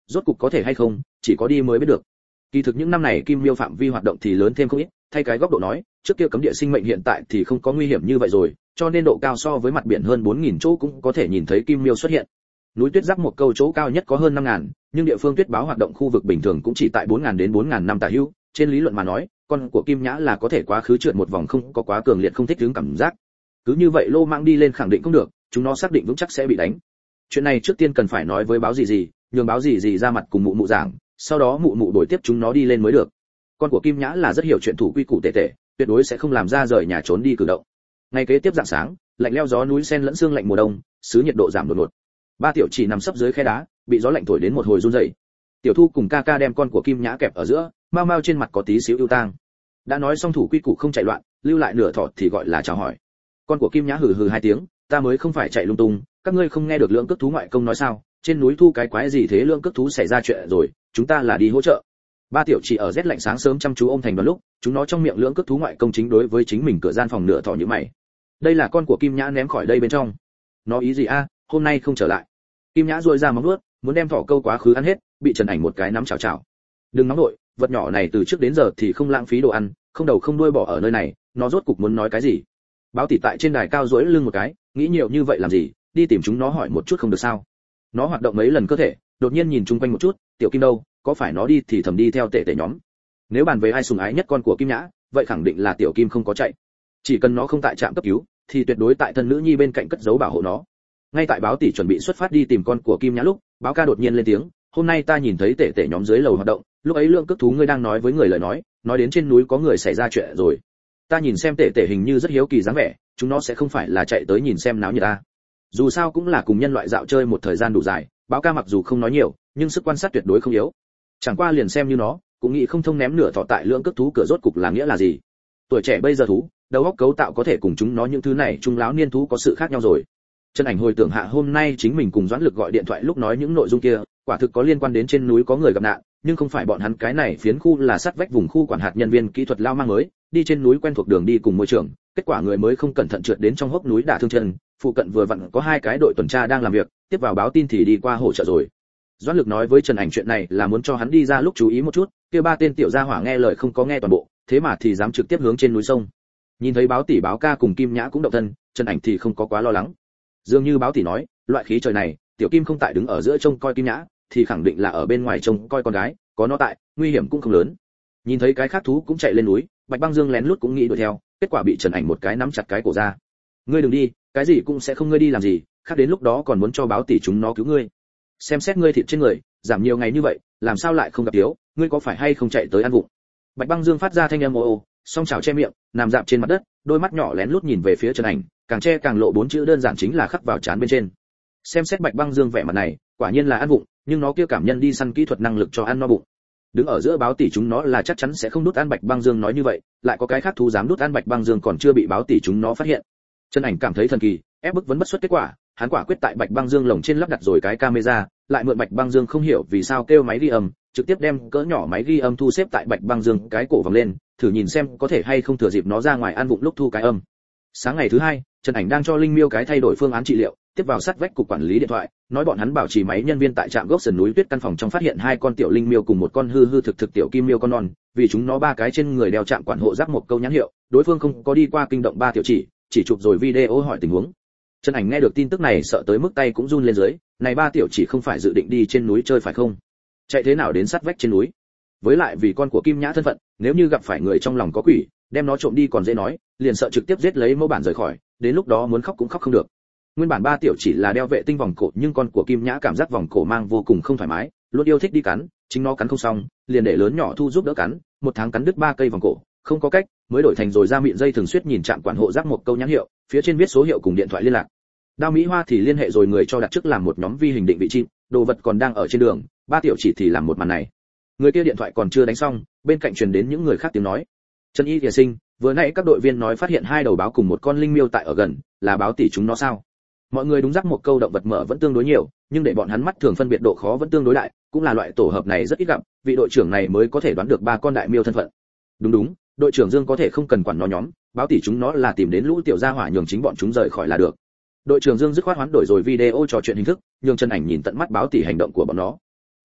rốt cục có thể hay không, chỉ có đi mới biết được. Kỳ thực những năm này Kim Miêu phạm vi hoạt động thì lớn thêm không ít, thay cái góc độ nói, trước kia cấm địa sinh mệnh hiện tại thì không có nguy hiểm như vậy rồi, cho nên độ cao so với mặt biển hơn bốn nghìn chỗ cũng có thể nhìn thấy Kim Miêu xuất hiện. Núi tuyết Giác một câu chỗ cao nhất có hơn năm nghìn, nhưng địa phương tuyết báo hoạt động khu vực bình thường cũng chỉ tại bốn nghìn đến bốn nghìn năm tả hữu, trên lý luận mà nói, con của Kim Nhã là có thể quá khứ trượt một vòng không có quá cường liệt không thích ứng cảm giác. Cứ như vậy lô mang đi lên khẳng định không được, chúng nó xác định vững chắc sẽ bị đánh. Chuyện này trước tiên cần phải nói với báo gì gì, nhường báo gì gì ra mặt cùng mụ mụ giảng, sau đó mụ mụ đổi tiếp chúng nó đi lên mới được. Con của Kim Nhã là rất hiểu chuyện thủ quy củ tệ tệ, tuyệt đối sẽ không làm ra rời nhà trốn đi cử động. Ngày kế tiếp rạng sáng, lạnh leo gió núi xen lẫn sương lạnh mùa đông, xứ nhiệt độ giảm đột ngột. Ba tiểu chỉ nằm sấp dưới khe đá, bị gió lạnh thổi đến một hồi run rẩy. Tiểu Thu cùng ca ca đem con của Kim Nhã kẹp ở giữa, mau mau trên mặt có tí xíu ưu tang. Đã nói xong thủ quy củ không chạy loạn, lưu lại nửa thọ thì gọi là chào hỏi. Con của Kim Nhã hừ hừ hai tiếng, ta mới không phải chạy lung tung, các ngươi không nghe được lượng cước thú ngoại công nói sao? Trên núi thu cái quái gì thế, lượng cước thú xảy ra chuyện rồi, chúng ta là đi hỗ trợ. Ba tiểu chỉ ở rét lạnh sáng sớm chăm chú ôm thành đoàn lúc, chúng nó trong miệng lượng cước thú ngoại công chính đối với chính mình cửa gian phòng nửa thọ như mày. Đây là con của Kim Nhã ném khỏi đây bên trong. Nó ý gì a, hôm nay không trở lại. Kim Nhã duỗi ra móng vuốt, muốn đem thỏ câu quá khứ ăn hết, bị Trần Ảnh một cái nắm chảo chảo. Đừng nóng nội, vật nhỏ này từ trước đến giờ thì không lãng phí đồ ăn, không đầu không đuôi bỏ ở nơi này, nó rốt cục muốn nói cái gì? Báo tỷ tại trên đài cao duỗi lưng một cái, nghĩ nhiều như vậy làm gì, đi tìm chúng nó hỏi một chút không được sao? Nó hoạt động mấy lần cơ thể, đột nhiên nhìn chung quanh một chút, tiểu Kim đâu, có phải nó đi thì thầm đi theo tệ tệ nhóm. Nếu bàn về ai sủng ái nhất con của Kim Nhã, vậy khẳng định là tiểu Kim không có chạy. Chỉ cần nó không tại trạm cấp cứu, thì tuyệt đối tại thân nữ nhi bên cạnh cất giấu bảo hộ nó. Ngay tại báo tỷ chuẩn bị xuất phát đi tìm con của Kim Nhã lúc, báo ca đột nhiên lên tiếng, hôm nay ta nhìn thấy tệ tệ nhóm dưới lầu hoạt động, lúc ấy lượng cước thú ngươi đang nói với người lời nói, nói đến trên núi có người xảy ra chuyện rồi. Ta nhìn xem tệ tệ hình như rất hiếu kỳ dáng vẻ, chúng nó sẽ không phải là chạy tới nhìn xem náo nhiệt ta. Dù sao cũng là cùng nhân loại dạo chơi một thời gian đủ dài, báo ca mặc dù không nói nhiều, nhưng sức quan sát tuyệt đối không yếu. Chẳng qua liền xem như nó, cũng nghĩ không thông ném nửa thọ tại lượng cước thú cửa rốt cục là nghĩa là gì. Tuổi trẻ bây giờ thú, đầu óc cấu tạo có thể cùng chúng nó những thứ này trung lão niên thú có sự khác nhau rồi. Trần Ảnh hồi tưởng hạ hôm nay chính mình cùng Doãn Lực gọi điện thoại lúc nói những nội dung kia, quả thực có liên quan đến trên núi có người gặp nạn, nhưng không phải bọn hắn cái này phiến khu là sát vách vùng khu quản hạt nhân viên kỹ thuật lao mang mới, đi trên núi quen thuộc đường đi cùng môi trường, kết quả người mới không cẩn thận trượt đến trong hốc núi đả thương chân, phụ cận vừa vặn có hai cái đội tuần tra đang làm việc, tiếp vào báo tin thì đi qua hỗ trợ rồi. Doãn Lực nói với Trần Ảnh chuyện này là muốn cho hắn đi ra lúc chú ý một chút, kia ba tên tiểu gia hỏa nghe lời không có nghe toàn bộ, thế mà thì dám trực tiếp hướng trên núi sông. Nhìn thấy báo tỷ báo ca cùng Kim Nhã cũng động thân, Trần Ảnh thì không có quá lo lắng. Dường như báo tỷ nói, loại khí trời này, tiểu Kim không tại đứng ở giữa trông coi Kim Nhã, thì khẳng định là ở bên ngoài trông coi con gái, có nó tại, nguy hiểm cũng không lớn. Nhìn thấy cái khác thú cũng chạy lên núi, Bạch Băng Dương lén lút cũng nghĩ đuổi theo, kết quả bị Trần Ảnh một cái nắm chặt cái cổ ra. Ngươi đừng đi, cái gì cũng sẽ không, ngươi đi làm gì, khác đến lúc đó còn muốn cho báo tỷ chúng nó cứu ngươi. Xem xét ngươi thịt trên người, giảm nhiều ngày như vậy, làm sao lại không gặp thiếu, ngươi có phải hay không chạy tới ăn vụng. Bạch Băng Dương phát ra thanh âm ồ ồ, song chảo che miệng, nằm dạp trên mặt đất, đôi mắt nhỏ lén lút nhìn về phía Trần Ảnh, càng che càng lộ bốn chữ đơn giản chính là khắc vào trán bên trên. Xem xét Bạch Băng Dương vẻ mặt này, quả nhiên là ăn vụng, nhưng nó kia cảm nhân đi săn kỹ thuật năng lực cho ăn no bụng. Đứng ở giữa báo tỷ chúng nó là chắc chắn sẽ không đút ăn. Bạch Băng Dương nói như vậy, lại có cái khác thú dám đút ăn Bạch Băng Dương còn chưa bị báo tỷ chúng nó phát hiện. Trần Ảnh cảm thấy thần kỳ, ép bức vẫn bất xuất kết quả, hắn quả quyết tại Bạch Băng Dương lồng trên lắp đặt rồi cái camera, lại mượn Bạch Băng Dương không hiểu vì sao kêu máy ghi âm, trực tiếp đem cỡ nhỏ máy ghi âm thu xếp tại Bạch Băng Dương cái cổ vòng lên, thử nhìn xem có thể hay không thừa dịp nó ra ngoài ăn vụng lúc thu cái âm. Sáng ngày thứ hai, Trần Ảnh đang cho Linh Miêu cái thay đổi phương án trị liệu, tiếp vào sát vách cục quản lý điện thoại, nói bọn hắn bảo trì máy nhân viên tại trạm gốc sườn núi tuyết căn phòng trong phát hiện hai con tiểu linh miêu cùng một con hư hư thực thực tiểu kim miêu con non, vì chúng nó ba cái trên người đeo trạm quản hộ giáp một câu nhãn hiệu, đối phương không có đi qua kinh động ba tiểu chỉ, chỉ chụp rồi video hỏi tình huống. Trần Ảnh nghe được tin tức này sợ tới mức tay cũng run lên dưới, này ba tiểu chỉ không phải dự định đi trên núi chơi phải không? Chạy thế nào đến sát vách trên núi? Với lại vì con của Kim Nhã thân phận, nếu như gặp phải người trong lòng có quỷ, đem nó trộm đi còn dễ nói, liền sợ trực tiếp giết lấy mẫu bản rời khỏi, đến lúc đó muốn khóc cũng khóc không được. Nguyên bản ba tiểu chỉ là đeo vệ tinh vòng cổ, nhưng con của Kim Nhã cảm giác vòng cổ mang vô cùng không thoải mái, luôn yêu thích đi cắn, chính nó cắn không xong, liền để lớn nhỏ thu giúp đỡ cắn, một tháng cắn đứt ba cây vòng cổ, không có cách, mới đổi thành rồi ra miệng dây thường xuyên nhìn trạm quản hộ giác một câu nhãn hiệu, phía trên viết số hiệu cùng điện thoại liên lạc. Đao Mỹ Hoa thì liên hệ rồi người cho đặt trước làm một nhóm vi hình định vị chim, đồ vật còn đang ở trên đường, ba tiểu chỉ thì làm một màn này. Người kia điện thoại còn chưa đánh xong, bên cạnh truyền đến những người khác tiếng nói. Trần Y Thiề Sinh, vừa nãy các đội viên nói phát hiện hai đầu báo cùng một con linh miêu tại ở gần, là báo tỷ chúng nó sao? Mọi người đúng rắc một câu động vật mở vẫn tương đối nhiều, nhưng để bọn hắn mắt thường phân biệt độ khó vẫn tương đối đại, cũng là loại tổ hợp này rất ít gặp, vị đội trưởng này mới có thể đoán được ba con đại miêu thân phận. Đúng đúng, đội trưởng Dương có thể không cần quản nó nhóm, báo tỷ chúng nó là tìm đến lũ tiểu gia hỏa nhường chính bọn chúng rời khỏi là được. Đội trưởng Dương dứt khoát hoán đổi rồi video trò chuyện hình thức, nhường Trần Ảnh nhìn tận mắt báo tỷ hành động của bọn nó.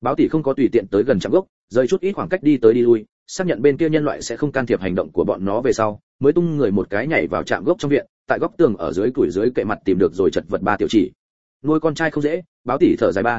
Báo tỷ không có tùy tiện tới gần trạm gốc, rời chút ít khoảng cách đi tới đi lui, xác nhận bên kia nhân loại sẽ không can thiệp hành động của bọn nó về sau, mới tung người một cái nhảy vào trạm gốc trong viện, tại góc tường ở dưới củi dưới kệ mặt tìm được rồi chật vật ba tiểu chỉ. Nuôi con trai không dễ, Báo tỷ thở dài ba,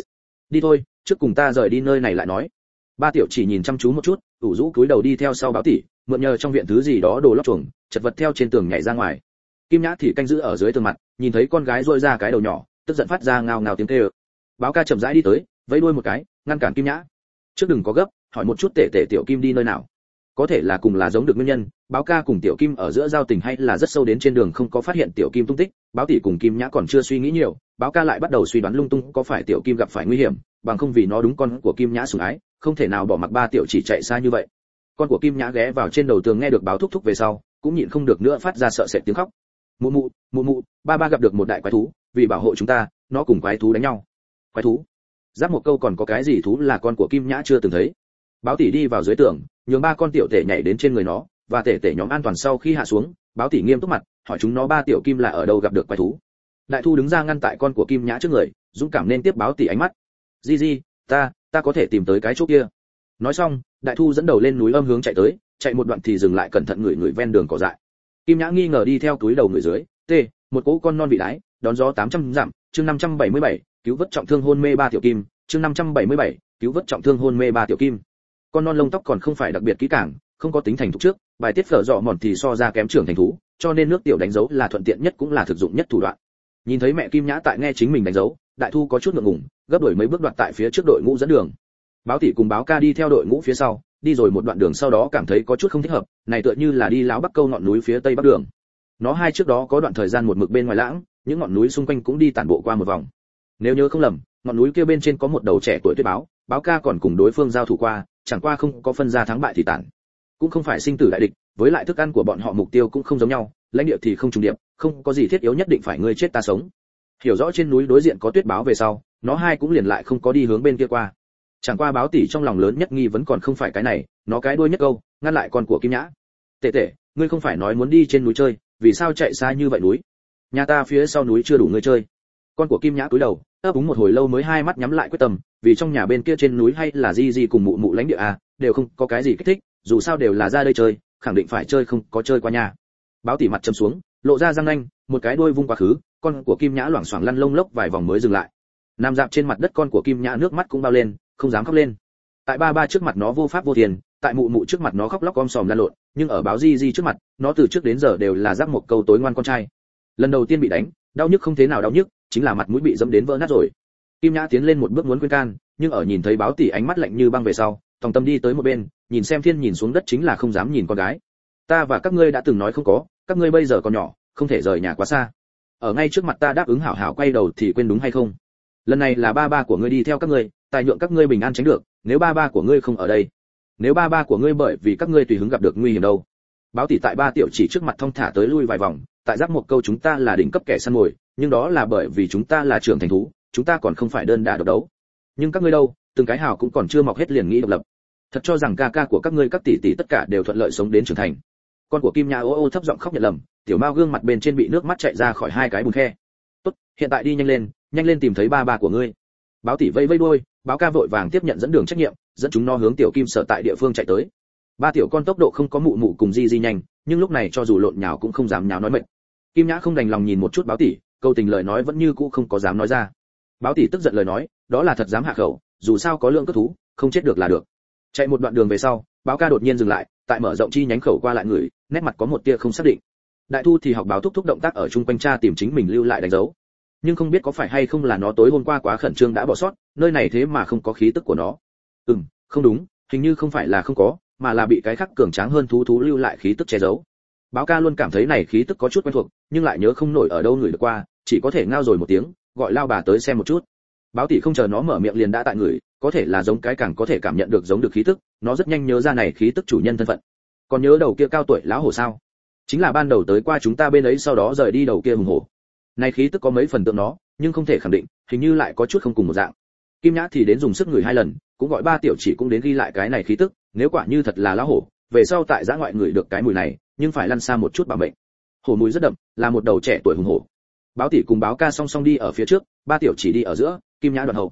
đi thôi, trước cùng ta rời đi nơi này lại nói. Ba tiểu chỉ nhìn chăm chú một chút, ủ rũ cúi đầu đi theo sau Báo tỷ, mượn nhờ trong viện thứ gì đó đồ lót chuồng, chật vật theo trên tường nhảy ra ngoài. Kim Nhã thì canh giữ ở dưới tường mặt, nhìn thấy con gái rôi ra cái đầu nhỏ, tức giận phát ra ngao ngao tiếng kêu. Báo ca chậm rãi đi tới, vẫy đuôi một cái, ngăn cản Kim Nhã. Trước đừng có gấp, hỏi một chút tệ tệ tiểu Kim đi nơi nào. Có thể là cùng là giống được nguyên nhân, Báo ca cùng tiểu Kim ở giữa giao tình hay là rất sâu đến trên đường không có phát hiện tiểu Kim tung tích, Báo tỷ cùng Kim Nhã còn chưa suy nghĩ nhiều, Báo ca lại bắt đầu suy đoán lung tung có phải tiểu Kim gặp phải nguy hiểm, bằng không vì nó đúng con của Kim Nhã sủng ái, không thể nào bỏ mặc ba tiểu chỉ chạy xa như vậy. Con của Kim Nhã ghé vào trên đầu tường nghe được Báo thúc thúc về sau, cũng nhịn không được nữa phát ra sợ sệt tiếng khóc. Mụ mụ, mụ mụ, ba ba gặp được một đại quái thú, vì bảo hộ chúng ta, nó cùng quái thú đánh nhau. Quái thú? Giáp một câu còn có cái gì thú là con của Kim Nhã chưa từng thấy. Báo tỷ đi vào dưới tường, nhường ba con tiểu tể nhảy đến trên người nó, và tể tể nhóm an toàn sau khi hạ xuống, Báo tỷ nghiêm túc mặt, hỏi chúng nó ba tiểu Kim là ở đâu gặp được quái thú. Đại Thu đứng ra ngăn tại con của Kim Nhã trước người, dũng cảm nên tiếp Báo tỷ ánh mắt. Di di, ta, ta có thể tìm tới cái chỗ kia. Nói xong, Đại Thu dẫn đầu lên núi âm hướng chạy tới, chạy một đoạn thì dừng lại cẩn thận ngửi ngửi ven đường cỏ dại. Kim Nhã nghi ngờ đi theo túi đầu người dưới, t, một cỗ con non bị đái, đón gió tám trăm dặm, chương năm trăm bảy mươi bảy, cứu vớt trọng thương hôn mê ba tiểu Kim, chương năm trăm bảy mươi bảy, cứu vớt trọng thương hôn mê ba tiểu Kim. Con non lông tóc còn không phải đặc biệt kỹ càng, không có tính thành thục trước, bài tiết phở dọ mòn thì so ra kém trưởng thành thú, cho nên nước tiểu đánh dấu là thuận tiện nhất cũng là thực dụng nhất thủ đoạn. Nhìn thấy mẹ Kim Nhã tại nghe chính mình đánh dấu, Đại Thu có chút ngượng ngùng, gấp đổi mấy bước đoạt tại phía trước đội ngũ dẫn đường. Báo tỷ cùng Báo ca đi theo đội ngũ phía sau, đi rồi một đoạn đường sau đó cảm thấy có chút không thích hợp, này tựa như là đi láo Bắc Câu ngọn núi phía tây bắc đường. Nó hai trước đó có đoạn thời gian một mực bên ngoài lãng, những ngọn núi xung quanh cũng đi tản bộ qua một vòng. Nếu nhớ không lầm, ngọn núi kia bên trên có một đầu trẻ tuổi tuyết báo, Báo ca còn cùng đối phương giao thủ qua, chẳng qua không có phân ra thắng bại thì tản. Cũng không phải sinh tử đại địch, với lại thức ăn của bọn họ mục tiêu cũng không giống nhau, lãnh địa thì không trùng điệp, không có gì thiết yếu nhất định phải ngươi chết ta sống. Hiểu rõ trên núi đối diện có tuyết báo về sau, nó hai cũng liền lại không có đi hướng bên kia qua. Chẳng qua Báo tỷ trong lòng lớn nhất nghi vẫn còn không phải cái này, nó cái đuôi nhất câu, ngăn lại con của Kim Nhã. Tệ tệ, ngươi không phải nói muốn đi trên núi chơi, vì sao chạy xa như vậy núi? Nhà ta phía sau núi chưa đủ ngươi chơi. Con của Kim Nhã cúi đầu, ấp úng một hồi lâu mới hai mắt nhắm lại quyết tâm, vì trong nhà bên kia trên núi hay là Di Di cùng mụ mụ lãnh địa à, đều không có cái gì kích thích, dù sao đều là ra đây chơi, khẳng định phải chơi không có chơi qua nhà. Báo tỷ mặt trầm xuống, lộ ra răng nanh, một cái đuôi vung quá khứ, con của Kim Nhã loảng xoảng lăn lông lốc vài vòng mới dừng lại. Nằm dạp trên mặt đất con của Kim Nhã nước mắt cũng bao lên, không dám khóc lên. Tại ba ba trước mặt nó vô pháp vô tiền, tại mụ mụ trước mặt nó khóc lóc om sòm lăn lộn, nhưng ở Báo Di Di trước mặt, nó từ trước đến giờ đều là giáp một câu tối ngoan con trai. Lần đầu tiên bị đánh, đau nhức không thế nào đau nhức, chính là mặt mũi bị dẫm đến vỡ nát rồi. Kim Nhã tiến lên một bước muốn khuyên can, nhưng ở nhìn thấy Báo tỷ ánh mắt lạnh như băng về sau, Tòng Tâm đi tới một bên, nhìn xem thiên nhìn xuống đất chính là không dám nhìn con gái. Ta và các ngươi đã từng nói không có, các ngươi bây giờ còn nhỏ, không thể rời nhà quá xa. Ở ngay trước mặt ta đáp ứng hảo hảo quay đầu thì quên đúng hay không? Lần này là ba ba của ngươi đi theo các ngươi, tài nhượng các ngươi bình an tránh được, nếu ba ba của ngươi không ở đây, nếu ba ba của ngươi bởi vì các ngươi tùy hứng gặp được nguy hiểm đâu. Báo tỷ tại ba tiểu chỉ trước mặt thông thả tới lui vài vòng, tại giáp một câu chúng ta là đỉnh cấp kẻ săn mồi, nhưng đó là bởi vì chúng ta là trưởng thành thú, chúng ta còn không phải đơn đả độc đấu. Nhưng các ngươi đâu, từng cái hào cũng còn chưa mọc hết liền nghĩ độc lập. Thật cho rằng ca ca của các ngươi các tỷ tỷ tất cả đều thuận lợi sống đến trưởng thành. Con của Kim Nhã ô ô thấp giọng khóc nhận lầm, tiểu mao gương mặt bên trên bị nước mắt chảy ra khỏi hai cái bùn khe. Tốt, hiện tại đi nhanh lên, nhanh lên tìm thấy ba ba của ngươi. Báo tỷ vây vây đuôi, Báo ca vội vàng tiếp nhận dẫn đường trách nhiệm, dẫn chúng nó hướng tiểu Kim sở tại địa phương chạy tới. Ba tiểu con tốc độ không có mụ mụ cùng Di Di nhanh, nhưng lúc này cho dù lộn nhào cũng không dám nháo nói mệt. Kim Nhã không đành lòng nhìn một chút Báo tỷ, câu tình lời nói vẫn như cũ không có dám nói ra. Báo tỷ tức giận lời nói, đó là thật dám hạ khẩu, dù sao có lượng cất thú, không chết được là được. Chạy một đoạn đường về sau, Báo ca đột nhiên dừng lại, tại mở rộng chi nhánh khẩu qua lại người, nét mặt có một tia không xác định. Đại Thu thì học Báo thúc thúc động tác ở chung quanh cha tìm chính mình lưu lại đánh dấu, nhưng không biết có phải hay không là nó tối hôm qua quá khẩn trương đã bỏ sót, nơi này thế mà không có khí tức của nó. Ừm, không đúng, hình như không phải là không có, mà là bị cái khác cường tráng hơn thú thú lưu lại khí tức che giấu. Báo ca luôn cảm thấy này khí tức có chút quen thuộc, nhưng lại nhớ không nổi ở đâu người được qua, chỉ có thể ngao rồi một tiếng, gọi lao bà tới xem một chút. Báo tỷ không chờ nó mở miệng liền đã tại người, có thể là giống cái càng có thể cảm nhận được giống được khí tức, nó rất nhanh nhớ ra này khí tức chủ nhân thân phận. Còn nhớ đầu kia cao tuổi lão hổ sao? Chính là ban đầu tới qua chúng ta bên ấy sau đó rời đi đầu kia hùng hổ. Này khí tức có mấy phần tượng nó, nhưng không thể khẳng định, hình như lại có chút không cùng một dạng. Kim Nhã thì đến dùng sức người hai lần, cũng gọi ba tiểu chỉ cũng đến ghi lại cái này khí tức, nếu quả như thật là lão hổ, về sau tại giã ngoại người được cái mùi này, nhưng phải lăn xa một chút bảo mệnh. Hổ mùi rất đậm, là một đầu trẻ tuổi hùng hổ. Báo tỷ cùng Báo ca song song đi ở phía trước, ba tiểu chỉ đi ở giữa, Kim Nhã đoạn hậu.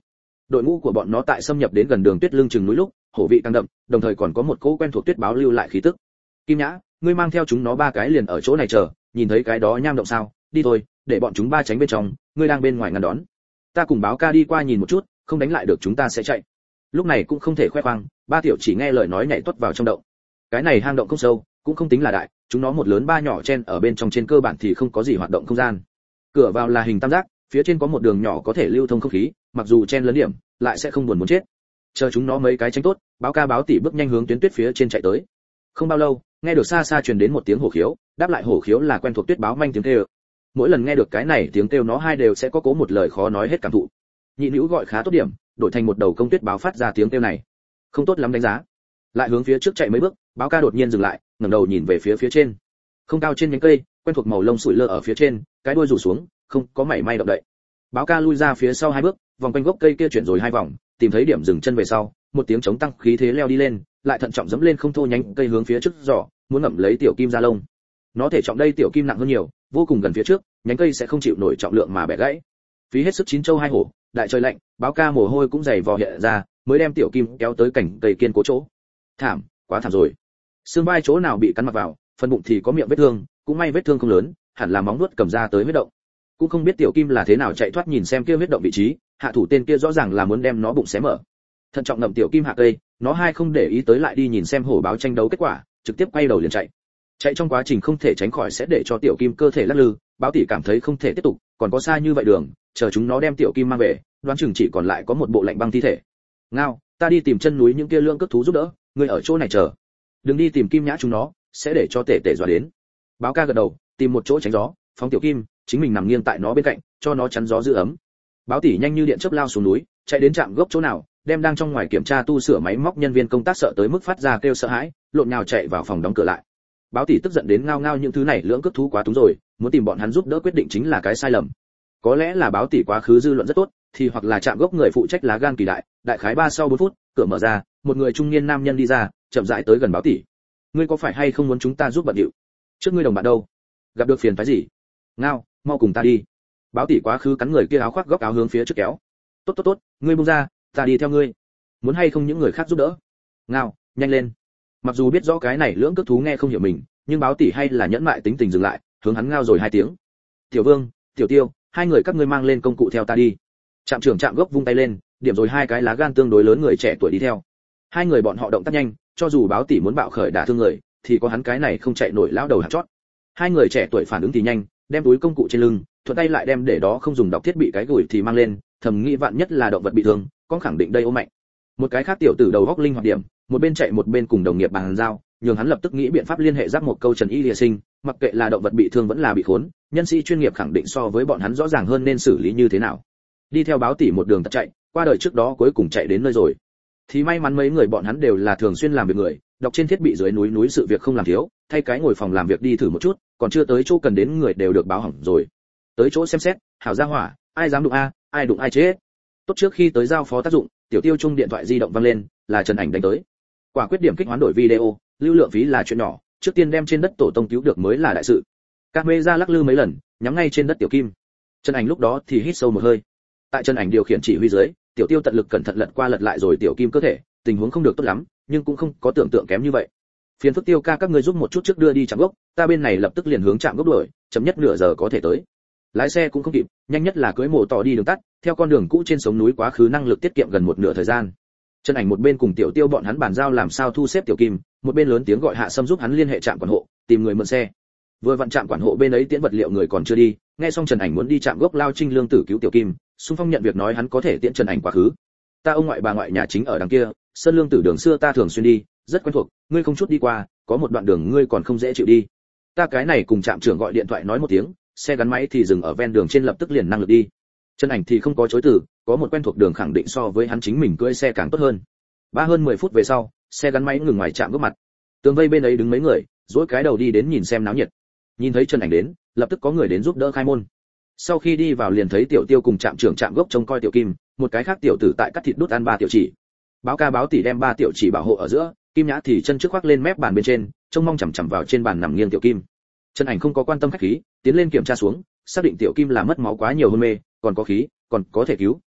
Đội ngũ của bọn nó tại xâm nhập đến gần đường tuyết lưng chừng núi lúc, hổ vị càng đậm, đồng thời còn có một cỗ quen thuộc tuyết báo lưu lại khí tức. Kim Nhã, ngươi mang theo chúng nó ba cái liền ở chỗ này chờ, nhìn thấy cái đó nham động sao? Đi thôi, để bọn chúng ba tránh bên trong, ngươi đang bên ngoài ngăn đón. Ta cùng Báo Ca đi qua nhìn một chút, không đánh lại được chúng ta sẽ chạy. Lúc này cũng không thể khoe khoang, ba tiểu chỉ nghe lời nói nhảy tuốt vào trong động. Cái này hang động không sâu, cũng không tính là đại, chúng nó một lớn ba nhỏ chen ở bên trong, trên cơ bản thì không có gì hoạt động không gian. Cửa vào là hình tam giác, phía trên có một đường nhỏ có thể lưu thông không khí, mặc dù chen lấn điểm, lại sẽ không buồn muốn chết. Chờ chúng nó mấy cái tránh tốt, Báo Ca Báo Tỷ bước nhanh hướng tuyến tuyết phía trên chạy tới. Không bao lâu, nghe được xa xa truyền đến một tiếng hổ khiếu, đáp lại hổ khiếu là quen thuộc tuyết báo manh tiếng kêu. Mỗi lần nghe được cái này tiếng kêu nó hai đều sẽ có cố một lời khó nói hết cảm thụ. Nhị Nữu gọi khá tốt điểm, đổi thành một đầu công tuyết báo phát ra tiếng kêu này, không tốt lắm đánh giá. Lại hướng phía trước chạy mấy bước, Báo Ca đột nhiên dừng lại, ngẩng đầu nhìn về phía phía trên. Không cao trên nhánh cây, quen thuộc màu lông sủi lơ ở phía trên, cái đuôi rủ xuống, không có mảy may động đậy. Báo Ca lui ra phía sau hai bước, vòng quanh gốc cây kia chuyển rồi hai vòng, tìm thấy điểm dừng chân về sau, một tiếng chống tăng khí thế leo đi lên, lại thận trọng dẫm lên không thô nhánh cây hướng phía trước giỏ, muốn ngậm lấy tiểu kim ra lông. Nó thể trọng đây tiểu kim nặng hơn nhiều, vô cùng gần phía trước, nhánh cây sẽ không chịu nổi trọng lượng mà bẻ gãy. Phí hết sức chín châu hai hổ, đại trời lạnh, Báo Ca mồ hôi cũng dày vò hiện ra, mới đem tiểu kim kéo tới cảnh cây kiên cố chỗ. Thảm, quá thảm rồi. Xương vai chỗ nào bị cắn mặc vào, phần bụng thì có miệng vết thương, cũng may vết thương không lớn, hẳn là móng vuốt cầm ra tới huyết động. Cũng không biết tiểu kim là thế nào chạy thoát, nhìn xem kia huyết động vị trí, hạ thủ tên kia rõ ràng là muốn đem nó bụng xé mở. Thận trọng ngậm tiểu kim hạ cây, nó hai không để ý tới lại đi nhìn xem hổ báo tranh đấu kết quả, trực tiếp quay đầu liền chạy. Chạy trong quá trình không thể tránh khỏi sẽ để cho tiểu kim cơ thể lắc lư, Báo Tỷ cảm thấy không thể tiếp tục, còn có xa như vậy đường, chờ chúng nó đem tiểu kim mang về, đoán chừng chỉ còn lại có một bộ lạnh băng thi thể. Ngao, ta đi tìm chân núi những kia lưỡng cước thú giúp đỡ, ngươi ở chỗ này chờ. Đừng đi tìm Kim Nhã chúng nó, sẽ để cho tể tể dọa đến. Báo Ca gật đầu, tìm một chỗ tránh gió, phóng tiểu kim, chính mình nằm nghiêng tại nó bên cạnh, cho nó chắn gió giữ ấm. Báo Tỷ nhanh như điện chớp lao xuống núi, chạy đến trạm gốc chỗ nào, đem đang trong ngoài kiểm tra tu sửa máy móc nhân viên công tác sợ tới mức phát ra kêu sợ hãi, lộn nhào chạy vào phòng đóng cửa lại. Báo Tỷ tức giận đến ngao ngao, những thứ này lưỡng cước thú quá túng rồi, muốn tìm bọn hắn giúp đỡ quyết định chính là cái sai lầm. Có lẽ là Báo Tỷ quá khứ dư luận rất tốt, thì hoặc là trạm gốc người phụ trách lá gan kỳ đại, đại khái ba sau bốn phút, cửa mở ra, một người trung niên nam nhân đi ra, chậm rãi tới gần Báo Tỷ. Ngươi có phải hay không muốn chúng ta giúp bận điệu? Trước ngươi đồng bạn đâu? Gặp được phiền phái gì? Ngao, mau cùng ta đi. Báo Tỷ quá khứ cắn người kia áo khoác góc áo hướng phía trước kéo. Tốt tốt tốt, ngươi buông ra, ta đi theo ngươi. Muốn hay không những người khác giúp đỡ? Ngao, nhanh lên. Mặc dù biết rõ cái này lưỡng cước thú nghe không hiểu mình, nhưng Báo Tỷ hay là nhẫn mại tính tình dừng lại, hướng hắn ngao rồi hai tiếng. Tiểu Vương, Tiểu Tiêu, hai người các ngươi mang lên công cụ theo ta đi. Trạm trưởng trạm gốc vung tay lên, điểm rồi hai cái lá gan tương đối lớn người trẻ tuổi đi theo. Hai người bọn họ động tác nhanh, cho dù Báo Tỷ muốn bạo khởi đả thương người, thì có hắn cái này không chạy nổi lão đầu hạng chót. Hai người trẻ tuổi phản ứng thì nhanh, đem túi công cụ trên lưng, thuận tay lại đem để đó không dùng đọc thiết bị cái gùi thì mang lên, thầm nghĩ vạn nhất là động vật bị thương, con khẳng định đây ôm mạnh. Một cái khác tiểu tử đầu góc linh hoạt điểm, một bên chạy một bên cùng đồng nghiệp bàn giao, nhường hắn lập tức nghĩ biện pháp liên hệ giác một câu Trần Y Lìa Sinh, mặc kệ là động vật bị thương vẫn là bị khốn, nhân sĩ chuyên nghiệp khẳng định so với bọn hắn rõ ràng hơn nên xử lý như thế nào. Đi theo Báo Tỷ một đường tật chạy, qua đời trước đó cuối cùng chạy đến nơi rồi. Thì may mắn mấy người bọn hắn đều là thường xuyên làm việc người, đọc trên thiết bị dưới núi núi sự việc không làm thiếu, thay cái ngồi phòng làm việc đi thử một chút, còn chưa tới chỗ cần đến người đều được báo hỏng rồi. Tới chỗ xem xét, hảo gia hỏa, ai dám đụng a, ai đụng ai chết. Tốt trước khi tới giao phó tác dụng, Tiểu Tiêu chung điện thoại di động vang lên, là Trần Ảnh đánh tới. Quả quyết điểm kích hoán đổi video, lưu lượng phí là chuyện nhỏ, trước tiên đem trên đất tổ tông cứu được mới là đại sự. Camera lắc lư mấy lần, nhắm ngay trên đất Tiểu Kim. Trần Ảnh lúc đó thì hít sâu một hơi. Tại Trần Ảnh điều khiển chỉ huy dưới, Tiểu Tiêu tận lực cẩn thận lật qua lật lại rồi Tiểu Kim cơ thể, tình huống không được tốt lắm, nhưng cũng không có tưởng tượng kém như vậy. Phiền phức Tiêu ca các ngươi giúp một chút trước đưa đi trạm gốc, ta bên này lập tức liền hướng trạm gốc đuổi, chậm nhất nửa giờ có thể tới. Lái xe cũng không kịp, nhanh nhất là cưỡi mổ tỏ đi đường tắt, theo con đường cũ trên sống núi quá khứ năng lực tiết kiệm gần một nửa thời gian. Trần Ảnh một bên cùng Tiểu Tiêu bọn hắn bàn giao làm sao thu xếp Tiểu Kim, một bên lớn tiếng gọi Hạ Sâm giúp hắn liên hệ trạm quản hộ, tìm người mượn xe. Vừa vặn trạm quản hộ bên ấy tiễn vật liệu người còn chưa đi, nghe xong Trần Ảnh muốn đi trạm gốc lao Trinh Lương Tử cứu Tiểu Kim, xung phong nhận việc nói hắn có thể tiễn Trần Ảnh quá khứ. Ta ông ngoại bà ngoại nhà chính ở đằng kia, Sơn Lương Tử đường xưa ta thường xuyên đi, rất quen thuộc, ngươi không chút đi qua, có một đoạn đường ngươi còn không dễ chịu đi. Ta cái này cùng trạm trưởng gọi điện thoại nói một tiếng, xe gắn máy thì dừng ở ven đường trên lập tức liền năng lực đi. Trần Ảnh thì không có chối từ, có một quen thuộc đường khẳng định so với hắn chính mình cưỡi xe càng tốt hơn. Ba hơn mười phút về sau, xe gắn máy ngừng ngoài trạm gốc mặt. Tường vây bên ấy đứng mấy người, dỗi cái đầu đi đến nhìn xem náo nhiệt. Nhìn thấy Trần Ảnh đến, lập tức có người đến giúp đỡ khai môn. Sau khi đi vào liền thấy Tiểu Tiêu cùng trạm trưởng trạm gốc trông coi Tiểu Kim, một cái khác tiểu tử tại cắt thịt đút ăn ba tiểu chỉ. Báo ca Báo Tỷ đem ba tiểu chỉ bảo hộ ở giữa, Kim Nhã thì chân trước khoác lên mép bàn bên trên, trông mong chằm chằm vào trên bàn nằm nghiêng Tiểu Kim. Trần Ảnh không có quan tâm khách khí, tiến lên kiểm tra xuống, xác định Tiểu Kim là mất máu quá nhiều hôn mê, còn có khí, còn có thể cứu,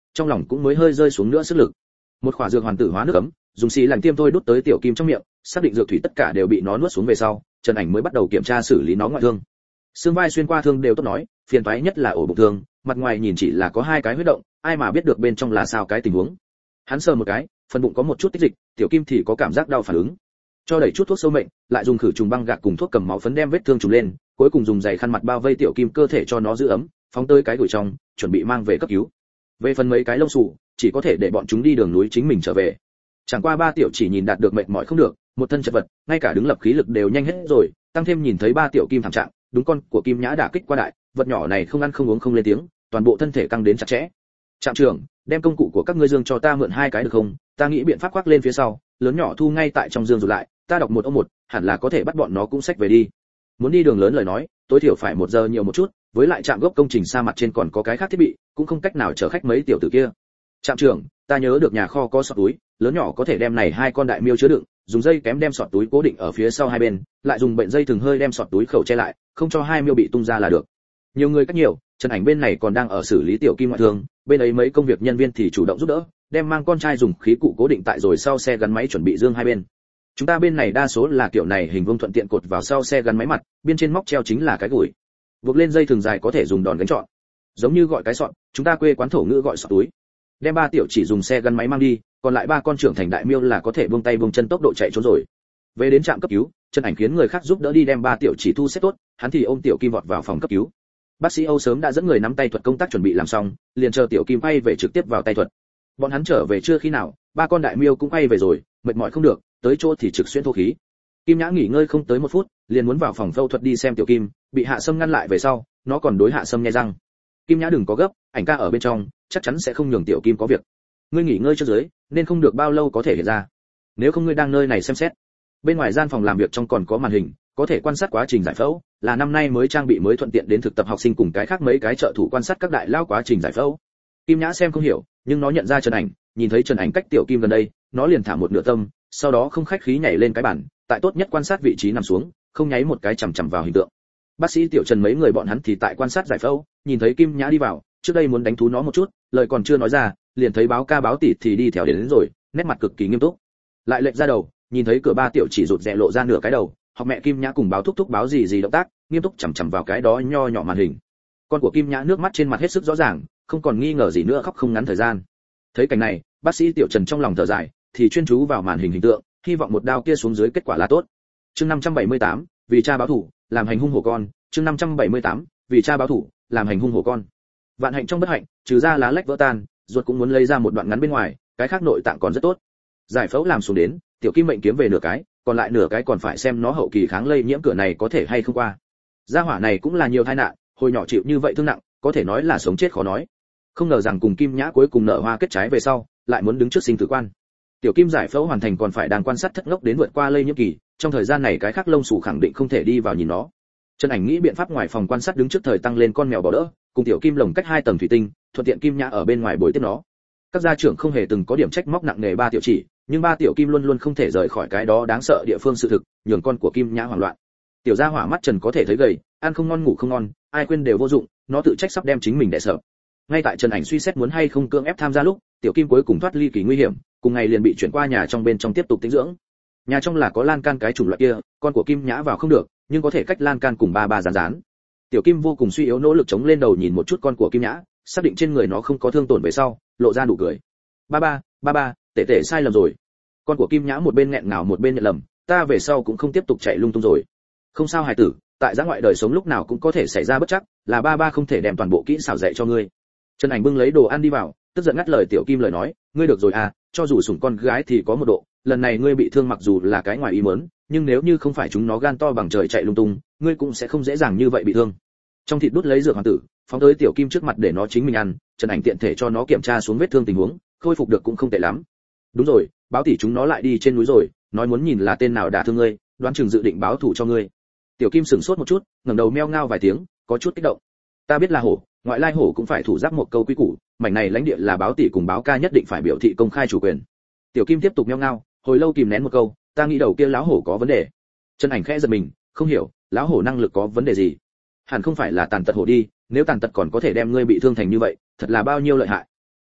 trong lòng cũng mới hơi rơi xuống nữa sức lực. Một khỏa dược hoàn tử hóa nước ấm, dùng xì lạnh tiêm thôi đút tới tiểu kim trong miệng, xác định dược thủy tất cả đều bị nó nuốt xuống về sau, Trần Ảnh mới bắt đầu kiểm tra xử lý nó ngoại thương. Xương vai xuyên qua thương đều tốt nói, phiền toái nhất là ổ bụng thương, mặt ngoài nhìn chỉ là có hai cái huyết động, ai mà biết được bên trong là sao cái tình huống. Hắn sờ một cái, phần bụng có một chút tích dịch, tiểu kim thì có cảm giác đau phản ứng. Cho đẩy chút thuốc sâu mệnh, lại dùng khử trùng băng gạc cùng thuốc cầm máu phấn đem vết thương trùng lên, cuối cùng dùng giày khăn mặt bao vây tiểu kim cơ thể cho nó giữ ấm, phóng tới cái gửi trong, chuẩn bị mang về cấp cứu. Về phần mấy cái lông xù, chỉ có thể để bọn chúng đi đường núi chính mình trở về. Chẳng qua ba tiểu chỉ nhìn đạt được mệt mỏi không được, một thân chật vật, ngay cả đứng lập khí lực đều nhanh hết rồi, tăng thêm nhìn thấy ba tiểu kim thảm trạng, đúng con của kim nhã đả kích qua đại, vật nhỏ này không ăn không uống không lên tiếng, toàn bộ thân thể căng đến chặt chẽ. Trạm trưởng, đem công cụ của các ngươi dương cho ta mượn hai cái được không? Ta nghĩ biện pháp khoác lên phía sau, lớn nhỏ thu ngay tại trong dương rồi lại, ta đọc một ô một, hẳn là có thể bắt bọn nó cũng xách về đi. Muốn đi đường lớn lời nói, tối thiểu phải một giờ nhiều một chút, với lại trạm gốc công trình xa mặt trên còn có cái khác thiết bị, cũng không cách nào chở khách mấy tiểu tử kia. Trạm trưởng, ta nhớ được nhà kho có sọt túi, lớn nhỏ có thể đem này hai con đại miêu chứa đựng, dùng dây kém đem sọt túi cố định ở phía sau hai bên, lại dùng bệnh dây thừng hơi đem sọt túi khẩu che lại, không cho hai miêu bị tung ra là được. Nhiều người cách nhiều, Trần Ảnh bên này còn đang ở xử lý tiểu kim ngoại thương, bên ấy mấy công việc nhân viên thì chủ động giúp đỡ, đem mang con trai dùng khí cụ cố định tại rồi sau xe gắn máy chuẩn bị dương hai bên. Chúng ta bên này đa số là kiểu này hình vuông thuận tiện cột vào sau xe gắn máy mặt, bên trên móc treo chính là cái gùi. Buộc lên dây thừng dài có thể dùng đòn gánh trọn. Giống như gọi cái sọt, chúng ta quê quán thổ ngữ gọi sọt túi. Đem ba tiểu chỉ dùng xe gắn máy mang đi, còn lại ba con trưởng thành đại miêu là có thể buông tay buông chân tốc độ chạy trốn rồi. Về đến trạm cấp cứu, Trần Ảnh khiến người khác giúp đỡ đi đem ba tiểu chỉ thu xếp tốt, hắn thì ôm tiểu kim vọt vào phòng cấp cứu. Bác sĩ Âu sớm đã dẫn người nắm tay thuật công tác chuẩn bị làm xong, liền chờ tiểu kim bay về trực tiếp vào tay thuật. Bọn hắn trở về chưa khi nào, ba con đại miêu cũng bay về rồi, mệt mỏi không được, tới chỗ thì trực xuyên thô khí. Kim Nhã nghỉ ngơi không tới một phút, liền muốn vào phòng phẫu thuật đi xem tiểu kim, bị Hạ Sâm ngăn lại về sau, nó còn đối Hạ Sâm nhè răng. Kim Nhã đừng có gấp, Ảnh ca ở bên trong, chắc chắn sẽ không nhường tiểu kim có việc. Ngươi nghỉ ngơi cho dưới, nên không được bao lâu có thể hiện ra. Nếu không ngươi đang nơi này xem xét. Bên ngoài gian phòng làm việc trong còn có màn hình, có thể quan sát quá trình giải phẫu, là năm nay mới trang bị mới thuận tiện đến thực tập học sinh cùng cái khác mấy cái trợ thủ quan sát các đại lao quá trình giải phẫu. Kim Nhã xem không hiểu, nhưng nó nhận ra Trần Ảnh, nhìn thấy Trần Ảnh cách tiểu kim gần đây, nó liền thả một nửa tâm, sau đó không khách khí nhảy lên cái bàn, tại tốt nhất quan sát vị trí nằm xuống, không nháy một cái chằm chằm vào hình tượng. Bác sĩ Tiểu Trần mấy người bọn hắn thì tại quan sát giải phẫu, nhìn thấy Kim Nhã đi vào, trước đây muốn đánh thú nó một chút, lời còn chưa nói ra, liền thấy báo ca báo tỷ thì đi theo đến, đến rồi, nét mặt cực kỳ nghiêm túc. Lại lệch ra đầu, nhìn thấy cửa ba tiểu chỉ rụt rè lộ ra nửa cái đầu, học mẹ Kim Nhã cùng báo thúc thúc báo gì gì động tác, nghiêm túc chằm chằm vào cái đó nho nhỏ màn hình. Con của Kim Nhã nước mắt trên mặt hết sức rõ ràng, không còn nghi ngờ gì nữa, khóc không ngắn thời gian. Thấy cảnh này, bác sĩ Tiểu Trần trong lòng thở dài, thì chuyên chú vào màn hình hình tượng, hy vọng một đao kia xuống dưới kết quả là tốt. Chương năm trăm bảy mươi tám, vì cha báo thủ, làm hành hung hổ con. Chương năm trăm bảy mươi tám, vì cha báo thủ, làm hành hung hổ con. Vạn hạnh trong bất hạnh, trừ ra lá lách vỡ tan, ruột cũng muốn lấy ra một đoạn ngắn bên ngoài, cái khác nội tạng còn rất tốt. Giải phẫu làm xuống đến, tiểu kim mệnh kiếm về nửa cái, còn lại nửa cái còn phải xem nó hậu kỳ kháng lây nhiễm cửa này có thể hay không qua. Gia hỏa này cũng là nhiều tai nạn, hồi nhỏ chịu như vậy thương nặng, có thể nói là sống chết khó nói. Không ngờ rằng cùng Kim Nhã cuối cùng nở hoa kết trái về sau, lại muốn đứng trước sinh tử quan. Tiểu kim giải phẫu hoàn thành còn phải đang quan sát thất ngốc đến vượt qua lây nhiễm kỳ, trong thời gian này cái khác lông sủ khẳng định không thể đi vào nhìn nó. Trần Ảnh nghĩ biện pháp ngoài phòng quan sát đứng trước thời tăng lên con mèo bỏ đỡ, cùng tiểu kim lồng cách hai tầng thủy tinh, thuận tiện Kim Nhã ở bên ngoài bồi tiếp nó. Các gia trưởng không hề từng có điểm trách móc nặng nề ba tiểu chỉ, nhưng ba tiểu kim luôn luôn không thể rời khỏi cái đó đáng sợ địa phương sự thực, nhường con của Kim Nhã hoảng loạn. Tiểu gia hỏa mắt Trần có thể thấy gầy, ăn không ngon ngủ không ngon, ai khuyên đều vô dụng, nó tự trách sắp đem chính mình đè sợ. Ngay tại Trần Ảnh suy xét muốn hay không cưỡng ép tham gia lúc, tiểu kim cuối cùng thoát ly kỳ nguy hiểm, cùng ngày liền bị chuyển qua nhà trong bên trong tiếp tục tĩnh dưỡng. Nhà trong là có lan can cái chủng loại kia, con của Kim Nhã vào không được, nhưng có thể cách lan can cùng ba ba dán dán. Tiểu kim vô cùng suy yếu nỗ lực chống lên đầu nhìn một chút con của Kim Nhã, xác định trên người nó không có thương tổn về sau, lộ ra nụ cười. Ba ba, ba ba, tệ tệ sai lầm rồi. Con của Kim Nhã một bên nghẹn ngào một bên nhận lầm, ta về sau cũng không tiếp tục chạy lung tung rồi. Không sao hài tử, tại giã ngoại đời sống lúc nào cũng có thể xảy ra bất trắc, là ba ba không thể đem toàn bộ kỹ xảo dạy cho ngươi. Trần Ảnh bưng lấy đồ ăn đi vào, tức giận ngắt lời tiểu kim lời nói, ngươi được rồi à, cho dù sủng con gái thì có một độ, lần này ngươi bị thương mặc dù là cái ngoài ý muốn, nhưng nếu như không phải chúng nó gan to bằng trời chạy lung tung, ngươi cũng sẽ không dễ dàng như vậy bị thương. Trong thịt đút lấy dược hoàng tử, phóng tới tiểu kim trước mặt để nó chính mình ăn, Trần Ảnh tiện thể cho nó kiểm tra xuống vết thương tình huống, khôi phục được cũng không tệ lắm. Đúng rồi, báo tỷ chúng nó lại đi trên núi rồi, nói muốn nhìn là tên nào đả thương ngươi, đoán chừng dự định báo thủ cho ngươi. Tiểu kim sững sốt một chút, ngẩng đầu meo ngao vài tiếng, có chút kích động. Ta biết là hổ, ngoại lai hổ cũng phải thủ giáp một câu quý củ, mảnh này lãnh địa là báo tỷ cùng báo ca nhất định phải biểu thị công khai chủ quyền. Tiểu kim tiếp tục meo ngao, hồi lâu kìm nén một câu, ta nghĩ đầu kia lão hổ có vấn đề. Trần Ảnh khẽ giật mình, không hiểu, lão hổ năng lực có vấn đề gì? Hẳn không phải là tàn tật hổ đi, nếu tàn tật còn có thể đem ngươi bị thương thành như vậy, thật là bao nhiêu lợi hại.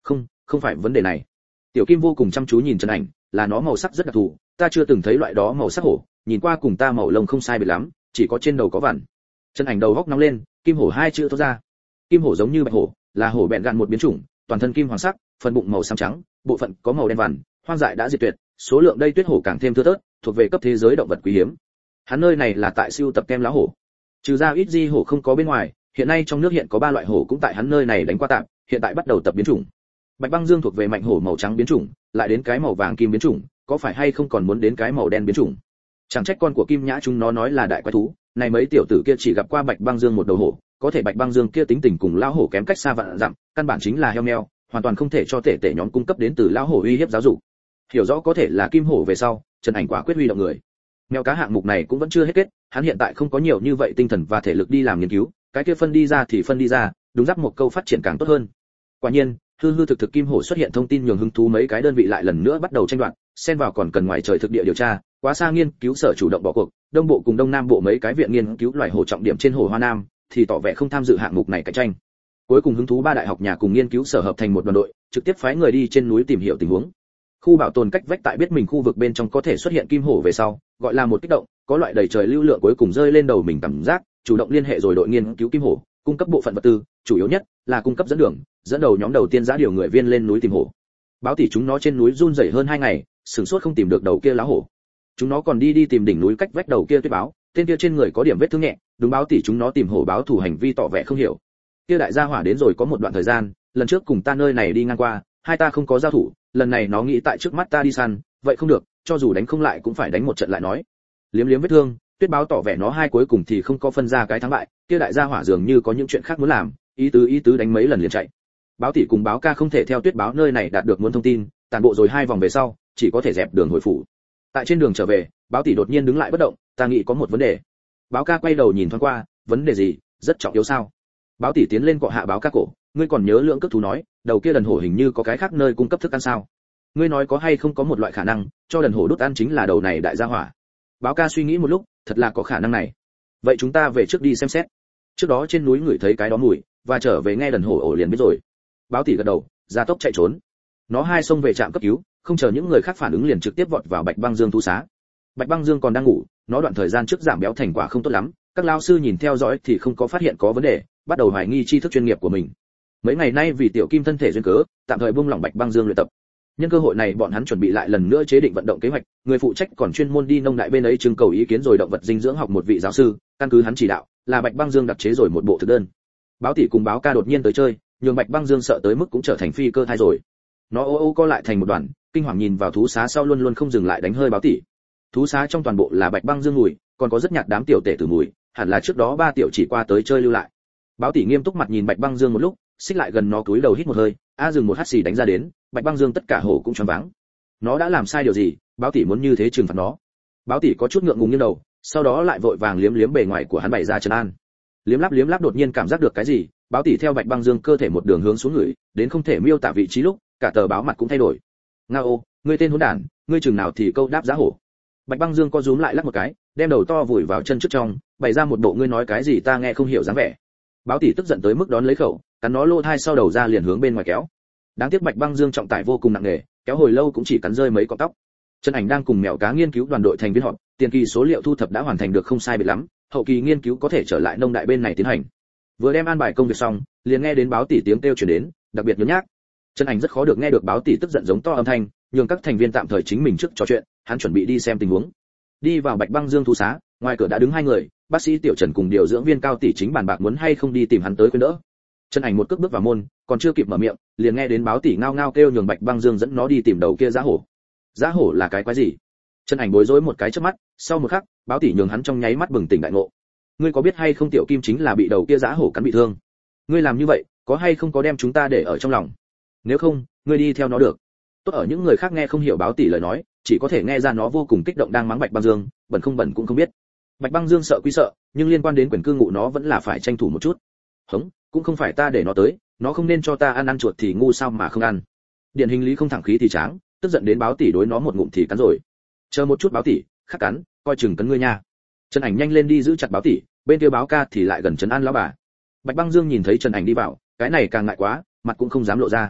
Không, không phải vấn đề này. Tiểu Kim vô cùng chăm chú nhìn Trần Ảnh, là nó màu sắc rất đặc thù, ta chưa từng thấy loại đó màu sắc hổ, nhìn qua cùng ta màu lông không sai biệt lắm, chỉ có trên đầu có vằn. Trần Ảnh đầu góc nóng lên, kim hổ hai chữ thốt ra. Kim hổ giống như bạch hổ, là hổ bẹn gạn một biến chủng, toàn thân kim hoàng sắc, phần bụng màu xám trắng, bộ phận có màu đen vằn, hoang dại đã diệt tuyệt, số lượng đây tuyết hổ càng thêm thưa thớt, thuộc về cấp thế giới động vật quý hiếm. Hắn nơi này là tại siêu tập kem lá hổ. Trừ ra ít di hổ không có bên ngoài, hiện nay trong nước hiện có ba loại hổ cũng tại hắn nơi này đánh qua tạm, hiện tại bắt đầu tập biến chủng. Bạch Băng Dương thuộc về mạnh hổ màu trắng biến chủng, lại đến cái màu vàng kim biến chủng, có phải hay không còn muốn đến cái màu đen biến chủng? Chẳng trách con của Kim Nhã chúng nó nói là đại quái thú, này mấy tiểu tử kia chỉ gặp qua Bạch Băng Dương một đầu hổ, có thể Bạch Băng Dương kia tính tình cùng lão hổ kém cách xa vạn dặm, căn bản chính là heo meo, hoàn toàn không thể cho tể tể nhóm cung cấp đến từ lão hổ uy hiếp giáo dục. Hiểu rõ có thể là kim hổ về sau, Trần Ảnh quả quyết huy động người. Mèo cá hạng mục này cũng vẫn chưa hết kết, hắn hiện tại không có nhiều như vậy tinh thần và thể lực đi làm nghiên cứu, cái kia phân đi ra thì phân đi ra, đúng dắp một câu phát triển càng tốt hơn. Quả nhiên, hư hư thực thực kim hổ xuất hiện thông tin nhường hứng thú mấy cái đơn vị lại lần nữa bắt đầu tranh đoạt, xen vào còn cần ngoài trời thực địa điều tra, quá xa nghiên cứu sở chủ động bỏ cuộc, đông bộ cùng đông nam bộ mấy cái viện nghiên cứu loài hổ trọng điểm trên hồ Hoa Nam thì tỏ vẻ không tham dự hạng mục này cạnh tranh. Cuối cùng hứng thú ba đại học nhà cùng nghiên cứu sở hợp thành một đoàn đội, trực tiếp phái người đi trên núi tìm hiểu tình huống. Khu bảo tồn cách vách tại biết mình khu vực bên trong có thể xuất hiện kim hổ về sau, gọi là một kích động, có loại đầy trời lưu lượng cuối cùng rơi lên đầu mình cảm giác, chủ động liên hệ rồi đội nghiên cứu kim hổ, cung cấp bộ phận vật tư, chủ yếu nhất là cung cấp dẫn đường, dẫn đầu nhóm đầu tiên giá điều người viên lên núi tìm hổ. Báo tỉ chúng nó trên núi run rẩy hơn hai ngày, sửng sốt không tìm được đầu kia lá hổ. Chúng nó còn đi đi tìm đỉnh núi cách vách đầu kia tuyết báo, tên kia trên người có điểm vết thương nhẹ, đúng báo tỉ chúng nó tìm hổ báo thủ hành vi tỏ vẻ không hiểu. Kia đại gia hỏa đến rồi có một đoạn thời gian, lần trước cùng ta nơi này đi ngang qua, hai ta không có giao thủ, lần này nó nghĩ tại trước mắt ta đi săn, vậy không được, cho dù đánh không lại cũng phải đánh một trận lại nói. Liếm liếm vết thương, tuyết báo tỏ vẻ nó hai cuối cùng thì không có phân ra cái thắng bại, kia đại gia hỏa dường như có những chuyện khác muốn làm, ý tứ ý tứ đánh mấy lần liền chạy. Báo tỷ cùng báo ca không thể theo tuyết báo nơi này đạt được muốn thông tin, tản bộ rồi hai vòng về sau, chỉ có thể dẹp đường hồi phủ. Tại trên đường trở về, báo tỷ đột nhiên đứng lại bất động, ta nghĩ có một vấn đề. Báo ca quay đầu nhìn thoáng qua, vấn đề gì, rất trọng yếu sao? Báo tỷ tiến lên cọ hạ báo ca cổ, ngươi còn nhớ lượng cước thú nói, đầu kia đần hổ hình như có cái khác nơi cung cấp thức ăn sao? Ngươi nói có hay không có một loại khả năng, cho đần hổ đút ăn chính là đầu này đại gia hỏa. Báo ca suy nghĩ một lúc, thật là có khả năng này. Vậy chúng ta về trước đi xem xét. Trước đó trên núi ngửi thấy cái đó mùi, và trở về nghe đần hổ ổ liền biết rồi. Báo tỷ gật đầu, ra tốc chạy trốn. Nó hai xông về trạm cấp cứu, không chờ những người khác phản ứng liền trực tiếp vọt vào Bạch Băng Dương thú xá. Bạch Băng Dương còn đang ngủ, nó đoạn thời gian trước giảm béo thành quả không tốt lắm, các lao sư nhìn theo dõi thì không có phát hiện có vấn đề, bắt đầu hoài nghi tri thức chuyên nghiệp của mình. Mấy ngày nay vì tiểu kim thân thể duyên cớ, tạm thời buông lỏng Bạch Băng Dương luyện tập. Nhân cơ hội này bọn hắn chuẩn bị lại lần nữa chế định vận động kế hoạch, người phụ trách còn chuyên môn đi nông đại bên ấy trưng cầu ý kiến rồi động vật dinh dưỡng học một vị giáo sư, căn cứ hắn chỉ đạo, là Bạch Băng Dương đặc chế rồi một bộ thực đơn. Báo tỷ cùng báo ca đột nhiên tới chơi, nhường Bạch Băng Dương sợ tới mức cũng trở thành phi cơ thai rồi. Nó ô ô co lại thành một đoàn, kinh hoàng nhìn vào thú xá sau luôn luôn không dừng lại đánh hơi báo tỷ. Thú xá trong toàn bộ là Bạch Băng Dương mùi, còn có rất nhạt đám tiểu tể tử mùi, hẳn là trước đó ba tiểu chỉ qua tới chơi lưu lại. Báo tỷ nghiêm túc mặt nhìn Bạch Băng Dương một lúc, xích lại gần nó cúi đầu hít một hơi, a dừng một hắt xì đánh ra đến, Bạch Băng Dương tất cả hổ cũng choáng váng. Nó đã làm sai điều gì, báo tỷ muốn như thế trừng phạt nó? Báo tỷ có chút ngượng ngùng nghiêng đầu, sau đó lại vội vàng liếm liếm bề ngoài của hắn bày ra trấn an. Liếm láp liếm láp đột nhiên cảm giác được cái gì, báo tỷ theo Bạch Băng Dương cơ thể một đường hướng xuống người, đến không thể miêu tả vị trí lúc, cả tờ báo mặt cũng thay đổi. Ngao, ngươi tên hỗn đản, ngươi chừng nào thì câu đáp giá hổ. Bạch Băng Dương co rúm lại lắc một cái, đem đầu to vùi vào chân trước trong, bày ra một bộ ngươi nói cái gì ta nghe không hiểu dáng vẻ. Báo tỷ tức giận tới mức đón lấy khẩu, cắn nó lô thai sau đầu ra liền hướng bên ngoài kéo. Đáng tiếc Bạch Băng Dương trọng tải vô cùng nặng nề, kéo hồi lâu cũng chỉ cắn rơi mấy cọng tóc. Trần Ảnh đang cùng mèo cá nghiên cứu đoàn đội thành viên họp, tiền kỳ số liệu thu thập đã hoàn thành được không sai biệt lắm, hậu kỳ nghiên cứu có thể trở lại nông đại bên này tiến hành. Vừa đem an bài công việc xong, liền nghe đến báo tỷ tiếng kêu truyền đến, đặc biệt nhớ nhác. Trần Ảnh rất khó được nghe được báo tỷ tức giận giống to âm thanh, nhường các thành viên tạm thời chính mình trước trò chuyện, hắn chuẩn bị đi xem tình huống. Đi vào Bạch Băng Dương thú xá, ngoài cửa đã đứng hai người, bác sĩ Tiểu Trần cùng điều dưỡng viên Cao tỷ chính bàn bạc muốn hay không đi tìm hắn tới khuyên đỡ. Trần Ảnh một cước bước vào môn, còn chưa kịp mở miệng, liền nghe đến báo tỷ ngao ngao kêu nhường Bạch Băng Dương dẫn nó đi tìm đầu kia giá hổ. Giá hổ là cái quái gì? Trần Ảnh bối rối một cái chớp mắt, sau một khắc, báo tỷ nhường hắn trong nháy mắt bừng tỉnh đại ngộ. Ngươi có biết hay không Tiểu Kim chính là bị đầu kia giá hổ cắn bị thương? Ngươi làm như vậy, có hay không có đem chúng ta để ở trong lòng? Nếu không, ngươi đi theo nó được. Tốt ở những người khác nghe không hiểu báo tỷ lời nói, chỉ có thể nghe ra nó vô cùng kích động đang mắng Bạch Băng Dương, bẩn không bẩn cũng không biết. Bạch Băng Dương sợ quy sợ, nhưng liên quan đến quyền cư ngụ nó vẫn là phải tranh thủ một chút. Hống, cũng không phải ta để nó tới, nó không nên cho ta ăn ăn chuột thì ngu sao mà không ăn. Điển hình lý không thẳng khí thì tráng, tức giận đến báo tỷ đối nó một ngụm thì cắn rồi. Chờ một chút báo tỷ, khắc cắn, coi chừng cắn ngươi nha. Trần Ảnh nhanh lên đi giữ chặt báo tỷ, bên kia báo ca thì lại gần trấn an lão bà. Bạch Băng Dương nhìn thấy Trần Ảnh đi vào, cái này càng ngại quá, mặt cũng không dám lộ ra.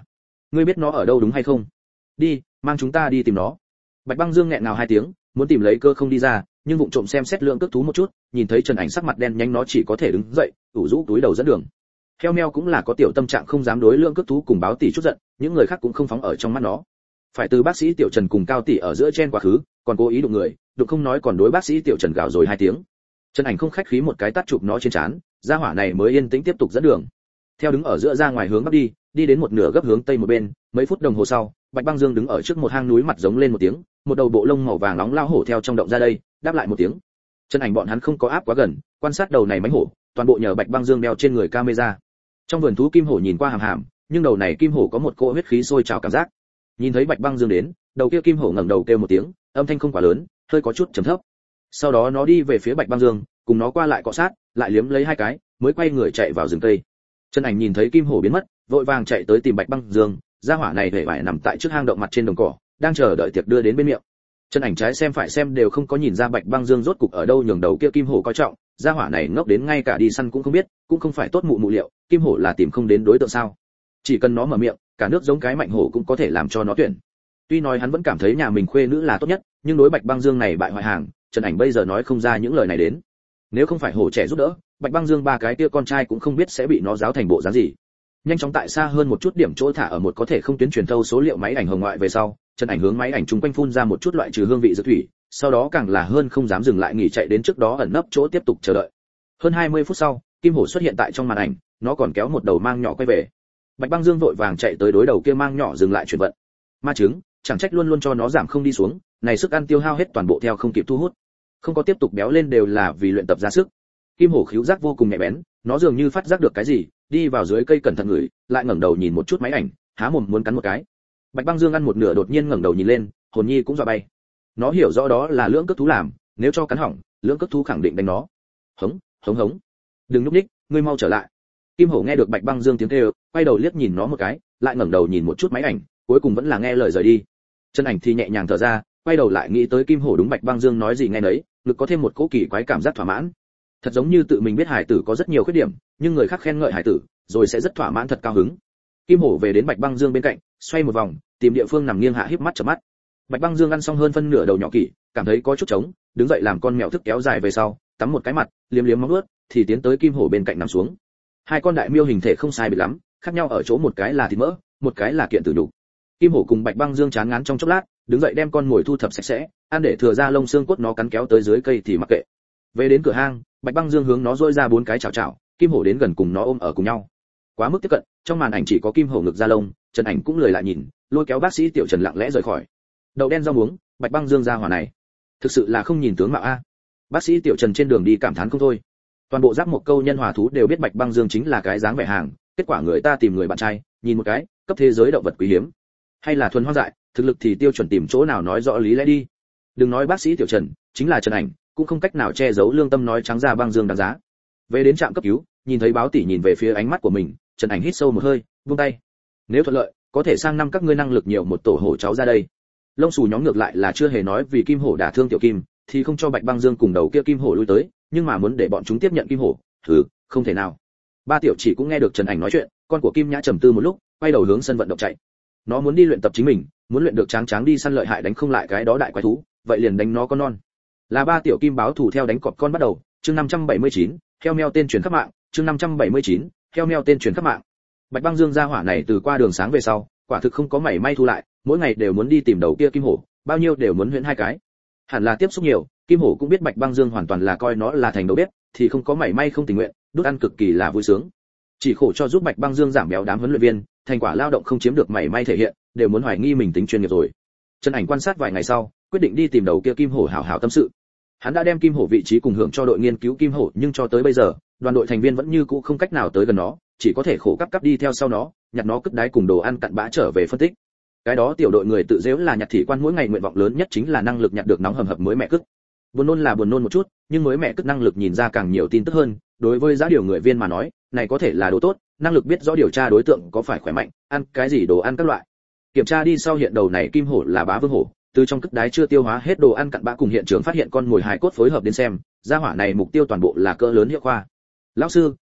ngươi biết nó ở đâu đúng hay không? Đi, mang chúng ta đi tìm nó. Bạch Băng Dương nghẹn ngào hai tiếng, muốn tìm lấy cơ không đi ra, nhưng vụng trộm xem xét lượng cước thú một chút, nhìn thấy Trần Ảnh sắc mặt đen nhanh nó chỉ có thể đứng dậy, ủ rũ túi đầu dẫn đường. Heo meo cũng là có tiểu tâm trạng không dám đối lượng cước thú cùng báo tỷ chút giận, những người khác cũng không phóng ở trong mắt nó. Phải từ bác sĩ Tiểu Trần cùng Cao tỷ ở giữa chen quá khứ, còn cố ý đụng người, đụng không nói còn đối bác sĩ Tiểu Trần gào rồi hai tiếng. Trần Ảnh không khách khí một cái tát chụp nó trên trán, gia hỏa này mới yên tĩnh tiếp tục dẫn đường. Theo đứng ở giữa ra ngoài hướng bắc đi, đi đến một nửa gấp hướng tây một bên, mấy phút đồng hồ sau, Bạch Băng Dương đứng ở trước một hang núi mặt giống lên một tiếng, một đầu bộ lông màu vàng nóng lao hổ theo trong động ra đây, đáp lại một tiếng. Trần Ảnh bọn hắn không có áp quá gần, quan sát đầu này mãnh hổ, toàn bộ nhờ Bạch Băng Dương đeo trên người camera. Trong vườn thú kim hổ nhìn qua hàm hàm, nhưng đầu này kim hổ có một cỗ huyết khí sôi trào cảm giác. Nhìn thấy Bạch Băng Dương đến, đầu kia kim hổ ngẩng đầu kêu một tiếng, âm thanh không quá lớn, hơi có chút trầm thấp. Sau đó nó đi về phía Bạch Băng Dương, cùng nó qua lại cọ sát, lại liếm lấy hai cái, mới quay người chạy vào rừng cây. Trần Ảnh nhìn thấy kim hổ biến mất, vội vàng chạy tới tìm Bạch Băng Dương, gia hỏa này hề bại nằm tại trước hang động mặt trên đồng cỏ, đang chờ đợi tiệc đưa đến bên miệng. Trần Ảnh trái xem phải xem đều không có nhìn ra Bạch Băng Dương rốt cục ở đâu nhường đầu kia kim hổ coi trọng, gia hỏa này ngốc đến ngay cả đi săn cũng không biết, cũng không phải tốt mụ mụ liệu, kim hổ là tìm không đến đối tượng sao? Chỉ cần nó mở miệng, cả nước giống cái mạnh hổ cũng có thể làm cho nó tuyển. Tuy nói hắn vẫn cảm thấy nhà mình khuê nữ là tốt nhất, nhưng đối Bạch Băng Dương này bại hoại hàng, Trần Ảnh bây giờ nói không ra những lời này đến. Nếu không phải hổ trẻ giúp đỡ, Bạch Băng Dương ba cái kia con trai cũng không biết sẽ bị nó giáo thành bộ dáng gì. Nhanh chóng tại xa hơn một chút điểm chỗ thả ở một có thể không tuyến truyền thâu số liệu máy ảnh hồng ngoại về sau, Trần Ảnh hướng máy ảnh chung quanh phun ra một chút loại trừ hương vị dược thủy, sau đó càng là hơn không dám dừng lại nghỉ chạy đến trước đó ẩn nấp chỗ tiếp tục chờ đợi. Hơn hai mươi phút sau, kim hổ xuất hiện tại trong màn ảnh, nó còn kéo một đầu mang nhỏ quay về. Bạch Băng Dương vội vàng chạy tới đối đầu kia mang nhỏ dừng lại chuyển vận. Ma trứng, chẳng trách luôn luôn cho nó giảm không đi xuống, này sức ăn tiêu hao hết toàn bộ theo không kịp thu hút. Không có tiếp tục béo lên đều là vì luyện tập ra sức. Kim hổ khíu giác vô cùng nhạy bén, nó dường như phát giác được cái gì, đi vào dưới cây cẩn thận ngửi, lại ngẩng đầu nhìn một chút máy ảnh, há mồm muốn cắn một cái. Bạch Băng Dương ăn một nửa đột nhiên ngẩng đầu nhìn lên, hồn nhi cũng dọa bay. Nó hiểu rõ đó là lưỡng cước thú làm, nếu cho cắn hỏng, lưỡng cước thú khẳng định đánh nó. Hống, hống hống. Đừng núp ních, ngươi mau trở lại. Kim hổ nghe được Bạch Băng Dương tiếng kêu, quay đầu liếc nhìn nó một cái, lại ngẩng đầu nhìn một chút máy ảnh, cuối cùng vẫn là nghe lời rời đi. Chân Ảnh thì nhẹ nhàng thở ra, quay đầu lại nghĩ tới Kim hổ đúng Bạch Băng Dương nói gì nghe nấy, ngực có thêm một cỗ kỳ quái cảm giác thỏa mãn. Thật giống như tự mình biết hải tử có rất nhiều khuyết điểm, nhưng người khác khen ngợi hải tử, rồi sẽ rất thỏa mãn thật cao hứng. Kim hổ về đến Bạch Băng Dương bên cạnh, xoay một vòng, tìm địa phương nằm nghiêng hạ híp mắt chớp mắt. Bạch Băng Dương ăn xong hơn phân nửa đầu nhỏ kỷ, cảm thấy có chút trống, đứng dậy làm con mèo thức kéo dài về sau, tắm một cái mặt, liếm liếm móng vuốt, thì tiến tới Kim hổ bên cạnh nằm xuống. Hai con đại miêu hình thể không sai biệt lắm, khác nhau ở chỗ một cái là thịt mỡ, một cái là kiện tử nhục. Kim hổ cùng Bạch Băng Dương chán ngán trong chốc lát, đứng dậy đem con mồi thu thập sạch sẽ, ăn để thừa ra lông xương cốt nó cắn kéo tới dưới cây thì mặc kệ. Về đến cửa hang, Bạch Băng Dương hướng nó rôi ra bốn cái chảo chảo, Kim hổ đến gần cùng nó ôm ở cùng nhau. Quá mức tiếp cận, trong màn ảnh chỉ có Kim hổ ngực da lông, Trần Ảnh cũng lười lại nhìn, lôi kéo bác sĩ Tiểu Trần lặng lẽ rời khỏi. Đậu đen rau muống, Bạch Băng Dương ra hỏa này, thực sự là không nhìn tướng mạo a. Bác sĩ Tiểu Trần trên đường đi cảm thán không thôi. Toàn bộ giáp một câu nhân hòa thú đều biết Bạch Băng Dương chính là cái dáng vẻ hàng, kết quả người ta tìm người bạn trai, nhìn một cái, cấp thế giới động vật quý hiếm, hay là thuần hoang dại, thực lực thì tiêu chuẩn tìm chỗ nào nói rõ lý lẽ đi. Đừng nói bác sĩ Tiểu Trần, chính là Trần Ảnh, cũng không cách nào che giấu lương tâm nói trắng ra Băng Dương đáng giá. Về đến trạm cấp cứu, nhìn thấy báo tỷ nhìn về phía ánh mắt của mình, Trần Ảnh hít sâu một hơi, buông tay. Nếu thuận lợi, có thể sang năm các ngươi năng lực nhiều một tổ hổ cháu ra đây. Lông xù nhóm ngược lại là chưa hề nói vì Kim hổ đả thương Tiểu Kim, thì không cho Bạch Băng Dương cùng đầu kia Kim hổ lui tới, nhưng mà muốn để bọn chúng tiếp nhận Kim hổ, thử, không thể nào. Ba Tiểu chỉ cũng nghe được Trần Ảnh nói chuyện, con của Kim Nhã trầm tư một lúc, quay đầu hướng sân vận động chạy. Nó muốn đi luyện tập chính mình, muốn luyện được tráng tráng đi săn lợi hại đánh không lại cái đó đại quái thú, vậy liền đánh nó con non. Là Ba Tiểu Kim báo thù theo đánh cọp con bắt đầu, chương năm trăm bảy mươi chín, heo meo tên truyền khắp mạng, chương năm trăm bảy mươi chín, heo meo tên truyền khắp mạng. Bạch Băng Dương gia hỏa này từ qua đường sáng về sau, quả thực không có mảy may thu lại, mỗi ngày đều muốn đi tìm đầu kia Kim hổ, bao nhiêu đều muốn huyễn hai cái. Hẳn là tiếp xúc nhiều, Kim hổ cũng biết Bạch Băng Dương hoàn toàn là coi nó là thành đầu bếp, thì không có mảy may không tình nguyện, đút ăn cực kỳ là vui sướng. Chỉ khổ cho giúp Bạch Băng Dương giảm béo đám huấn luyện viên, thành quả lao động không chiếm được mảy may thể hiện, đều muốn hoài nghi mình tính chuyên nghiệp rồi. Trần Ảnh quan sát vài ngày sau, quyết định đi tìm đầu kia Kim hổ hảo hảo tâm sự. Hắn đã đem Kim hổ vị trí cùng hưởng cho đội nghiên cứu Kim hổ, nhưng cho tới bây giờ, đoàn đội thành viên vẫn như cũ không cách nào tới gần nó, chỉ có thể khổ cấp cấp đi theo sau nó, nhặt nó cất đái cùng đồ ăn cặn bã trở về phân tích. Cái đó tiểu đội người tự giễu là nhặt thị quan mỗi ngày nguyện vọng lớn nhất chính là năng lực nhặt được nóng hầm hập mới mẹ cức. Buồn nôn là buồn nôn một chút, nhưng mới mẹ cức năng lực nhìn ra càng nhiều tin tức hơn, đối với giá điều người viên mà nói, này có thể là đồ tốt, năng lực biết rõ điều tra đối tượng có phải khỏe mạnh, ăn cái gì đồ ăn các loại. Kiểm tra đi sau hiện đầu này Kim hổ là Bá Vương hổ, từ trong cất đái chưa tiêu hóa hết đồ ăn cặn bã cùng hiện trường phát hiện con mồi hài cốt phối hợp đến xem, gia hỏa này mục tiêu toàn bộ là cỡ lớn hiệu khoa. Lão sư,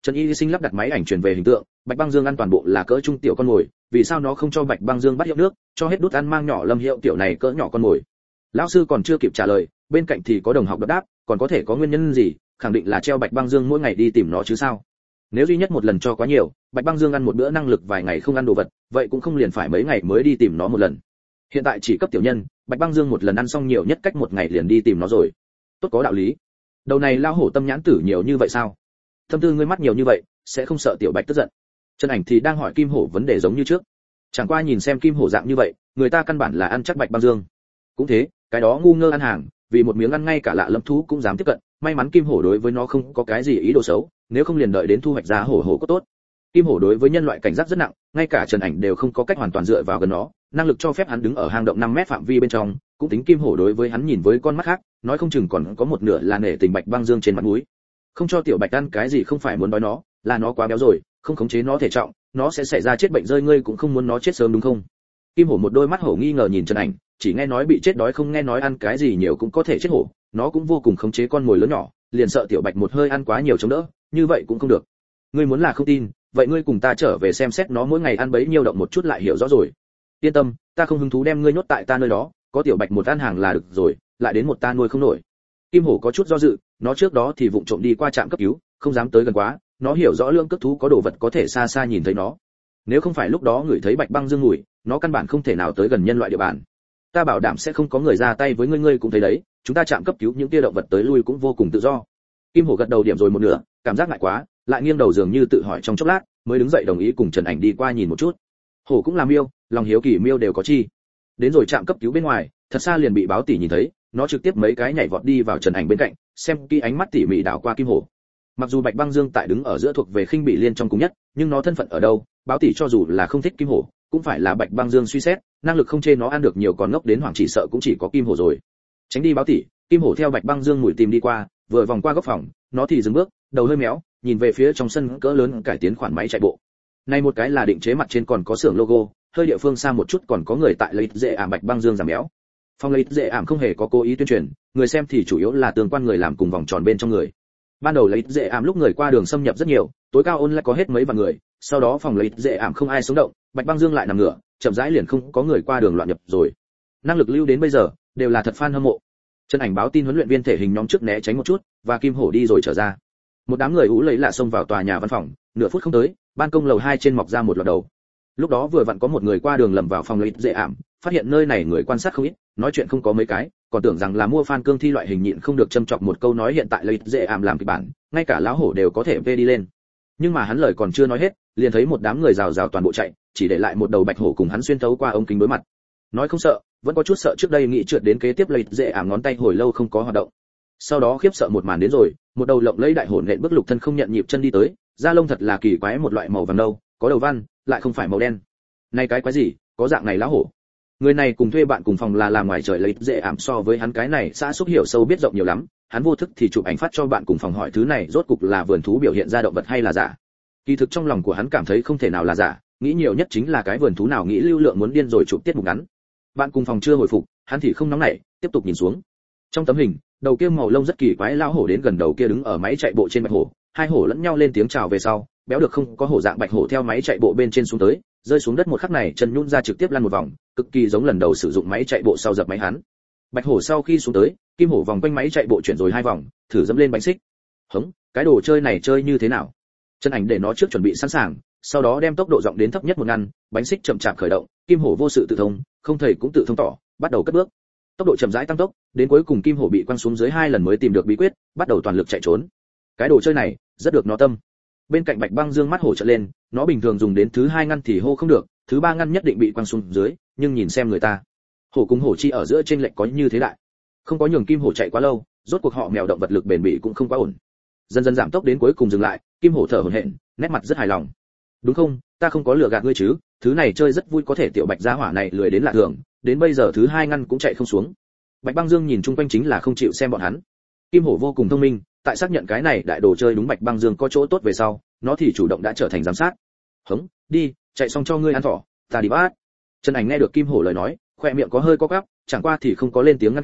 Trần Y Sinh lắp đặt máy ảnh truyền về hình tượng, Bạch Băng Dương ăn toàn bộ là cỡ trung tiểu con mồi, vì sao nó không cho Bạch Băng Dương bắt hiệu nước, cho hết đút ăn mang nhỏ Lâm Hiệu tiểu này cỡ nhỏ con mồi. Lão sư còn chưa kịp trả lời, bên cạnh thì có đồng học đáp đáp, còn có thể có nguyên nhân gì, khẳng định là treo Bạch Băng Dương mỗi ngày đi tìm nó chứ sao. Nếu duy nhất một lần cho quá nhiều, Bạch Băng Dương ăn một bữa năng lực vài ngày không ăn đồ vật, vậy cũng không liền phải mấy ngày mới đi tìm nó một lần. Hiện tại chỉ cấp tiểu nhân, Bạch Băng Dương một lần ăn xong nhiều nhất cách một ngày liền đi tìm nó rồi. Tốt có đạo lý. Đầu này lao hổ tâm nhãn tử nhiều như vậy sao? Thâm tư ngươi mắt nhiều như vậy, sẽ không sợ tiểu Bạch tức giận. Trần Ảnh thì đang hỏi Kim Hổ vấn đề giống như trước. Chẳng qua nhìn xem Kim Hổ dạng như vậy, người ta căn bản là ăn chắc Bạch Băng Dương. Cũng thế, cái đó ngu ngơ ăn hàng, vì một miếng ăn ngay cả lạ lẫm thú cũng dám tiếp cận, may mắn Kim Hổ đối với nó không có cái gì ý đồ xấu, nếu không liền đợi đến thu hoạch ra hổ hổ có tốt. Kim Hổ đối với nhân loại cảnh giác rất nặng, ngay cả Trần Ảnh đều không có cách hoàn toàn dựa vào gần nó, năng lực cho phép hắn đứng ở hang động năm mét phạm vi bên trong, cũng tính Kim Hổ đối với hắn nhìn với con mắt khác, nói không chừng còn có một nửa là nể tình Bạch Băng Dương trên mặt mũi. Không cho tiểu Bạch ăn cái gì không phải muốn đói nó, là nó quá béo rồi, không khống chế nó thể trọng, nó sẽ xảy ra chết bệnh rơi, ngươi cũng không muốn nó chết sớm đúng không? Kim Hổ một đôi mắt hổ nghi ngờ nhìn Trần Ảnh, chỉ nghe nói bị chết đói không nghe nói ăn cái gì nhiều cũng có thể chết hổ, nó cũng vô cùng khống chế con mồi lớn nhỏ, liền sợ tiểu Bạch một hơi ăn quá nhiều chống đỡ, như vậy cũng không được. Ngươi muốn là không tin, vậy ngươi cùng ta trở về xem xét nó mỗi ngày ăn bấy nhiêu động một chút lại hiểu rõ rồi. Yên tâm, ta không hứng thú đem ngươi nhốt tại ta nơi đó, có tiểu Bạch một ăn hàng là được rồi, lại đến một ta nuôi không nổi. Kim Hổ có chút do dự, nó trước đó thì vụng trộm đi qua trạm cấp cứu, không dám tới gần quá, nó hiểu rõ lương cước thú có đồ vật có thể xa xa nhìn thấy nó. Nếu không phải lúc đó ngửi thấy Bạch Băng Dương mùi, nó căn bản không thể nào tới gần nhân loại địa bàn. Ta bảo đảm sẽ không có người ra tay với ngươi, ngươi cũng thấy đấy, chúng ta trạm cấp cứu những kia động vật tới lui cũng vô cùng tự do. Kim Hổ gật đầu điểm rồi một nửa, cảm giác ngại quá, lại nghiêng đầu dường như tự hỏi trong chốc lát, mới đứng dậy đồng ý cùng Trần Ảnh đi qua nhìn một chút. Hổ cũng làm miêu, lòng hiếu kỳ miêu đều có chi. Đến rồi trạm cấp cứu bên ngoài, thật xa liền bị báo tỷ nhìn thấy, nó trực tiếp mấy cái nhảy vọt đi vào Trần Ảnh bên cạnh, xem kỹ ánh mắt tỉ mỉ đảo qua Kim Hổ. Mặc dù Bạch Băng Dương tại đứng ở giữa thuộc về khinh bị liên trong cùng nhất, nhưng nó thân phận ở đâu, báo tỷ cho dù là không thích Kim Hổ, cũng phải là Bạch Băng Dương suy xét, năng lực không chê nó ăn được nhiều còn ngốc đến hoảng chỉ sợ cũng chỉ có Kim Hổ rồi. Tránh đi báo tỷ, Kim Hổ theo Bạch Băng Dương mùi tìm đi qua, vừa vòng qua góc phòng, nó thì dừng bước, đầu hơi méo, nhìn về phía trong sân cỡ lớn cải tiến khoản máy chạy bộ. Này một cái là định chế mặt trên còn có xưởng logo, hơi địa phương xa một chút còn có người tại lấy dễ ảm Bạch Băng Dương giảm béo. Phòng lấy dễ ảm không hề có cố ý tuyên truyền, người xem thì chủ yếu là tương quan người làm cùng vòng tròn bên trong người. Ban đầu lấy dễ ảm lúc người qua đường xâm nhập rất nhiều, tối cao ôn lại có hết mấy vạn người, sau đó phòng lấy dễ ảm không ai sống động, Bạch Băng Dương lại nằm ngửa, chậm rãi liền không có người qua đường loạn nhập rồi. Năng lực lưu đến bây giờ đều là thật fan hâm mộ. Trần Ảnh báo tin huấn luyện viên thể hình nhóm trước né tránh một chút, và Kim Hổ đi rồi trở ra. Một đám người ú lấy lạ xông vào tòa nhà văn phòng, nửa phút không tới, ban công lầu hai trên mọc ra một loạt đầu. Lúc đó vừa vặn có một người qua đường lầm vào phòng lấy dễ ảm, phát hiện nơi này người quan sát không ít, nói chuyện không có mấy cái, còn tưởng rằng là mua fan cương thi loại hình nhịn không được châm chọc một câu nói hiện tại lấy dễ ảm làm kịch bản, ngay cả lão hổ đều có thể vê đi lên. Nhưng mà hắn lời còn chưa nói hết, liền thấy một đám người rào rào toàn bộ chạy, chỉ để lại một đầu bạch hổ cùng hắn xuyên thấu qua ống kính đối mặt. Nói không sợ, vẫn có chút sợ, trước đây nghĩ trượt đến kế tiếp lấy dễ ảm ngón tay hồi lâu không có hoạt động. Sau đó khiếp sợ một màn đến rồi, một đầu lộng lẫy đại hổ nện bước lục thân không nhận nhịp chân đi tới, da lông thật là kỳ quái, một loại màu vàng đâu, có đầu văn, lại không phải màu đen. Này cái quái gì, có dạng này lão hổ. Người này cùng thuê bạn cùng phòng là làm ngoài trời lấy dễ ảm, so với hắn cái này xã xúc hiểu sâu biết rộng nhiều lắm, hắn vô thức thì chụp ảnh phát cho bạn cùng phòng hỏi thứ này rốt cục là vườn thú biểu hiện ra động vật hay là giả. Kỳ thực trong lòng của hắn cảm thấy không thể nào là giả, nghĩ nhiều nhất chính là cái vườn thú nào nghĩ lưu lượng muốn điên rồi chụp tiết mục ngắn. Bạn cùng phòng chưa hồi phục, hắn thì không nóng nảy, tiếp tục nhìn xuống. Trong tấm hình, đầu kia màu lông rất kỳ quái lão hổ đến gần đầu kia đứng ở máy chạy bộ trên bạch hổ, hai hổ lẫn nhau lên tiếng chào về sau, béo được không có hổ dạng bạch hổ theo máy chạy bộ bên trên xuống tới, rơi xuống đất một khắc này chân nhún ra trực tiếp lăn một vòng, cực kỳ giống lần đầu sử dụng máy chạy bộ sau dập máy hắn. Bạch hổ sau khi xuống tới, kim hổ vòng quanh máy chạy bộ chuyển rồi hai vòng, thử dẫm lên bánh xích. Hống, cái đồ chơi này chơi như thế nào? Chân Ảnh để nó trước chuẩn bị sẵn sàng, sau đó đem tốc độ giọng đến thấp nhất một ngăn, bánh xích chậm chạp khởi động, kim hổ vô sự tự thông, không thầy cũng tự thông tỏ, bắt đầu cất bước. Tốc độ chậm rãi tăng tốc, đến cuối cùng kim hổ bị quăng xuống dưới hai lần mới tìm được bí quyết, bắt đầu toàn lực chạy trốn. Cái đồ chơi này rất được nó tâm. Bên cạnh Bạch Băng Dương mắt hổ trợn lên, nó bình thường dùng đến thứ hai ngăn thì hô không được, thứ ba ngăn nhất định bị quăng xuống dưới, nhưng nhìn xem người ta, hổ cùng hổ chi ở giữa trên lệch có như thế đại, không có nhường kim hổ chạy quá lâu, rốt cuộc họ mèo động vật lực bền bỉ cũng không quá ổn. Dần dần giảm tốc đến cuối cùng dừng lại, kim hổ thở hổn hển, nét mặt rất hài lòng. Đúng không, ta không có lừa gạt ngươi chứ, thứ này chơi rất vui, có thể tiểu Bạch gia hỏa này lười đến lạ thường, đến bây giờ thứ hai ngăn cũng chạy không xuống. Bạch Băng Dương nhìn chung quanh chính là không chịu xem bọn hắn. Kim hổ vô cùng thông minh, tại xác nhận cái này đại đồ chơi đúng Bạch Băng Dương có chỗ tốt về sau, nó thì chủ động đã trở thành giám sát. Hống, đi, chạy xong cho ngươi ăn thỏ, ta đi bắt. Trần Ảnh nghe được kim hổ lời nói, khoe miệng có hơi co quắp, chẳng qua thì không có lên tiếng ngăn cản,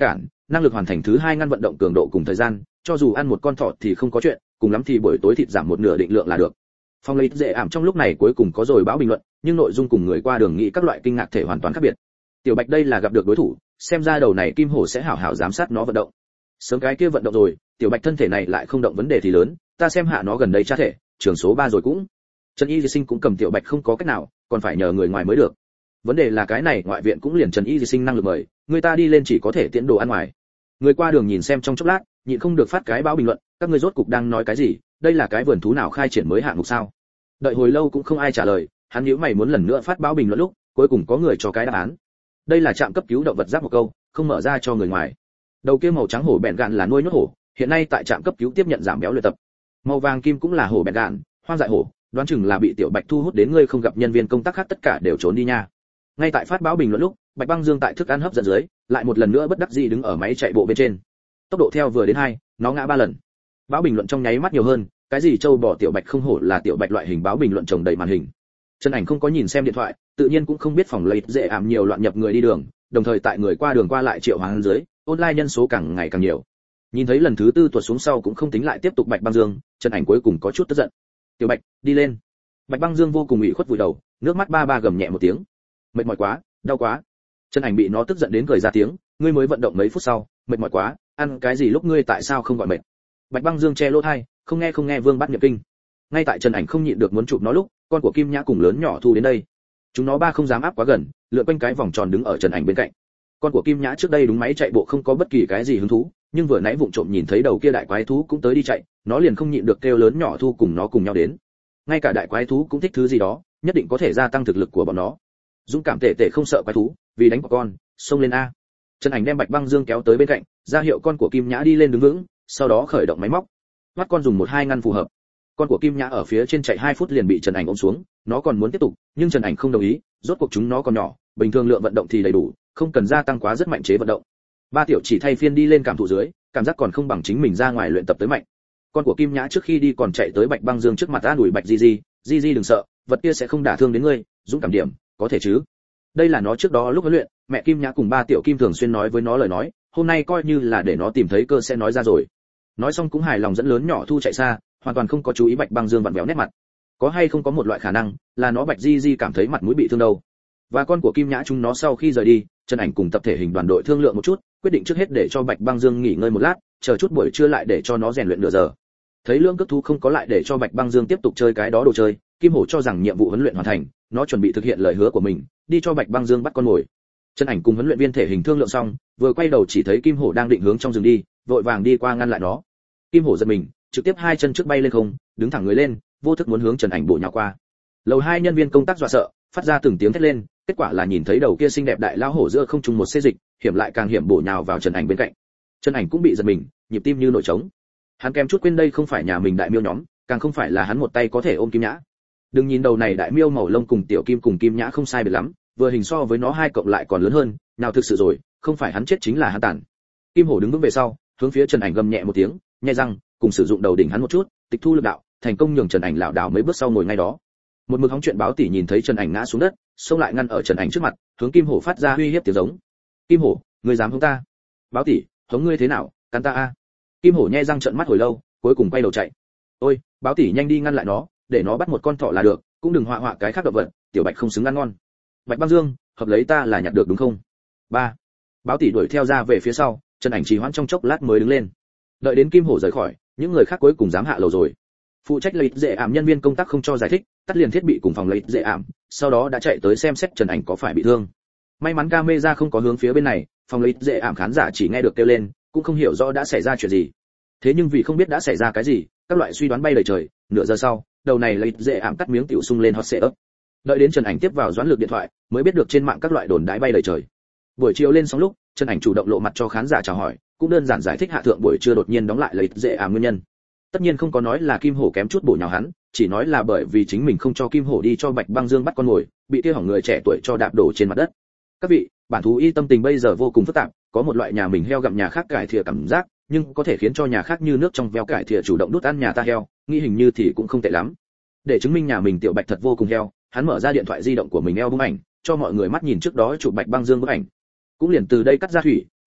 năng lực hoàn thành thứ hai ngăn vận động cường độ cùng thời gian, cho dù ăn một con thỏ thì không có chuyện, cùng lắm thì buổi tối thịt giảm một nửa định lượng là được. Phong lấy dễ ảm trong lúc này cuối cùng có rồi báo bình luận, nhưng nội dung cùng người qua đường nghĩ các loại kinh ngạc thể hoàn toàn khác biệt. Tiểu Bạch đây là gặp được đối thủ, xem ra đầu này Kim Hổ sẽ hảo hảo giám sát nó vận động. Sớm cái kia vận động rồi, Tiểu Bạch thân thể này lại không động vấn đề thì lớn, ta xem hạ nó gần đây tra thể, trường số ba rồi cũng. Trần Y Di Sinh cũng cầm Tiểu Bạch không có cách nào, còn phải nhờ người ngoài mới được. Vấn đề là cái này ngoại viện cũng liền Trần Y Di Sinh năng lực mời, người ta đi lên chỉ có thể tiễn đồ ăn ngoài. Người qua đường nhìn xem trong chốc lát, nhịn không được phát cái báo bình luận, các ngươi rốt cục đang nói cái gì, đây là cái vườn thú nào khai triển mới hạng mục sao? Đợi hồi lâu cũng không ai trả lời, hắn nhíu mày muốn lần nữa phát báo bình luận lúc, cuối cùng có người cho cái đáp án. Đây là trạm cấp cứu động vật giáp một câu, không mở ra cho người ngoài. Đầu kia màu trắng hổ bẹn gạn là nuôi nhốt hổ, hiện nay tại trạm cấp cứu tiếp nhận giảm béo luyện tập. Màu vàng kim cũng là hổ bẹn gạn, hoang dại hổ, đoán chừng là bị Tiểu Bạch thu hút đến, ngươi không gặp nhân viên công tác khác tất cả đều trốn đi nha. Ngay tại phát báo bình luận lúc, Bạch Băng Dương tại thức ăn hấp dẫn dưới, lại một lần nữa bất đắc dĩ đứng ở máy chạy bộ bên trên. Tốc độ theo vừa đến hai, nó ngã ba lần. Báo bình luận trong nháy mắt nhiều hơn, cái gì châu bò Tiểu Bạch không hổ là Tiểu Bạch loại hình báo bình luận chồng đầy màn hình. Trần Ảnh không có nhìn xem điện thoại, tự nhiên cũng không biết phòng lấy dễ ảm nhiều loạn nhập người đi đường, đồng thời tại người qua đường qua lại triệu hoán dưới, online nhân số càng ngày càng nhiều. Nhìn thấy lần thứ tư tuột xuống sau cũng không tính lại tiếp tục Bạch Băng Dương, Trần Ảnh cuối cùng có chút tức giận. Tiểu Bạch, đi lên. Bạch Băng Dương vô cùng ủy khuất vùi đầu, nước mắt ba ba gầm nhẹ một tiếng. Mệt mỏi quá, đau quá. Trần Ảnh bị nó tức giận đến cười ra tiếng, ngươi mới vận động mấy phút sau, mệt mỏi quá, ăn cái gì lúc ngươi tại sao không gọi mệt? Bạch Băng Dương che lỗ tai, không nghe không nghe Vương Bắt nhập kinh. Ngay tại Trần Ảnh không nhịn được muốn chụp nó lúc, con của Kim Nhã cùng lớn nhỏ thu đến đây. Chúng nó ba không dám áp quá gần, lượn quanh cái vòng tròn đứng ở Trần Ảnh bên cạnh. Con của Kim Nhã trước đây đúng máy chạy bộ không có bất kỳ cái gì hứng thú, nhưng vừa nãy vụng trộm nhìn thấy đầu kia đại quái thú cũng tới đi chạy, nó liền không nhịn được kêu lớn nhỏ thu cùng nó cùng nhau đến. Ngay cả đại quái thú cũng thích thứ gì đó, nhất định có thể gia tăng thực lực của bọn nó. Dũng cảm tệ tệ không sợ quái thú, vì đánh của con, xông lên a. Trần Ảnh đem Bạch Băng Dương kéo tới bên cạnh, ra hiệu con của Kim Nhã đi lên đứng vững, sau đó khởi động máy móc. Mắt con dùng một hai ngăn phù hợp. Con của Kim Nhã ở phía trên chạy hai phút liền bị Trần Ảnh ôm xuống, nó còn muốn tiếp tục, nhưng Trần Ảnh không đồng ý, rốt cuộc chúng nó còn nhỏ, bình thường lượng vận động thì đầy đủ, không cần gia tăng quá rất mạnh chế vận động. Ba tiểu chỉ thay phiên đi lên cảm thụ dưới, cảm giác còn không bằng chính mình ra ngoài luyện tập tới mạnh. Con của Kim Nhã trước khi đi còn chạy tới Bạch Băng Dương trước mặt an ủi Bạch Di Di, Di Di đừng sợ, vật kia sẽ không đả thương đến ngươi, dũng cảm điểm, có thể chứ? Đây là nó trước đó lúc huấn luyện, mẹ Kim Nhã cùng ba tiểu Kim thường xuyên nói với nó lời nói, hôm nay coi như là để nó tìm thấy cơ sẽ nói ra rồi. Nói xong cũng hài lòng dẫn lớn nhỏ thu chạy xa, hoàn toàn không có chú ý Bạch Băng Dương vặn vẹo nét mặt. Có hay không có một loại khả năng là nó Bạch Di Di cảm thấy mặt mũi bị thương đâu. Và con của Kim Nhã chúng nó sau khi rời đi, Trần Ảnh cùng tập thể hình đoàn đội thương lượng một chút, quyết định trước hết để cho Bạch Băng Dương nghỉ ngơi một lát, chờ chút buổi trưa lại để cho nó rèn luyện nửa giờ. Thấy lương cước thú không có lại để cho Bạch Băng Dương tiếp tục chơi cái đó đồ chơi, Kim Hổ cho rằng nhiệm vụ huấn luyện hoàn thành, nó chuẩn bị thực hiện lời hứa của mình, đi cho Bạch Băng Dương bắt con mồi. Trần Ảnh cùng huấn luyện viên thể hình thương lượng xong, vừa quay đầu chỉ thấy Kim Hổ đang định hướng trong rừng đi, vội vàng đi qua ngăn lại nó. Kim Hổ giật mình, trực tiếp hai chân trước bay lên không, đứng thẳng người lên, vô thức muốn hướng Trần Ảnh bổ nhào qua. Lầu hai nhân viên công tác dọa sợ, phát ra từng tiếng thét lên, kết quả là nhìn thấy đầu kia xinh đẹp đại lao hổ giữa không trung một xê dịch, hiểm lại càng hiểm bổ nhào vào Trần Ảnh bên cạnh. Trần Ảnh cũng bị giật mình, nhịp tim như nổi trống. Hắn kém chút quên đây không phải nhà mình đại miêu nhóm, càng không phải là hắn một tay có thể ôm Kim Nhã. Đừng nhìn đầu này đại miêu màu lông cùng tiểu Kim cùng Kim Nhã không sai biệt lắm, vừa hình so với nó hai cộng lại còn lớn hơn, nào thực sự rồi, không phải hắn chết chính là hắn tàn. Kim Hổ đứng vững về sau, hướng phía Trần Ảnh gầm nhẹ một tiếng, nhai răng, cùng sử dụng đầu đỉnh hắn một chút, tịch thu lực đạo, thành công nhường Trần Ảnh lảo đảo mấy bước sau ngồi ngay đó. Một mực hóng chuyện báo tỉ nhìn thấy Trần Ảnh ngã xuống đất, xông lại ngăn ở Trần Ảnh trước mặt, hướng Kim Hổ phát ra uy hiếp tiếng giống. Kim Hổ, ngươi dám hống ta? Báo tỉ, hống ngươi thế nào, cắn ta a? Kim Hổ nhai răng trợn mắt hồi lâu, cuối cùng quay đầu chạy. Ôi, báo tỉ nhanh đi ngăn lại nó, để nó bắt một con thỏ là được, cũng đừng họa họa cái khác động vật, tiểu Bạch không xứng ăn ngon. Bạch Băng Dương, hợp lấy ta là nhặt được đúng không? Ba. Báo tỉ đuổi theo ra về phía sau, Trần Ảnh trì hoãn trong chốc lát mới đứng lên. Đợi đến Kim Hổ rời khỏi, những người khác cuối cùng dám hạ lầu rồi. Phụ trách lấy dễ ảm nhân viên công tác không cho giải thích, tắt liền thiết bị cùng phòng lấy dễ ảm, sau đó đã chạy tới xem xét Trần Ảnh có phải bị thương. May mắn camera không có hướng phía bên này, phòng lấy dễ ảm khán giả chỉ nghe được kêu lên, cũng không hiểu rõ đã xảy ra chuyện gì. Thế nhưng vì không biết đã xảy ra cái gì, các loại suy đoán bay đầy trời. Nửa giờ sau, đầu này lấy dễ ảm cắt miếng tiểu sung lên hot setup. Đợi đến Trần Ảnh tiếp vào doãn lực điện thoại, mới biết được trên mạng các loại đồn đãi bay đầy trời. Buổi chiều lên sóng lúc, Trần Ảnh chủ động lộ mặt cho khán giả chào hỏi, cũng đơn giản giải thích hạ thượng buổi trưa đột nhiên đóng lại lấy dễ ảm nguyên nhân. Tất nhiên không có nói là Kim Hổ kém chút bổ nhào hắn, chỉ nói là bởi vì chính mình không cho Kim Hổ đi cho Bạch Băng Dương bắt con mồi, bị kia hỏng người trẻ tuổi cho đạp đổ trên mặt đất. Các vị, bản thú y tâm tình bây giờ vô cùng phức tạp, có một loại nhà mình heo gặm nhà khác cải thìa cảm giác, nhưng có thể khiến cho nhà khác như nước trong veo cải thìa chủ động đút ăn nhà ta heo, nghĩ hình như thì cũng không tệ lắm. Để chứng minh nhà mình tiểu Bạch thật vô cùng heo, hắn mở ra điện thoại di động của mình eo bung ảnh, cho mọi người mắt nhìn trước đó chụp Bạch Băng Dương bức ảnh. Cũng liền từ đây cắt ra thủy,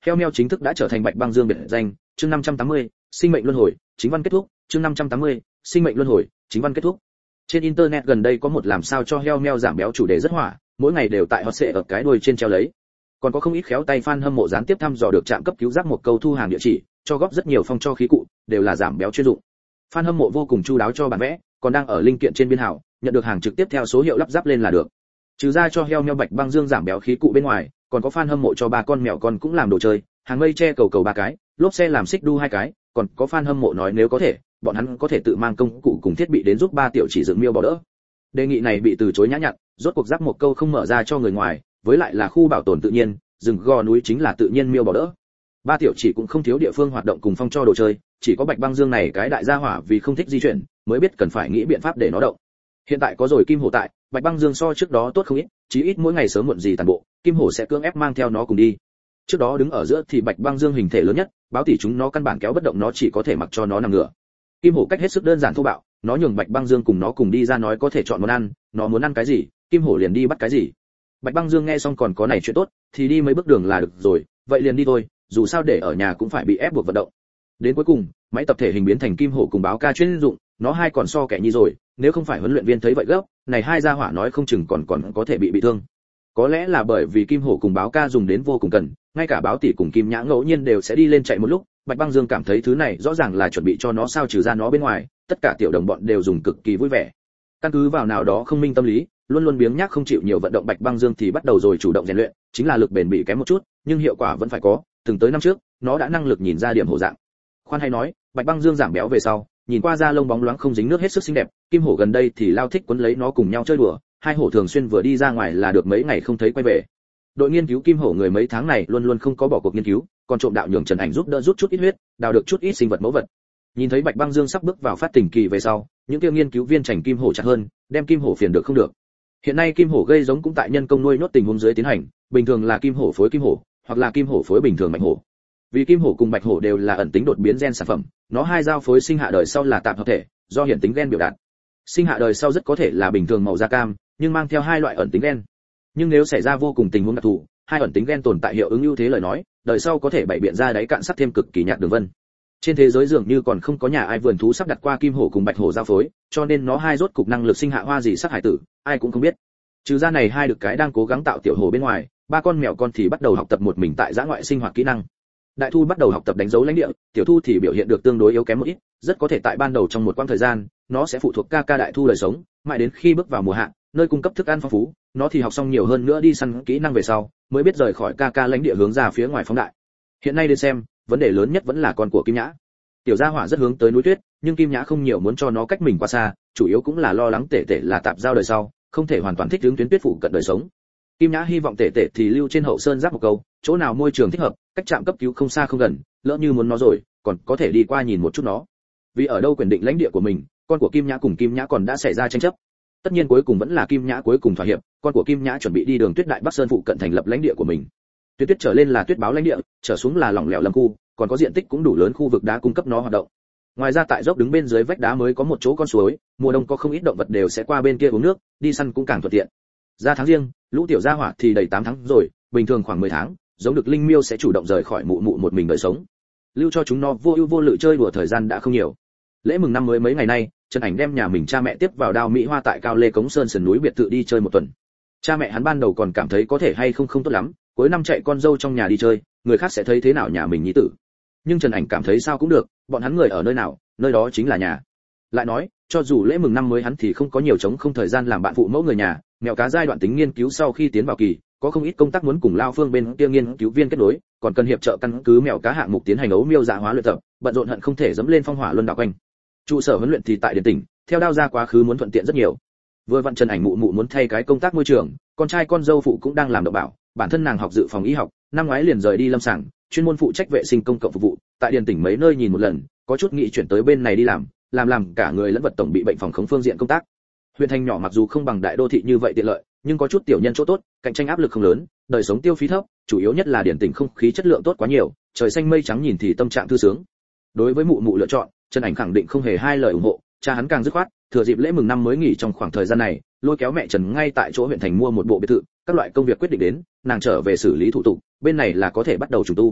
heo meo chính thức đã trở thành Bạch Băng Dương biệt danh. Chương năm trăm tám mươi, sinh mệnh luân hồi, chính văn kết thúc. Chương năm trăm tám mươi, sinh mệnh luân hồi, chính văn kết thúc. Trên internet gần đây có một làm sao cho heo meo giảm béo chủ đề rất hỏa, mỗi ngày đều tại hot sệ ở cái đuôi trên treo lấy. Còn có không ít khéo tay fan hâm mộ gián tiếp thăm dò được trạm cấp cứu giác một câu thu hàng địa chỉ, cho góp rất nhiều phong cho khí cụ, đều là giảm béo chuyên dụng. Fan hâm mộ vô cùng chu đáo cho bản vẽ, còn đang ở linh kiện trên biên hảo, nhận được hàng trực tiếp theo số hiệu lắp ráp lên là được. Trừ ra cho heo meo Bạch Băng Dương giảm béo khí cụ bên ngoài, còn có fan hâm mộ cho ba con mèo con cũng làm đồ chơi, hàng mây che cầu cầu ba cái, lốp xe làm xích đu hai cái, còn có fan hâm mộ nói nếu có thể, bọn hắn có thể tự mang công cụ cùng thiết bị đến giúp ba tiểu chỉ dựng miêu bò đỡ. Đề nghị này bị từ chối nhã nhặn, rốt cuộc giáp một câu không mở ra cho người ngoài, với lại là khu bảo tồn tự nhiên, rừng gò núi chính là tự nhiên miêu bò đỡ. Ba tiểu chỉ cũng không thiếu địa phương hoạt động cùng phong cho đồ chơi, chỉ có Bạch Băng Dương này cái đại gia hỏa vì không thích di chuyển, mới biết cần phải nghĩ biện pháp để nó động. Hiện tại có rồi Kim Hổ tại, Bạch Băng Dương so trước đó tốt không ít, chí ít mỗi ngày sớm muộn gì tàn bộ, Kim Hổ sẽ cưỡng ép mang theo nó cùng đi. Trước đó đứng ở giữa thì Bạch Băng Dương hình thể lớn nhất, báo tỉ chúng nó căn bản kéo bất động nó chỉ có thể mặc cho nó nằm ngửa. Kim Hổ cách hết sức đơn giản thô bạo, nó nhường Bạch Băng Dương cùng nó cùng đi ra nói có thể chọn món ăn, nó muốn ăn cái gì, Kim Hổ liền đi bắt cái gì. Bạch Băng Dương nghe xong còn có này chuyện tốt, thì đi mấy bước đường là được rồi, vậy liền đi thôi, dù sao để ở nhà cũng phải bị ép buộc vận động. Đến cuối cùng, máy tập thể hình biến thành Kim Hổ cùng báo ca chuyên dụng, nó hai còn so kẻ nhi rồi, nếu không phải huấn luyện viên thấy vậy gấp, này hai gia hỏa nói không chừng còn còn có thể bị bị thương. Có lẽ là bởi vì Kim Hổ cùng báo ca dùng đến vô cùng cần, ngay cả báo tỷ cùng Kim Nhã ngẫu nhiên đều sẽ đi lên chạy một lúc, Bạch Băng Dương cảm thấy thứ này rõ ràng là chuẩn bị cho nó sao trừ ra nó bên ngoài, tất cả tiểu đồng bọn đều dùng cực kỳ vui vẻ. Căn cứ vào nào đó không minh tâm lý, luôn luôn biếng nhác không chịu nhiều vận động Bạch Băng Dương thì bắt đầu rồi chủ động rèn luyện, chính là lực bền bỉ kém một chút, nhưng hiệu quả vẫn phải có, từng tới năm trước, nó đã năng lực nhìn ra điểm hổ dạng. Khoan hay nói, Bạch Băng Dương giảm béo về sau, nhìn qua da lông bóng loáng không dính nước hết sức xinh đẹp, Kim Hổ gần đây thì lao thích quấn lấy nó cùng nhau chơi đùa, hai hổ thường xuyên vừa đi ra ngoài là được mấy ngày không thấy quay về. Đội nghiên cứu Kim Hổ người mấy tháng này luôn luôn không có bỏ cuộc nghiên cứu, còn trộm đạo nhường Trần Ảnh giúp đỡ rút chút ít huyết, đào được chút ít sinh vật mẫu vật. Nhìn thấy Bạch Băng Dương sắp bước vào phát tình kỳ về sau, những tiêu nghiên cứu viên chảnh Kim Hổ chặt hơn, đem Kim Hổ phiền được không được. Hiện nay Kim Hổ gây giống cũng tại nhân công nuôi nhốt tình huống dưới tiến hành, bình thường là Kim Hổ phối Kim Hổ, hoặc là Kim Hổ phối bình thường Bạch Hổ. Vì Kim Hổ cùng Bạch Hổ đều là ẩn tính đột biến gen sản phẩm, nó hai giao phối sinh hạ đời sau là tạp hợp thể, do hiện tính gen biểu đạt. Sinh hạ đời sau rất có thể là bình thường màu da cam, nhưng mang theo hai loại ẩn tính gen. Nhưng nếu xảy ra vô cùng tình huống đặc thù, hai ẩn tính gen tồn tại hiệu ứng ưu thế lời nói, đời sau có thể bày biện ra đáy cạn sắc thêm cực kỳ nhạt đường vân. Trên thế giới dường như còn không có nhà ai vườn thú sắp đặt qua Kim Hổ cùng Bạch Hổ giao phối, cho nên nó hai rốt cục năng lực sinh hạ hoa gì sắc hải tử, ai cũng không biết. Trừ ra này hai được cái đang cố gắng tạo tiểu hổ bên ngoài, ba con mèo con thì bắt đầu học tập một mình tại giã ngoại sinh hoạt kỹ năng. Đại Thu bắt đầu học tập đánh dấu lãnh địa, Tiểu Thu thì biểu hiện được tương đối yếu kém một ít, rất có thể tại ban đầu trong một quãng thời gian, nó sẽ phụ thuộc ca ca Đại Thu đời sống, mãi đến khi bước vào mùa hạ, nơi cung cấp thức ăn phong phú, nó thì học xong nhiều hơn nữa đi săn kỹ năng về sau, mới biết rời khỏi ca ca lãnh địa hướng ra phía ngoài phóng đại. Hiện nay đến xem, vấn đề lớn nhất vẫn là con của Kim Nhã. Tiểu Gia Hỏa rất hướng tới núi tuyết, nhưng Kim Nhã không nhiều muốn cho nó cách mình qua xa, chủ yếu cũng là lo lắng Tể Tể là tạp giao đời sau, không thể hoàn toàn thích ứng tuyến tuyết phụ cận đời sống. Kim Nhã hy vọng Tể Tể thì lưu trên hậu sơn giáp một câu, chỗ nào môi trường thích hợp, cách trạm cấp cứu không xa không gần, lỡ như muốn nó rồi, còn có thể đi qua nhìn một chút nó. Vì ở đâu quyền định lãnh địa của mình, con của Kim Nhã cùng Kim Nhã còn đã xảy ra tranh chấp. Tất nhiên cuối cùng vẫn là Kim Nhã cuối cùng thỏa hiệp, con của Kim Nhã chuẩn bị đi đường tuyết đại Bắc Sơn phụ cận thành lập lãnh địa của mình. Tuyết tuyết trở lên là tuyết báo lãnh địa, trở xuống là lỏng lẻo lâm khu, còn có diện tích cũng đủ lớn khu vực đá cung cấp nó hoạt động. Ngoài ra tại dốc đứng bên dưới vách đá mới có một chỗ con suối, mùa đông có không ít động vật đều sẽ qua bên kia uống nước, đi săn cũng càng thuận tiện. Ra tháng riêng, lũ tiểu gia hỏa thì đầy tám tháng rồi, bình thường khoảng mười tháng, giống được linh miêu sẽ chủ động rời khỏi mụ mụ một mình đời sống. Lưu cho chúng nó vô ưu vô lự chơi đùa thời gian đã không nhiều. Lễ mừng năm mới mấy ngày nay, Trần Ảnh đem nhà mình cha mẹ tiếp vào Đao Mỹ Hoa tại Cao Lê Cống Sơn sườn núi biệt thự đi chơi một tuần. Cha mẹ hắn ban đầu còn cảm thấy có thể hay không không tốt lắm, cuối năm chạy con dâu trong nhà đi chơi, người khác sẽ thấy thế nào nhà mình nhi tử. Nhưng Trần Ảnh cảm thấy sao cũng được, bọn hắn người ở nơi nào, nơi đó chính là nhà. Lại nói, cho dù lễ mừng năm mới hắn thì không có nhiều trống không thời gian làm bạn phụ mẫu người nhà, mèo cá giai đoạn tính nghiên cứu sau khi tiến vào kỳ, có không ít công tác muốn cùng Lao Phương bên kia nghiên cứu viên kết nối, còn cần hiệp trợ căn cứ mèo cá hạng mục tiến hành ấu miêu dạ hóa luyện tập, bận rộn hận không thể dẫm lên phong hỏa luân đảo quanh. Trụ sở huấn luyện thì tại Điền tỉnh, theo Đao ra quá khứ muốn thuận tiện rất nhiều. Vừa vặn Trần Ảnh mụ mụ muốn thay cái công tác môi trường, con trai con dâu phụ cũng đang làm động bảo, bản thân nàng học dự phòng y học, năm ngoái liền rời đi lâm sàng, chuyên môn phụ trách vệ sinh công cộng phục vụ, tại Điền tỉnh mấy nơi nhìn một lần, có chút nghĩ chuyển tới bên này đi làm, làm làm cả người lẫn vật tổng bị bệnh phòng khống phương diện công tác. Huyện thành nhỏ mặc dù không bằng đại đô thị như vậy tiện lợi, nhưng có chút tiểu nhân chỗ tốt, cạnh tranh áp lực không lớn, đời sống tiêu phí thấp, chủ yếu nhất là Điền tỉnh không khí chất lượng tốt quá nhiều, trời xanh mây trắng nhìn thì tâm trạng thư sướng. Đối với mụ mụ lựa chọn, Trần Ảnh khẳng định không hề hai lời ủng hộ, cha hắn càng dứt khoát, thừa dịp lễ mừng năm mới nghỉ trong khoảng thời gian này, lôi kéo mẹ Trần ngay tại chỗ huyện thành mua một bộ biệt thự, các loại công việc quyết định đến, nàng trở về xử lý thủ tục, bên này là có thể bắt đầu trùng tu.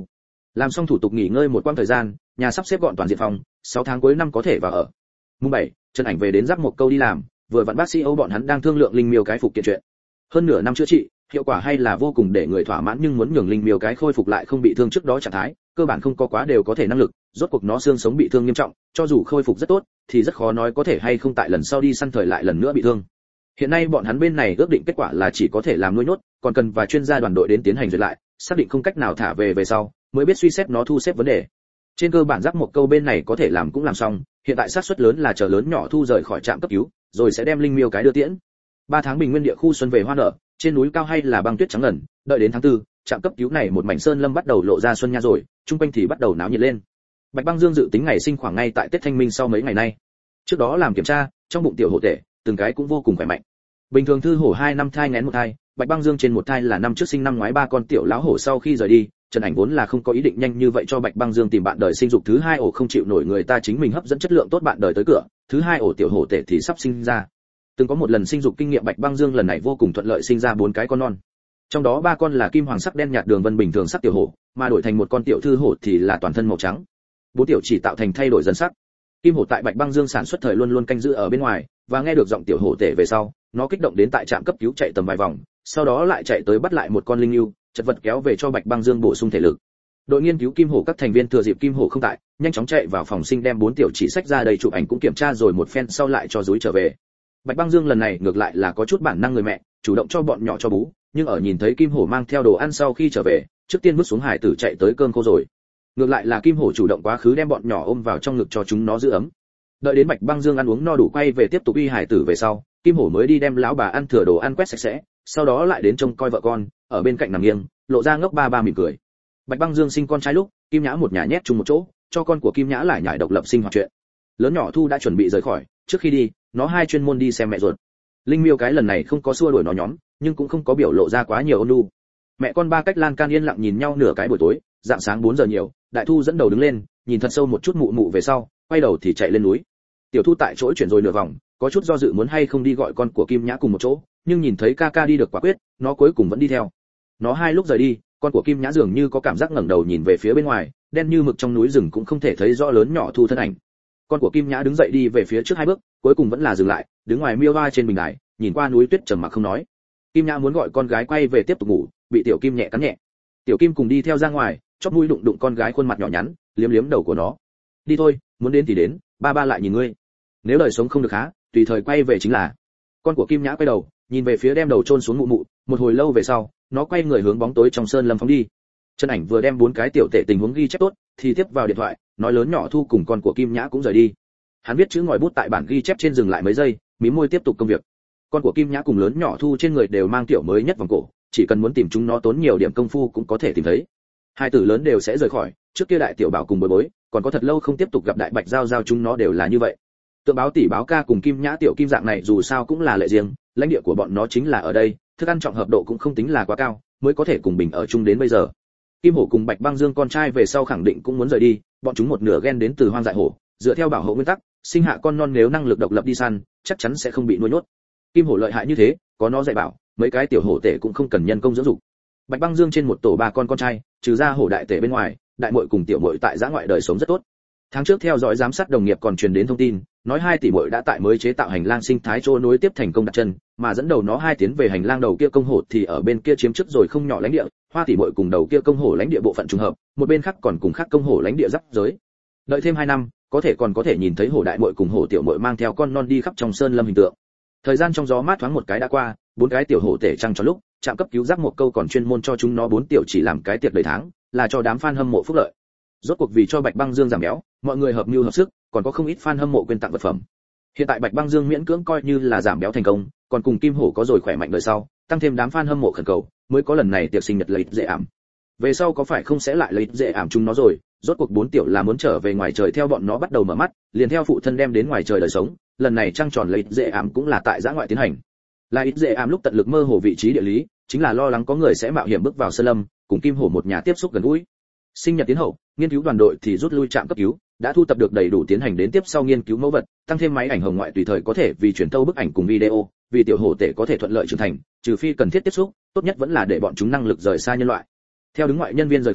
Làm xong thủ tục nghỉ ngơi một quãng thời gian, nhà sắp xếp gọn toàn diện phòng, sáu tháng cuối năm có thể vào ở. Mùng bảy, Trần Ảnh về đến Giác Mộc Câu đi làm, vừa vặn bác sĩ Âu bọn hắn đang thương lượng linh miêu cái phục kiện chuyện. Hơn nửa năm chữa trị, hiệu quả hay là vô cùng để người thỏa mãn, nhưng muốn nhường linh miêu cái khôi phục lại không bị thương trước đó trạng thái, cơ bản không có quá đều có thể năng lực, rốt cuộc nó xương sống bị thương nghiêm trọng, cho dù khôi phục rất tốt, thì rất khó nói có thể hay không tại lần sau đi săn thời lại lần nữa bị thương. Hiện nay bọn hắn bên này ước định kết quả là chỉ có thể làm nuôi nhốt, còn cần và chuyên gia đoàn đội đến tiến hành duyệt lại, xác định không cách nào thả về về sau, mới biết suy xét nó thu xếp vấn đề. Trên cơ bản Giác Mộc Câu bên này có thể làm cũng làm xong, hiện tại xác suất lớn là chờ lớn nhỏ thu rời khỏi trạm cấp cứu, rồi sẽ đem linh miêu cái đưa tiễn. Ba tháng bình nguyên địa khu xuân về hoa nở, trên núi cao hay là băng tuyết trắng ngần, đợi đến tháng tư, trạm cấp cứu này một mảnh sơn lâm bắt đầu lộ ra xuân nha rồi, trung quanh thì bắt đầu náo nhiệt lên. Bạch Băng Dương dự tính ngày sinh khoảng ngay tại Tết Thanh Minh sau mấy ngày nay. Trước đó làm kiểm tra, trong bụng tiểu hổ tể, từng cái cũng vô cùng khỏe mạnh. Bình thường thư hổ hai năm thai nghén một thai, Bạch Băng Dương trên một thai là năm trước sinh năm ngoái ba con tiểu lão hổ sau khi rời đi, Trần Ảnh vốn là không có ý định nhanh như vậy cho Bạch Băng Dương tìm bạn đời sinh dục thứ hai ổ, không chịu nổi người ta chính mình hấp dẫn chất lượng tốt bạn đời tới cửa, thứ hai ổ tiểu hổ tể thì sắp sinh ra. Từng có một lần sinh dục kinh nghiệm, Bạch Băng Dương lần này vô cùng thuận lợi sinh ra bốn cái con non. Trong đó ba con là kim hoàng sắc đen nhạt đường vân bình thường sắc tiểu hổ, mà đổi thành một con tiểu thư hổ thì là toàn thân màu trắng. Bốn tiểu chỉ tạo thành thay đổi dần sắc. Kim hổ tại Bạch Băng Dương sản xuất thời luôn luôn canh giữ ở bên ngoài, và nghe được giọng tiểu hổ tể về sau, nó kích động đến tại trạm cấp cứu chạy tầm vài vòng, sau đó lại chạy tới bắt lại một con linh lưu, chật vật kéo về cho Bạch Băng Dương bổ sung thể lực. Đội nghiên cứu kim hổ các thành viên thừa dịp kim hổ không tại, nhanh chóng chạy vào phòng sinh đem bốn tiểu chỉ sách ra đầy chụp ảnh cũng kiểm tra rồi một phen sau lại cho dúi trở về. Bạch Băng Dương lần này ngược lại là có chút bản năng người mẹ, chủ động cho bọn nhỏ cho bú, nhưng ở nhìn thấy kim hổ mang theo đồ ăn sau khi trở về, trước tiên vứt xuống hải tử chạy tới cơm khô rồi. Ngược lại là kim hổ chủ động quá khứ đem bọn nhỏ ôm vào trong ngực cho chúng nó giữ ấm. Đợi đến Bạch Băng Dương ăn uống no đủ quay về tiếp tục uy hải tử về sau, kim hổ mới đi đem lão bà ăn thừa đồ ăn quét sạch sẽ, sau đó lại đến trông coi vợ con, ở bên cạnh nằm nghiêng, lộ ra ngốc ba ba mỉm cười. Bạch Băng Dương sinh con trai lúc, Kim Nhã một nhà nhét chung một chỗ, cho con của Kim Nhã lại nhảy độc lập sinh hoạt chuyện. Lớn nhỏ Thu đã chuẩn bị rời khỏi, trước khi đi, nó hai chuyên môn đi xem mẹ ruột. Linh Miêu cái lần này không có xua đuổi nó nhóm, nhưng cũng không có biểu lộ ra quá nhiều ôn nhu. Mẹ con ba cách lan can yên lặng nhìn nhau nửa cái buổi tối, dạng sáng bốn giờ nhiều, Đại Thu dẫn đầu đứng lên, nhìn thật sâu một chút mụ mụ về sau, quay đầu thì chạy lên núi. Tiểu Thu tại chỗ chuyển rồi nửa vòng, có chút do dự muốn hay không đi gọi con của Kim Nhã cùng một chỗ, nhưng nhìn thấy ca ca đi được quả quyết, nó cuối cùng vẫn đi theo. Nó hai lúc rời đi, con của Kim Nhã dường như có cảm giác ngẩng đầu nhìn về phía bên ngoài, đen như mực trong núi rừng cũng không thể thấy rõ lớn nhỏ Thu thân ảnh. Con của Kim Nhã đứng dậy đi về phía trước hai bước, cuối cùng vẫn là dừng lại, đứng ngoài miêu va trên bình đài, nhìn qua núi tuyết trầm mặc không nói. Kim Nhã muốn gọi con gái quay về tiếp tục ngủ, bị Tiểu Kim nhẹ cắn nhẹ. Tiểu Kim cùng đi theo ra ngoài, chóp mũi đụng đụng con gái khuôn mặt nhỏ nhắn, liếm liếm đầu của nó. Đi thôi, muốn đến thì đến, ba ba lại nhìn ngươi. Nếu đời sống không được há, tùy thời quay về chính là. Con của Kim Nhã quay đầu, nhìn về phía đem đầu chôn xuống mụ mụ, một hồi lâu về sau, nó quay người hướng bóng tối trong sơn lâm phóng đi. Trần Ảnh vừa đem bốn cái tiểu tệ tình huống ghi chép tốt, thì tiếp vào điện thoại, nói lớn nhỏ Thu cùng con của Kim Nhã cũng rời đi. Hắn viết chữ ngòi bút tại bản ghi chép trên dừng lại mấy giây, mím môi tiếp tục công việc. Con của Kim Nhã cùng lớn nhỏ Thu trên người đều mang tiểu mới nhất vòng cổ, chỉ cần muốn tìm chúng nó tốn nhiều điểm công phu cũng có thể tìm thấy. Hai tử lớn đều sẽ rời khỏi, trước kia Đại Tiểu Bảo cùng Bối Bối, còn có thật lâu không tiếp tục gặp Đại Bạch Giao Giao, chúng nó đều là như vậy. Tượng Báo Tỷ Báo Ca cùng Kim Nhã Tiểu Kim dạng này dù sao cũng là lệ riêng, lãnh địa của bọn nó chính là ở đây, thức ăn trọng hợp độ cũng không tính là quá cao, mới có thể cùng bình ở chung đến bây giờ. Kim Hổ cùng Bạch Băng Dương con trai về sau khẳng định cũng muốn rời đi, bọn chúng một nửa gen đến từ hoang dại hổ, dựa theo bảo hộ nguyên tắc, sinh hạ con non nếu năng lực độc lập đi săn, chắc chắn sẽ không bị nuôi nhốt. Kim Hổ lợi hại như thế, có nó dạy bảo, mấy cái tiểu hổ tể cũng không cần nhân công dưỡng dục. Bạch Băng Dương trên một tổ ba con con trai, trừ ra hổ đại tể bên ngoài, đại muội cùng tiểu muội tại giã ngoại đời sống rất tốt. Tháng trước theo dõi giám sát đồng nghiệp còn truyền đến thông tin, nói hai tỷ muội đã tại mới chế tạo hành lang sinh thái chỗ nối tiếp thành công đặt chân, mà dẫn đầu nó hai tiến về hành lang đầu kia công hổ thì ở bên kia chiếm trước rồi không nhỏ lãnh địa, Hoa tỷ muội cùng đầu kia công hổ lãnh địa bộ phận trùng hợp, một bên khác còn cùng khác công hổ lãnh địa giáp giới. Đợi thêm hai năm, có thể còn có thể nhìn thấy hổ đại muội cùng hổ tiểu muội mang theo con non đi khắp trong sơn lâm hình tượng. Thời gian trong gió mát thoáng một cái đã qua, bốn cái tiểu hổ tể trăng cho lúc, trạm cấp cứu Giác Mộc Câu còn chuyên môn cho chúng nó bốn tiểu chỉ làm cái tiệc đầy tháng, là cho đám fan hâm mộ phúc lợi. Rốt cuộc vì cho Bạch Băng Dương giảm béo, mọi người hợp mưu hợp sức, còn có không ít fan hâm mộ quyên tặng vật phẩm. Hiện tại Bạch Băng Dương miễn cưỡng coi như là giảm béo thành công, còn cùng Kim Hổ có rồi khỏe mạnh đời sau, tăng thêm đám fan hâm mộ khẩn cầu, mới có lần này tiệc sinh nhật lấy dễ ảm. Về sau có phải không sẽ lại lấy dễ ảm chúng nó rồi, rốt cuộc bốn tiểu là muốn trở về ngoài trời theo bọn nó bắt đầu mở mắt, liền theo phụ thân đem đến ngoài trời đời sống, lần này trăng tròn lấy dễ ảm cũng là tại giã ngoại tiến hành. Là ít dễ ảm lúc tận lực mơ hồ vị trí địa lý, chính là lo lắng có người sẽ mạo hiểm bước vào sơn lâm, cùng Kim Hổ một nhà tiếp xúc gần gũi. Sinh nhật tiến hậu, nghiên cứu đoàn đội thì rút lui trạm cấp cứu, đã thu tập được đầy đủ tiến hành đến tiếp sau nghiên cứu mẫu vật, tăng thêm máy ảnh hồng ngoại tùy thời có thể vì truyền tâu bức ảnh cùng video, vì tiểu hổ tể có thể thuận lợi trưởng thành, trừ phi cần thiết tiếp xúc, tốt nhất vẫn là để bọn chúng năng lực rời xa nhân loại. Theo đứng ngoại nhân viên rời khỏi,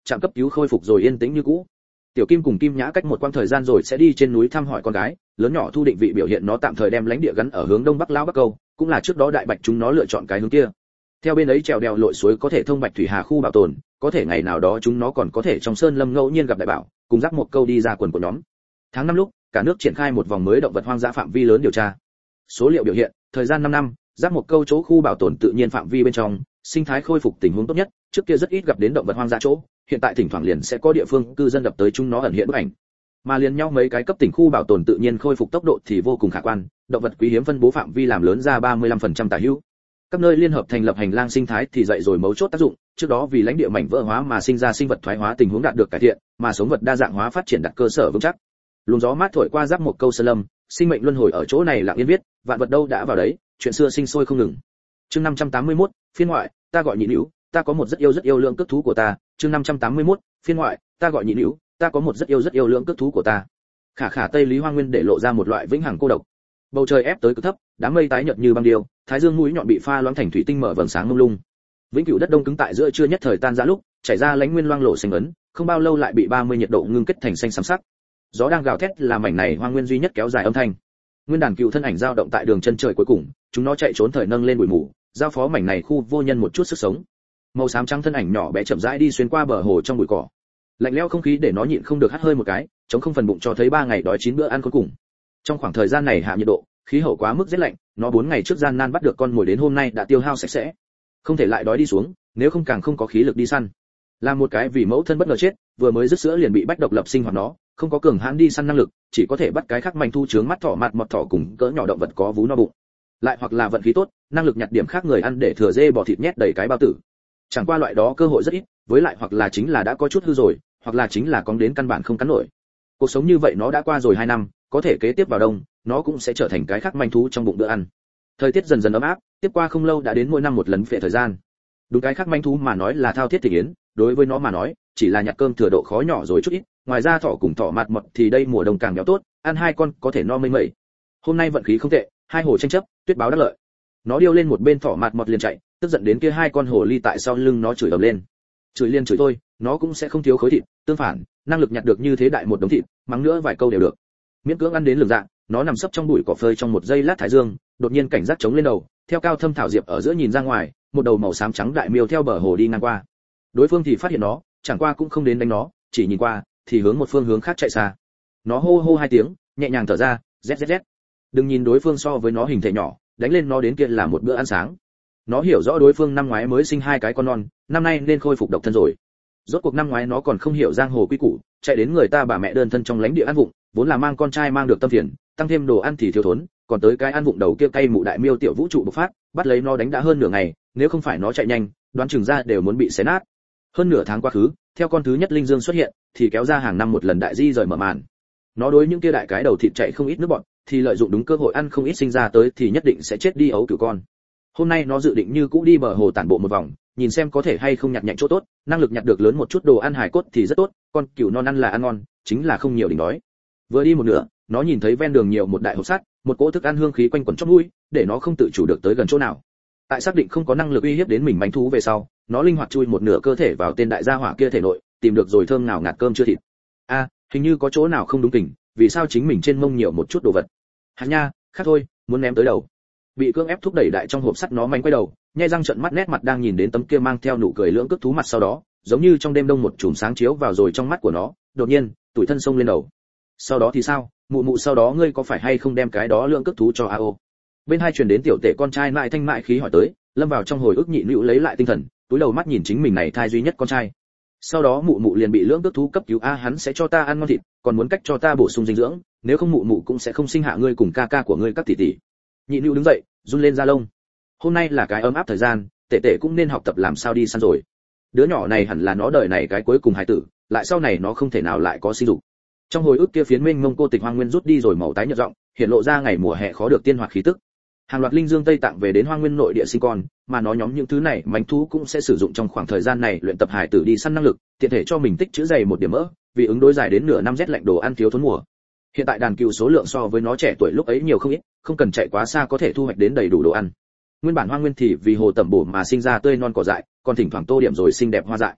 trạm cấp cứu khôi phục rồi yên tĩnh như cũ. Tiểu Kim cùng Kim Nhã cách một quãng thời gian rồi sẽ đi trên núi thăm hỏi con gái, lớn nhỏ thu định vị biểu hiện nó tạm thời đem lãnh địa gắn ở hướng đông bắc lão bắc câu, cũng là trước đó đại bạch chúng nó lựa chọn cái hướng kia. Theo bên ấy trèo đèo lội suối có thể thông bạch thủy hà khu bảo tồn, có thể ngày nào đó chúng nó còn có thể trong sơn lâm ngẫu nhiên gặp đại bảo, cùng rắc một câu đi ra quần của nhóm. Tháng năm lúc, cả nước triển khai một vòng mới động vật hoang dã phạm vi lớn điều tra. Số liệu biểu hiện, thời gian năm năm, rắc một câu chỗ khu bảo tồn tự nhiên phạm vi bên trong, sinh thái khôi phục tình huống tốt nhất, trước kia rất ít gặp đến động vật hoang dã chỗ, hiện tại thỉnh thoảng liền sẽ có địa phương cư dân đập tới chúng nó ẩn hiện bức ảnh. Mà liền nhau mấy cái cấp tỉnh khu bảo tồn tự nhiên khôi phục tốc độ thì vô cùng khả quan, động vật quý hiếm phân bố phạm vi làm lớn ra ba mươi lăm phần trăm tả hữu. Các nơi liên hợp thành lập hành lang sinh thái thì dậy rồi mấu chốt tác dụng, trước đó vì lãnh địa mảnh vỡ hóa mà sinh ra sinh vật thoái hóa tình huống đạt được cải thiện, mà sống vật đa dạng hóa phát triển đặt cơ sở vững chắc. Luồng gió mát thổi qua giáp một câu sơn lâm, sinh mệnh luân hồi ở chỗ này lặng yên viết, vạn vật đâu đã vào đấy, chuyện xưa sinh sôi không ngừng. Chương năm trăm tám mươi mốt, phiên ngoại, ta gọi nhị nữu, ta có một rất yêu rất yêu lượng cước thú của ta. Chương năm trăm tám mươi mốt, phiên ngoại, ta gọi nhị nữu, ta có một rất yêu rất yêu lượng cước thú của ta. Khả khả Tây Lý Hoa Nguyên để lộ ra một loại vĩnh hằng cô độc. Bầu trời ép tới cực thấp, đám mây tái nhợt như băng điêu, thái dương mũi nhọn bị pha loãng thành thủy tinh mở vầng sáng mông lung. Vĩnh cửu đất đông cứng tại giữa trưa nhất thời tan ra lúc, chảy ra lãnh nguyên loang lổ xanh ấn, không bao lâu lại bị ba mươi nhiệt độ ngưng kết thành xanh xám sắc. Gió đang gào thét làm mảnh này hoang nguyên duy nhất kéo dài âm thanh. Nguyên đàn cựu thân ảnh dao động tại đường chân trời cuối cùng, chúng nó chạy trốn thời nâng lên bụi mù, giao phó mảnh này khu vô nhân một chút sức sống. Màu xám trắng thân ảnh nhỏ bé chậm rãi đi xuyên qua bờ hồ trong bụi cỏ. Lạnh lẽo không khí để nó nhịn không được hắt hơi một cái, chống không phần bụng cho thấy ba ngày đói chín bữa ăn cuối cùng. Trong khoảng thời gian này hạ nhiệt độ, khí hậu quá mức rét lạnh, nó bốn ngày trước gian nan bắt được con mồi đến hôm nay đã tiêu hao sạch sẽ. Không thể lại đói đi xuống, nếu không càng không có khí lực đi săn. Là một cái vì mẫu thân bất ngờ chết, vừa mới dứt sữa liền bị bách độc lập sinh hoạt nó, không có cường hãn đi săn năng lực, chỉ có thể bắt cái khác manh thu trướng mắt thỏ mặt mọt thỏ cùng cỡ nhỏ động vật có vú no bụng. Lại hoặc là vận khí tốt, năng lực nhặt điểm khác người ăn để thừa dê bò thịt nhét đầy cái bao tử. Chẳng qua loại đó cơ hội rất ít, với lại hoặc là chính là đã có chút hư rồi, hoặc là chính là cóng đến căn bản không cắn nổi. Cuộc sống như vậy nó đã qua rồi hai năm, có thể kế tiếp vào đông, nó cũng sẽ trở thành cái khác manh thú trong bụng bữa ăn. Thời tiết dần dần ấm áp, tiếp qua không lâu đã đến mỗi năm một lần phệ thời gian. Đúng cái khác manh thú mà nói là thao thiết thị yến, đối với nó mà nói, chỉ là nhặt cơm thừa độ khó nhỏ rồi chút ít, ngoài ra thỏ cùng thỏ mặt mọt thì đây mùa đông càng béo tốt, ăn hai con có thể no mây mẩy. Hôm nay vận khí không tệ, hai hồ tranh chấp, tuyết báo đắc lợi. Nó điêu lên một bên thỏ mặt mọt liền chạy, tức giận đến kia hai con hồ ly tại sau lưng nó chửi ầm lên. Chửi liên chửi thôi, nó cũng sẽ không thiếu khối thịt, tương phản, năng lực nhặt được như thế đại một đống thịt, mắng nữa vài câu đều được. Miễn cưỡng ăn đến lường dạng, nó nằm sấp trong bụi cỏ phơi trong một giây lát thái dương, đột nhiên cảnh giác chống lên đầu, theo cao thâm thảo diệp ở giữa nhìn ra ngoài, một đầu màu xám trắng đại miêu theo bờ hồ đi ngang qua. Đối phương thì phát hiện nó, chẳng qua cũng không đến đánh nó, chỉ nhìn qua, thì hướng một phương hướng khác chạy xa. Nó hô hô hai tiếng, nhẹ nhàng thở ra, rét rét rét. Đừng nhìn đối phương so với nó hình thể nhỏ, đánh lên nó đến kia là một bữa ăn sáng. Nó hiểu rõ đối phương năm ngoái mới sinh hai cái con non, năm nay nên khôi phục độc thân rồi. Rốt cuộc năm ngoái nó còn không hiểu giang hồ quy củ, chạy đến người ta bà mẹ đơn thân trong lãnh địa ăn vụng, vốn là mang con trai mang được tâm phiền, tăng thêm đồ ăn thì thiếu thốn, còn tới cái ăn vụng đầu kia cay mụ đại miêu tiểu vũ trụ bộc phát, bắt lấy nó đánh đã hơn nửa ngày, nếu không phải nó chạy nhanh, đoán chừng ra đều muốn bị xé nát. Hơn nửa tháng quá khứ, theo con thứ nhất linh dương xuất hiện, thì kéo ra hàng năm một lần đại di rời mở màn. Nó đối những kia đại cái đầu thịt chạy không ít nước bọn, thì lợi dụng đúng cơ hội ăn không ít sinh ra tới thì nhất định sẽ chết đi ấu cửu con. Hôm nay nó dự định như cũ đi bờ hồ tản bộ một vòng, nhìn xem có thể hay không nhặt nhạnh chỗ tốt, năng lực nhặt được lớn một chút đồ ăn hải cốt thì rất tốt, con cừu non ăn là ăn ngon, chính là không nhiều đỉnh đói. Vừa đi một nửa, nó nhìn thấy ven đường nhiều một đại hộp sắt, một cỗ thức ăn hương khí quanh quẩn trong mũi, để nó không tự chủ được tới gần chỗ nào. Tại xác định không có năng lực uy hiếp đến mình manh thú về sau, nó linh hoạt chui một nửa cơ thể vào tên đại gia hỏa kia thể nội, tìm được rồi thơm nào ngạt cơm chưa thịt. A, à, hình như có chỗ nào không đúng kỉnh, vì sao chính mình trên mông nhiều một chút đồ vật. Hắn nha, khác thôi, muốn ném tới đầu. Bị cưỡng ép thúc đẩy đại trong hộp sắt nó manh quay đầu, nhai răng trợn mắt nét mặt đang nhìn đến tấm kia mang theo nụ cười lưỡng cước thú mặt sau đó, giống như trong đêm đông một chùm sáng chiếu vào rồi trong mắt của nó, đột nhiên, tủi thân sông lên đầu. Sau đó thì sao, mụ mụ sau đó ngươi có phải hay không đem cái đó lưỡng cước thú cho ao? Bên hai truyền đến tiểu tể con trai mại thanh mại khí hỏi tới, lâm vào trong hồi ức nhị nữu lấy lại tinh thần, túi đầu mắt nhìn chính mình này thai duy nhất con trai. Sau đó mụ mụ liền bị lưỡng cước thú cấp cứu, a hắn sẽ cho ta ăn ngon thịt, còn muốn cách cho ta bổ sung dinh dưỡng, nếu không mụ mụ cũng sẽ không sinh hạ ngươi cùng ca ca của ngươi các tỷ tỷ. Nhị nữu đứng dậy, run lên da lông. Hôm nay là cái ấm áp thời gian, tể tể cũng nên học tập làm sao đi săn rồi. Đứa nhỏ này hẳn là nó đời này cái cuối cùng hài tử, lại sau này nó không thể nào lại có sinh dục. Trong hồi ức kia phiến mênh mông cô tịch hoang nguyên rút đi rồi màu tái nhợt rộng, hiện lộ ra ngày mùa hè khó được tiên hoạt khí tức. Hàng loạt linh dương tây tạng về đến hoang nguyên nội địa sinh con, mà nó nhóm những thứ này manh thú cũng sẽ sử dụng trong khoảng thời gian này luyện tập hài tử đi săn năng lực, tiện thể cho mình tích trữ dày một điểm mỡ, vì ứng đối dài đến nửa năm rét lạnh đồ ăn thiếu thốn mùa. Hiện tại đàn cừu số lượng so với nó trẻ tuổi lúc ấy nhiều không ít, không cần chạy quá xa có thể thu hoạch đến đầy đủ đồ ăn. Nguyên bản hoang nguyên thì vì hồ tẩm bổ mà sinh ra tươi non cỏ dại, còn thỉnh thoảng tô điểm rồi xinh đẹp hoa dại.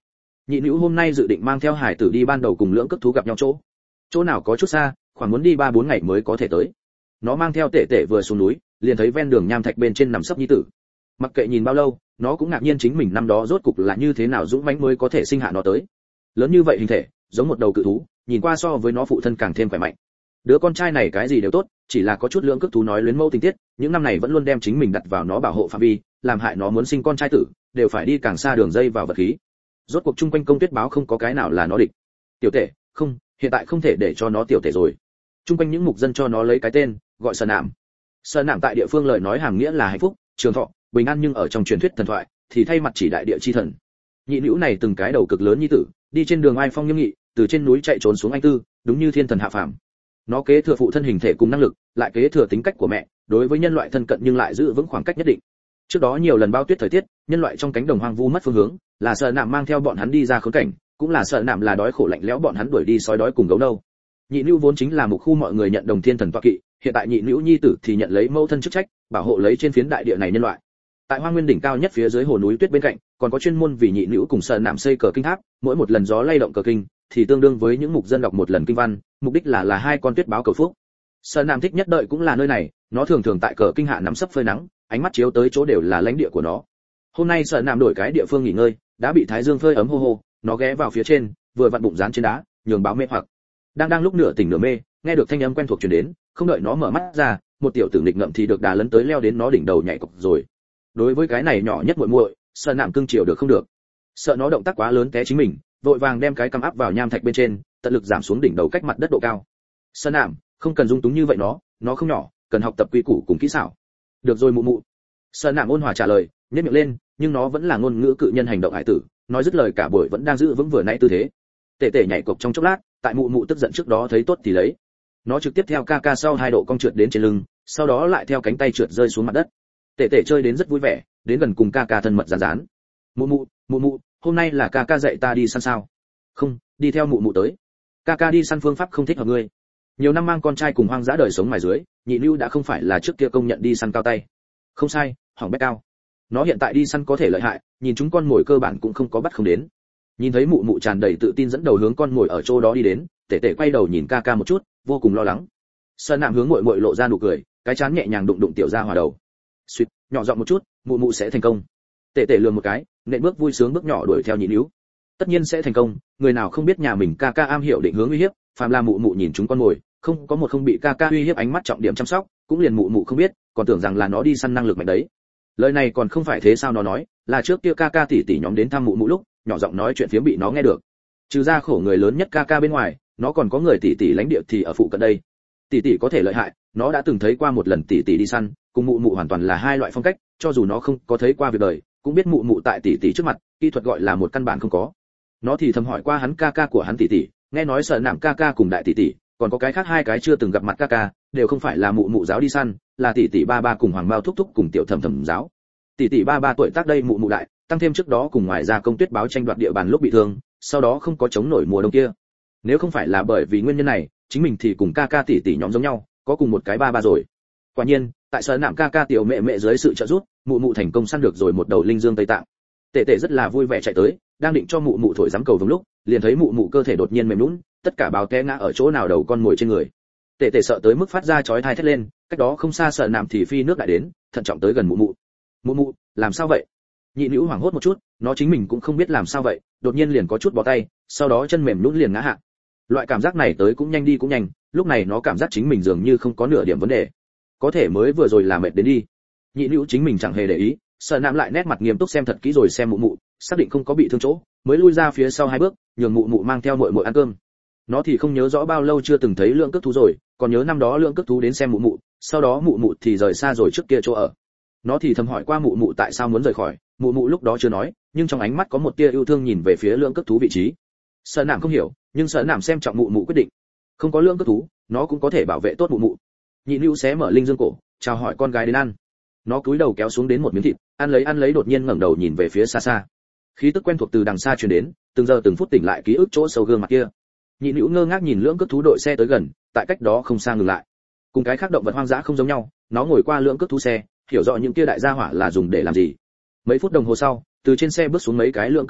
Nhị Nữu hôm nay dự định mang theo hải tử đi ban đầu cùng lưỡng cước thú gặp nhau chỗ. Chỗ nào có chút xa, khoảng muốn đi ba bốn ngày mới có thể tới. Nó mang theo Tể Tể vừa xuống núi, liền thấy ven đường nham thạch bên trên nằm sấp nhi tử. Mặc kệ nhìn bao lâu, nó cũng ngạc nhiên chính mình năm đó rốt cục là như thế nào dũng mãnh mới có thể sinh hạ nó tới. Lớn như vậy hình thể, giống một đầu cự thú, nhìn qua so với nó phụ thân càng thêm khỏe mạnh. Đứa con trai này cái gì đều tốt, chỉ là có chút lưỡng cước thú nói luyến mâu tình tiết, những năm này vẫn luôn đem chính mình đặt vào nó bảo hộ phạm vi, làm hại nó muốn sinh con trai tử, đều phải đi càng xa đường dây vào vật khí. Rốt cuộc chung quanh công tuyết báo không có cái nào là nó địch. Tiểu Tể, không, hiện tại không thể để cho nó Tiểu Tể rồi. Chung quanh những mục dân cho nó lấy cái tên, gọi Sơn Nạm. Sơn Nạm tại địa phương lời nói hàm nghĩa là hạnh phúc, trường thọ, bình an, nhưng ở trong truyền thuyết thần thoại thì thay mặt chỉ đại địa chi thần. Nhị Nữu này từng cái đầu cực lớn như tử, đi trên đường ai phong nghiêm nghị, từ trên núi chạy trốn xuống anh tư, đúng như thiên thần hạ phàm. Nó kế thừa phụ thân hình thể cùng năng lực, lại kế thừa tính cách của mẹ, đối với nhân loại thân cận nhưng lại giữ vững khoảng cách nhất định. Trước đó nhiều lần bao tuyết thời tiết, nhân loại trong cánh đồng hoang vu mất phương hướng, là Sơn Nạm mang theo bọn hắn đi ra khốn cảnh, cũng là Sơn Nạm là đói khổ lạnh lẽo bọn hắn đuổi đi sói đói cùng gấu nâu. Nhị Nữu vốn chính là một khu mọi người nhận đồng thiên thần tọa kỵ, hiện tại Nhị Nữu nhi tử thì nhận lấy mẫu thân chức trách, bảo hộ lấy trên phiến đại địa này nhân loại. Tại Hoang Nguyên đỉnh cao nhất phía dưới hồ núi tuyết bên cạnh, còn có chuyên môn vì Nhị Nữu cùng Sơn Nạm xây cờ kinh tháp, mỗi một lần gió lay động cờ kinh, thì tương đương với những mục dân đọc một lần kinh văn, mục đích là là hai con tuyết báo cầu phúc. Sơn Nạm thích nhất đợi cũng là nơi này, nó thường thường tại cờ kinh hạ nằm sấp phơi nắng, ánh mắt chiếu tới chỗ đều là lãnh địa của nó. Hôm nay Sơn Nạm đổi cái địa phương nghỉ ngơi, đã bị thái dương phơi ấm hô hô, nó ghé vào phía trên, vừa vặn bụng dán trên đá, nhường báo mê hoặc. Đang đang lúc nửa tỉnh nửa mê, nghe được thanh âm quen thuộc truyền đến, không đợi nó mở mắt ra, một tiểu tử nghịch ngợm thì được đà lấn tới leo đến nó đỉnh đầu nhảy cộc rồi. Đối với cái này nhỏ nhất muội muội, Sơn Nạm cưng chiều được không được. Sợ nó động tác quá lớn té chính mình, vội vàng đem cái cằm áp vào nham thạch bên trên, tận lực giảm xuống đỉnh đầu cách mặt đất độ cao. Sơn Nạm, không cần dung túng như vậy nó, nó không nhỏ, cần học tập quy củ cùng kỹ xảo. Được rồi mụ mụ. Sơn Nạm ôn hòa trả lời, nhếch miệng lên, nhưng nó vẫn là ngôn ngữ cự nhân hành động hải tử, nói dứt lời cả buổi vẫn đang giữ vững vừa nãy tư thế. Tể Tể nhảy cộc trong chốc lát, tại mụ mụ tức giận trước đó thấy tốt thì lấy. Nó trực tiếp theo ca ca sau hai độ cong trượt đến trên lưng, sau đó lại theo cánh tay trượt rơi xuống mặt đất. Tể Tể chơi đến rất vui vẻ, đến gần cùng ca ca thân mật rán rán. Mụ mụ, mụ mụ, hôm nay là ca ca dạy ta đi săn sao? Không, đi theo mụ mụ tới. Ca ca đi săn phương pháp không thích hợp ngươi. Nhiều năm mang con trai cùng hoang dã đời sống ngoài dưới, Nhị Nữu đã không phải là trước kia công nhận đi săn cao tay. Không sai, hỏng bét cao. Nó hiện tại đi săn có thể lợi hại, nhìn chúng con mồi cơ bản cũng không có bắt không đến. Nhìn thấy mụ mụ tràn đầy tự tin dẫn đầu hướng con mồi ở chỗ đó đi đến, Tể Tể quay đầu nhìn ca ca một chút, vô cùng lo lắng. Sơn Nạm hướng muội muội lộ ra nụ cười, cái trán nhẹ nhàng đụng đụng tiểu gia hỏa đầu. Suýt, nhỏ giọng một chút, mụ mụ sẽ thành công. Tể Tể lườm một cái, nện bước vui sướng bước nhỏ đuổi theo Nhị Nữu. Tất nhiên sẽ thành công, người nào không biết nhà mình ca ca am hiểu định hướng uy hiếp, phàm là mụ mụ nhìn chúng con mồi, không có một không bị ca ca uy hiếp ánh mắt trọng điểm chăm sóc, cũng liền mụ mụ không biết, còn tưởng rằng là nó đi săn năng lực mạnh đấy. Lời này còn không phải thế sao nó nói, là trước kia ca ca tỷ tỷ nhóm đến thăm mụ mụ lúc, nhỏ giọng nói chuyện phiếm bị nó nghe được. Trừ ra khổ người lớn nhất ca ca bên ngoài, nó còn có người tỷ tỷ lãnh địa thì ở phụ cận đây. Tỷ tỷ có thể lợi hại, nó đã từng thấy qua một lần tỷ tỷ đi săn, cùng mụ mụ hoàn toàn là hai loại phong cách, cho dù nó không có thấy qua việc đời, cũng biết mụ mụ tại tỷ tỷ trước mặt, kỹ thuật gọi là một căn bản không có. Nó thì thầm hỏi qua hắn ca ca của hắn tỷ tỷ, nghe nói Sơn Nạm ca ca cùng đại tỷ tỷ, còn có cái khác hai cái chưa từng gặp mặt ca ca, đều không phải là mụ mụ giáo đi săn, là tỷ tỷ ba ba cùng Hoàng Mao thúc thúc cùng tiểu thẩm thẩm giáo. Tỷ tỷ ba ba tuổi tác đây mụ mụ đại, tăng thêm trước đó cùng ngoài ra công tuyết báo tranh đoạt địa bàn lúc bị thương, sau đó không có chống nổi mùa đông kia. Nếu không phải là bởi vì nguyên nhân này, chính mình thì cùng ca ca tỷ tỷ nhóm giống nhau, có cùng một cái ba ba rồi. Quả nhiên, tại Sơn Nạm ca ca tiểu mẹ mẹ dưới sự trợ giúp, mụ mụ thành công săn được rồi một đầu linh dương Tây Tạng. Tể Tể rất là vui vẻ chạy tới, đang định cho mụ mụ thổi giám cầu vồng lúc, liền thấy mụ mụ cơ thể đột nhiên mềm nhũn, tất cả báo té ngã ở chỗ nào đầu con mồi trên người. Tể Tể sợ tới mức phát ra chói tai thét lên, cách đó không xa Sơn Nạm thì phi nước đại đến, thận trọng tới gần mụ mụ. Mụ mụ, làm sao vậy? Nhị Nữu hoảng hốt một chút, nó chính mình cũng không biết làm sao vậy, đột nhiên liền có chút bó tay, sau đó chân mềm nhũn liền ngã hạ. Loại cảm giác này tới cũng nhanh đi cũng nhanh, lúc này nó cảm giác chính mình dường như không có nửa điểm vấn đề. Có thể mới vừa rồi là mệt đến đi. Nhị Nữu chính mình chẳng hề để ý, Sơn Nạm lại nét mặt nghiêm túc xem thật kỹ rồi xem mụ mụ, xác định không có bị thương chỗ, mới lui ra phía sau hai bước, nhường mụ mụ mang theo muội muội ăn cơm. Nó thì không nhớ rõ bao lâu chưa từng thấy lượng cước thú rồi, còn nhớ năm đó lượng cước thú đến xem mụ mụ, sau đó mụ mụ thì rời xa rồi trước kia chỗ ở. Nó thì thầm hỏi qua mụ mụ tại sao muốn rời khỏi, mụ mụ lúc đó chưa nói, nhưng trong ánh mắt có một tia yêu thương nhìn về phía lượng cước thú vị trí. Sơn Nạm không hiểu, nhưng Sơn Nạm xem trọng mụ mụ quyết định. Không có lượng cước thú, nó cũng có thể bảo vệ tốt mụ mụ. Nhị Nữu xé mở linh dương cổ, chào hỏi con gái đến ăn. Nó cúi đầu kéo xuống đến một miếng thịt, ăn lấy ăn lấy đột nhiên ngẩng đầu nhìn về phía xa xa. Khí tức quen thuộc từ đằng xa truyền đến, từng giờ từng phút tỉnh lại ký ức chỗ sâu gương mặt kia. Nhị Nữu ngơ ngác nhìn lưỡng cước thú đội xe tới gần, tại cách đó không xa ngừng lại. Cùng cái khác động vật hoang dã không giống nhau, nó ngồi qua lưỡng cước thú xe, hiểu rõ những kia đại gia hỏa là dùng để làm gì. Mấy phút đồng hồ sau, từ trên xe bước xuống mấy cái lưỡng cước thú,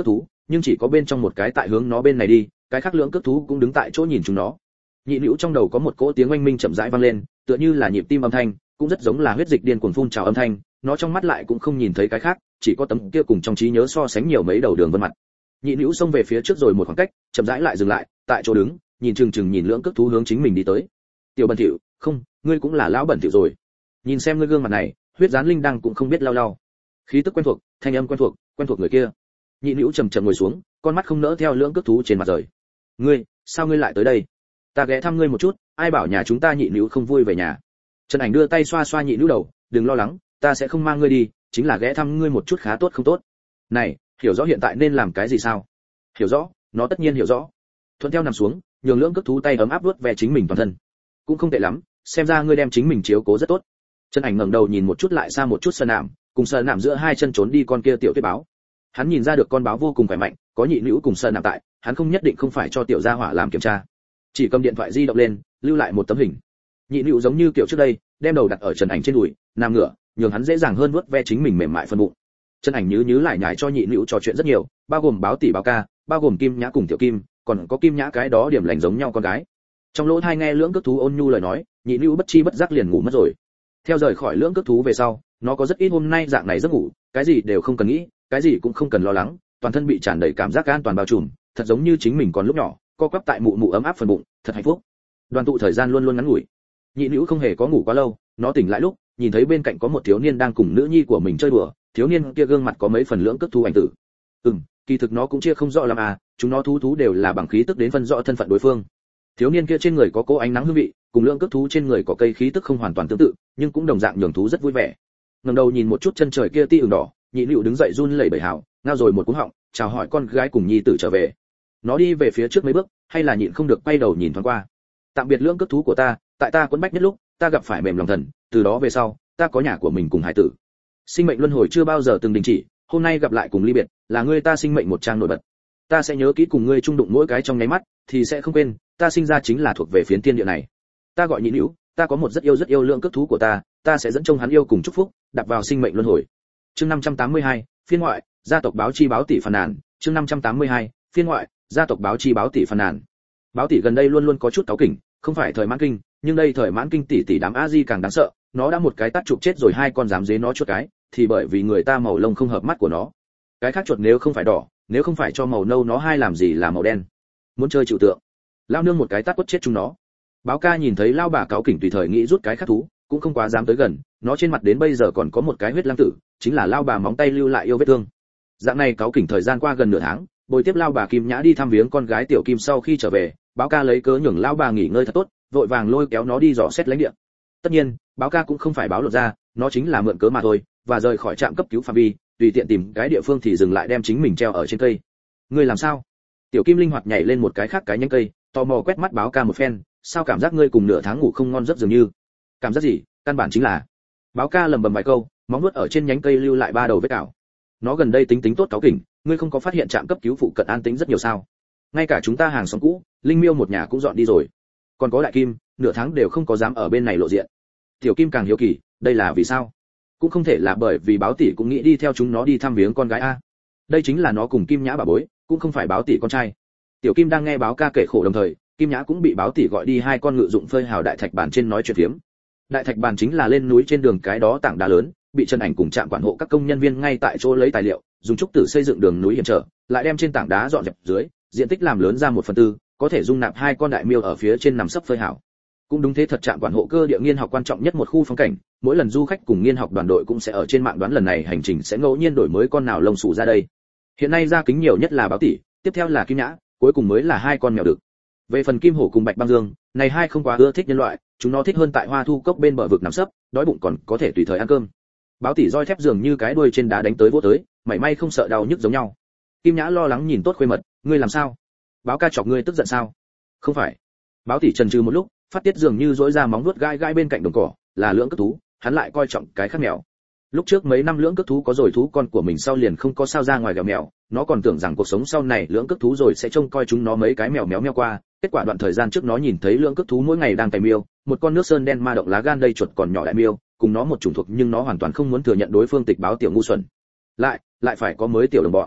nhưng chỉ có bên trong một cái tại hướng nó bên này đi, cái khác lưỡng cước thú cũng đứng tại chỗ nhìn chúng nó. Nhị Nữu trong đầu có một cỗ tiếng oanh minh chậm rãi vang lên, tựa như là nhịp tim âm thanh, cũng rất giống là huyết dịch điên cuồng phun trào âm thanh, nó trong mắt lại cũng không nhìn thấy cái khác, chỉ có tấm kia cùng trong trí nhớ so sánh nhiều mấy đầu đường vân mặt. Nhị Nữu xông về phía trước rồi một khoảng cách, chậm rãi lại dừng lại, tại chỗ đứng, nhìn chừng chừng nhìn lưỡng cước thú hướng chính mình đi tới. Tiểu Bẩn Thỉu, không, ngươi cũng là lão bẩn thỉu rồi. Nhìn xem ngươi gương mặt này, huyết dán linh đăng cũng không biết lau lau. Khí tức quen thuộc, thanh âm quen thuộc, quen thuộc người kia. Nhị Nữu chậm chậm ngồi xuống, con mắt không nỡ theo lưỡng cước thú trên mặt rời. Ngươi, sao ngươi lại tới đây? Ta ghé thăm ngươi một chút, ai bảo nhà chúng ta Nhị Nữu không vui về nhà. Trần Ảnh đưa tay xoa xoa Nhị Nữu đầu, đừng lo lắng, ta sẽ không mang ngươi đi, chính là ghé thăm ngươi một chút khá tốt không tốt. Này, hiểu rõ hiện tại nên làm cái gì sao? Hiểu rõ, nó tất nhiên hiểu rõ. Thuận theo nằm xuống, nhường lưỡng cước thú tay ấm áp vuốt ve chính mình toàn thân. Cũng không tệ lắm, xem ra ngươi đem chính mình chiếu cố rất tốt. Trần Ảnh ngẩng đầu nhìn một chút lại xa một chút Sơn Nạm, cùng Sơn Nạm giữa hai chân trốn đi con kia tiểu tuyết báo. Hắn nhìn ra được con báo vô cùng khỏe mạnh, có Nhị Nữu cùng Sơn Nạm tại, hắn không nhất định không phải cho tiểu gia hỏa làm kiểm tra. Chỉ cầm điện thoại di động lên, lưu lại một tấm hình. Nhị Nữu giống như kiểu trước đây, đem đầu đặt ở Trần Ảnh trên đùi, nằm ngửa, nhường hắn dễ dàng hơn vuốt ve chính mình mềm mại phần bụng. Trần Ảnh nhứ nhứ lại nhải cho Nhị Nữu trò chuyện rất nhiều, bao gồm báo tỷ báo ca, bao gồm Kim Nhã cùng Tiểu Kim, còn có Kim Nhã cái đó điểm lành giống nhau con gái. Trong lỗ tai nghe lưỡng cước thú ôn nhu lời nói, Nhị Nữu bất chi bất giác liền ngủ mất rồi. Theo rời khỏi lưỡng cước thú về sau, nó có rất ít hôm nay dạng này giấc ngủ, cái gì đều không cần nghĩ, cái gì cũng không cần lo lắng, toàn thân bị tràn đầy cảm giác an toàn bao trùm, thật giống như chính mình còn lúc nhỏ, co quắp tại mụ mụ ấm áp phần bụng, thật hạnh phúc. Đoàn tụ thời gian luôn luôn ngắn ngủi. Nhị Nữu không hề có ngủ quá lâu, nó tỉnh lại lúc, nhìn thấy bên cạnh có một thiếu niên đang cùng nữ nhi của mình chơi đùa, thiếu niên kia gương mặt có mấy phần lưỡng cước thú ảnh tử. Ừm, kỳ thực nó cũng chia không rõ lắm à, chúng nó thú thú đều là bằng khí tức đến phân rõ thân phận đối phương. Thiếu niên kia trên người có cố ánh nắng hương vị, cùng lưỡng cước thú trên người có cây khí tức không hoàn toàn tương tự, nhưng cũng đồng dạng nhường thú rất vui vẻ. Ngẩng đầu nhìn một chút chân trời kia ti ửng đỏ, Nhị Nữu đứng dậy run lẩy bẩy hào, ngao rồi một cú họng, chào hỏi con gái cùng nhi tử trở về. Nó đi về phía trước mấy bước, hay là nhịn không được quay đầu nhìn thoáng qua. Tạm biệt lưỡng cước thú của ta, tại ta quấn bách nhất lúc, ta gặp phải mềm lòng thần, từ đó về sau, ta có nhà của mình cùng hải tử. Sinh mệnh luân hồi chưa bao giờ từng đình chỉ, hôm nay gặp lại cùng ly biệt, là ngươi ta sinh mệnh một trang nổi bật. Ta sẽ nhớ kỹ cùng ngươi chung đụng mỗi cái trong nháy mắt, thì sẽ không quên, ta sinh ra chính là thuộc về phiến thiên địa này. Ta gọi Nhị Nữu, ta có một rất yêu rất yêu lưỡng cước thú của ta, ta sẽ dẫn trông hắn yêu cùng chúc phúc, đặt vào sinh mệnh luân hồi. Chương năm trăm tám mươi hai, phiên ngoại, gia tộc báo chi báo tỷ phàn nàn. Chương năm trăm tám mươi hai, phiên ngoại, gia tộc báo chi báo tỷ phàn nàn. Báo tỷ gần đây luôn luôn có chút cáu kỉnh, không phải thời mãn kinh, nhưng đây thời mãn kinh tỷ tỷ đám a di càng đáng sợ, nó đã một cái tát chụp chết rồi hai con dám dế nó chuột cái, thì bởi vì người ta màu lông không hợp mắt của nó. Cái khác chuột nếu không phải đỏ, nếu không phải cho màu nâu nó hai làm gì là màu đen. Muốn chơi chịu tượng. Lao nương một cái tát quất chết chúng nó. Báo ca nhìn thấy lao bà cáu kỉnh tùy thời nghĩ rút cái khác thú, cũng không quá dám tới gần, nó trên mặt đến bây giờ còn có một cái huyết lang tử, chính là lao bà móng tay lưu lại yêu vết thương. Dạng này cáu kỉnh thời gian qua gần nửa tháng, bồi tiếp lao bà Kim Nhã đi thăm viếng con gái Tiểu Kim sau khi trở về, báo ca lấy cớ nhường lao bà nghỉ ngơi thật tốt, vội vàng lôi kéo nó đi dò xét lãnh địa. Tất nhiên, báo ca cũng không phải báo lột ra, nó chính là mượn cớ mà thôi, và rời khỏi trạm cấp cứu phạm vi, tùy tiện tìm cái địa phương thì dừng lại đem chính mình treo ở trên cây. Ngươi làm sao? Tiểu Kim linh hoạt nhảy lên một cái khác cái nhánh cây, tò mò quét mắt báo ca một phen, sao cảm giác ngươi cùng nửa tháng ngủ không ngon giấc dường như? Cảm giác gì? Căn bản chính là. Báo ca lầm bầm vài câu, móng vuốt ở trên nhánh cây lưu lại ba đầu vết cào. Nó gần đây tính tính tốt cáu kỉnh, ngươi không có phát hiện trạm cấp cứu phụ cận an tĩnh rất nhiều sao? Ngay cả chúng ta hàng xóm cũ, Linh Miêu một nhà cũng dọn đi rồi. Còn có Đại Kim, nửa tháng đều không có dám ở bên này lộ diện. Tiểu Kim càng hiếu kỳ, đây là vì sao? Cũng không thể là bởi vì báo tỷ cũng nghĩ đi theo chúng nó đi thăm viếng con gái a. Đây chính là nó cùng Kim Nhã bà bối, cũng không phải báo tỷ con trai. Tiểu Kim đang nghe báo ca kể khổ đồng thời, Kim Nhã cũng bị báo tỷ gọi đi hai con ngự dụng phơi hào đại thạch bàn trên nói chuyện phiếm. Đại thạch bàn chính là lên núi trên đường cái đó tảng đá lớn, bị Trần Ảnh cùng trạm quản hộ các công nhân viên ngay tại chỗ lấy tài liệu, dùng trúc tử xây dựng đường núi hiểm trở, lại đem trên tảng đá dọn dẹp dưới, diện tích làm lớn ra một phần tư, có thể dung nạp hai con đại miêu ở phía trên nằm sấp phơi hào. Cũng đúng thế thật, trạm quản hộ cơ địa nghiên học quan trọng nhất một khu phong cảnh, mỗi lần du khách cùng nghiên học đoàn đội cũng sẽ ở trên mạng đoán lần này hành trình sẽ ngẫu nhiên đổi mới con nào lông sủ ra đây. Hiện nay ra kính nhiều nhất là báo tỷ, tiếp theo là Kim Nhã, cuối cùng mới là hai con mèo đực. Về phần Kim Hổ cùng Bạch Băng Dương, này hai không quá ưa thích nhân loại, chúng nó thích hơn tại Hoa Thu cốc bên bờ vực nằm sấp, đói bụng còn có thể tùy thời ăn cơm. Báo tỷ roi thép dường như cái đuôi trên đá đánh tới vỗ tới, mảy may không sợ đau nhức giống nhau. Kim Nhã lo lắng nhìn tốt khuê mật, ngươi làm sao? Báo ca chọc ngươi tức giận sao? Không phải. Báo tỷ chần chừ một lúc, phát tiết dường như dỗi ra móng vuốt gai gai bên cạnh đồng cỏ, là lưỡng cước thú, hắn lại coi trọng cái khác mèo. Lúc trước mấy năm lưỡng cước thú có rồi thú con của mình sau liền không có sao ra ngoài gặm mèo, nó còn tưởng rằng cuộc sống sau này lưỡng cước thú rồi sẽ trông coi chúng nó mấy cái mèo méo meo qua, kết quả đoạn thời gian trước nó nhìn thấy lưỡng cước thú mỗi ngày đang cày miêu, một con nước sơn đen ma động lá gan đây chuột còn nhỏ đại miêu, cùng nó một chủng thuộc nhưng nó hoàn toàn không muốn thừa nhận đối phương tịch báo tiểu ngu xuẩn. Lại, lại phải có mới tiểu đồng bọn.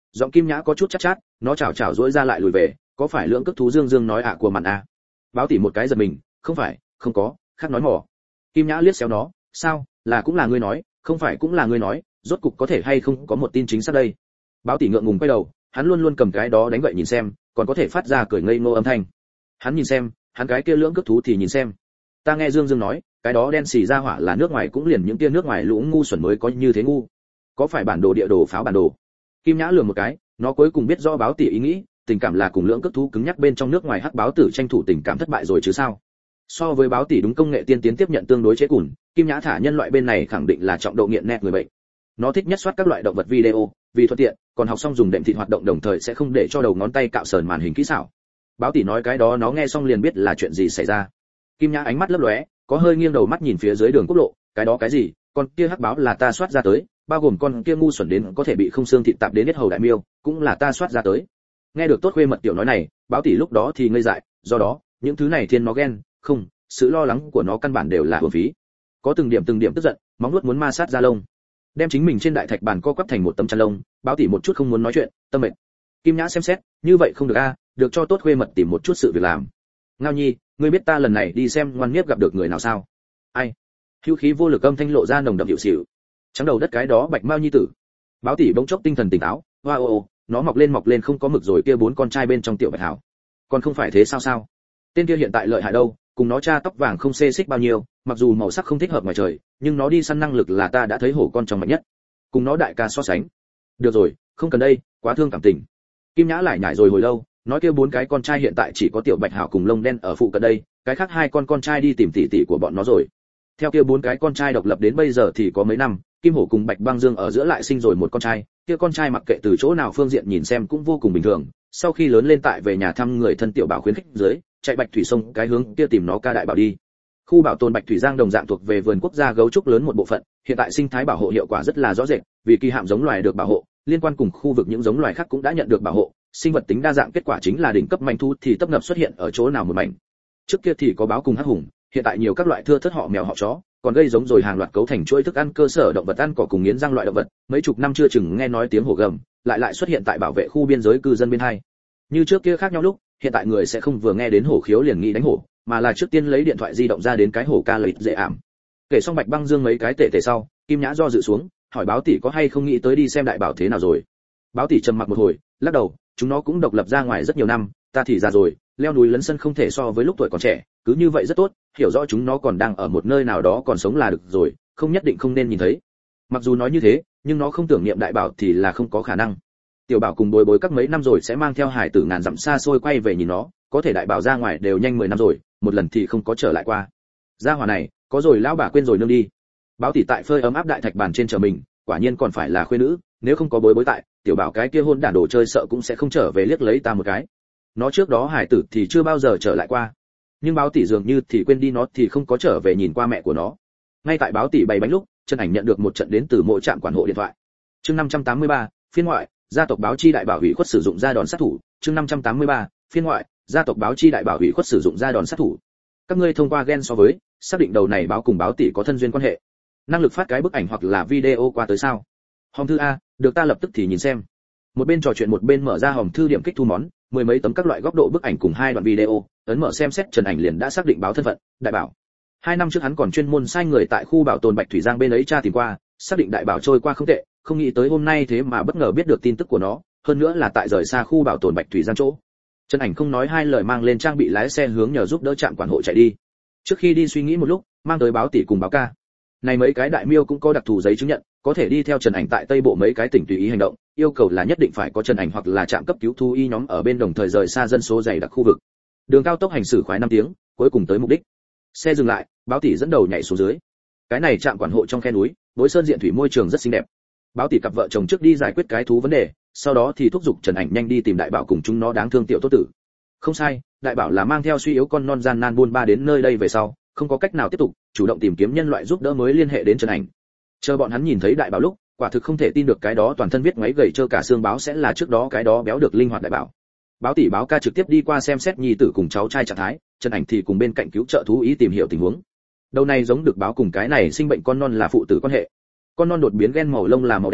Giọng Kim Nhã có chút chát chát, nó chảo chảo rỗi ra lại lùi về, có phải lưỡng cước thú dương dương nói ạ của mặn à? Báo tỷ một cái giật mình, không phải, không có, khác nói mỏ. Kim Nhã liếc xéo nó, sao, là cũng là ngươi nói, không phải cũng là ngươi nói, rốt cục có thể hay không có một tin chính xác đây. Báo tỷ ngượng ngùng quay đầu, hắn luôn luôn cầm cái đó đánh vậy nhìn xem, còn có thể phát ra cười ngây ngô âm thanh. Hắn nhìn xem, hắn cái kia lưỡng cước thú thì nhìn xem. Ta nghe Dương Dương nói, cái đó đen xì ra hỏa là nước ngoài cũng liền những kia nước ngoài lũ ngu xuẩn mới có như thế ngu. Có phải bản đồ địa đồ pháo bản đồ? Kim Nhã lườm một cái, nó cuối cùng biết rõ báo tỷ ý nghĩ, tình cảm là cùng lưỡng cước thú cứng nhắc bên trong nước ngoài hắc báo tử tranh thủ tình cảm thất bại rồi chứ sao? So với báo tỷ đúng công nghệ tiên tiến tiếp nhận tương đối chế cùn, Kim Nhã thả nhân loại bên này khẳng định là trọng độ nghiện nét người bệnh. Nó thích nhất soát các loại động vật video, vì thuận tiện, còn học xong dùng đệm thịt hoạt động đồng thời sẽ không để cho đầu ngón tay cạo sờn màn hình kỹ xảo. Báo tỷ nói cái đó nó nghe xong liền biết là chuyện gì xảy ra. Kim Nhã ánh mắt lấp lóe, có hơi nghiêng đầu mắt nhìn phía dưới đường quốc lộ, cái đó cái gì, con kia hắc báo là ta soát ra tới, bao gồm con kia ngu xuẩn đến có thể bị không xương thịt tạp đến hết hầu đại miêu, cũng là ta soát ra tới. Nghe được tốt khuê mật tiểu nói này, báo tỷ lúc đó thì ngây dại, do đó, những thứ này thiên nó ghen, không, sự lo lắng của nó căn bản đều là uổng phí. Có từng điểm từng điểm tức giận, móng nuốt muốn ma sát da lông. Đem chính mình trên đại thạch bàn co quắp thành một tấm chăn lông, báo tỷ một chút không muốn nói chuyện, tâm mệt. Kim Nhã xem xét, như vậy không được a, được cho tốt khuê mật tìm một chút sự việc làm. Ngao Nhi, ngươi biết ta lần này đi xem ngoan nhiếp gặp được người nào sao? Ai? Hữu khí vô lực âm thanh lộ ra nồng đậm hiệu xỉu. Trắng đầu đất cái đó bạch mao nhi tử. Báo tỷ bỗng chốc tinh thần tỉnh táo, hoa ô ô, nó mọc lên mọc lên không có mực rồi kia bốn con trai bên trong tiểu bạch hảo. Còn không phải thế sao sao? Tên kia hiện tại lợi hại đâu, cùng nó cha tóc vàng không xê xích bao nhiêu, mặc dù màu sắc không thích hợp ngoài trời, nhưng nó đi săn năng lực là ta đã thấy hổ con trong mạnh nhất. Cùng nó đại ca so sánh. Được rồi, không cần đây, quá thương cảm tình. Kim Nhã lại nhảy rồi hồi lâu, nói kia bốn cái con trai hiện tại chỉ có tiểu bạch hảo cùng lông đen ở phụ cận đây, cái khác hai con con trai đi tìm tỷ tỷ của bọn nó rồi. Theo kia bốn cái con trai độc lập đến bây giờ thì có mấy năm, Kim Hổ cùng Bạch Băng Dương ở giữa lại sinh rồi một con trai, kia con trai mặc kệ từ chỗ nào phương diện nhìn xem cũng vô cùng bình thường, sau khi lớn lên tại về nhà thăm người thân tiểu bảo khuyến khích dưới, chạy Bạch Thủy sông cái hướng kia tìm nó ca đại bảo đi. Khu bảo tồn Bạch Thủy Giang đồng dạng thuộc về vườn quốc gia gấu trúc lớn một bộ phận, hiện tại sinh thái bảo hộ hiệu quả rất là rõ rệt, vì kỳ hạm giống loài được bảo hộ, liên quan cùng khu vực những giống loài khác cũng đã nhận được bảo hộ, sinh vật tính đa dạng kết quả chính là đỉnh cấp manh thu thì tấp nập xuất hiện ở chỗ nào một mảnh. Trước kia thì có báo cùng hắc hùng, hiện tại nhiều các loại thưa thớt họ mèo họ chó, còn gây giống rồi hàng loạt cấu thành chuỗi thức ăn cơ sở động vật ăn cỏ cùng nghiến răng loại động vật, mấy chục năm chưa chừng nghe nói tiếng hổ gầm, lại lại xuất hiện tại bảo vệ khu biên giới cư dân bên hai. Như trước kia khác nhau lúc, hiện tại người sẽ không vừa nghe đến hổ khiếu liền nghĩ đánh hổ, mà là trước tiên lấy điện thoại di động ra đến cái hổ ca lợi dễ ảm. Kể xong Bạch Băng Dương mấy cái tệ tệ sau, Kim Nhã do dự xuống, hỏi báo tỷ có hay không nghĩ tới đi xem đại bảo thế nào rồi. Báo tỷ trầm mặc một hồi, lắc đầu, chúng nó cũng độc lập ra ngoài rất nhiều năm, ta thì già rồi, leo núi lấn sân không thể so với lúc tuổi còn trẻ, cứ như vậy rất tốt, hiểu rõ chúng nó còn đang ở một nơi nào đó còn sống là được rồi, không nhất định không nên nhìn thấy. Mặc dù nói như thế, nhưng nó không tưởng niệm đại bảo thì là không có khả năng. Tiểu bảo cùng bối bối các mấy năm rồi sẽ mang theo hải tử ngàn dặm xa xôi quay về nhìn nó, có thể đại bảo ra ngoài đều nhanh mười năm rồi, một lần thì không có trở lại qua. Gia hỏa này, có rồi lão bà quên rồi nương đi. Báo tỷ tại phơi ấm áp đại thạch bàn trên chờ mình, quả nhiên còn phải là khuê nữ, nếu không có bối bối tại, tiểu bảo cái kia hôn đản đồ chơi sợ cũng sẽ không trở về liếc lấy ta một cái. Nó trước đó hải tử thì chưa bao giờ trở lại qua, nhưng báo tỷ dường như thì quên đi nó thì không có trở về nhìn qua mẹ của nó. Ngay tại báo tỷ bày bánh lúc, Trần Ảnh nhận được một trận đến từ mỗi trạm quản hộ điện thoại. Chương năm trăm tám mươi ba, phiên ngoại, gia tộc báo chi đại bảo hủy khuất sử dụng ra đòn sát thủ. Chương năm trăm tám mươi ba, phiên ngoại, gia tộc báo chi đại bảo hủy khuất sử dụng ra đòn sát thủ. Các ngươi thông qua gen so với, xác định đầu này báo cùng báo tỷ có thân duyên quan hệ. Năng lực phát cái bức ảnh hoặc là video qua tới sao? Hòm thư a, được ta lập tức thì nhìn xem. Một bên trò chuyện một bên mở ra hòm thư điểm kích thu món, mười mấy tấm các loại góc độ bức ảnh cùng hai đoạn video, ấn mở xem xét Trần Ảnh liền đã xác định báo thân phận, đại bảo. Hai năm trước hắn còn chuyên môn sai người tại khu bảo tồn Bạch Thủy Giang bên ấy tra tìm qua, xác định đại bảo trôi qua không tệ, không nghĩ tới hôm nay thế mà bất ngờ biết được tin tức của nó, hơn nữa là tại rời xa khu bảo tồn Bạch Thủy Giang chỗ. Trần Ảnh không nói hai lời mang lên trang bị lái xe hướng nhờ giúp đỡ trạm quản hộ chạy đi. Trước khi đi suy nghĩ một lúc, mang tới báo tỷ cùng báo ca. Này mấy cái đại miêu cũng có đặc thù giấy chứng nhận, có thể đi theo Trần Ảnh tại Tây Bộ mấy cái tỉnh tùy ý hành động, yêu cầu là nhất định phải có Trần Ảnh hoặc là trạm cấp cứu thú y nhóm ở bên đồng thời rời xa dân số dày đặc khu vực. Đường cao tốc hành xử khoái năm tiếng, cuối cùng tới mục đích. Xe dừng lại, báo tỷ dẫn đầu nhảy xuống dưới. Cái này trạm quản hộ trong khe núi, Bối Sơn diện thủy môi trường rất xinh đẹp. Báo tỷ cặp vợ chồng trước đi giải quyết cái thú vấn đề, sau đó thì thúc giục Trần Ảnh nhanh đi tìm đại bảo cùng chúng nó đáng thương tiểu tốt tử. Không sai, đại bảo là mang theo suy yếu con non gian nan buôn ba đến nơi đây về sau, không có cách nào tiếp tục, chủ động tìm kiếm nhân loại giúp đỡ mới liên hệ đến Trần Ảnh. Chờ bọn hắn nhìn thấy đại bảo lúc, quả thực không thể tin được cái đó toàn thân viết ngoáy gầy trơ cả xương báo sẽ là trước đó cái đó béo được linh hoạt đại bảo. Báo tỷ báo ca trực tiếp đi qua xem xét nhi tử cùng cháu trai trạng thái, Trần Ảnh thì cùng bên cạnh cứu trợ thú ý tìm hiểu tình huống. Đầu này giống được báo cùng cái này sinh bệnh con non là phụ tử quan hệ. Con non đột biến gen màu lông là màu đen,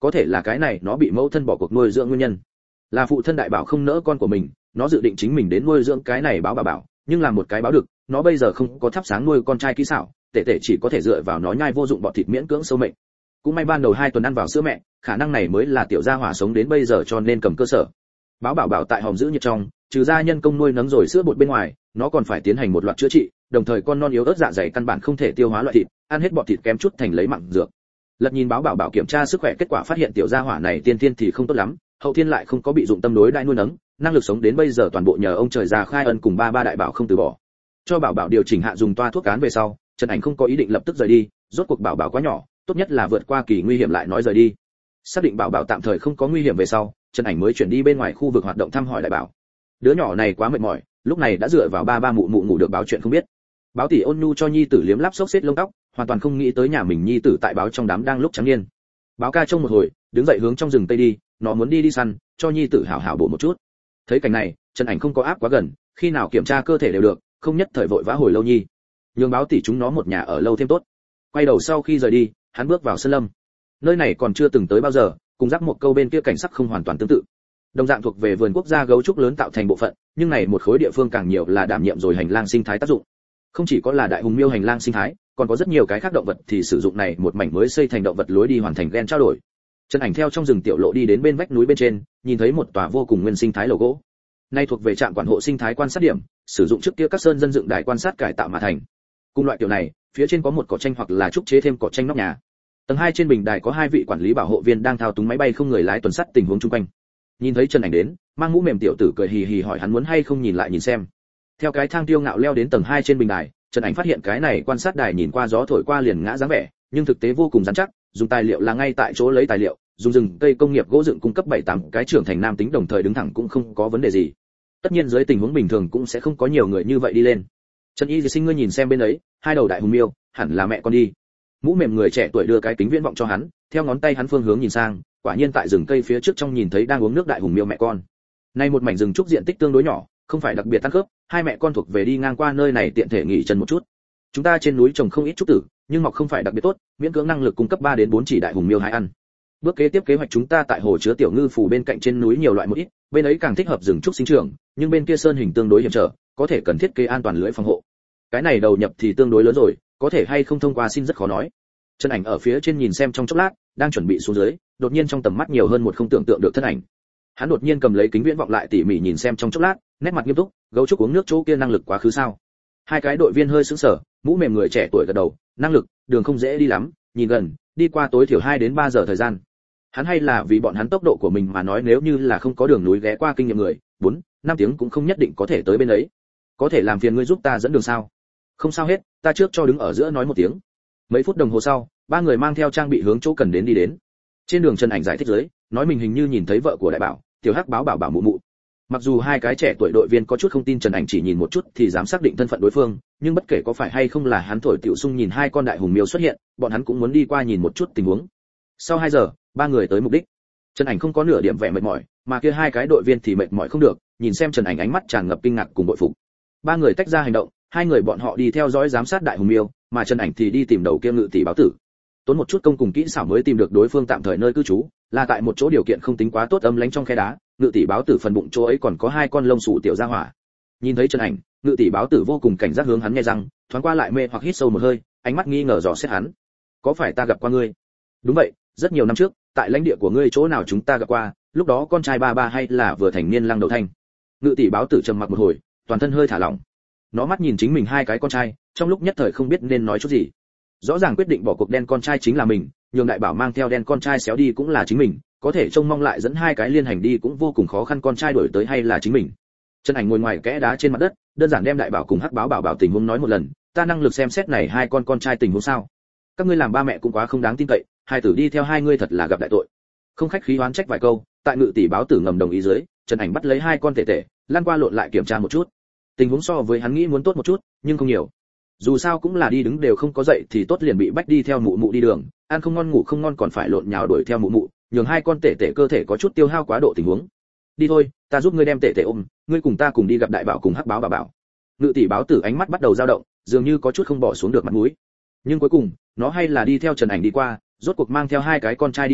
có thể là cái này nó bị mẫu thân bỏ cuộc nuôi dưỡng nguyên nhân. Là phụ thân đại bảo không nỡ con của mình, nó dự định chính mình đến nuôi dưỡng cái này báo bà bảo, nhưng là một cái báo đực, nó bây giờ không có thắp sáng nuôi con trai kỹ xảo, tệ tệ chỉ có thể dựa vào nó nhai vô dụng bọt thịt miễn cưỡng sâu mệnh. Cũng may ban đầu hai tuần ăn vào sữa mẹ, khả năng này mới là tiểu gia hỏa sống đến bây giờ cho nên cầm cơ sở. Báo bảo bảo tại hòm giữ nhiệt trong, trừ ra nhân công nuôi nấng rồi sữa bột bên ngoài, nó còn phải tiến hành một loạt chữa trị, đồng thời con non yếu ớt dạ dày căn bản không thể tiêu hóa loại thịt, ăn hết bọt thịt kém chút thành lấy mạng dược. Lật nhìn báo bảo bảo kiểm tra sức khỏe kết quả phát hiện tiểu gia hỏa này tiên tiên thì không tốt lắm, hậu thiên lại không có bị dụng tâm đối đãi nuôi nấng, năng lực sống đến bây giờ toàn bộ nhờ ông trời già khai ân cùng ba ba đại bảo không từ bỏ. Cho bảo bảo điều chỉnh hạ dùng toa thuốc cán về sau, Trần Ảnh không có ý định lập tức rời đi, rốt cuộc bảo bảo quá nhỏ, tốt nhất là vượt qua kỳ nguy hiểm lại nói rời đi. Xác định bảo bảo tạm thời không có nguy hiểm về sau, Trần Ảnh mới chuyển đi bên ngoài khu vực hoạt động thăm hỏi đại bảo. Đứa nhỏ này quá mệt mỏi, lúc này đã dựa vào ba ba mụ mụ ngủ được báo chuyện không biết. Báo tỷ ôn nhu cho nhi tử liếm láp xốc xếp lông tóc, hoàn toàn không nghĩ tới nhà mình nhi tử tại báo trong đám đang lúc trắng niên. Báo ca trông một hồi, đứng dậy hướng trong rừng tây đi, nó muốn đi đi săn, cho nhi tử hảo hảo bổ một chút. Thấy cảnh này, Trần Ảnh không có áp quá gần, khi nào kiểm tra cơ thể đều được, không nhất thời vội vã hồi lâu nhi. Nhường báo tỷ chúng nó một nhà ở lâu thêm tốt. Quay đầu sau khi rời đi, hắn bước vào sơn lâm. Nơi này còn chưa từng tới bao giờ, cùng giác một câu bên kia cảnh sắc không hoàn toàn tương tự. Đồng dạng thuộc về vườn quốc gia gấu trúc lớn tạo thành bộ phận, nhưng này một khối địa phương càng nhiều là đảm nhiệm rồi hành lang sinh thái tác dụng. Không chỉ có là đại hùng miêu hành lang sinh thái, còn có rất nhiều cái khác động vật thì sử dụng này một mảnh mới xây thành động vật lối đi hoàn thành gen trao đổi. Trần Ảnh theo trong rừng tiểu lộ đi đến bên vách núi bên trên, nhìn thấy một tòa vô cùng nguyên sinh thái lầu gỗ. Nay thuộc về trạm quản hộ sinh thái quan sát điểm, sử dụng trước kia các sơn dân dựng đài quan sát cải tạo mà thành. Cùng loại kiểu này, phía trên có một cỏ tranh hoặc là trúc chế thêm cỏ tranh nóc nhà. Tầng hai trên bình đài có hai vị quản lý bảo hộ viên đang thao túng máy bay không người lái tuần sát tình huống chung quanh. Nhìn thấy Trần Ảnh đến, mang mũ mềm tiểu tử cười hì hì hỏi hắn muốn hay không nhìn lại nhìn xem. Theo cái thang tiêu ngạo leo đến tầng hai trên bình đài, Trần Ảnh phát hiện cái này quan sát đài nhìn qua gió thổi qua liền ngã dáng vẻ, nhưng thực tế vô cùng rắn chắc, dùng tài liệu là ngay tại chỗ lấy tài liệu, dùng rừng cây công nghiệp gỗ dựng cung cấp bảy tám cái trưởng thành nam tính đồng thời đứng thẳng cũng không có vấn đề gì. Tất nhiên dưới tình huống bình thường cũng sẽ không có nhiều người như vậy đi lên. Trần Y Sinh ngươi nhìn xem bên ấy, hai đầu đại hùng miêu, hẳn là mẹ con đi. Mũ mềm người trẻ tuổi đưa cái kính viễn vọng cho hắn, theo ngón tay hắn phương hướng nhìn sang, quả nhiên tại rừng cây phía trước trong nhìn thấy đang uống nước đại hùng miêu mẹ con. Nay một mảnh rừng trúc diện tích tương đối nhỏ, không phải đặc biệt tăng khớp, hai mẹ con thuộc về đi ngang qua nơi này tiện thể nghỉ chân một chút. Chúng ta trên núi trồng không ít trúc tử, nhưng mọc không phải đặc biệt tốt, miễn cưỡng năng lực cung cấp ba đến bốn chỉ đại hùng miêu hái ăn. Bước kế tiếp kế hoạch chúng ta tại hồ chứa tiểu ngư phủ bên cạnh trên núi nhiều loại một ít, bên ấy càng thích hợp rừng trúc sinh trưởng, nhưng bên kia sơn hình tương đối hiểm trở, có thể cần thiết kế an toàn lưới phòng hộ. Cái này đầu nhập thì tương đối lớn rồi, có thể hay không thông qua xin rất khó nói. Trần Ảnh ở phía trên nhìn xem trong chốc lát, đang chuẩn bị xuống dưới, đột nhiên trong tầm mắt nhiều hơn một không tưởng tượng được thân ảnh. Hắn đột nhiên cầm lấy kính viễn vọng lại tỉ mỉ nhìn xem trong chốc lát, nét mặt nghiêm túc, gấu trúc uống nước chỗ kia năng lực quá khứ sao? Hai cái đội viên hơi sững sờ, mũ mềm người trẻ tuổi gật đầu, năng lực, đường không dễ đi lắm, nhìn gần, đi qua tối thiểu hai đến ba giờ thời gian. Hắn hay là vì bọn hắn tốc độ của mình mà nói nếu như là không có đường núi ghé qua kinh nghiệm người, bốn, năm tiếng cũng không nhất định có thể tới bên ấy. Có thể làm phiền ngươi giúp ta dẫn đường sao? Không sao hết, ta trước cho đứng ở giữa nói một tiếng. Mấy phút đồng hồ sau, ba người mang theo trang bị hướng chỗ cần đến đi đến. Trên đường Trần Ảnh giải thích dưới, nói mình hình như nhìn thấy vợ của đại bảo, tiểu hắc báo bảo bảo mụ mụ. Mặc dù hai cái trẻ tuổi đội viên có chút không tin Trần Ảnh chỉ nhìn một chút thì dám xác định thân phận đối phương, nhưng bất kể có phải hay không là hắn thổi tiểu sung nhìn hai con đại hùng miêu xuất hiện, bọn hắn cũng muốn đi qua nhìn một chút tình huống. Sau hai giờ, ba người tới mục đích. Trần Ảnh không có nửa điểm vẻ mệt mỏi, mà kia hai cái đội viên thì mệt mỏi không được, nhìn xem Trần Ảnh ánh mắt tràn ngập kinh ngạc cùng bội phục. Ba người tách ra hành động, hai người bọn họ đi theo dõi giám sát đại hùng miêu, mà Trần Ảnh thì đi tìm đầu kia ngự tỷ báo tử. Tốn một chút công cùng kỹ xảo mới tìm được đối phương tạm thời nơi cư trú, là tại một chỗ điều kiện không tính quá tốt âm lánh trong khe đá, ngự tỷ báo tử phần bụng chỗ ấy còn có hai con lông xù tiểu gia hỏa. Nhìn thấy Trần Ảnh, ngự tỷ báo tử vô cùng cảnh giác hướng hắn nghe răng, thoáng qua lại mê hoặc hít sâu một hơi, ánh mắt nghi ngờ dò xét hắn. Có phải ta gặp qua ngươi? Đúng vậy, rất nhiều năm trước, tại lãnh địa của ngươi chỗ nào chúng ta gặp qua, lúc đó con trai ba ba hay là vừa thành niên lăng đầu thanh. Ngự tỷ báo tử trầm mặc một hồi, toàn thân hơi thả lỏng. Nó mắt nhìn chính mình hai cái con trai, trong lúc nhất thời không biết nên nói chút gì. Rõ ràng quyết định bỏ cuộc đen con trai chính là mình, nhường đại bảo mang theo đen con trai xéo đi cũng là chính mình, có thể trông mong lại dẫn hai cái liên hành đi cũng vô cùng khó khăn con trai đuổi tới hay là chính mình. Trần Ảnh ngồi ngoài kẽ đá trên mặt đất, đơn giản đem đại bảo cùng hắc báo bảo bảo tình huống nói một lần, ta năng lực xem xét này hai con con trai tình huống sao? Các ngươi làm ba mẹ cũng quá không đáng tin cậy, hai tử đi theo hai ngươi thật là gặp đại tội. Không khách khí oán trách vài câu, tại ngự tỷ báo tử ngầm đồng ý dưới, Trần Ảnh bắt lấy hai con tể tể, lăn qua lộn lại kiểm tra một chút. Tình huống so với hắn nghĩ muốn tốt một chút, nhưng không nhiều. Dù sao cũng là đi đứng đều không có dậy thì tốt liền bị bách đi theo mụ mụ đi đường, ăn không ngon ngủ không ngon còn phải lộn nhào đuổi theo mụ mụ, nhường hai con tể tể cơ thể có chút tiêu hao quá độ tình huống. Đi thôi, ta giúp ngươi đem tể tể ôm, ngươi cùng ta cùng đi gặp đại bảo cùng hắc báo bà bảo. Ngự tỷ báo tử ánh mắt bắt đầu dao động, dường như có chút không bỏ xuống được mặt mũi. Nhưng cuối cùng, nó hay là đi theo Trần Ảnh đi qua, rốt cuộc mang theo hai cái con trai đi đường,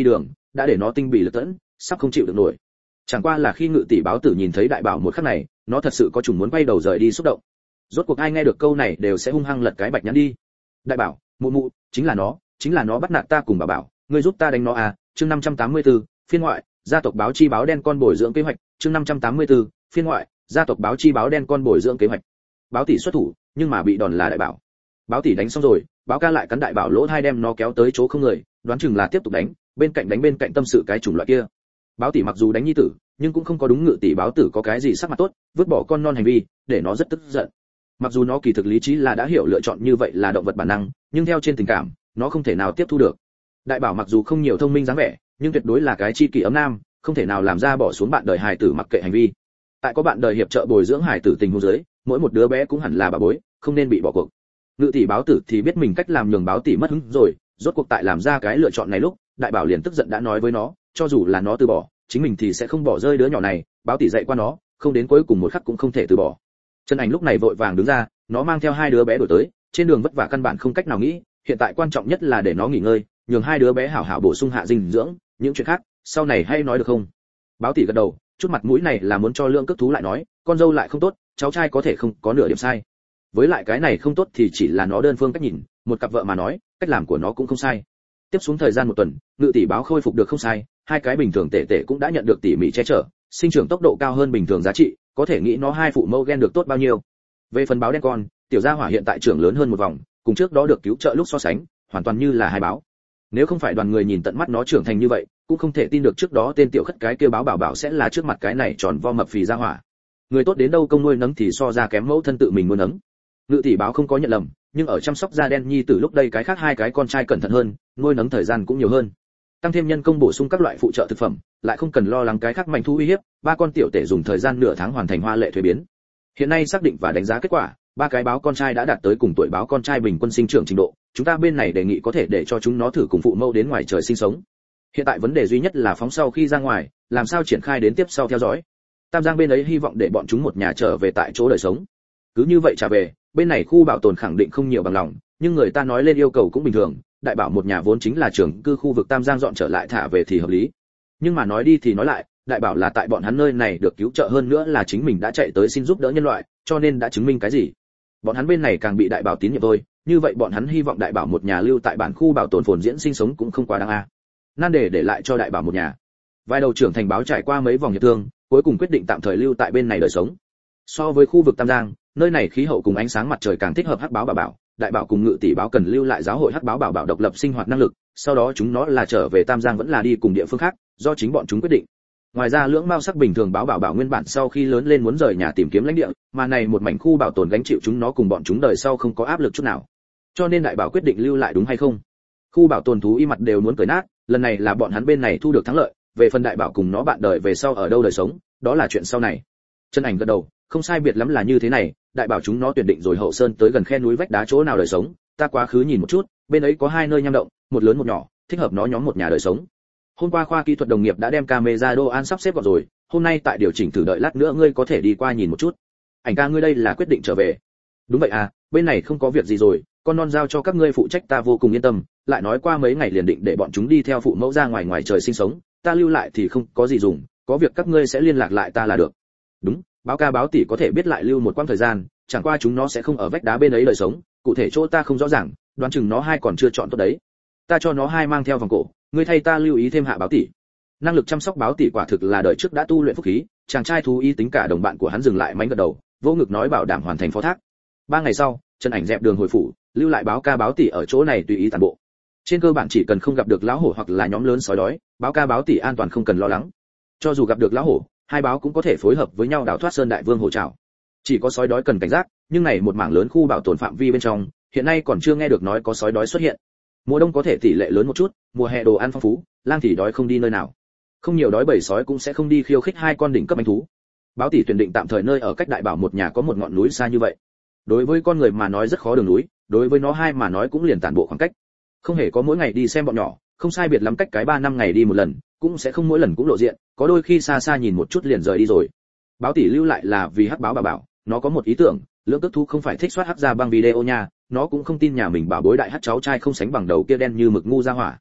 đã để nó tinh bì lực tẫn, sắp không chịu được nổi. Chẳng qua là khi ngự tỷ báo tử nhìn thấy đại bảo một khắc này, nó thật sự có chủng muốn quay đầu rời đi xúc động. Rốt cuộc ai nghe được câu này đều sẽ hung hăng lật cái bạch nhãn đi. Đại bảo, mụ mụ, chính là nó, chính là nó bắt nạt ta cùng bà bảo, ngươi giúp ta đánh nó à? Chương năm trăm tám mươi tư, phiên ngoại, gia tộc báo chi báo đen con bồi dưỡng kế hoạch. Chương năm trăm tám mươi tư, phiên ngoại, gia tộc báo chi báo đen con bồi dưỡng kế hoạch. Báo tỷ xuất thủ, nhưng mà bị đòn là đại bảo. Báo tỷ đánh xong rồi, báo ca lại cắn đại bảo lỗ hai đem nó kéo tới chỗ không người, đoán chừng là tiếp tục đánh, bên cạnh đánh bên cạnh tâm sự cái chủng loại kia. Báo tỷ mặc dù đánh nhi tử, nhưng cũng không có đúng ngự tỷ báo tử có cái gì sắc mặt tốt, vứt bỏ con non hành vi, để nó rất tức giận. Mặc dù nó kỳ thực lý trí là đã hiểu lựa chọn như vậy là động vật bản năng, nhưng theo trên tình cảm, nó không thể nào tiếp thu được. Đại bảo mặc dù không nhiều thông minh dáng vẻ, nhưng tuyệt đối là cái chi kỷ ấm nam, không thể nào làm ra bỏ xuống bạn đời hài tử mặc kệ hành vi. Tại có bạn đời hiệp trợ bồi dưỡng hài tử tình huống dưới, mỗi một đứa bé cũng hẳn là bà bối, không nên bị bỏ cuộc. Ngự tỷ báo tử thì biết mình cách làm nhường báo tỷ mất hứng rồi, rốt cuộc tại làm ra cái lựa chọn này lúc, đại bảo liền tức giận đã nói với nó, cho dù là nó từ bỏ, chính mình thì sẽ không bỏ rơi đứa nhỏ này, báo tỷ dạy qua nó, không đến cuối cùng một khắc cũng không thể từ bỏ. Trần Ảnh lúc này vội vàng đứng ra, nó mang theo hai đứa bé đuổi tới, trên đường vất vả căn bản không cách nào nghĩ, hiện tại quan trọng nhất là để nó nghỉ ngơi, nhường hai đứa bé hảo hảo bổ sung hạ dinh dưỡng, những chuyện khác, sau này hay nói được không? Báo tỷ gật đầu, chút mặt mũi này là muốn cho Lượng Cước Thú lại nói, con dâu lại không tốt, cháu trai có thể không có nửa điểm sai. Với lại cái này không tốt thì chỉ là nó đơn phương cách nhìn, một cặp vợ mà nói, cách làm của nó cũng không sai. Tiếp xuống thời gian một tuần, ngự tỷ báo khôi phục được không sai, hai cái bình thường tể tể cũng đã nhận được tỉ mỉ che chở, sinh trưởng tốc độ cao hơn bình thường giá trị, có thể nghĩ nó hai phụ mẫu gen được tốt bao nhiêu. Về phần báo đen con, tiểu gia hỏa hiện tại trưởng lớn hơn một vòng, cùng trước đó được cứu trợ lúc so sánh, hoàn toàn như là hai báo. Nếu không phải đoàn người nhìn tận mắt nó trưởng thành như vậy, cũng không thể tin được trước đó tên tiểu khất cái kia báo bảo bảo sẽ là trước mặt cái này tròn vo mập phì gia hỏa. Người tốt đến đâu công nuôi nấng thì so ra kém mẫu thân tự mình nuôi nấng. Ngự tỷ báo không có nhận lầm, nhưng ở chăm sóc da đen nhi từ lúc đây cái khác hai cái con trai cẩn thận hơn, nuôi nấng thời gian cũng nhiều hơn. Tăng thêm nhân công bổ sung các loại phụ trợ thực phẩm, lại không cần lo lắng cái khác manh thu uy hiếp, ba con tiểu tể dùng thời gian nửa tháng hoàn thành hoa lệ thuế biến. Hiện nay xác định và đánh giá kết quả, ba cái báo con trai đã đạt tới cùng tuổi báo con trai bình quân sinh trưởng trình độ, chúng ta bên này đề nghị có thể để cho chúng nó thử cùng phụ mẫu đến ngoài trời sinh sống. Hiện tại vấn đề duy nhất là phóng sau khi ra ngoài, làm sao triển khai đến tiếp sau theo dõi. Tam Giang bên ấy hy vọng để bọn chúng một nhà trở về tại chỗ đời sống. Cứ như vậy trả về, bên này khu bảo tồn khẳng định không nhiều bằng lòng, nhưng người ta nói lên yêu cầu cũng bình thường, đại bảo một nhà vốn chính là trưởng cư khu vực Tam Giang dọn trở lại thả về thì hợp lý. Nhưng mà nói đi thì nói lại, đại bảo là tại bọn hắn nơi này được cứu trợ hơn nữa là chính mình đã chạy tới xin giúp đỡ nhân loại, cho nên đã chứng minh cái gì. Bọn hắn bên này càng bị đại bảo tín nhiệm thôi, như vậy bọn hắn hy vọng đại bảo một nhà lưu tại bản khu bảo tồn phồn diễn sinh sống cũng không quá đáng a. Nan để để lại cho đại bảo một nhà. Vài đầu trưởng thành báo trải qua mấy vòng hiệp thương, cuối cùng quyết định tạm thời lưu tại bên này đời sống. So với khu vực Tam Giang, nơi này khí hậu cùng ánh sáng mặt trời càng thích hợp hắc báo bảo bảo, đại bảo cùng ngự tỷ báo cần lưu lại giáo hội hắc báo bảo bảo độc lập sinh hoạt năng lực, sau đó chúng nó là trở về Tam Giang vẫn là đi cùng địa phương khác, do chính bọn chúng quyết định. Ngoài ra lưỡng mao sắc bình thường báo bảo bảo nguyên bản sau khi lớn lên muốn rời nhà tìm kiếm lãnh địa, mà này một mảnh khu bảo tồn gánh chịu chúng nó cùng bọn chúng đời sau không có áp lực chút nào. Cho nên đại bảo quyết định lưu lại đúng hay không? Khu bảo tồn thú y mặt đều muốn cởi nát, lần này là bọn hắn bên này thu được thắng lợi, về phần đại bảo cùng nó bạn đời về sau ở đâu đời sống, đó là chuyện sau này. Chân Ảnh gật đầu, không sai biệt lắm là như thế này, đại bảo chúng nó tuyển định rồi hậu sơn tới gần khe núi vách đá chỗ nào đời sống, ta quá khứ nhìn một chút, bên ấy có hai nơi nham động, một lớn một nhỏ, thích hợp nó nhóm một nhà đời sống. Hôm qua khoa kỹ thuật đồng nghiệp đã đem camera đô an sắp xếp gọn rồi, hôm nay tại điều chỉnh thử đợi lát nữa ngươi có thể đi qua nhìn một chút. Ảnh ca ngươi đây là quyết định trở về? Đúng vậy à, bên này không có việc gì rồi, con non giao cho các ngươi phụ trách ta vô cùng yên tâm, lại nói qua mấy ngày liền định để bọn chúng đi theo phụ mẫu ra ngoài ngoài trời sinh sống, ta lưu lại thì không có gì dùng, có việc các ngươi sẽ liên lạc lại ta là được. Đúng, báo ca báo tỷ có thể biết lại lưu một quãng thời gian, chẳng qua chúng nó sẽ không ở vách đá bên ấy đời sống, cụ thể chỗ ta không rõ ràng, đoán chừng nó hai còn chưa chọn tốt đấy. Ta cho nó hai mang theo vòng cổ, ngươi thay ta lưu ý thêm hạ báo tỷ. Năng lực chăm sóc báo tỷ quả thực là đời trước đã tu luyện phúc khí, chàng trai thú ý tính cả đồng bạn của hắn dừng lại mánh gật đầu, vô ngực nói bảo đảm hoàn thành phó thác. Ba ngày sau, Trần Ảnh dẹp đường hồi phủ, lưu lại báo ca báo tỷ ở chỗ này tùy ý tàn bộ. Trên cơ bản chỉ cần không gặp được lão hổ hoặc là nhóm lớn sói đói, báo ca báo tỷ an toàn không cần lo lắng. Cho dù gặp được lão hổ, hai báo cũng có thể phối hợp với nhau đào thoát sơn đại vương hổ trảo. Chỉ có sói đói cần cảnh giác, nhưng này một mảng lớn khu bảo tồn phạm vi bên trong, hiện nay còn chưa nghe được nói có sói đói xuất hiện. Mùa đông có thể tỷ lệ lớn một chút, mùa hè đồ ăn phong phú, lang thì đói không đi nơi nào. Không nhiều đói bầy sói cũng sẽ không đi khiêu khích hai con đỉnh cấp manh thú. Báo tỷ tuyển định tạm thời nơi ở cách đại bảo một nhà có một ngọn núi xa như vậy. Đối với con người mà nói rất khó đường núi, đối với nó hai mà nói cũng liền tản bộ khoảng cách. Không hề có mỗi ngày đi xem bọn nhỏ, không sai biệt lắm cách cái ba năm ngày đi một lần, cũng sẽ không mỗi lần cũng lộ diện, có đôi khi xa xa nhìn một chút liền rời đi rồi. Báo tỷ lưu lại là vì hắc báo bà bảo, nó có một ý tưởng, Lưỡng Cước Thú không phải thích soát hắc ra băng video nha, nó cũng không tin nhà mình bảo bối đại hắc cháu trai không sánh bằng đầu kia đen như mực ngu ra hỏa.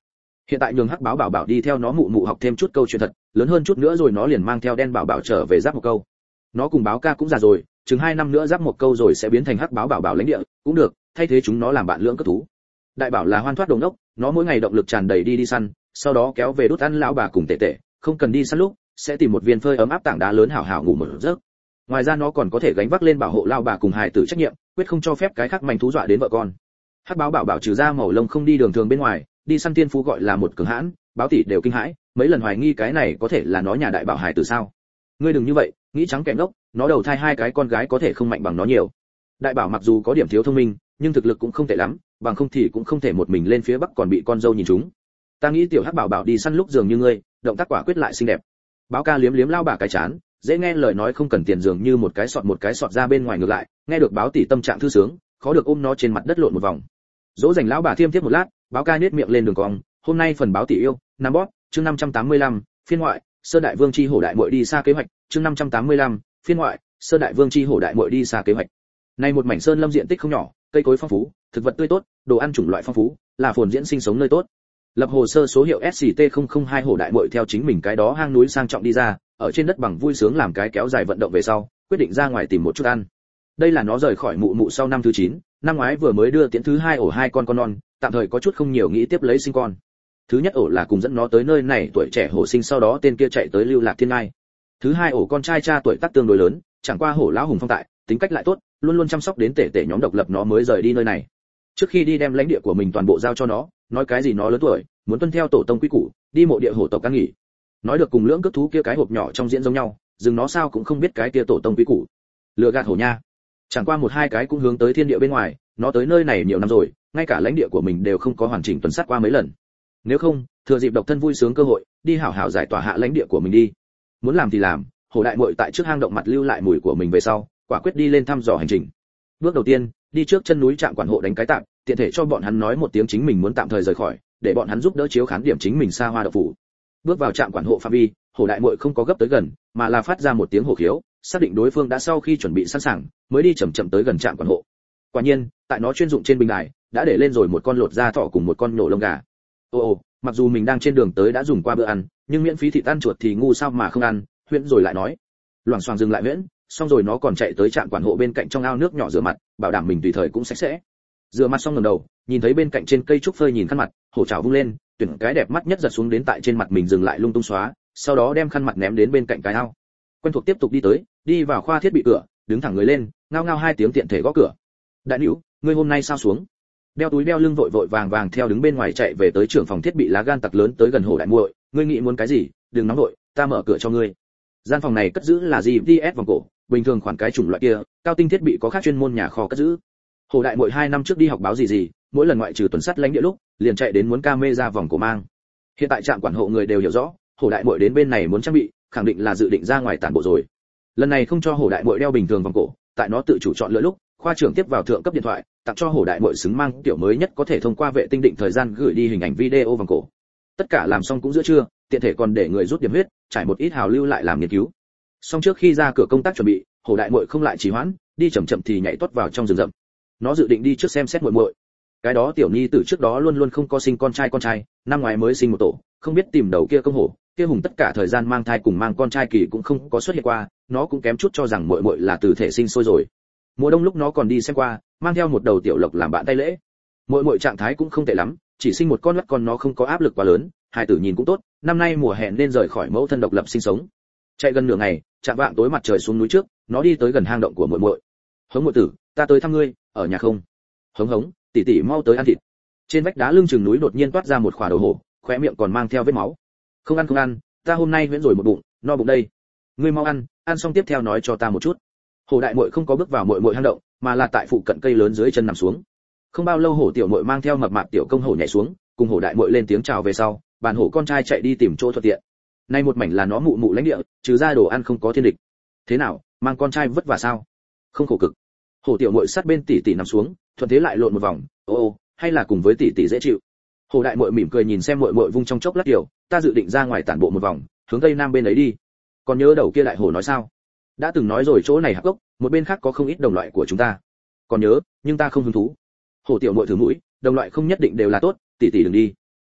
Hiện tại nhường hắc báo bảo bảo đi theo nó mụ mụ học thêm chút câu chuyện thật, lớn hơn chút nữa rồi nó liền mang theo đen bảo bảo trở về giáp một câu. Nó cùng báo ca cũng già rồi, chừng hai năm nữa giáp một câu rồi sẽ biến thành hắc báo bảo bảo lãnh địa, cũng được, thay thế chúng nó làm bạn lưỡng cấp thú. Đại bảo là hoan thoát đồng đốc, nó mỗi ngày động lực tràn đầy đi đi săn, sau đó kéo về đút ăn lão bà cùng tệ tệ, không cần đi săn lúc, sẽ tìm một viên phơi ấm áp tảng đá lớn hảo hảo ngủ một giấc. Ngoài ra nó còn có thể gánh vác lên bảo hộ lão bà cùng hài tử trách nhiệm, quyết không cho phép cái khác manh thú dọa đến vợ con. Hắc báo bảo bảo trừ ra màu lông không đi đường thường bên ngoài, đi săn tiên phú gọi là một cường hãn, báo tỷ đều kinh hãi, mấy lần hoài nghi cái này có thể là nó nhà đại bảo hài tử sao? Ngươi đừng như vậy, nghĩ trắng kẹm đốc, nó đầu thai hai cái con gái có thể không mạnh bằng nó nhiều. Đại bảo mặc dù có điểm thiếu thông minh, nhưng thực lực cũng không tệ lắm, bằng không thì cũng không thể một mình lên phía bắc còn bị con dâu nhìn chúng. Ta nghĩ tiểu hắc bảo bảo đi săn lúc dường như ngươi, động tác quả quyết lại xinh đẹp. Báo ca liếm liếm lao bà cái chán, dễ nghe lời nói không cần tiền dường như một cái sọt một cái sọt ra bên ngoài ngược lại, nghe được báo tỷ tâm trạng thư sướng, khó được ôm nó trên mặt đất lộn một vòng. Dỗ dành lão bà thiêm tiếp một lát, báo ca nhếch miệng lên đường cong, hôm nay phần báo tỷ yêu, Nam Bót, chương năm trăm tám mươi lăm, phiên ngoại, Sơ Đại Vương chi hổ đại muội đi xa kế hoạch, chương năm trăm tám mươi lăm, phiên ngoại, Sơ Đại Vương chi hổ đại muội đi xa kế hoạch. Nay một mảnh sơn lâm diện tích không nhỏ, cây cối phong phú, thực vật tươi tốt, đồ ăn chủng loại phong phú, là phồn diễn sinh sống nơi tốt. Lập hồ sơ số hiệu S C T không không hai hổ đại muội theo chính mình cái đó hang núi sang trọng đi ra, ở trên đất bằng vui sướng làm cái kéo dài vận động về sau, quyết định ra ngoài tìm một chút ăn. Đây là nó rời khỏi mụ mụ sau năm thứ chín, năm ngoái vừa mới đưa tiễn thứ hai ổ hai con con non, tạm thời có chút không nhiều nghĩ tiếp lấy sinh con. Thứ nhất ổ là cùng dẫn nó tới nơi này tuổi trẻ hổ sinh sau đó tên kia chạy tới lưu lạc thiên ngai. Thứ hai ổ con trai cha tuổi tác tương đối lớn, chẳng qua hổ lão hùng phong tại, tính cách lại tốt, luôn luôn chăm sóc đến tể tể nhóm độc lập nó mới rời đi nơi này. Trước khi đi đem lãnh địa của mình toàn bộ giao cho nó, nói cái gì nó lớn tuổi, muốn tuân theo tổ tông quy củ, đi mộ địa hổ tộc ăn nghỉ. Nói được cùng lưỡng cước thú kia cái hộp nhỏ trong diễn giống nhau, dừng nó sao cũng không biết cái kia tổ tông quy củ. Lừa gạt hổ nha. Chẳng qua một hai cái cũng hướng tới thiên địa bên ngoài, nó tới nơi này nhiều năm rồi, ngay cả lãnh địa của mình đều không có hoàn chỉnh tuần sát qua mấy lần. Nếu không, thừa dịp độc thân vui sướng cơ hội, đi hảo hảo giải tỏa hạ lãnh địa của mình đi. Muốn làm thì làm, hổ đại muội tại trước hang động mặt lưu lại mùi của mình về sau, quả quyết đi lên thăm dò hành trình. Bước đầu tiên, đi trước chân núi trạm quản hộ đánh cái tạm, tiện thể cho bọn hắn nói một tiếng chính mình muốn tạm thời rời khỏi, để bọn hắn giúp đỡ chiếu khán điểm chính mình xa hoa độc phủ. Bước vào trạm quản hộ phạm vi, hổ đại muội không có gấp tới gần, mà là phát ra một tiếng hổ khiếu, xác định đối phương đã sau khi chuẩn bị sẵn sàng, mới đi chậm chậm tới gần trạm quản hộ. Quả nhiên, tại nó chuyên dụng trên bình đài, đã để lên rồi một con lột da thỏ cùng một con nổ lông gà. Ồ ồ, mặc dù mình đang trên đường tới đã dùng qua bữa ăn, nhưng miễn phí thịt ăn chuột thì ngu sao mà không ăn, huyễn rồi lại nói. Loảng xoảng dừng lại huyễn, xong rồi nó còn chạy tới trạm quản hộ bên cạnh trong ao nước nhỏ rửa mặt, bảo đảm mình tùy thời cũng sạch sẽ. Rửa mặt xong ngẩng đầu, nhìn thấy bên cạnh trên cây trúc phơi nhìn khăn mặt, hổ trảo vung lên, tuyển cái đẹp mắt nhất giật xuống đến tại trên mặt mình dừng lại lung tung xóa, sau đó đem khăn mặt ném đến bên cạnh cái ao. Quen thuộc tiếp tục đi tới, đi vào khoa thiết bị cửa, đứng thẳng người lên, ngao ngao hai tiếng tiện thể gõ cửa. Đại nữ, ngươi hôm nay sao xuống? Đeo túi đeo lưng vội vội vàng vàng theo đứng bên ngoài chạy về tới trưởng phòng thiết bị lá gan tặc lớn tới gần hổ đại muội, ngươi nghĩ muốn cái gì, đừng nóng vội, ta mở cửa cho ngươi. Gian phòng này cất giữ là giê pê ét vòng cổ, bình thường khoản cái chủng loại kia, cao tinh thiết bị có khác chuyên môn nhà kho cất giữ. Hổ đại muội hai năm trước đi học báo gì gì, mỗi lần ngoại trừ tuần sát lãnh địa lúc, liền chạy đến muốn camera vòng cổ mang. Hiện tại trạm quản hộ người đều hiểu rõ, hổ đại muội đến bên này muốn trang bị, khẳng định là dự định ra ngoài tản bộ rồi. Lần này không cho hổ đại muội đeo bình thường vòng cổ, tại nó tự chủ chọn lựa lúc, khoa trưởng tiếp vào thượng cấp điện thoại, tặng cho hổ đại muội xứng mang tiểu mới nhất có thể thông qua vệ tinh định thời gian gửi đi hình ảnh video vòng cổ. Tất cả làm xong cũng giữa trưa, tiện thể còn để người rút điểm huyết, trải một ít hào lưu lại làm nghiên cứu. Xong trước khi ra cửa công tác chuẩn bị, hổ đại muội không lại trì hoãn, đi chậm chậm thì nhảy tuốt vào trong rừng rậm. Nó dự định đi trước xem xét muội muội. Cái đó tiểu nhi từ trước đó luôn luôn không có sinh con trai con trai, năm ngoái mới sinh một tổ, không biết tìm đầu kia công hổ, kia hùng tất cả thời gian mang thai cùng mang con trai kỳ cũng không có xuất hiện qua, nó cũng kém chút cho rằng muội muội là từ thể sinh sôi rồi. Mùa đông lúc nó còn đi xem qua, mang theo một đầu tiểu lộc làm bạn tay lễ. Muội muội trạng thái cũng không tệ lắm, chỉ sinh một con mắt con nó không có áp lực quá lớn, hài tử nhìn cũng tốt, năm nay mùa hè nên rời khỏi mẫu thân độc lập sinh sống. Chạy gần nửa ngày, chạm vạng tối mặt trời xuống núi trước, nó đi tới gần hang động của muội muội. Hống muội tử, ta tới thăm ngươi, ở nhà không? Hống hống, tỷ tỷ mau tới ăn thịt. Trên vách đá lưng chừng núi đột nhiên toát ra một khỏa đầu hổ, khóe miệng còn mang theo vết máu. Không ăn không ăn, ta hôm nay huyễn rồi một bụng, no bụng đây. Ngươi mau ăn, ăn xong tiếp theo nói cho ta một chút. Hổ đại muội không có bước vào muội muội hang động, mà là tại phụ cận cây lớn dưới chân nằm xuống. Không bao lâu hổ tiểu muội mang theo mập mạp tiểu công hổ nhảy xuống, cùng hổ đại muội lên tiếng chào về sau, bàn hổ con trai chạy đi tìm chỗ thuận tiện. Nay một mảnh là nó mụ mụ lãnh địa, trừ ra đồ ăn không có thiên địch. Thế nào, mang con trai vất vả sao? Không khổ cực. Hổ tiểu muội sát bên tỷ tỷ nằm xuống, thuận thế lại lộn một vòng, ô ô, hay là cùng với tỷ tỷ dễ chịu. Hổ đại muội mỉm cười nhìn xem muội muội vung trong chốc lát tiểu, ta dự định ra ngoài tản bộ một vòng, hướng tây nam bên ấy đi. Còn nhớ đầu kia đại hổ nói sao? Đã từng nói rồi chỗ này hạp gốc, một bên khác có không ít đồng loại của chúng ta. Còn nhớ, nhưng ta không hứng thú. Hổ tiểu muội thử mũi, đồng loại không nhất định đều là tốt, tỷ tỷ đừng đi. Không,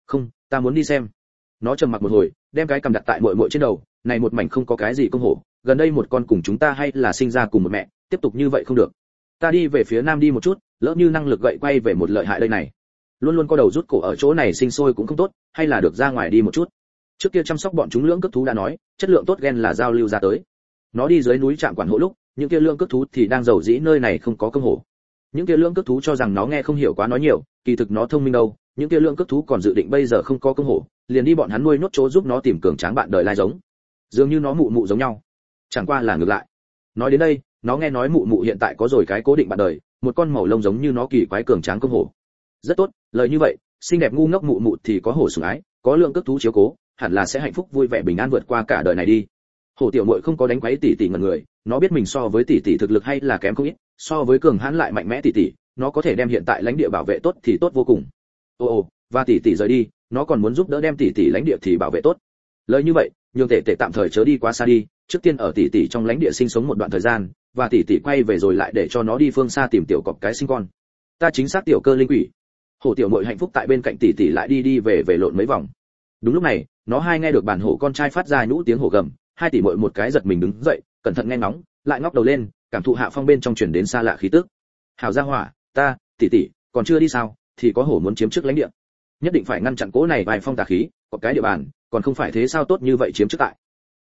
ta muốn đi xem. Nó trầm mặc một hồi, đem cái cầm đặt tại muội muội trên đầu, này một mảnh không có cái gì công hổ, gần đây một con cùng chúng ta hay là sinh ra cùng một mẹ, tiếp tục như vậy không được. Ta đi về phía nam đi một chút, lỡ như năng lực gậy quay về một lợi hại đây này. Luôn luôn có đầu rút cổ ở chỗ này sinh sôi cũng không tốt, hay là được ra ngoài đi một chút. Trước kia chăm sóc bọn chúng lưỡng cước thú đã nói, chất lượng tốt gen là giao lưu ra tới. Nó đi dưới núi trạm quản hộ lúc, những kia lưỡng cước thú thì đang giàu dĩ nơi này không có công hổ. Những kia lưỡng cước thú cho rằng nó nghe không hiểu quá nói nhiều, kỳ thực nó thông minh đâu, những kia lưỡng cước thú còn dự định bây giờ không có công hổ, liền đi bọn hắn nuôi nốt chỗ giúp nó tìm cường tráng bạn đời lai giống. Dường như nó mụ mụ giống nhau. Chẳng qua là ngược lại. Nói đến đây, nó nghe nói mụ mụ hiện tại có rồi cái cố định bạn đời, một con màu lông giống như nó kỳ quái cường tráng công hổ. Rất tốt, lời như vậy, xinh đẹp ngu ngốc mụ mụ thì có hổ sủng ái, có lượng cước thú chiếu cố, hẳn là sẽ hạnh phúc vui vẻ bình an vượt qua cả đời này đi. Hổ tiểu muội không có đánh quấy tỷ tỷ ngẩn người, nó biết mình so với tỷ tỷ thực lực hay là kém không ít, so với cường hãn lại mạnh mẽ tỷ tỷ, nó có thể đem hiện tại lãnh địa bảo vệ tốt thì tốt vô cùng. Ồ ồ, và tỷ tỷ rời đi, nó còn muốn giúp đỡ đem tỷ tỷ lãnh địa thì bảo vệ tốt. Lời như vậy, nhường tệ tệ tạm thời chớ đi quá xa đi, trước tiên ở tỷ tỷ trong lãnh địa sinh sống một đoạn thời gian, và tỷ tỷ quay về rồi lại để cho nó đi phương xa tìm tiểu cọp cái sinh con. Ta chính xác tiểu cơ linh quỷ. Hổ tiểu muội hạnh phúc tại bên cạnh tỷ tỷ lại đi đi về về lộn mấy vòng. Đúng lúc này, nó hai nghe được bản hổ con trai phát ra nhũ tiếng hổ gầm, hai tỷ muội một cái giật mình đứng dậy, cẩn thận nghe ngóng, lại ngóc đầu lên, cảm thụ hạ phong bên trong truyền đến xa lạ khí tức. Hảo gia hỏa, ta, tỷ tỷ, còn chưa đi sao, thì có hổ muốn chiếm trước lãnh địa. Nhất định phải ngăn chặn cố này vài phong tà khí, có cái địa bàn, còn không phải thế sao tốt như vậy chiếm trước tại.